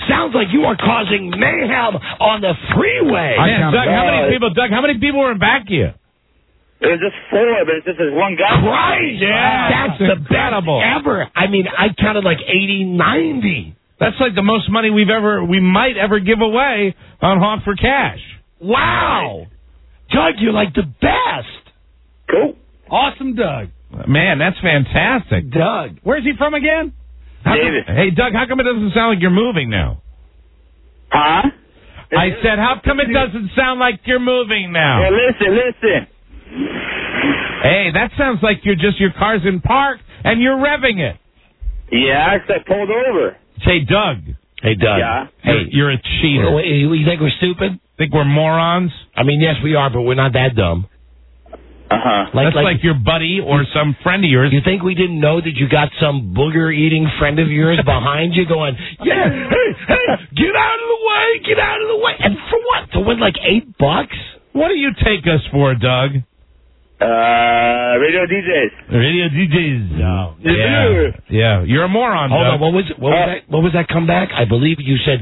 sounds like you are causing mayhem on the freeway. Man, Doug, how many people? Doug, how many people were in back of you? It was just four, but it's just this one guy. Christ! Yeah, that's the best ever. I mean, I counted like eighty, ninety. That's like the most money we've ever, we might ever give away on Honk for Cash. Wow. Doug, you're like the best. Cool. Awesome, Doug. Man, that's fantastic. Doug. Where's he from again? How David. Come, hey, Doug, how come it doesn't sound like you're moving now? Huh? I said, how come it doesn't sound like you're moving now? Hey, listen, listen. Hey, that sounds like you're just, your car's in park and you're revving it. Yeah, I pulled over. Say, Doug. Hey, Doug. Yeah. Hey, you're a cheater. Wait, you think we're stupid? Think we're morons? I mean, yes, we are, but we're not that dumb. Uh-huh. Like, That's like, like your buddy or some friend of yours. You think we didn't know that you got some booger-eating friend of yours behind you going, yeah, hey, hey, get out of the way, get out of the way. And for what? To win like eight bucks? What do you take us for, Doug? Uh, radio D Js. Radio D Js. No. Yeah. Yeah. Yeah. You're a moron, Hold Doug. on, what was, what, was Uh, that, what was that comeback? I believe you said...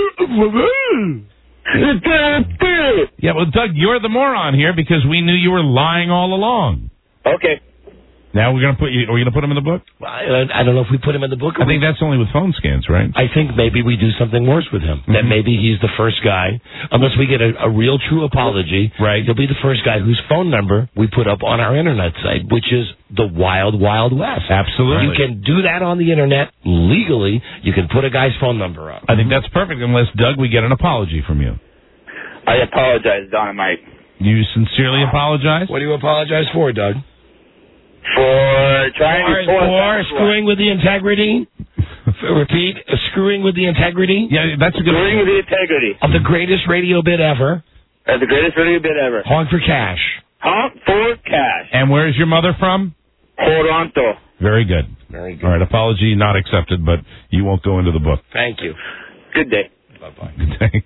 Yeah, well, Doug, you're the moron here because we knew you were lying all along. Okay. Now we're gonna put you. Are we gonna put him in the book? I, I don't know if we put him in the book. I think that's only with phone scans, right? I think maybe we do something worse with him. Mm-hmm. That maybe he's the first guy, unless we get a, a real true apology. Right. He'll be the first guy whose phone number we put up on our internet site, which is the Wild Wild West. Absolutely. You can do that on the internet legally. You can put a guy's phone number up. I think that's perfect. Unless Doug, we get an apology from you. I apologize, Dynamite. You sincerely apologize? What do you apologize for, Doug? For trying for, to force for screwing with the integrity. Repeat, uh, screwing with the integrity. Yeah, that's a good. Screwing with the integrity of the greatest radio bit ever. Of the greatest radio bit ever. Honk for Cash. Honk for Cash. And where's your mother from? Toronto. Very good. Very good. All right, apology not accepted, but you won't go into the book. Thank you. Good day. Bye bye. Good day.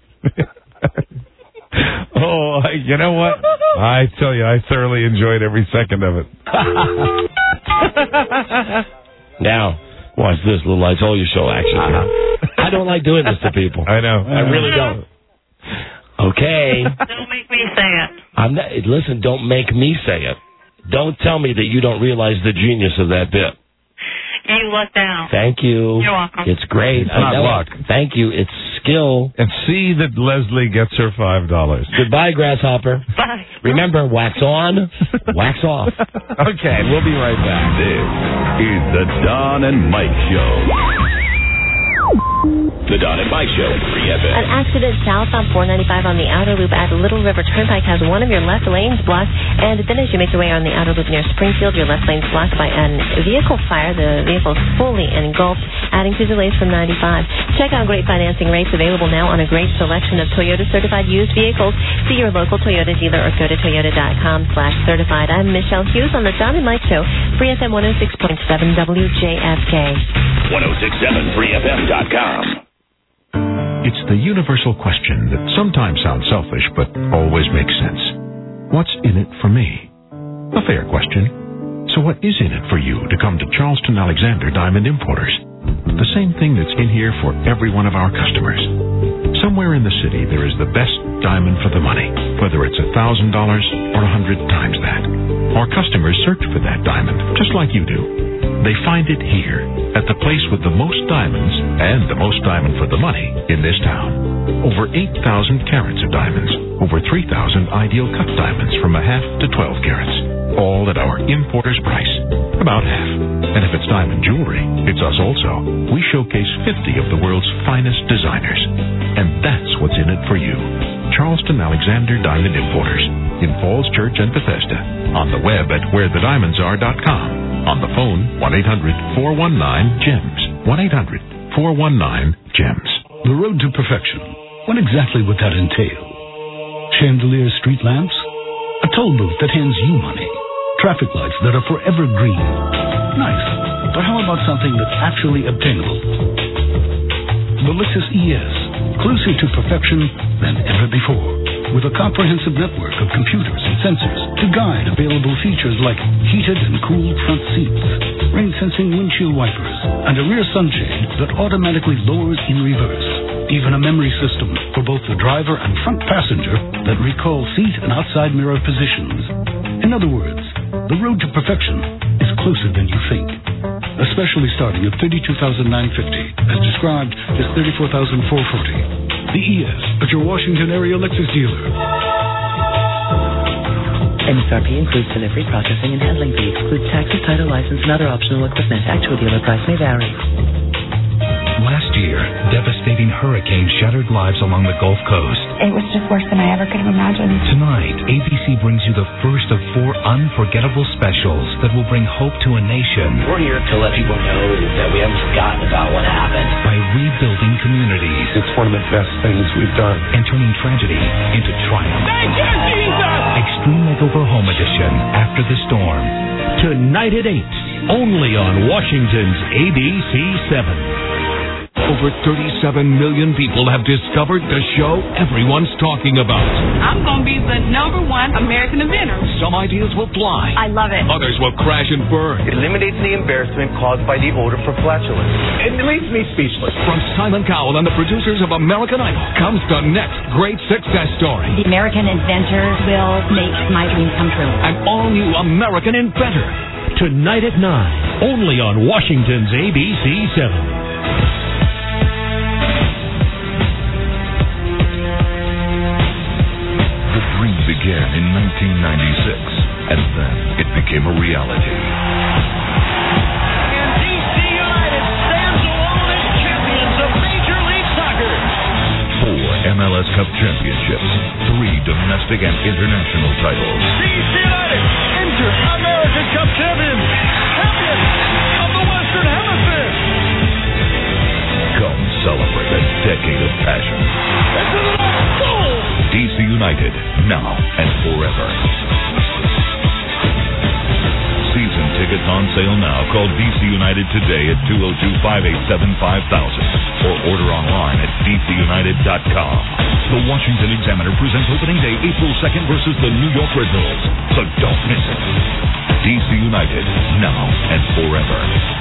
Oh, you know what? I tell you, I thoroughly enjoyed every second of it. Now, watch this little I Told You show action. Uh-huh. I don't like doing this to people. I know. I really don't. Okay. Don't make me say it. I'm not, listen, don't make me say it. Don't tell me that you don't realize the genius of that bit. You lucked out. Thank you. You're welcome. It's great. It's I not know luck. it. Thank you. It's skill. And see that Leslie gets her five dollars. Goodbye, Grasshopper. Bye. Remember, wax on, wax off. Okay, we'll be right back. This is the Don and Mike Show. The Don and Mike Show, three F M. An accident south on four ninety-five on the outer loop at Little River Turnpike has one of your left lanes blocked. And then as you make your way on the outer loop near Springfield, your left lane's blocked by a vehicle fire. The vehicle is fully engulfed, adding to delays from ninety-five. Check out great financing rates available now on a great selection of Toyota certified used vehicles. See your local Toyota dealer or go to toyota.com slash certified. I'm Michelle Hughes on the Don and Mike Show, three F M one oh six point seven W J F K. ten sixty-seven three F M dot com. It's the universal question that sometimes sounds selfish but always makes sense. What's in it for me? A fair question. So what is in it for you to come to Charleston Alexander Diamond Importers? The same thing that's in here for every one of our customers. Somewhere in the city there is the best diamond for the money, whether it's a thousand dollars or a hundred times that. Our customers search for that diamond, just like you do. They find it here, at the place with the most diamonds and the most diamond for the money in this town. Over eight thousand carats of diamonds, over three thousand ideal cut diamonds from a half to twelve carats, all at our importer's price, about half. And if it's diamond jewelry, it's us also. We showcase fifty of the world's finest designers. And that's what's in it for you. Charleston Alexander Diamond Importers, in Falls Church and Bethesda, on the web at where the diamonds are dot com. On the phone, one eight hundred four one nine GEMS. one eight hundred four one nine GEMS. The road to perfection. What exactly would that entail? Chandelier street lamps? A toll booth that hands you money? Traffic lights that are forever green? Nice. But how about something that's actually obtainable? The Lexus E S. Closer to perfection than ever before. With a comprehensive network of computers and sensors to guide available features like heated and cooled front seats, rain-sensing windshield wipers, and a rear sunshade that automatically lowers in reverse. even a memory system for both the driver and front passenger that recalls seat and outside mirror positions. In other words, the road to perfection is closer than you think. Especially starting at thirty-two thousand nine hundred fifty dollars, as described as thirty-four thousand four hundred forty dollars. The E S at your Washington area Lexus dealer. M S R P includes delivery, processing, and handling fee. Excludes taxes, title, license, and other optional equipment. Actual dealer price may vary. Last year, devastating hurricanes shattered lives along the Gulf Coast. It was just worse than I ever could have imagined. Tonight, A B C brings you the first of four unforgettable specials that will bring hope to a nation. We're here to let people know that we haven't forgotten about what happened. By rebuilding communities. It's one of the best things we've done. And turning tragedy into triumph. Thank you, Jesus! Extreme Makeover Home Edition, After the Storm. Tonight at eight, only on Washington's A B C seven. Over thirty-seven million people have discovered the show everyone's talking about. I'm going to be the number one American inventor. Some ideas will fly. I love it. Others will crash and burn. It eliminates the embarrassment caused by the odor for flatulence. It leaves me speechless. From Simon Cowell and the producers of American Idol comes the next great success story. The American inventor will make my dream come true. An all-new American inventor. Tonight at nine, only on Washington's A B C seven. Began in nineteen ninety-six, and then it became a reality. And D C United stands alone as champions of Major League Soccer. Four M L S Cup championships, three domestic and international titles. D C United, Inter-American Cup champions, champions of the Western Hemisphere. Come celebrate a decade of passion. D C United, now and forever. Season tickets on sale now. Call D C United today at two oh two, five eight seven, five thousand or order online at d c united dot com. The Washington Examiner presents opening day April second versus the New York Red Bulls. So don't miss it. D C United, now and forever.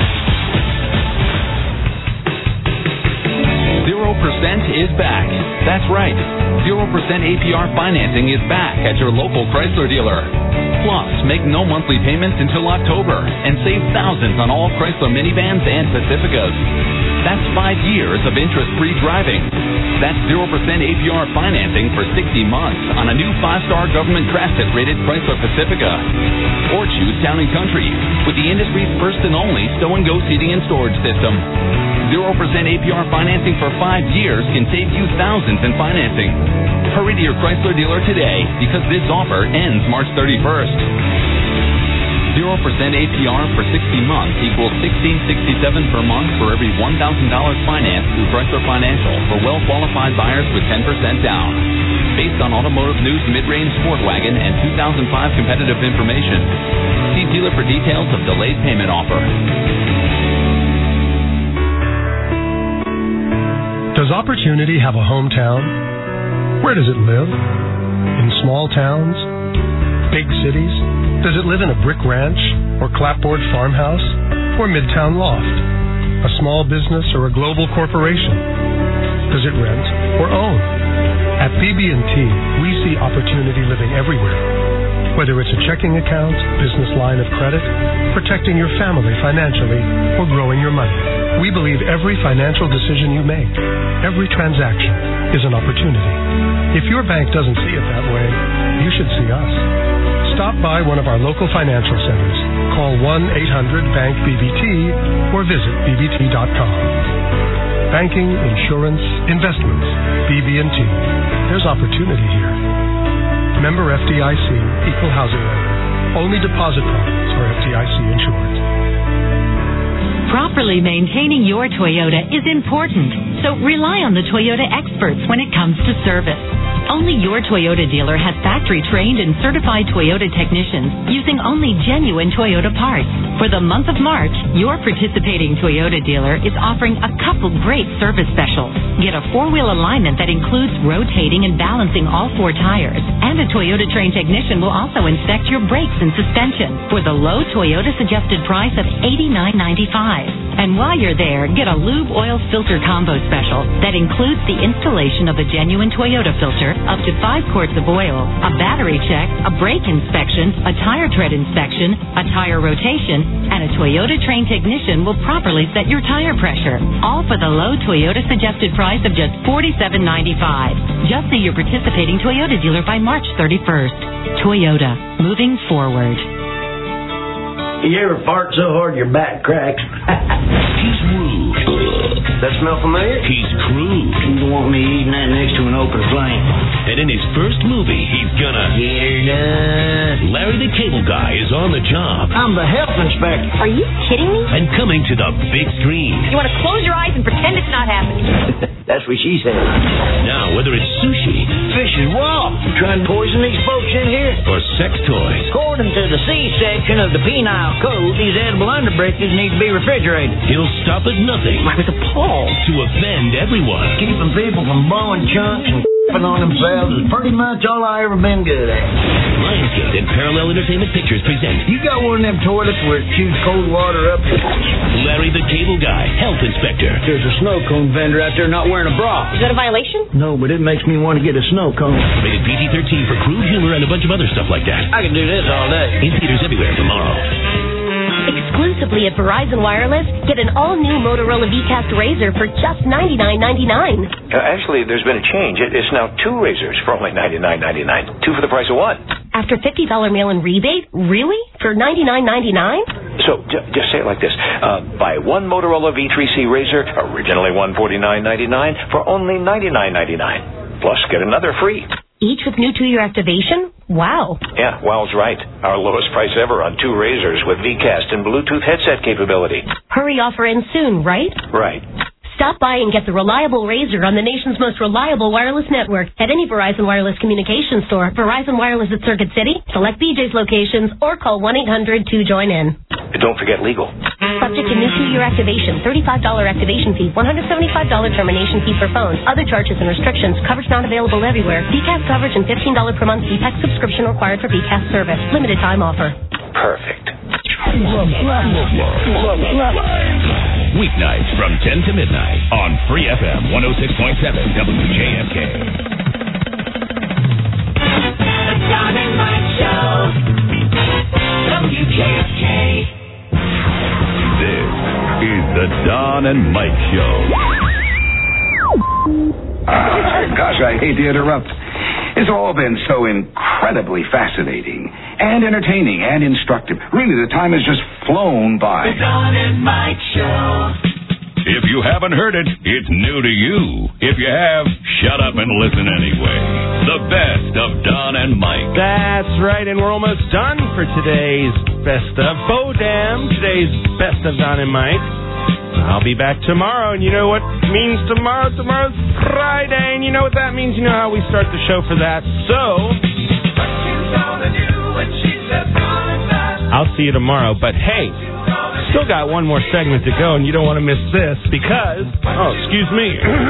zero percent is back. That's right. zero percent A P R financing is back at your local Chrysler dealer. Plus, make no monthly payments until October and save thousands on all Chrysler minivans and Pacificas. That's five years of interest-free driving. That's zero percent A P R financing for sixty months on a new five-star government crash test rated Chrysler Pacifica. Or choose Town and Country with the industry's first and only stow-and-go seating and storage system. zero percent A P R financing for five years can save you thousands in financing. Hurry to your Chrysler dealer today because this offer ends March thirty-first. zero percent A P R for sixty months equals sixteen sixty-seven per month for every one thousand dollars financed through Chrysler Financial for well-qualified buyers with ten percent down. Based on Automotive News mid-range sport wagon and two thousand five competitive information. See dealer for details of delayed payment offer. Does opportunity have a hometown? Where does it live? In small towns? Big cities? Does it live in a brick ranch or clapboard farmhouse or midtown loft? A small business or a global corporation? Does it rent or own? At B B and T, we see opportunity living everywhere. Whether it's a checking account, business line of credit, protecting your family financially, or growing your money. We believe every financial decision you make, every transaction, is an opportunity. If your bank doesn't see it that way, you should see us. Stop by one of our local financial centers. Call one eight hundred bank B B T or visit b b t dot com. Banking, insurance, investments, B B and T. There's opportunity here. Member F D I C, Equal Housing Lender. Only deposit products are F D I C insured. Properly maintaining your Toyota is important, so rely on the Toyota experts when it comes to service. Only your Toyota dealer has factory-trained and certified Toyota technicians using only genuine Toyota parts. For the month of March, your participating Toyota dealer is offering a couple great service specials. Get a four-wheel alignment that includes rotating and balancing all four tires. And a Toyota-trained technician will also inspect your brakes and suspension for the low Toyota suggested price of eighty-nine ninety-five. And while you're there, get a lube oil filter combo special that includes the installation of a genuine Toyota filter, up to five quarts of oil, a battery check, a brake inspection, a tire tread inspection, a tire rotation, and a Toyota trained technician will properly set your tire pressure. All for the low Toyota suggested price of just forty-seven ninety-five. Just see your participating Toyota dealer by March thirty-first. Toyota, moving forward. You ever fart so hard your back cracks? He's rude. That smell familiar? He's crude. You don't want me eating that next to an open flame. And in his first movie, he's gonna get her done. Larry the Cable Guy is on the job. I'm the health inspector. Are you kidding me? And coming to the big screen. You want to close your eyes and pretend it's not happening? That's what she said. Now, whether it's sushi, fish is raw. You trying to poison these folks in here? Or sex toys. According to the C section of the penile code, these edible underbreakers need to be refrigerated. He'll stop at nothing. I was appalled. To offend everyone. Keeping people from blowing chunks and f***ing on themselves is pretty much all I ever been good at. Lionsgate and Parallel Entertainment Pictures present. You got one of them toilets where it shoots cold water up? Larry the Cable Guy, Health Inspector. There's a snow cone vendor out there not wearing a bra. Is that a violation? No, but it makes me want to get a snow cone. Rated P G thirteen for crude humor and a bunch of other stuff like that. I can do this all day. In theaters everywhere tomorrow. Exclusively at Verizon Wireless, get an all-new Motorola V-Cast Razr for just ninety-nine ninety-nine. Uh, actually, there's been a change. It, it's now two razors for only ninety-nine ninety-nine. Two for the price of one. After fifty dollars mail-in rebate? Really? For ninety-nine ninety-nine? So, j- just say it like this. Uh, buy one Motorola V three C Razr, originally one forty-nine ninety-nine, for only ninety-nine ninety-nine. Plus, get another free. Each with new two-year activation? Wow. Yeah, Wow's right. Our lowest price ever on two razors with V-Cast and Bluetooth headset capability. Hurry offer ends soon, right? Right. Stop by and get the reliable Razr on the nation's most reliable wireless network at any Verizon Wireless communications store, Verizon Wireless at Circuit City, select B J's locations, or call one eight hundred two join in. Don't forget legal. Subject to new two-year activation, thirty-five dollars activation fee, one hundred seventy-five dollars termination fee for phones, other charges and restrictions, coverage not available everywhere, V-Cast coverage and fifteen dollars per month V PAC subscription required for V-Cast service. Limited time offer. Perfect. Weeknights from ten to midnight on Free F M one oh six point seven W J M K. The Don and Mike Show. W J M K. This is the Don and Mike Show. Uh, gosh, I hate to interrupt. It's all been so incredibly fascinating and entertaining and instructive. Really, the time has just flown by. The Don and Mike Show. If you haven't heard it, it's new to you. If you have, shut up and listen anyway. The best of Don and Mike. That's right, and we're almost done for today's Best of Bodam, today's Best of Don and Mike. I'll be back tomorrow, and you know what means tomorrow? Tomorrow's Friday, and you know what that means? You know how we start the show for that. So, what you gonna do when she says I'll see you tomorrow, but hey, still got one more segment to go, and you don't want to miss this because, oh, excuse me.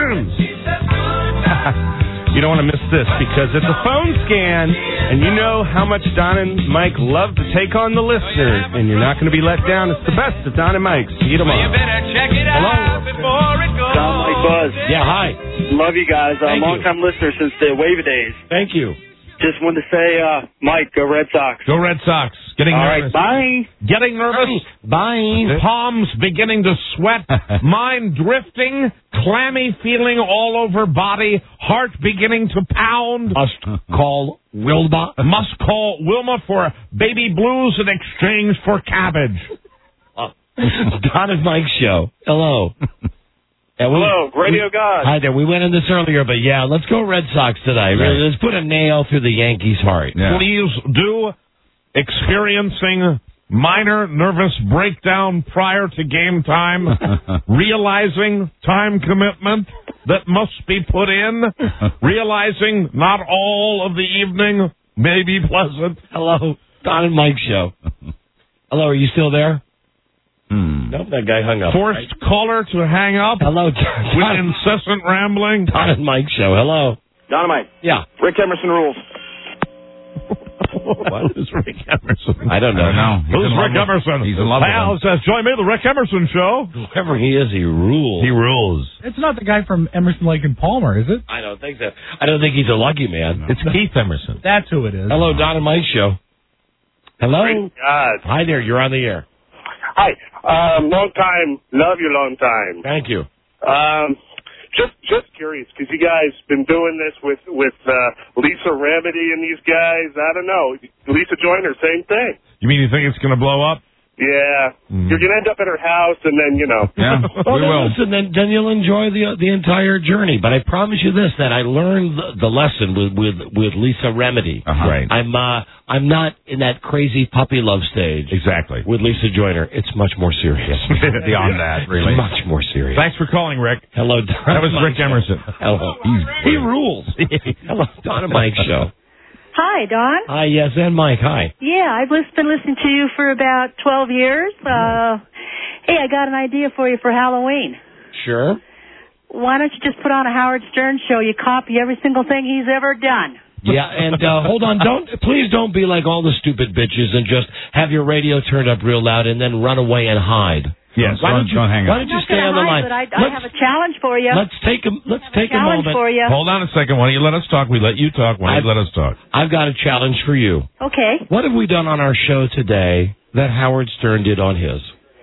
You don't want to miss this because it's a phone scan, and you know how much Don and Mike love to take on the listeners, and you're not going to be let down. It's the best of Don and Mike. See you tomorrow. Well, you better check it Hello? out before it goes. Don, Mike, Buzz. Yeah, hi. Love you guys. I'm a Thank you. long-time listener since the Wave days. Thank you. Just wanted to say, uh, Mike, go Red Sox. Go Red Sox. Getting All nervous. right, bye. Getting nervous. Bye. Palms beginning to sweat. Mind drifting. Clammy feeling all over body. Heart beginning to pound. Must call Wilma. Must call Wilma for baby blues in exchange for cabbage. Uh, Don and Mike Show. Hello. Yeah, we, Hello, Radio we, God. Hi there. We went in this earlier, but yeah, let's go Red Sox tonight. Right. Really, let's put a nail through the Yankees' heart. Yeah. Please do. Experiencing minor nervous breakdown prior to game time. Realizing time commitment that must be put in. Realizing not all of the evening may be pleasant. Hello, Don and Mike Show. Hello, are you still there? Hmm. Nope, that guy hung up. Forced right? caller to hang up. Hello, Don. With incessant rambling. Don and Mike Show. Hello. Dynamite. Yeah. Rick Emerson rules. What is Rick Emerson? I don't know. I don't know. Who's Rick Rick Emerson? He's in love with Pal him. says, join me, the Rick Emerson Show. Whoever he is, he rules. He rules. It's not the guy from Emerson, Lake and Palmer, is it? I don't think so. I don't think he's a lucky man. It's Keith Emerson. That's who it is. Hello, Don and Mike Show. Hello. God. Hi there. You're on the air. Hi. Um, long time. Love you, long time. Thank you. Um, just just curious, because you guys been doing this with with uh, Lisa Remedy and these guys. I don't know. Lisa Joyner, same thing. You mean you think it's going to blow up? Yeah. Mm. You're gonna end up at her house, and then you know. Yeah, well, we then, will. listen, then, then you'll enjoy the the entire journey. But I promise you this: that I learned the, the lesson with with with Lisa Remedy. Uh-huh. Right. I'm uh I'm not in that crazy puppy love stage. Exactly. With Lisa Joyner, it's much more serious. Beyond that, really. It's much more serious. Thanks for calling, Rick. Hello, Don. That was Rick Emerson. Hello. He rules. Hello, Don and Mike Show. Hi, Don. Hi, yes, and Mike. Hi. Yeah, I've lis- been listening to you for about twelve years. Uh, hey, I got an idea for you for Halloween. Sure. Why don't you just put on a Howard Stern show? You copy every single thing he's ever done. Yeah, and uh, hold on, don't please don't be like all the stupid bitches and just have your radio turned up real loud and then run away and hide. Yes, why don't, don't you, don't hang Why up. don't you I'm stay not on the gonna line? hide, but I, I have a challenge for you. Let's take a let's take a challenge moment. for you. Hold on a second. Why don't you let us talk? We let you talk. Why don't you let us talk? I've got a challenge for you. Okay. What have we done on our show today that Howard Stern did on his?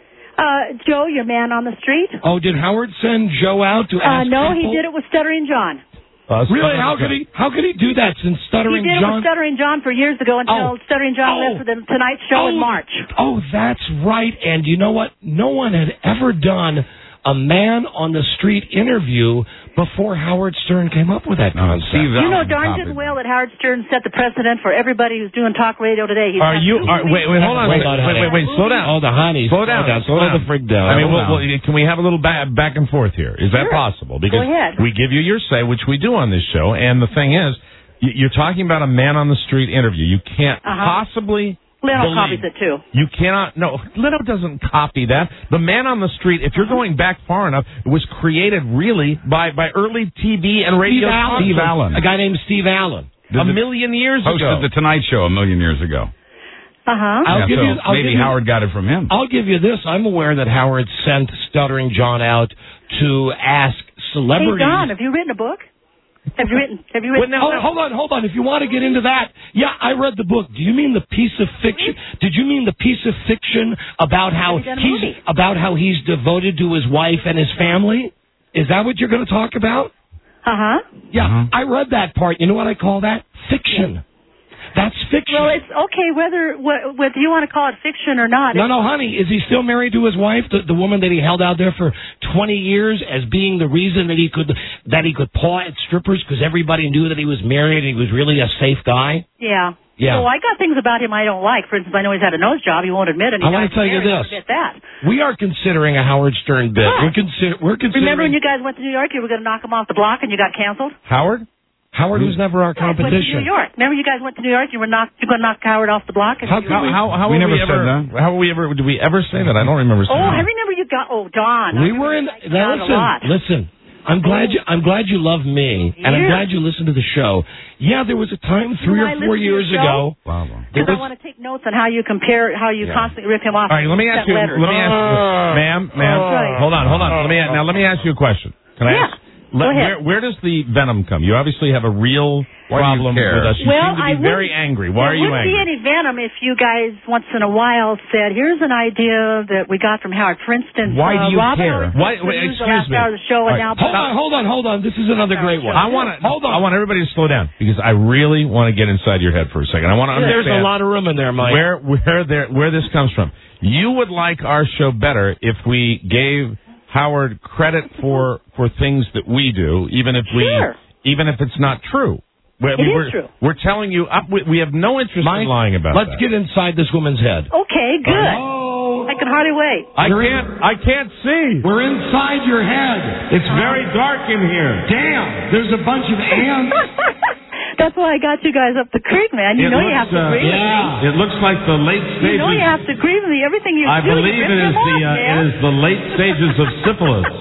Uh, Joe, your man on the street? Oh, did Howard send Joe out to Uh, ask no, people? he did it with Stuttering John. Uh, Really? How could he? How could he do that? Since Stuttering He did John. it with Stuttering John for years ago until Oh. Stuttering John Oh. left for the Tonight Show in Oh. March. Oh, that's right. And you know what? No one had ever done a man on the street interview before Howard Stern came up with that concept. You know darn good well that Howard Stern set the precedent for everybody who's doing talk radio today. He's Are got you? two Are, wait, wait, hold on. Wait, Wait, honey. wait, wait, wait. Slow down. Oh, the honey. Slow down. Slow, Slow down. the frig down. I mean, Hold well, on. well, can we have a little ba- back and forth here? Is that Sure. possible? Because Go ahead. we give you your say, which we do on this show, and the thing is, y- you're talking about a man on the street interview. You can't Uh-huh. possibly. Leno believe- copies it too. You cannot. No, Leno doesn't copy that. The Man on the Street, if you're going back far enough, it was created really by, by early T V and radio. Steve Allen. Steve Allen. A guy named Steve Allen. A million years Hosted ago. the Tonight Show a million years ago. Uh huh. I'll Yeah, give so you. I'll maybe give you, Howard got it from him. I'll give you this. I'm aware that Howard sent Stuttering John out to ask Hey celebrities. Don, have you written a book? Have you written? Have you written? Well, now, hold on, hold on. If you want to get into that, yeah, I read the book. Do you mean the piece of fiction? Did you mean the piece of fiction about how Have you done a he's movie? about how he's devoted to his wife and his family? Is that what you're going to talk about? Uh huh. Yeah, I read that part. You know what I call that? Fiction. That's fiction. Well, it's okay whether wh- whether you want to call it fiction or not. No, no, honey. Is he still married to his wife, the, the woman that he held out there for twenty years as being the reason that he could that he could paw at strippers because everybody knew that he was married and he was really a safe guy? Yeah. Yeah. So I got things about him I don't like. For instance, I know he's had a nose job. He won't admit it. I want to tell you this. Admit that. We are considering a Howard Stern bit. What? We're, consider- we're considering. Remember when you guys went to New York? You were going to knock him off the block, and you got canceled. Howard? Howard was never our You guys went to New competition. York. Remember you guys went to New York? You were knocked. You were going to knock Howard off the block. And How, you how, were- how, how We were never we said ever? that. How were we ever? Did we ever say that? I don't remember saying Oh, that. I remember you got. Oh, Don. We were in. I Now got a lot. listen, listen. I'm glad you. I'm glad you love me, and I'm Yeah. glad you listened to the show. Yeah, there was a time three When I or four listened to years your ago. Wow. There Because I was, want to take notes on how you compare, how you Yeah. constantly rip him off. All right, let me ask you. Letters. Let me ask you, ma'am, ma'am. Right. Hold on, hold on. Let me now. Let me ask you a question. Can I Yeah. ask? Let, Go ahead. where, where does the venom come? You obviously have a real Why do you problem care? with us. You Well, seem to I be very wouldn't- angry. Why are you There angry? wouldn't be any venom if you guys once in a while said, "Here's an idea that we got from Howard." For instance, Why uh, do you Robin care? always Why- used to wait, use the excuse last me. hour of the show, All and right, now hold on, hold on, hold on. This is another great one. I want to. Hold on. I want everybody to slow down because I really want to get inside your head for a second. I want to understand. There's a lot of room in there, Mike. Where where there where this comes from. You would like our show better if we gave Howard credit for for things that we do, even if we Sure. even if it's not true. We're, It is we're, true. We're telling you up. We, we have no interest Mike, in lying about let's that. get inside this woman's head. okay, good. Oh, I can hardly wait. I can't. I can't see. we're inside your head. It's very dark in here. Damn, there's a bunch of ants. That's why I got you guys up the creek, man. You It know you looks, have to uh, agree yeah. It looks like the late with me. stages. You know you have to agree with me. Everything you I do, believe you it rip is them the off, uh, man. it is the late stages of syphilis.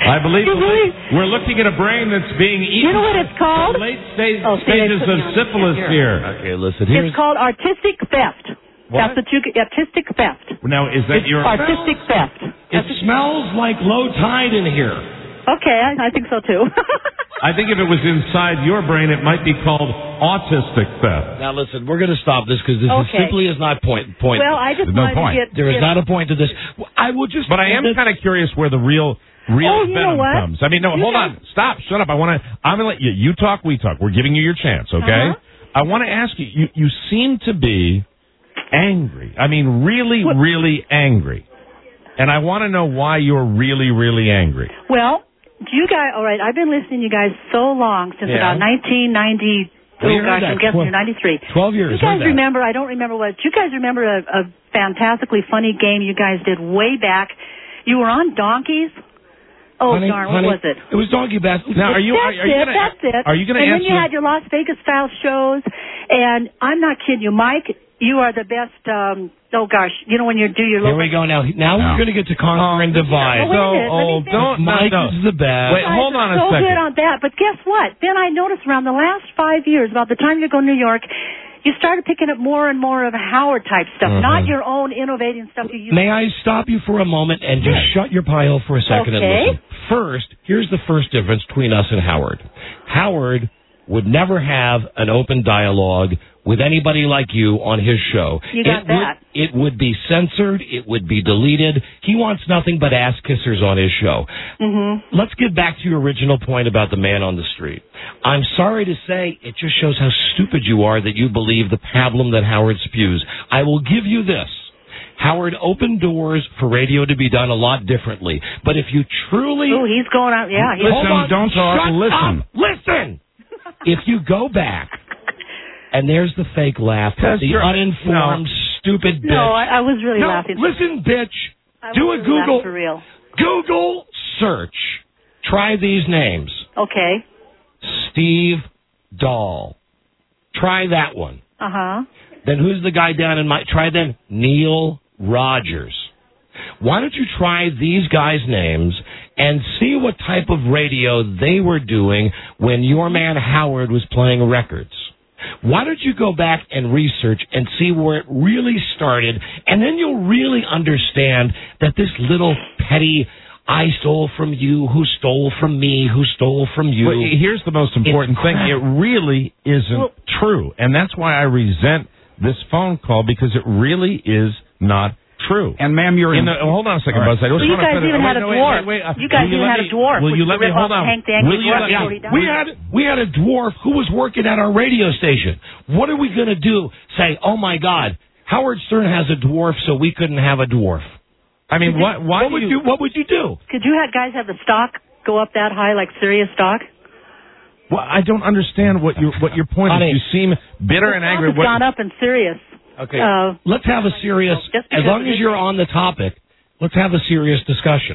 I believe You really- we're looking at a brain that's being eaten. You know what it's called? Late stage, Oh, see, they stages put of me on syphilis here. here. Okay, listen. Here's It's called artistic theft. What? That's what you get. Artistic theft. Now, is that It's your... artistic theft. It smells like low tide in here. Okay, I, I think so too. I think if it was inside your brain, it might be called autistic theft. Now listen, we're going to stop this because this is Okay. simply is not point. point. Well, I just There's no wanted point. to get. There is get- not a point to this. I will just. But I am kind of curious where the real... Real Oh, you know venom what? comes. I mean, no, You hold guys- on. Stop. Shut up. I want to... I'm going to let you... You talk, we talk. We're giving you your chance, okay? Uh-huh. I want to ask you, you... You seem to be angry. I mean, really, What? really angry. And I want to know why you're really, really angry. Well, do you guys? All right, I've been listening to you guys so long since Yeah. about nineteen ninety. We Oh heard gosh, that. I'm guessing Twelve- you're ninety-three. Twelve years. You guys heard that. remember? I don't remember what. Do you guys remember a, a fantastically funny game you guys did way back? You were on donkeys. Oh Honey, darn, honey, what was it? It was Donkey Bass. Now, are you... Are, That's are you it. gonna, That's it. Are you going to and answer... then you had your Las Vegas style shows, and I'm not kidding you, Mike. You are the best. Um, oh gosh, you know when you do your. Here we go now. Now No. we're going to get to Conquer and Divide. Oh, wait a minute, let me Oh, finish. don't... No, Mike no. is the best. Wait, You guys hold on are a so second. good on that, but guess what? Then I noticed around the last five years, about the time you go to New York, you started picking up more and more of Howard type stuff, Mhm. not your own innovating stuff you used. May I stop you for a moment and just shut your pie hole for a second Okay. and listen? First, here's the first difference between us and Howard. Howard would never have an open dialogue with anybody like you on his show. You got it that. Would, it would be censored. It would be deleted. He wants nothing but ass kissers on his show. Mm-hmm. Let's get back to your original point about the man on the street. I'm sorry to say, it just shows how stupid you are that you believe the pablum that Howard spews. I will give you this. Howard opened doors for radio to be done a lot differently. But if you truly... Oh, he's going out. Yeah. He's Listen, Hold on. don't talk, Shut listen. up. Listen. If you go back, and there's the fake laugh, That's the your- uninformed, no. stupid bitch. No, I, I was really No, laughing. listen, bitch. I Do was a really laughing Google for real. Google search. Try these names. Okay. Steve Dahl. Try that one. Uh huh. Then who's the guy down in my... Try then Neil Rogers. Why don't you try these guys' names and see what type of radio they were doing when your man Howard was playing records? Why don't you go back and research and see where it really started, and then you'll really understand that this little petty... I stole from you, who stole from me, who stole from you. Well, here's the most important It's thing. crap. It really isn't Well- true. And that's why I resent this phone call, because it really is not true. And ma'am, you're In in. the, hold on a second, All right. Buzz. I just Well, you want to guys finish. even wait, had a no, wait, dwarf. wait, wait, uh, You guys will even let had a me- dwarf, Will which you is let a me rip-off hold of on? Hank Daniels Will you let me? Dwarf. Yeah, we had we had a dwarf who was working at our radio station. What are we going to do? Say, oh my God, Howard Stern has a dwarf, so we couldn't have a dwarf. I mean, why? Why what would you? you? What would you do? Could you have guys have the stock go up that high, like Sirius stock? Well, I don't understand what your what your point Honey, is. You seem bitter the and stock angry. has What, gone up in Sirius. Okay, Uh, let's have a serious. Just As because long of as this- you're on the topic, let's have a serious discussion.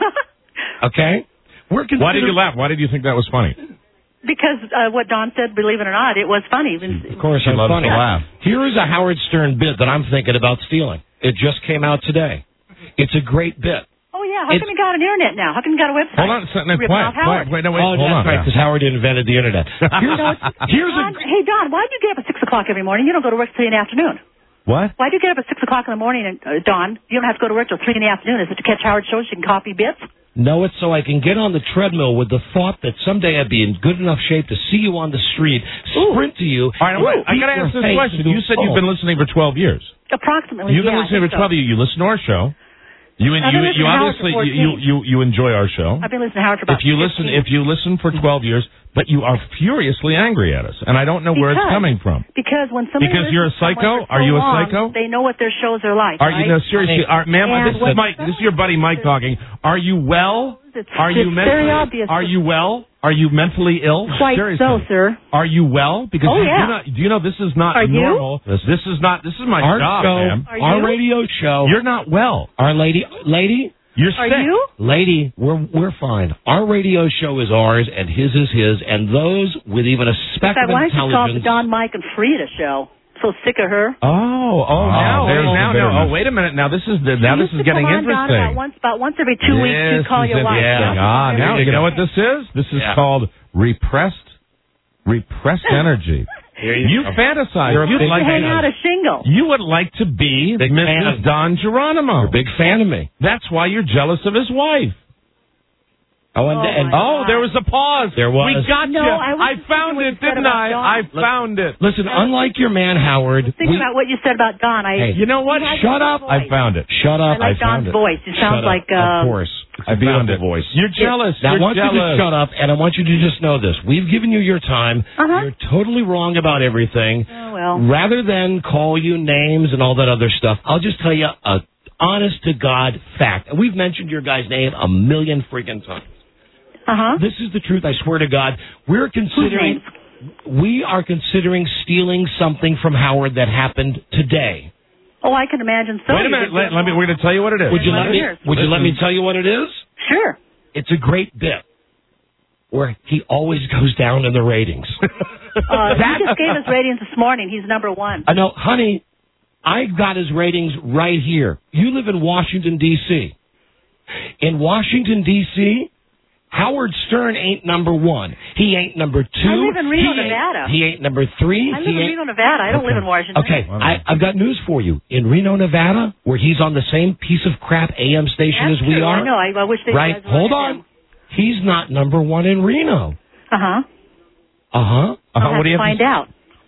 Okay? We're considered, why did you laugh? Why did you think that was funny? Because uh, what Don said, believe it or not, it was funny. Of course, She I'm loves funny. to laugh. Here is a Howard Stern bit that I'm thinking about stealing. It just came out today. It's a great bit. Oh yeah, how It's- come you got an internet now? How come you got a website? Hold on, no, Ripping quiet, off Howard. quiet, wait, no, wait, oh, hold that's on. right, because Howard invented the internet. Here's, here's a Don, hey Don, why'd you get up at six o'clock every morning? You don't go to work till three in the afternoon. What? Why'd you get up at six o'clock in the morning, and uh, Don? You don't have to go to work till three in the afternoon. Is it to catch Howard shows? You can copy bits. know it so I can get on the treadmill with the thought that someday I'd be in good enough shape to see you on the street, sprint to you. All right, wait, I got to beat answer your this face question. and You said go, you've been listening for twelve years. Approximately. You've been yeah, listening I for think so. twelve years. You listen to our show. You I've you been listening you to Howard obviously for you, you you enjoy our show. I've been listening to Howard for about If you listen fifteen. if you listen for twelve years, but you are furiously angry at us, and I don't know where it's Because- coming from. Because when somebody Because you're a listens to someone psycho? for so Are you a long, psycho? They know what their shows are like. Are you right? no seriously, are, ma'am? And This what- is Mike. This is your buddy Mike talking. Are you well? It's, Are you it's very mentally? obvious. Are you well? Are you mentally ill? Quite Seriously. so, sir. Are you well? Because Oh, you yeah. do, not, do you know this is not Are you? normal. This is not. This is my Our job, show, ma'am. Are our you? radio show. You're not well. Our lady, lady, You're Are sick. you? lady, we're we're fine. Our radio show is ours, and his is his, and those with even a In speck fact, of why don't you call it the intelligence. Don, Mike, and Frida show? so sick of her. Oh, oh, now, there's now, the no. bitterness. Oh, wait a minute. Now this is the, now She this used is to getting come on, Don, interesting. about once, about once every two weeks, This you'd call is your wife. interesting. Ah, now you know what this is? This is Yeah. called repressed, repressed energy. you You go. fantasize. You're a You'd big like Hang to, out a shingle. you would like to be Big fan Missus of- Don Geronimo. You're a big fan of me. That's why you're jealous of his wife. Oh, and, Oh, and my Oh, God. there was a pause. There was. We got No, you. I I wasn't found thinking what it, you said didn't about I? Dawn. I found it. listen, unlike your man Howard, Think we, about what you said about Don. I, Hey, You know what? He has Shut a up. voice. I found it. shut up. I like found Don's it. voice. It sounds Shut up. like, uh, Of course. I found it. voice. You're jealous. Now, I You're want you to jealous. shut up, and I want you to just know this. We've given you your time. Uh-huh. You're totally wrong about everything. Oh, well. Rather than call you names and all that other stuff, I'll just tell you a honest-to-God fact. And we've mentioned your guy's name a million freaking times. Uh-huh. This is the truth, I swear to God. We're considering... We are considering stealing something from Howard that happened today. Oh, I can imagine so. Wait a minute. Let, let me. We're going to tell you what it is. Would you let me? Years. Would you let me tell you what it is? Sure. It's a great bit where he always goes down in the ratings. Uh, he just gave us ratings this morning. He's number one. I know, honey. I got his ratings right here. You live in Washington D C In Washington D C, Howard Stern ain't number one. He ain't number two. I live in Reno, he ain't- Nevada. He ain't number three. I live he in ain't, Reno, Nevada. I don't live in Washington. Okay, I, I've got news for you. In Reno, Nevada, where he's on the same piece of crap A M station That's as we true. are. I know. I, I wish they Right? guys were Hold in on. them. He's not number one in Reno. Uh-huh. Uh-huh. I'll Uh-huh. have What do you to have find to out.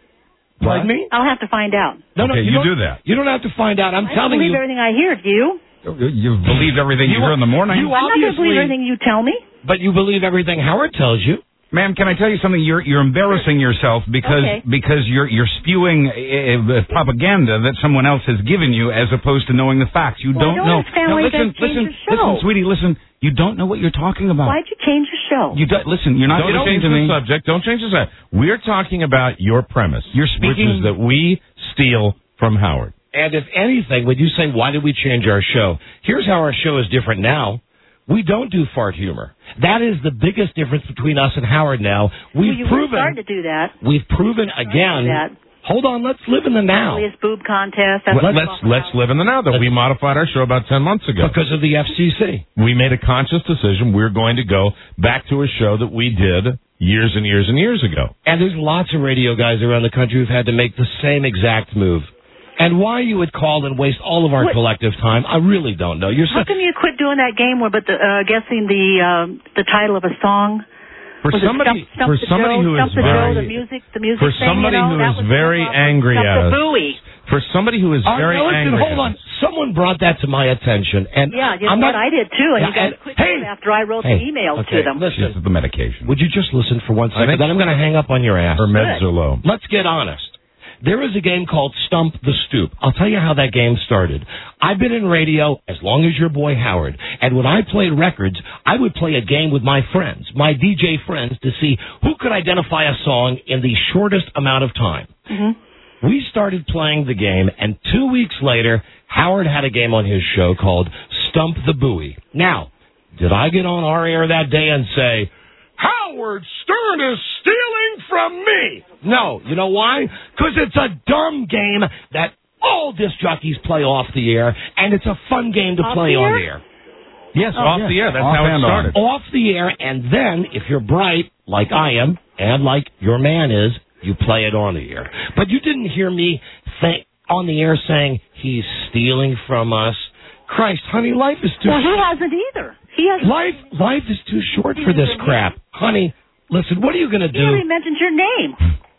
Pardon me? I'll have to find out. No, no, Okay, you, you don't- do that. You don't have to find out. I'm I don't telling believe you. everything I hear. Do you? You've believed everything you, You- hear in the morning. you I'm not going to believe obviously- everything you tell me. But you believe everything Howard tells you. Ma'am, can I tell you something? You're you're embarrassing yourself because Okay. because you're you're spewing uh, uh, propaganda that someone else has given you as opposed to knowing the facts. You Well, I don't don't know. understand Now, why you listen, guys changed listen, your show. listen, sweetie, listen. You don't know what you're talking about. Why'd you change your show? You do, listen. You're not Don't listening change to the me. subject. Don't change the subject. We're talking about your premise. You're speaking- which is that we steal from Howard. And if anything, when you say, why did we change our show? Here's how our show is different now. We don't do fart humor. That is the biggest difference between us and Howard now. We've well, you were proven, starting to do that. we've proven again. that. Hold on, let's live in the now. Ugliest boob contest. That's Let, what let's I'm let's live in the now. That we modified our show about ten months ago Because of the F C C. We made a conscious decision. We're going to go back to a show that we did years and years and years ago. And there's lots of radio guys around the country who've had to make the same exact move. And why you would call and waste all of our What- collective time, I really don't know. You're How so, come you quit doing that game where, but the, uh, guessing the um, the title of a song? For Was it somebody, Stump, Stump for the somebody Joe, who is Stump the Joe, very, the music, the music for thing, somebody you know, who that is was very the problem. angry Stump at the us. buoy. for somebody who is All right, very now listen, angry. hold on. Someone brought that to my attention, and Yeah, you know I'm what? not, I did too, and Yeah, you guys and- quit hey, doing it after I wrote hey, the email okay, to them. Listen, This is the medication. would you just listen for one I second? think- Then I'm going to hang up on your ass. Her meds are low. Let's get honest. There is a game called Stump the Stoop. I'll tell you how that game started. I've been in radio as long as your boy Howard, and when I played records, I would play a game with my friends, my D J friends, to see who could identify a song in the shortest amount of time. Mm-hmm. We started playing the game, and two weeks later, Howard had a game on his show called Stump the Buoy. Now, did I get on our air that day and say, Howard Stern is stealing from me? No. You know why? Because it's a dumb game that all disc jockeys play off the air, and it's a fun game to Off play the on air? the air. Yes, Oh, off yeah. the air. That's Off how it and started. Off the air, and then, if you're bright, like I am, and like your man is, you play it on the air. But you didn't hear me say, on the air saying, he's stealing from us. Christ, honey, life is too Well, he short. hasn't either. He has. Life, life is too short for this crap. Honey, listen, what are you going to He already do? mentioned your name.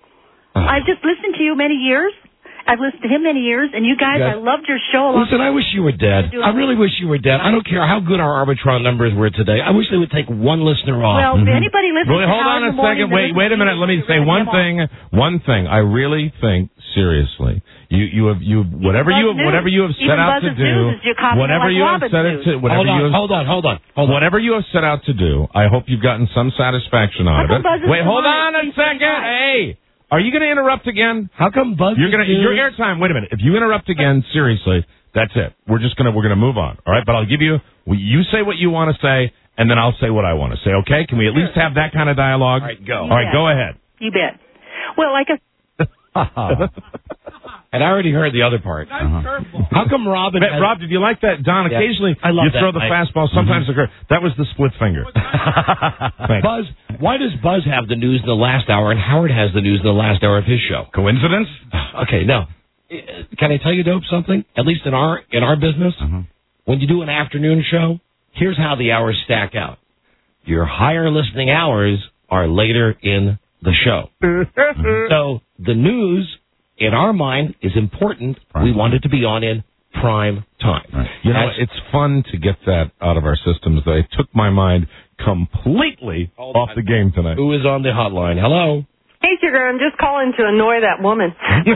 I've just listened to you many years. I've listened to him many years, and you guys, Yeah. I loved your show. a lot. Listen, I wish you were dead. I really wish you were dead. I don't care how good our Arbitron numbers were today. I wish they would take one listener off. Well, if anybody listening Wait, to hold Howard on in a the morning second. that Wait, listens wait a to minute. you, Let me you're say gonna one get him off. thing. One thing. I really think seriously. You you have you whatever Buzz you have News. whatever you have set Even out to Buzz's do. News is your copy Whatever like you have Robin's set it News. to. Whatever hold on, you have, hold on, hold on, hold on. Whatever you have set out to do, I hope you've gotten some satisfaction out How of come it. Buzz's Wait, News hold is on a three second. thirty-five? Hey, are you going to interrupt again? How come Buzz You're gonna News- your airtime. Wait a minute. If you interrupt again, seriously, that's it. We're just gonna we're gonna move on. All right, but I'll give you. You say what you want to say, and then I'll say what I want to say. Okay? Can we at least have that kind of dialogue? All right, go. All right, go ahead. You bet. Well, like I And I already heard the other part. Uh-huh. How come Robin... But, Rob, did you like that? Don, Yeah. occasionally I love you throw that, the Mike. fastball. Sometimes Mhm. the cur- That was the split finger. Buzz, why does Buzz have the news in the last hour and Howard has the news in the last hour of his show? Coincidence? Okay, no. Can I tell you, Dope, something? At least in our in our business, Uh-huh. when you do an afternoon show, here's how the hours stack out. Your higher listening hours are later in the show. So the news, in our mind, is important. We want it to be on in prime time. You know, As- it's fun to get that out of our systems. They took my mind completely off the game tonight. Who is on the hotline? Hello? Hey, Sugar, I'm just calling to annoy that woman.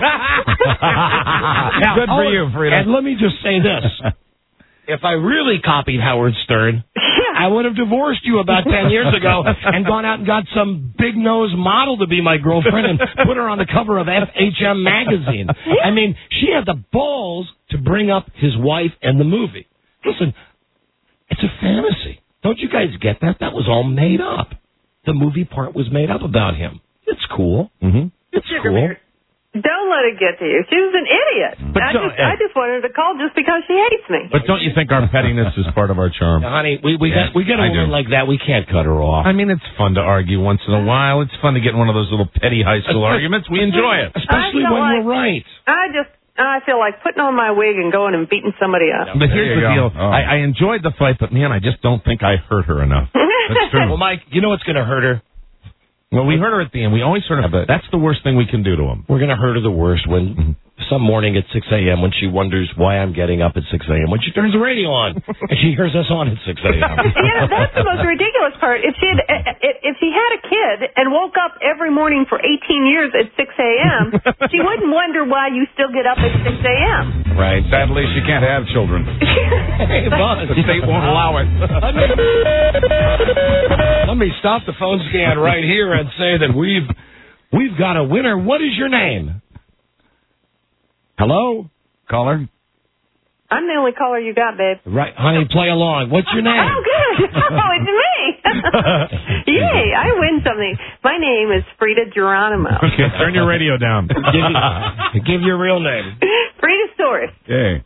Now, Good for oh, you, Frida. And let me just say this. If I really copied Howard Stern, I would have divorced you about ten years ago and gone out and got some big-nosed model to be my girlfriend and put her on the cover of F H M magazine. I mean, she had the balls to bring up his wife and the movie. Listen, it's a fantasy. Don't you guys get that? That was all made up. The movie part was made up about him. It's cool. Mm-hmm. It's Sugar cool. Bear, don't let it get to you. She was an idiot. But I don't- just, I just wanted to call just because she hates me. But don't you think our pettiness is part of our charm? Now, honey, we, we, Yes, got, we get a I woman do. like that. We can't cut her off. I mean, it's fun to argue once in a while. It's fun to get in one of those little petty high school arguments. We enjoy it. Especially I feel when like- you're right. I just, I feel like putting on my wig and going and beating somebody up. But here's the There deal. you I, I enjoyed the fight, but man, I just don't think I hurt her enough. That's true. Well, Mike, you know what's going to hurt her? Well, we hurt her at the end. We always sort of. That's the worst thing we can do to them. We're going to hurt her the worst when some morning at six a.m. when she wonders why I'm getting up at six a.m. when she turns the radio on and she hears us on at six a.m. You know, that's the most ridiculous part. If she had, if she had a kid and woke up every morning for eighteen years at six a.m., she wouldn't wonder why you still get up at six a.m. Right. Sadly, she can't have children. Hey, Buzz. The state won't allow it. Let me, let me stop the phone scan right here and say that we've we've got a winner. What is your name? Hello? Caller? I'm the only caller you got, babe. Right, honey, play along. What's your name? Oh, good. Oh, it's me. Yay, I win something. My name is Frida Geronimo. Okay, turn your radio down. give, you, give your real name. Frida Source. Okay.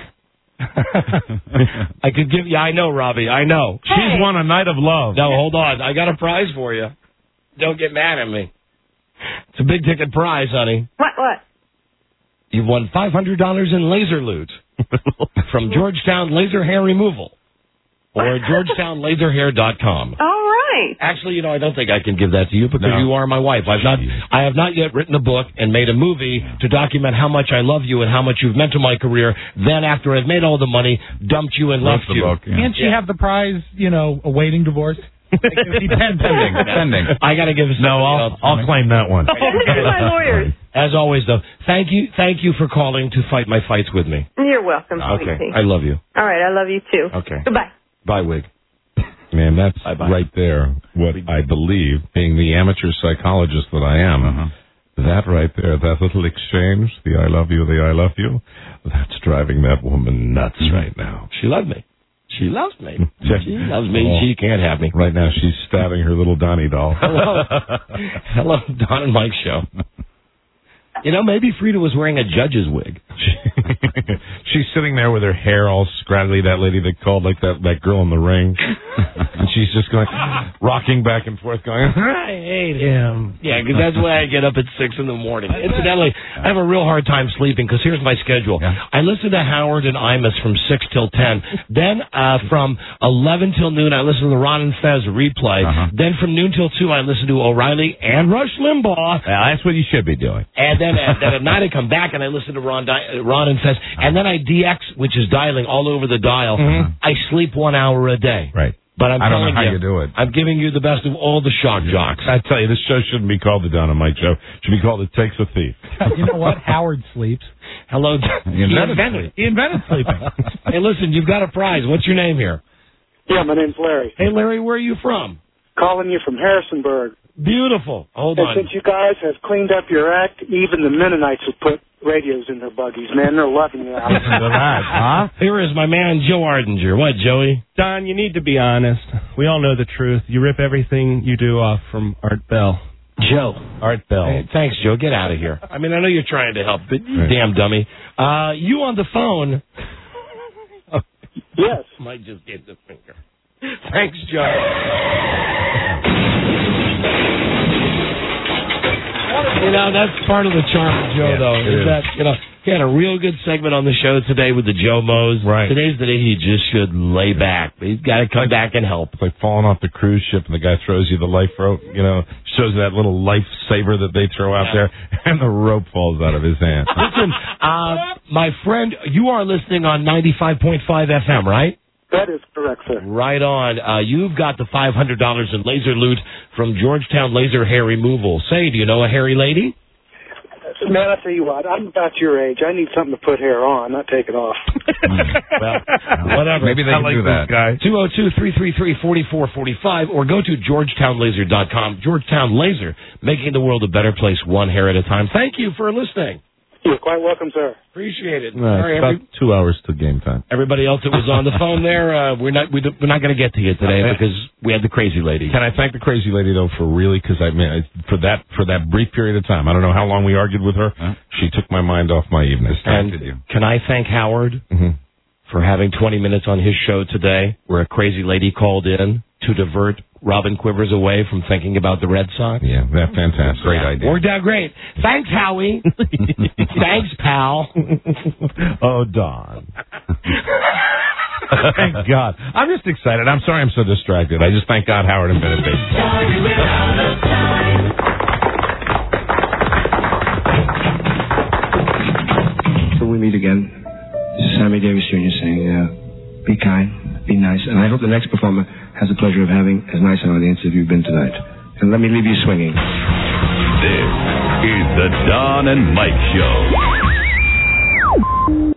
I could give you, I know, Robbie, I know. Hey. She's won a night of love. No, hold on. I got a prize for you. Don't get mad at me. It's a big ticket prize, honey. What, what? You've won five hundred dollars in laser loot from Georgetown Laser Hair Removal or Georgetown Laser Hair dot com. All right. Actually, you know, I don't think I can give that to you because No. you are my wife. I've not, I have not yet written a book and made a movie to document how much I love you and how much you've meant to my career. Then, after I've made all the money, dumped you and left the you. book, yeah. Can't she have the prize, you know, awaiting divorce? Pending. Pending. Pending. I got to give it. No, I'll, I'll claim that one. This is my lawyers. As always, though, thank you, thank you for calling to fight my fights with me. You're welcome, Okay, sweetie. I love you. All right, I love you too. Okay. Goodbye. Bye, Wig. Man, that's Bye-bye. right there what I believe, being the amateur psychologist that I am. Uh-huh. That right there, that little exchange, the I love you, the I love you, that's driving that woman nuts right now. She loved me. She loves me. Check. She loves me. Oh. She can't have me. Right now, she's stabbing her little Donnie doll. Hello. Hello, Don and Mike show. You know, maybe Frida was wearing a judge's wig. She's sitting there with her hair all scraggly, that lady that called like that, that girl in the ring. And she's just going, rocking back and forth, going, I hate him. Yeah, because that's why I get up at six in the morning. Incidentally, I have a real hard time sleeping because here's my schedule. Yeah. I listen to Howard and Imus from six till ten. Then uh, from eleven till noon, I listen to the Ron and Fez replay. Uh-huh. Then from noon till two, I listen to O'Reilly and Rush Limbaugh. yeah, that's what you should be doing. And then at, then at night, I come back and I listen to Ron, Di- Ron and Fez. And then I D X, which is dialing all over the dial. Mhm. I sleep one hour a day. Right. But I'm I don't telling know how you, you do it. I'm giving you the best of all the shock jocks. I tell you, this show shouldn't be called the Don and Mike Show. It should be called It Takes a Thief. You know what? Howard sleeps. Hello. He invented it. He invented sleeping. Hey, listen, you've got a prize. What's your name here? Yeah, my name's Larry. Hey, Larry, where are you from? Calling you from Harrisonburg. Beautiful. Hold and on. since you guys have cleaned up your act, even the Mennonites have put radios in their buggies. Man, they're loving you out. Listen to that, huh? Here is my man, Joe Ardinger. What, Joey? Don, you need to be honest. We all know the truth. You rip everything you do off from Art Bell. Joe. Art Bell. Hey, thanks, Joe. Get out of here. I mean, I know you're trying to help, but you damn dummy. Uh, you on the phone. Yes. Mike just gave the finger. Thanks, Joe. You know, that's part of the charm of Joe, Yeah, though. it Is is. that, you know, he had a real good segment on the show today with the Joe Moes. Right. Today's the day he just should lay back. He's got to come back and help. It's like falling off the cruise ship and the guy throws you the life rope, you know, shows you that little lifesaver that they throw out Yeah. there, and the rope falls out of his hand. Listen, uh, my friend, you are listening on ninety-five point five F M, right? That is correct, sir. Right on. Uh, you've got the five hundred dollars in laser loot from Georgetown Laser Hair Removal. Say, do you know a hairy lady? Man, I tell you what, I'm about your age. I need something to put hair on, not take it off. Well, whatever. Maybe they I can like do this that. guy. two oh two, three three three, four four four five or go to georgetown laser dot com. Georgetown Laser, making the world a better place one hair at a time. Thank you for listening. You're quite welcome, sir. Appreciate it. No, All it's right, about every- two hours to game time. everybody else that was on the phone there, uh, we're not we, we're not going to get to you today Okay. because we had the crazy lady. Can I thank the crazy lady though for really because I mean I- for that for that brief period of time. I don't know how long we argued with her. She took my mind off my evening. And can I thank Howard Mhm. for having twenty minutes on his show today where a crazy lady called in to divert Robin Quivers away from thinking about the Red Sox? Yeah, that fantastic. Great Yeah, idea. Worked out great. Thanks, Howie. Thanks, pal. Oh, Don. Thank God. I'm just excited. I'm sorry I'm so distracted. I just thank God Howard invented baseball. Till we meet again, this is Sammy Davis Junior saying, uh, be kind, be nice, and I hope the next performer has the pleasure of having as nice an audience as you've been tonight. And let me leave you swinging. This is the Don and Mike Show.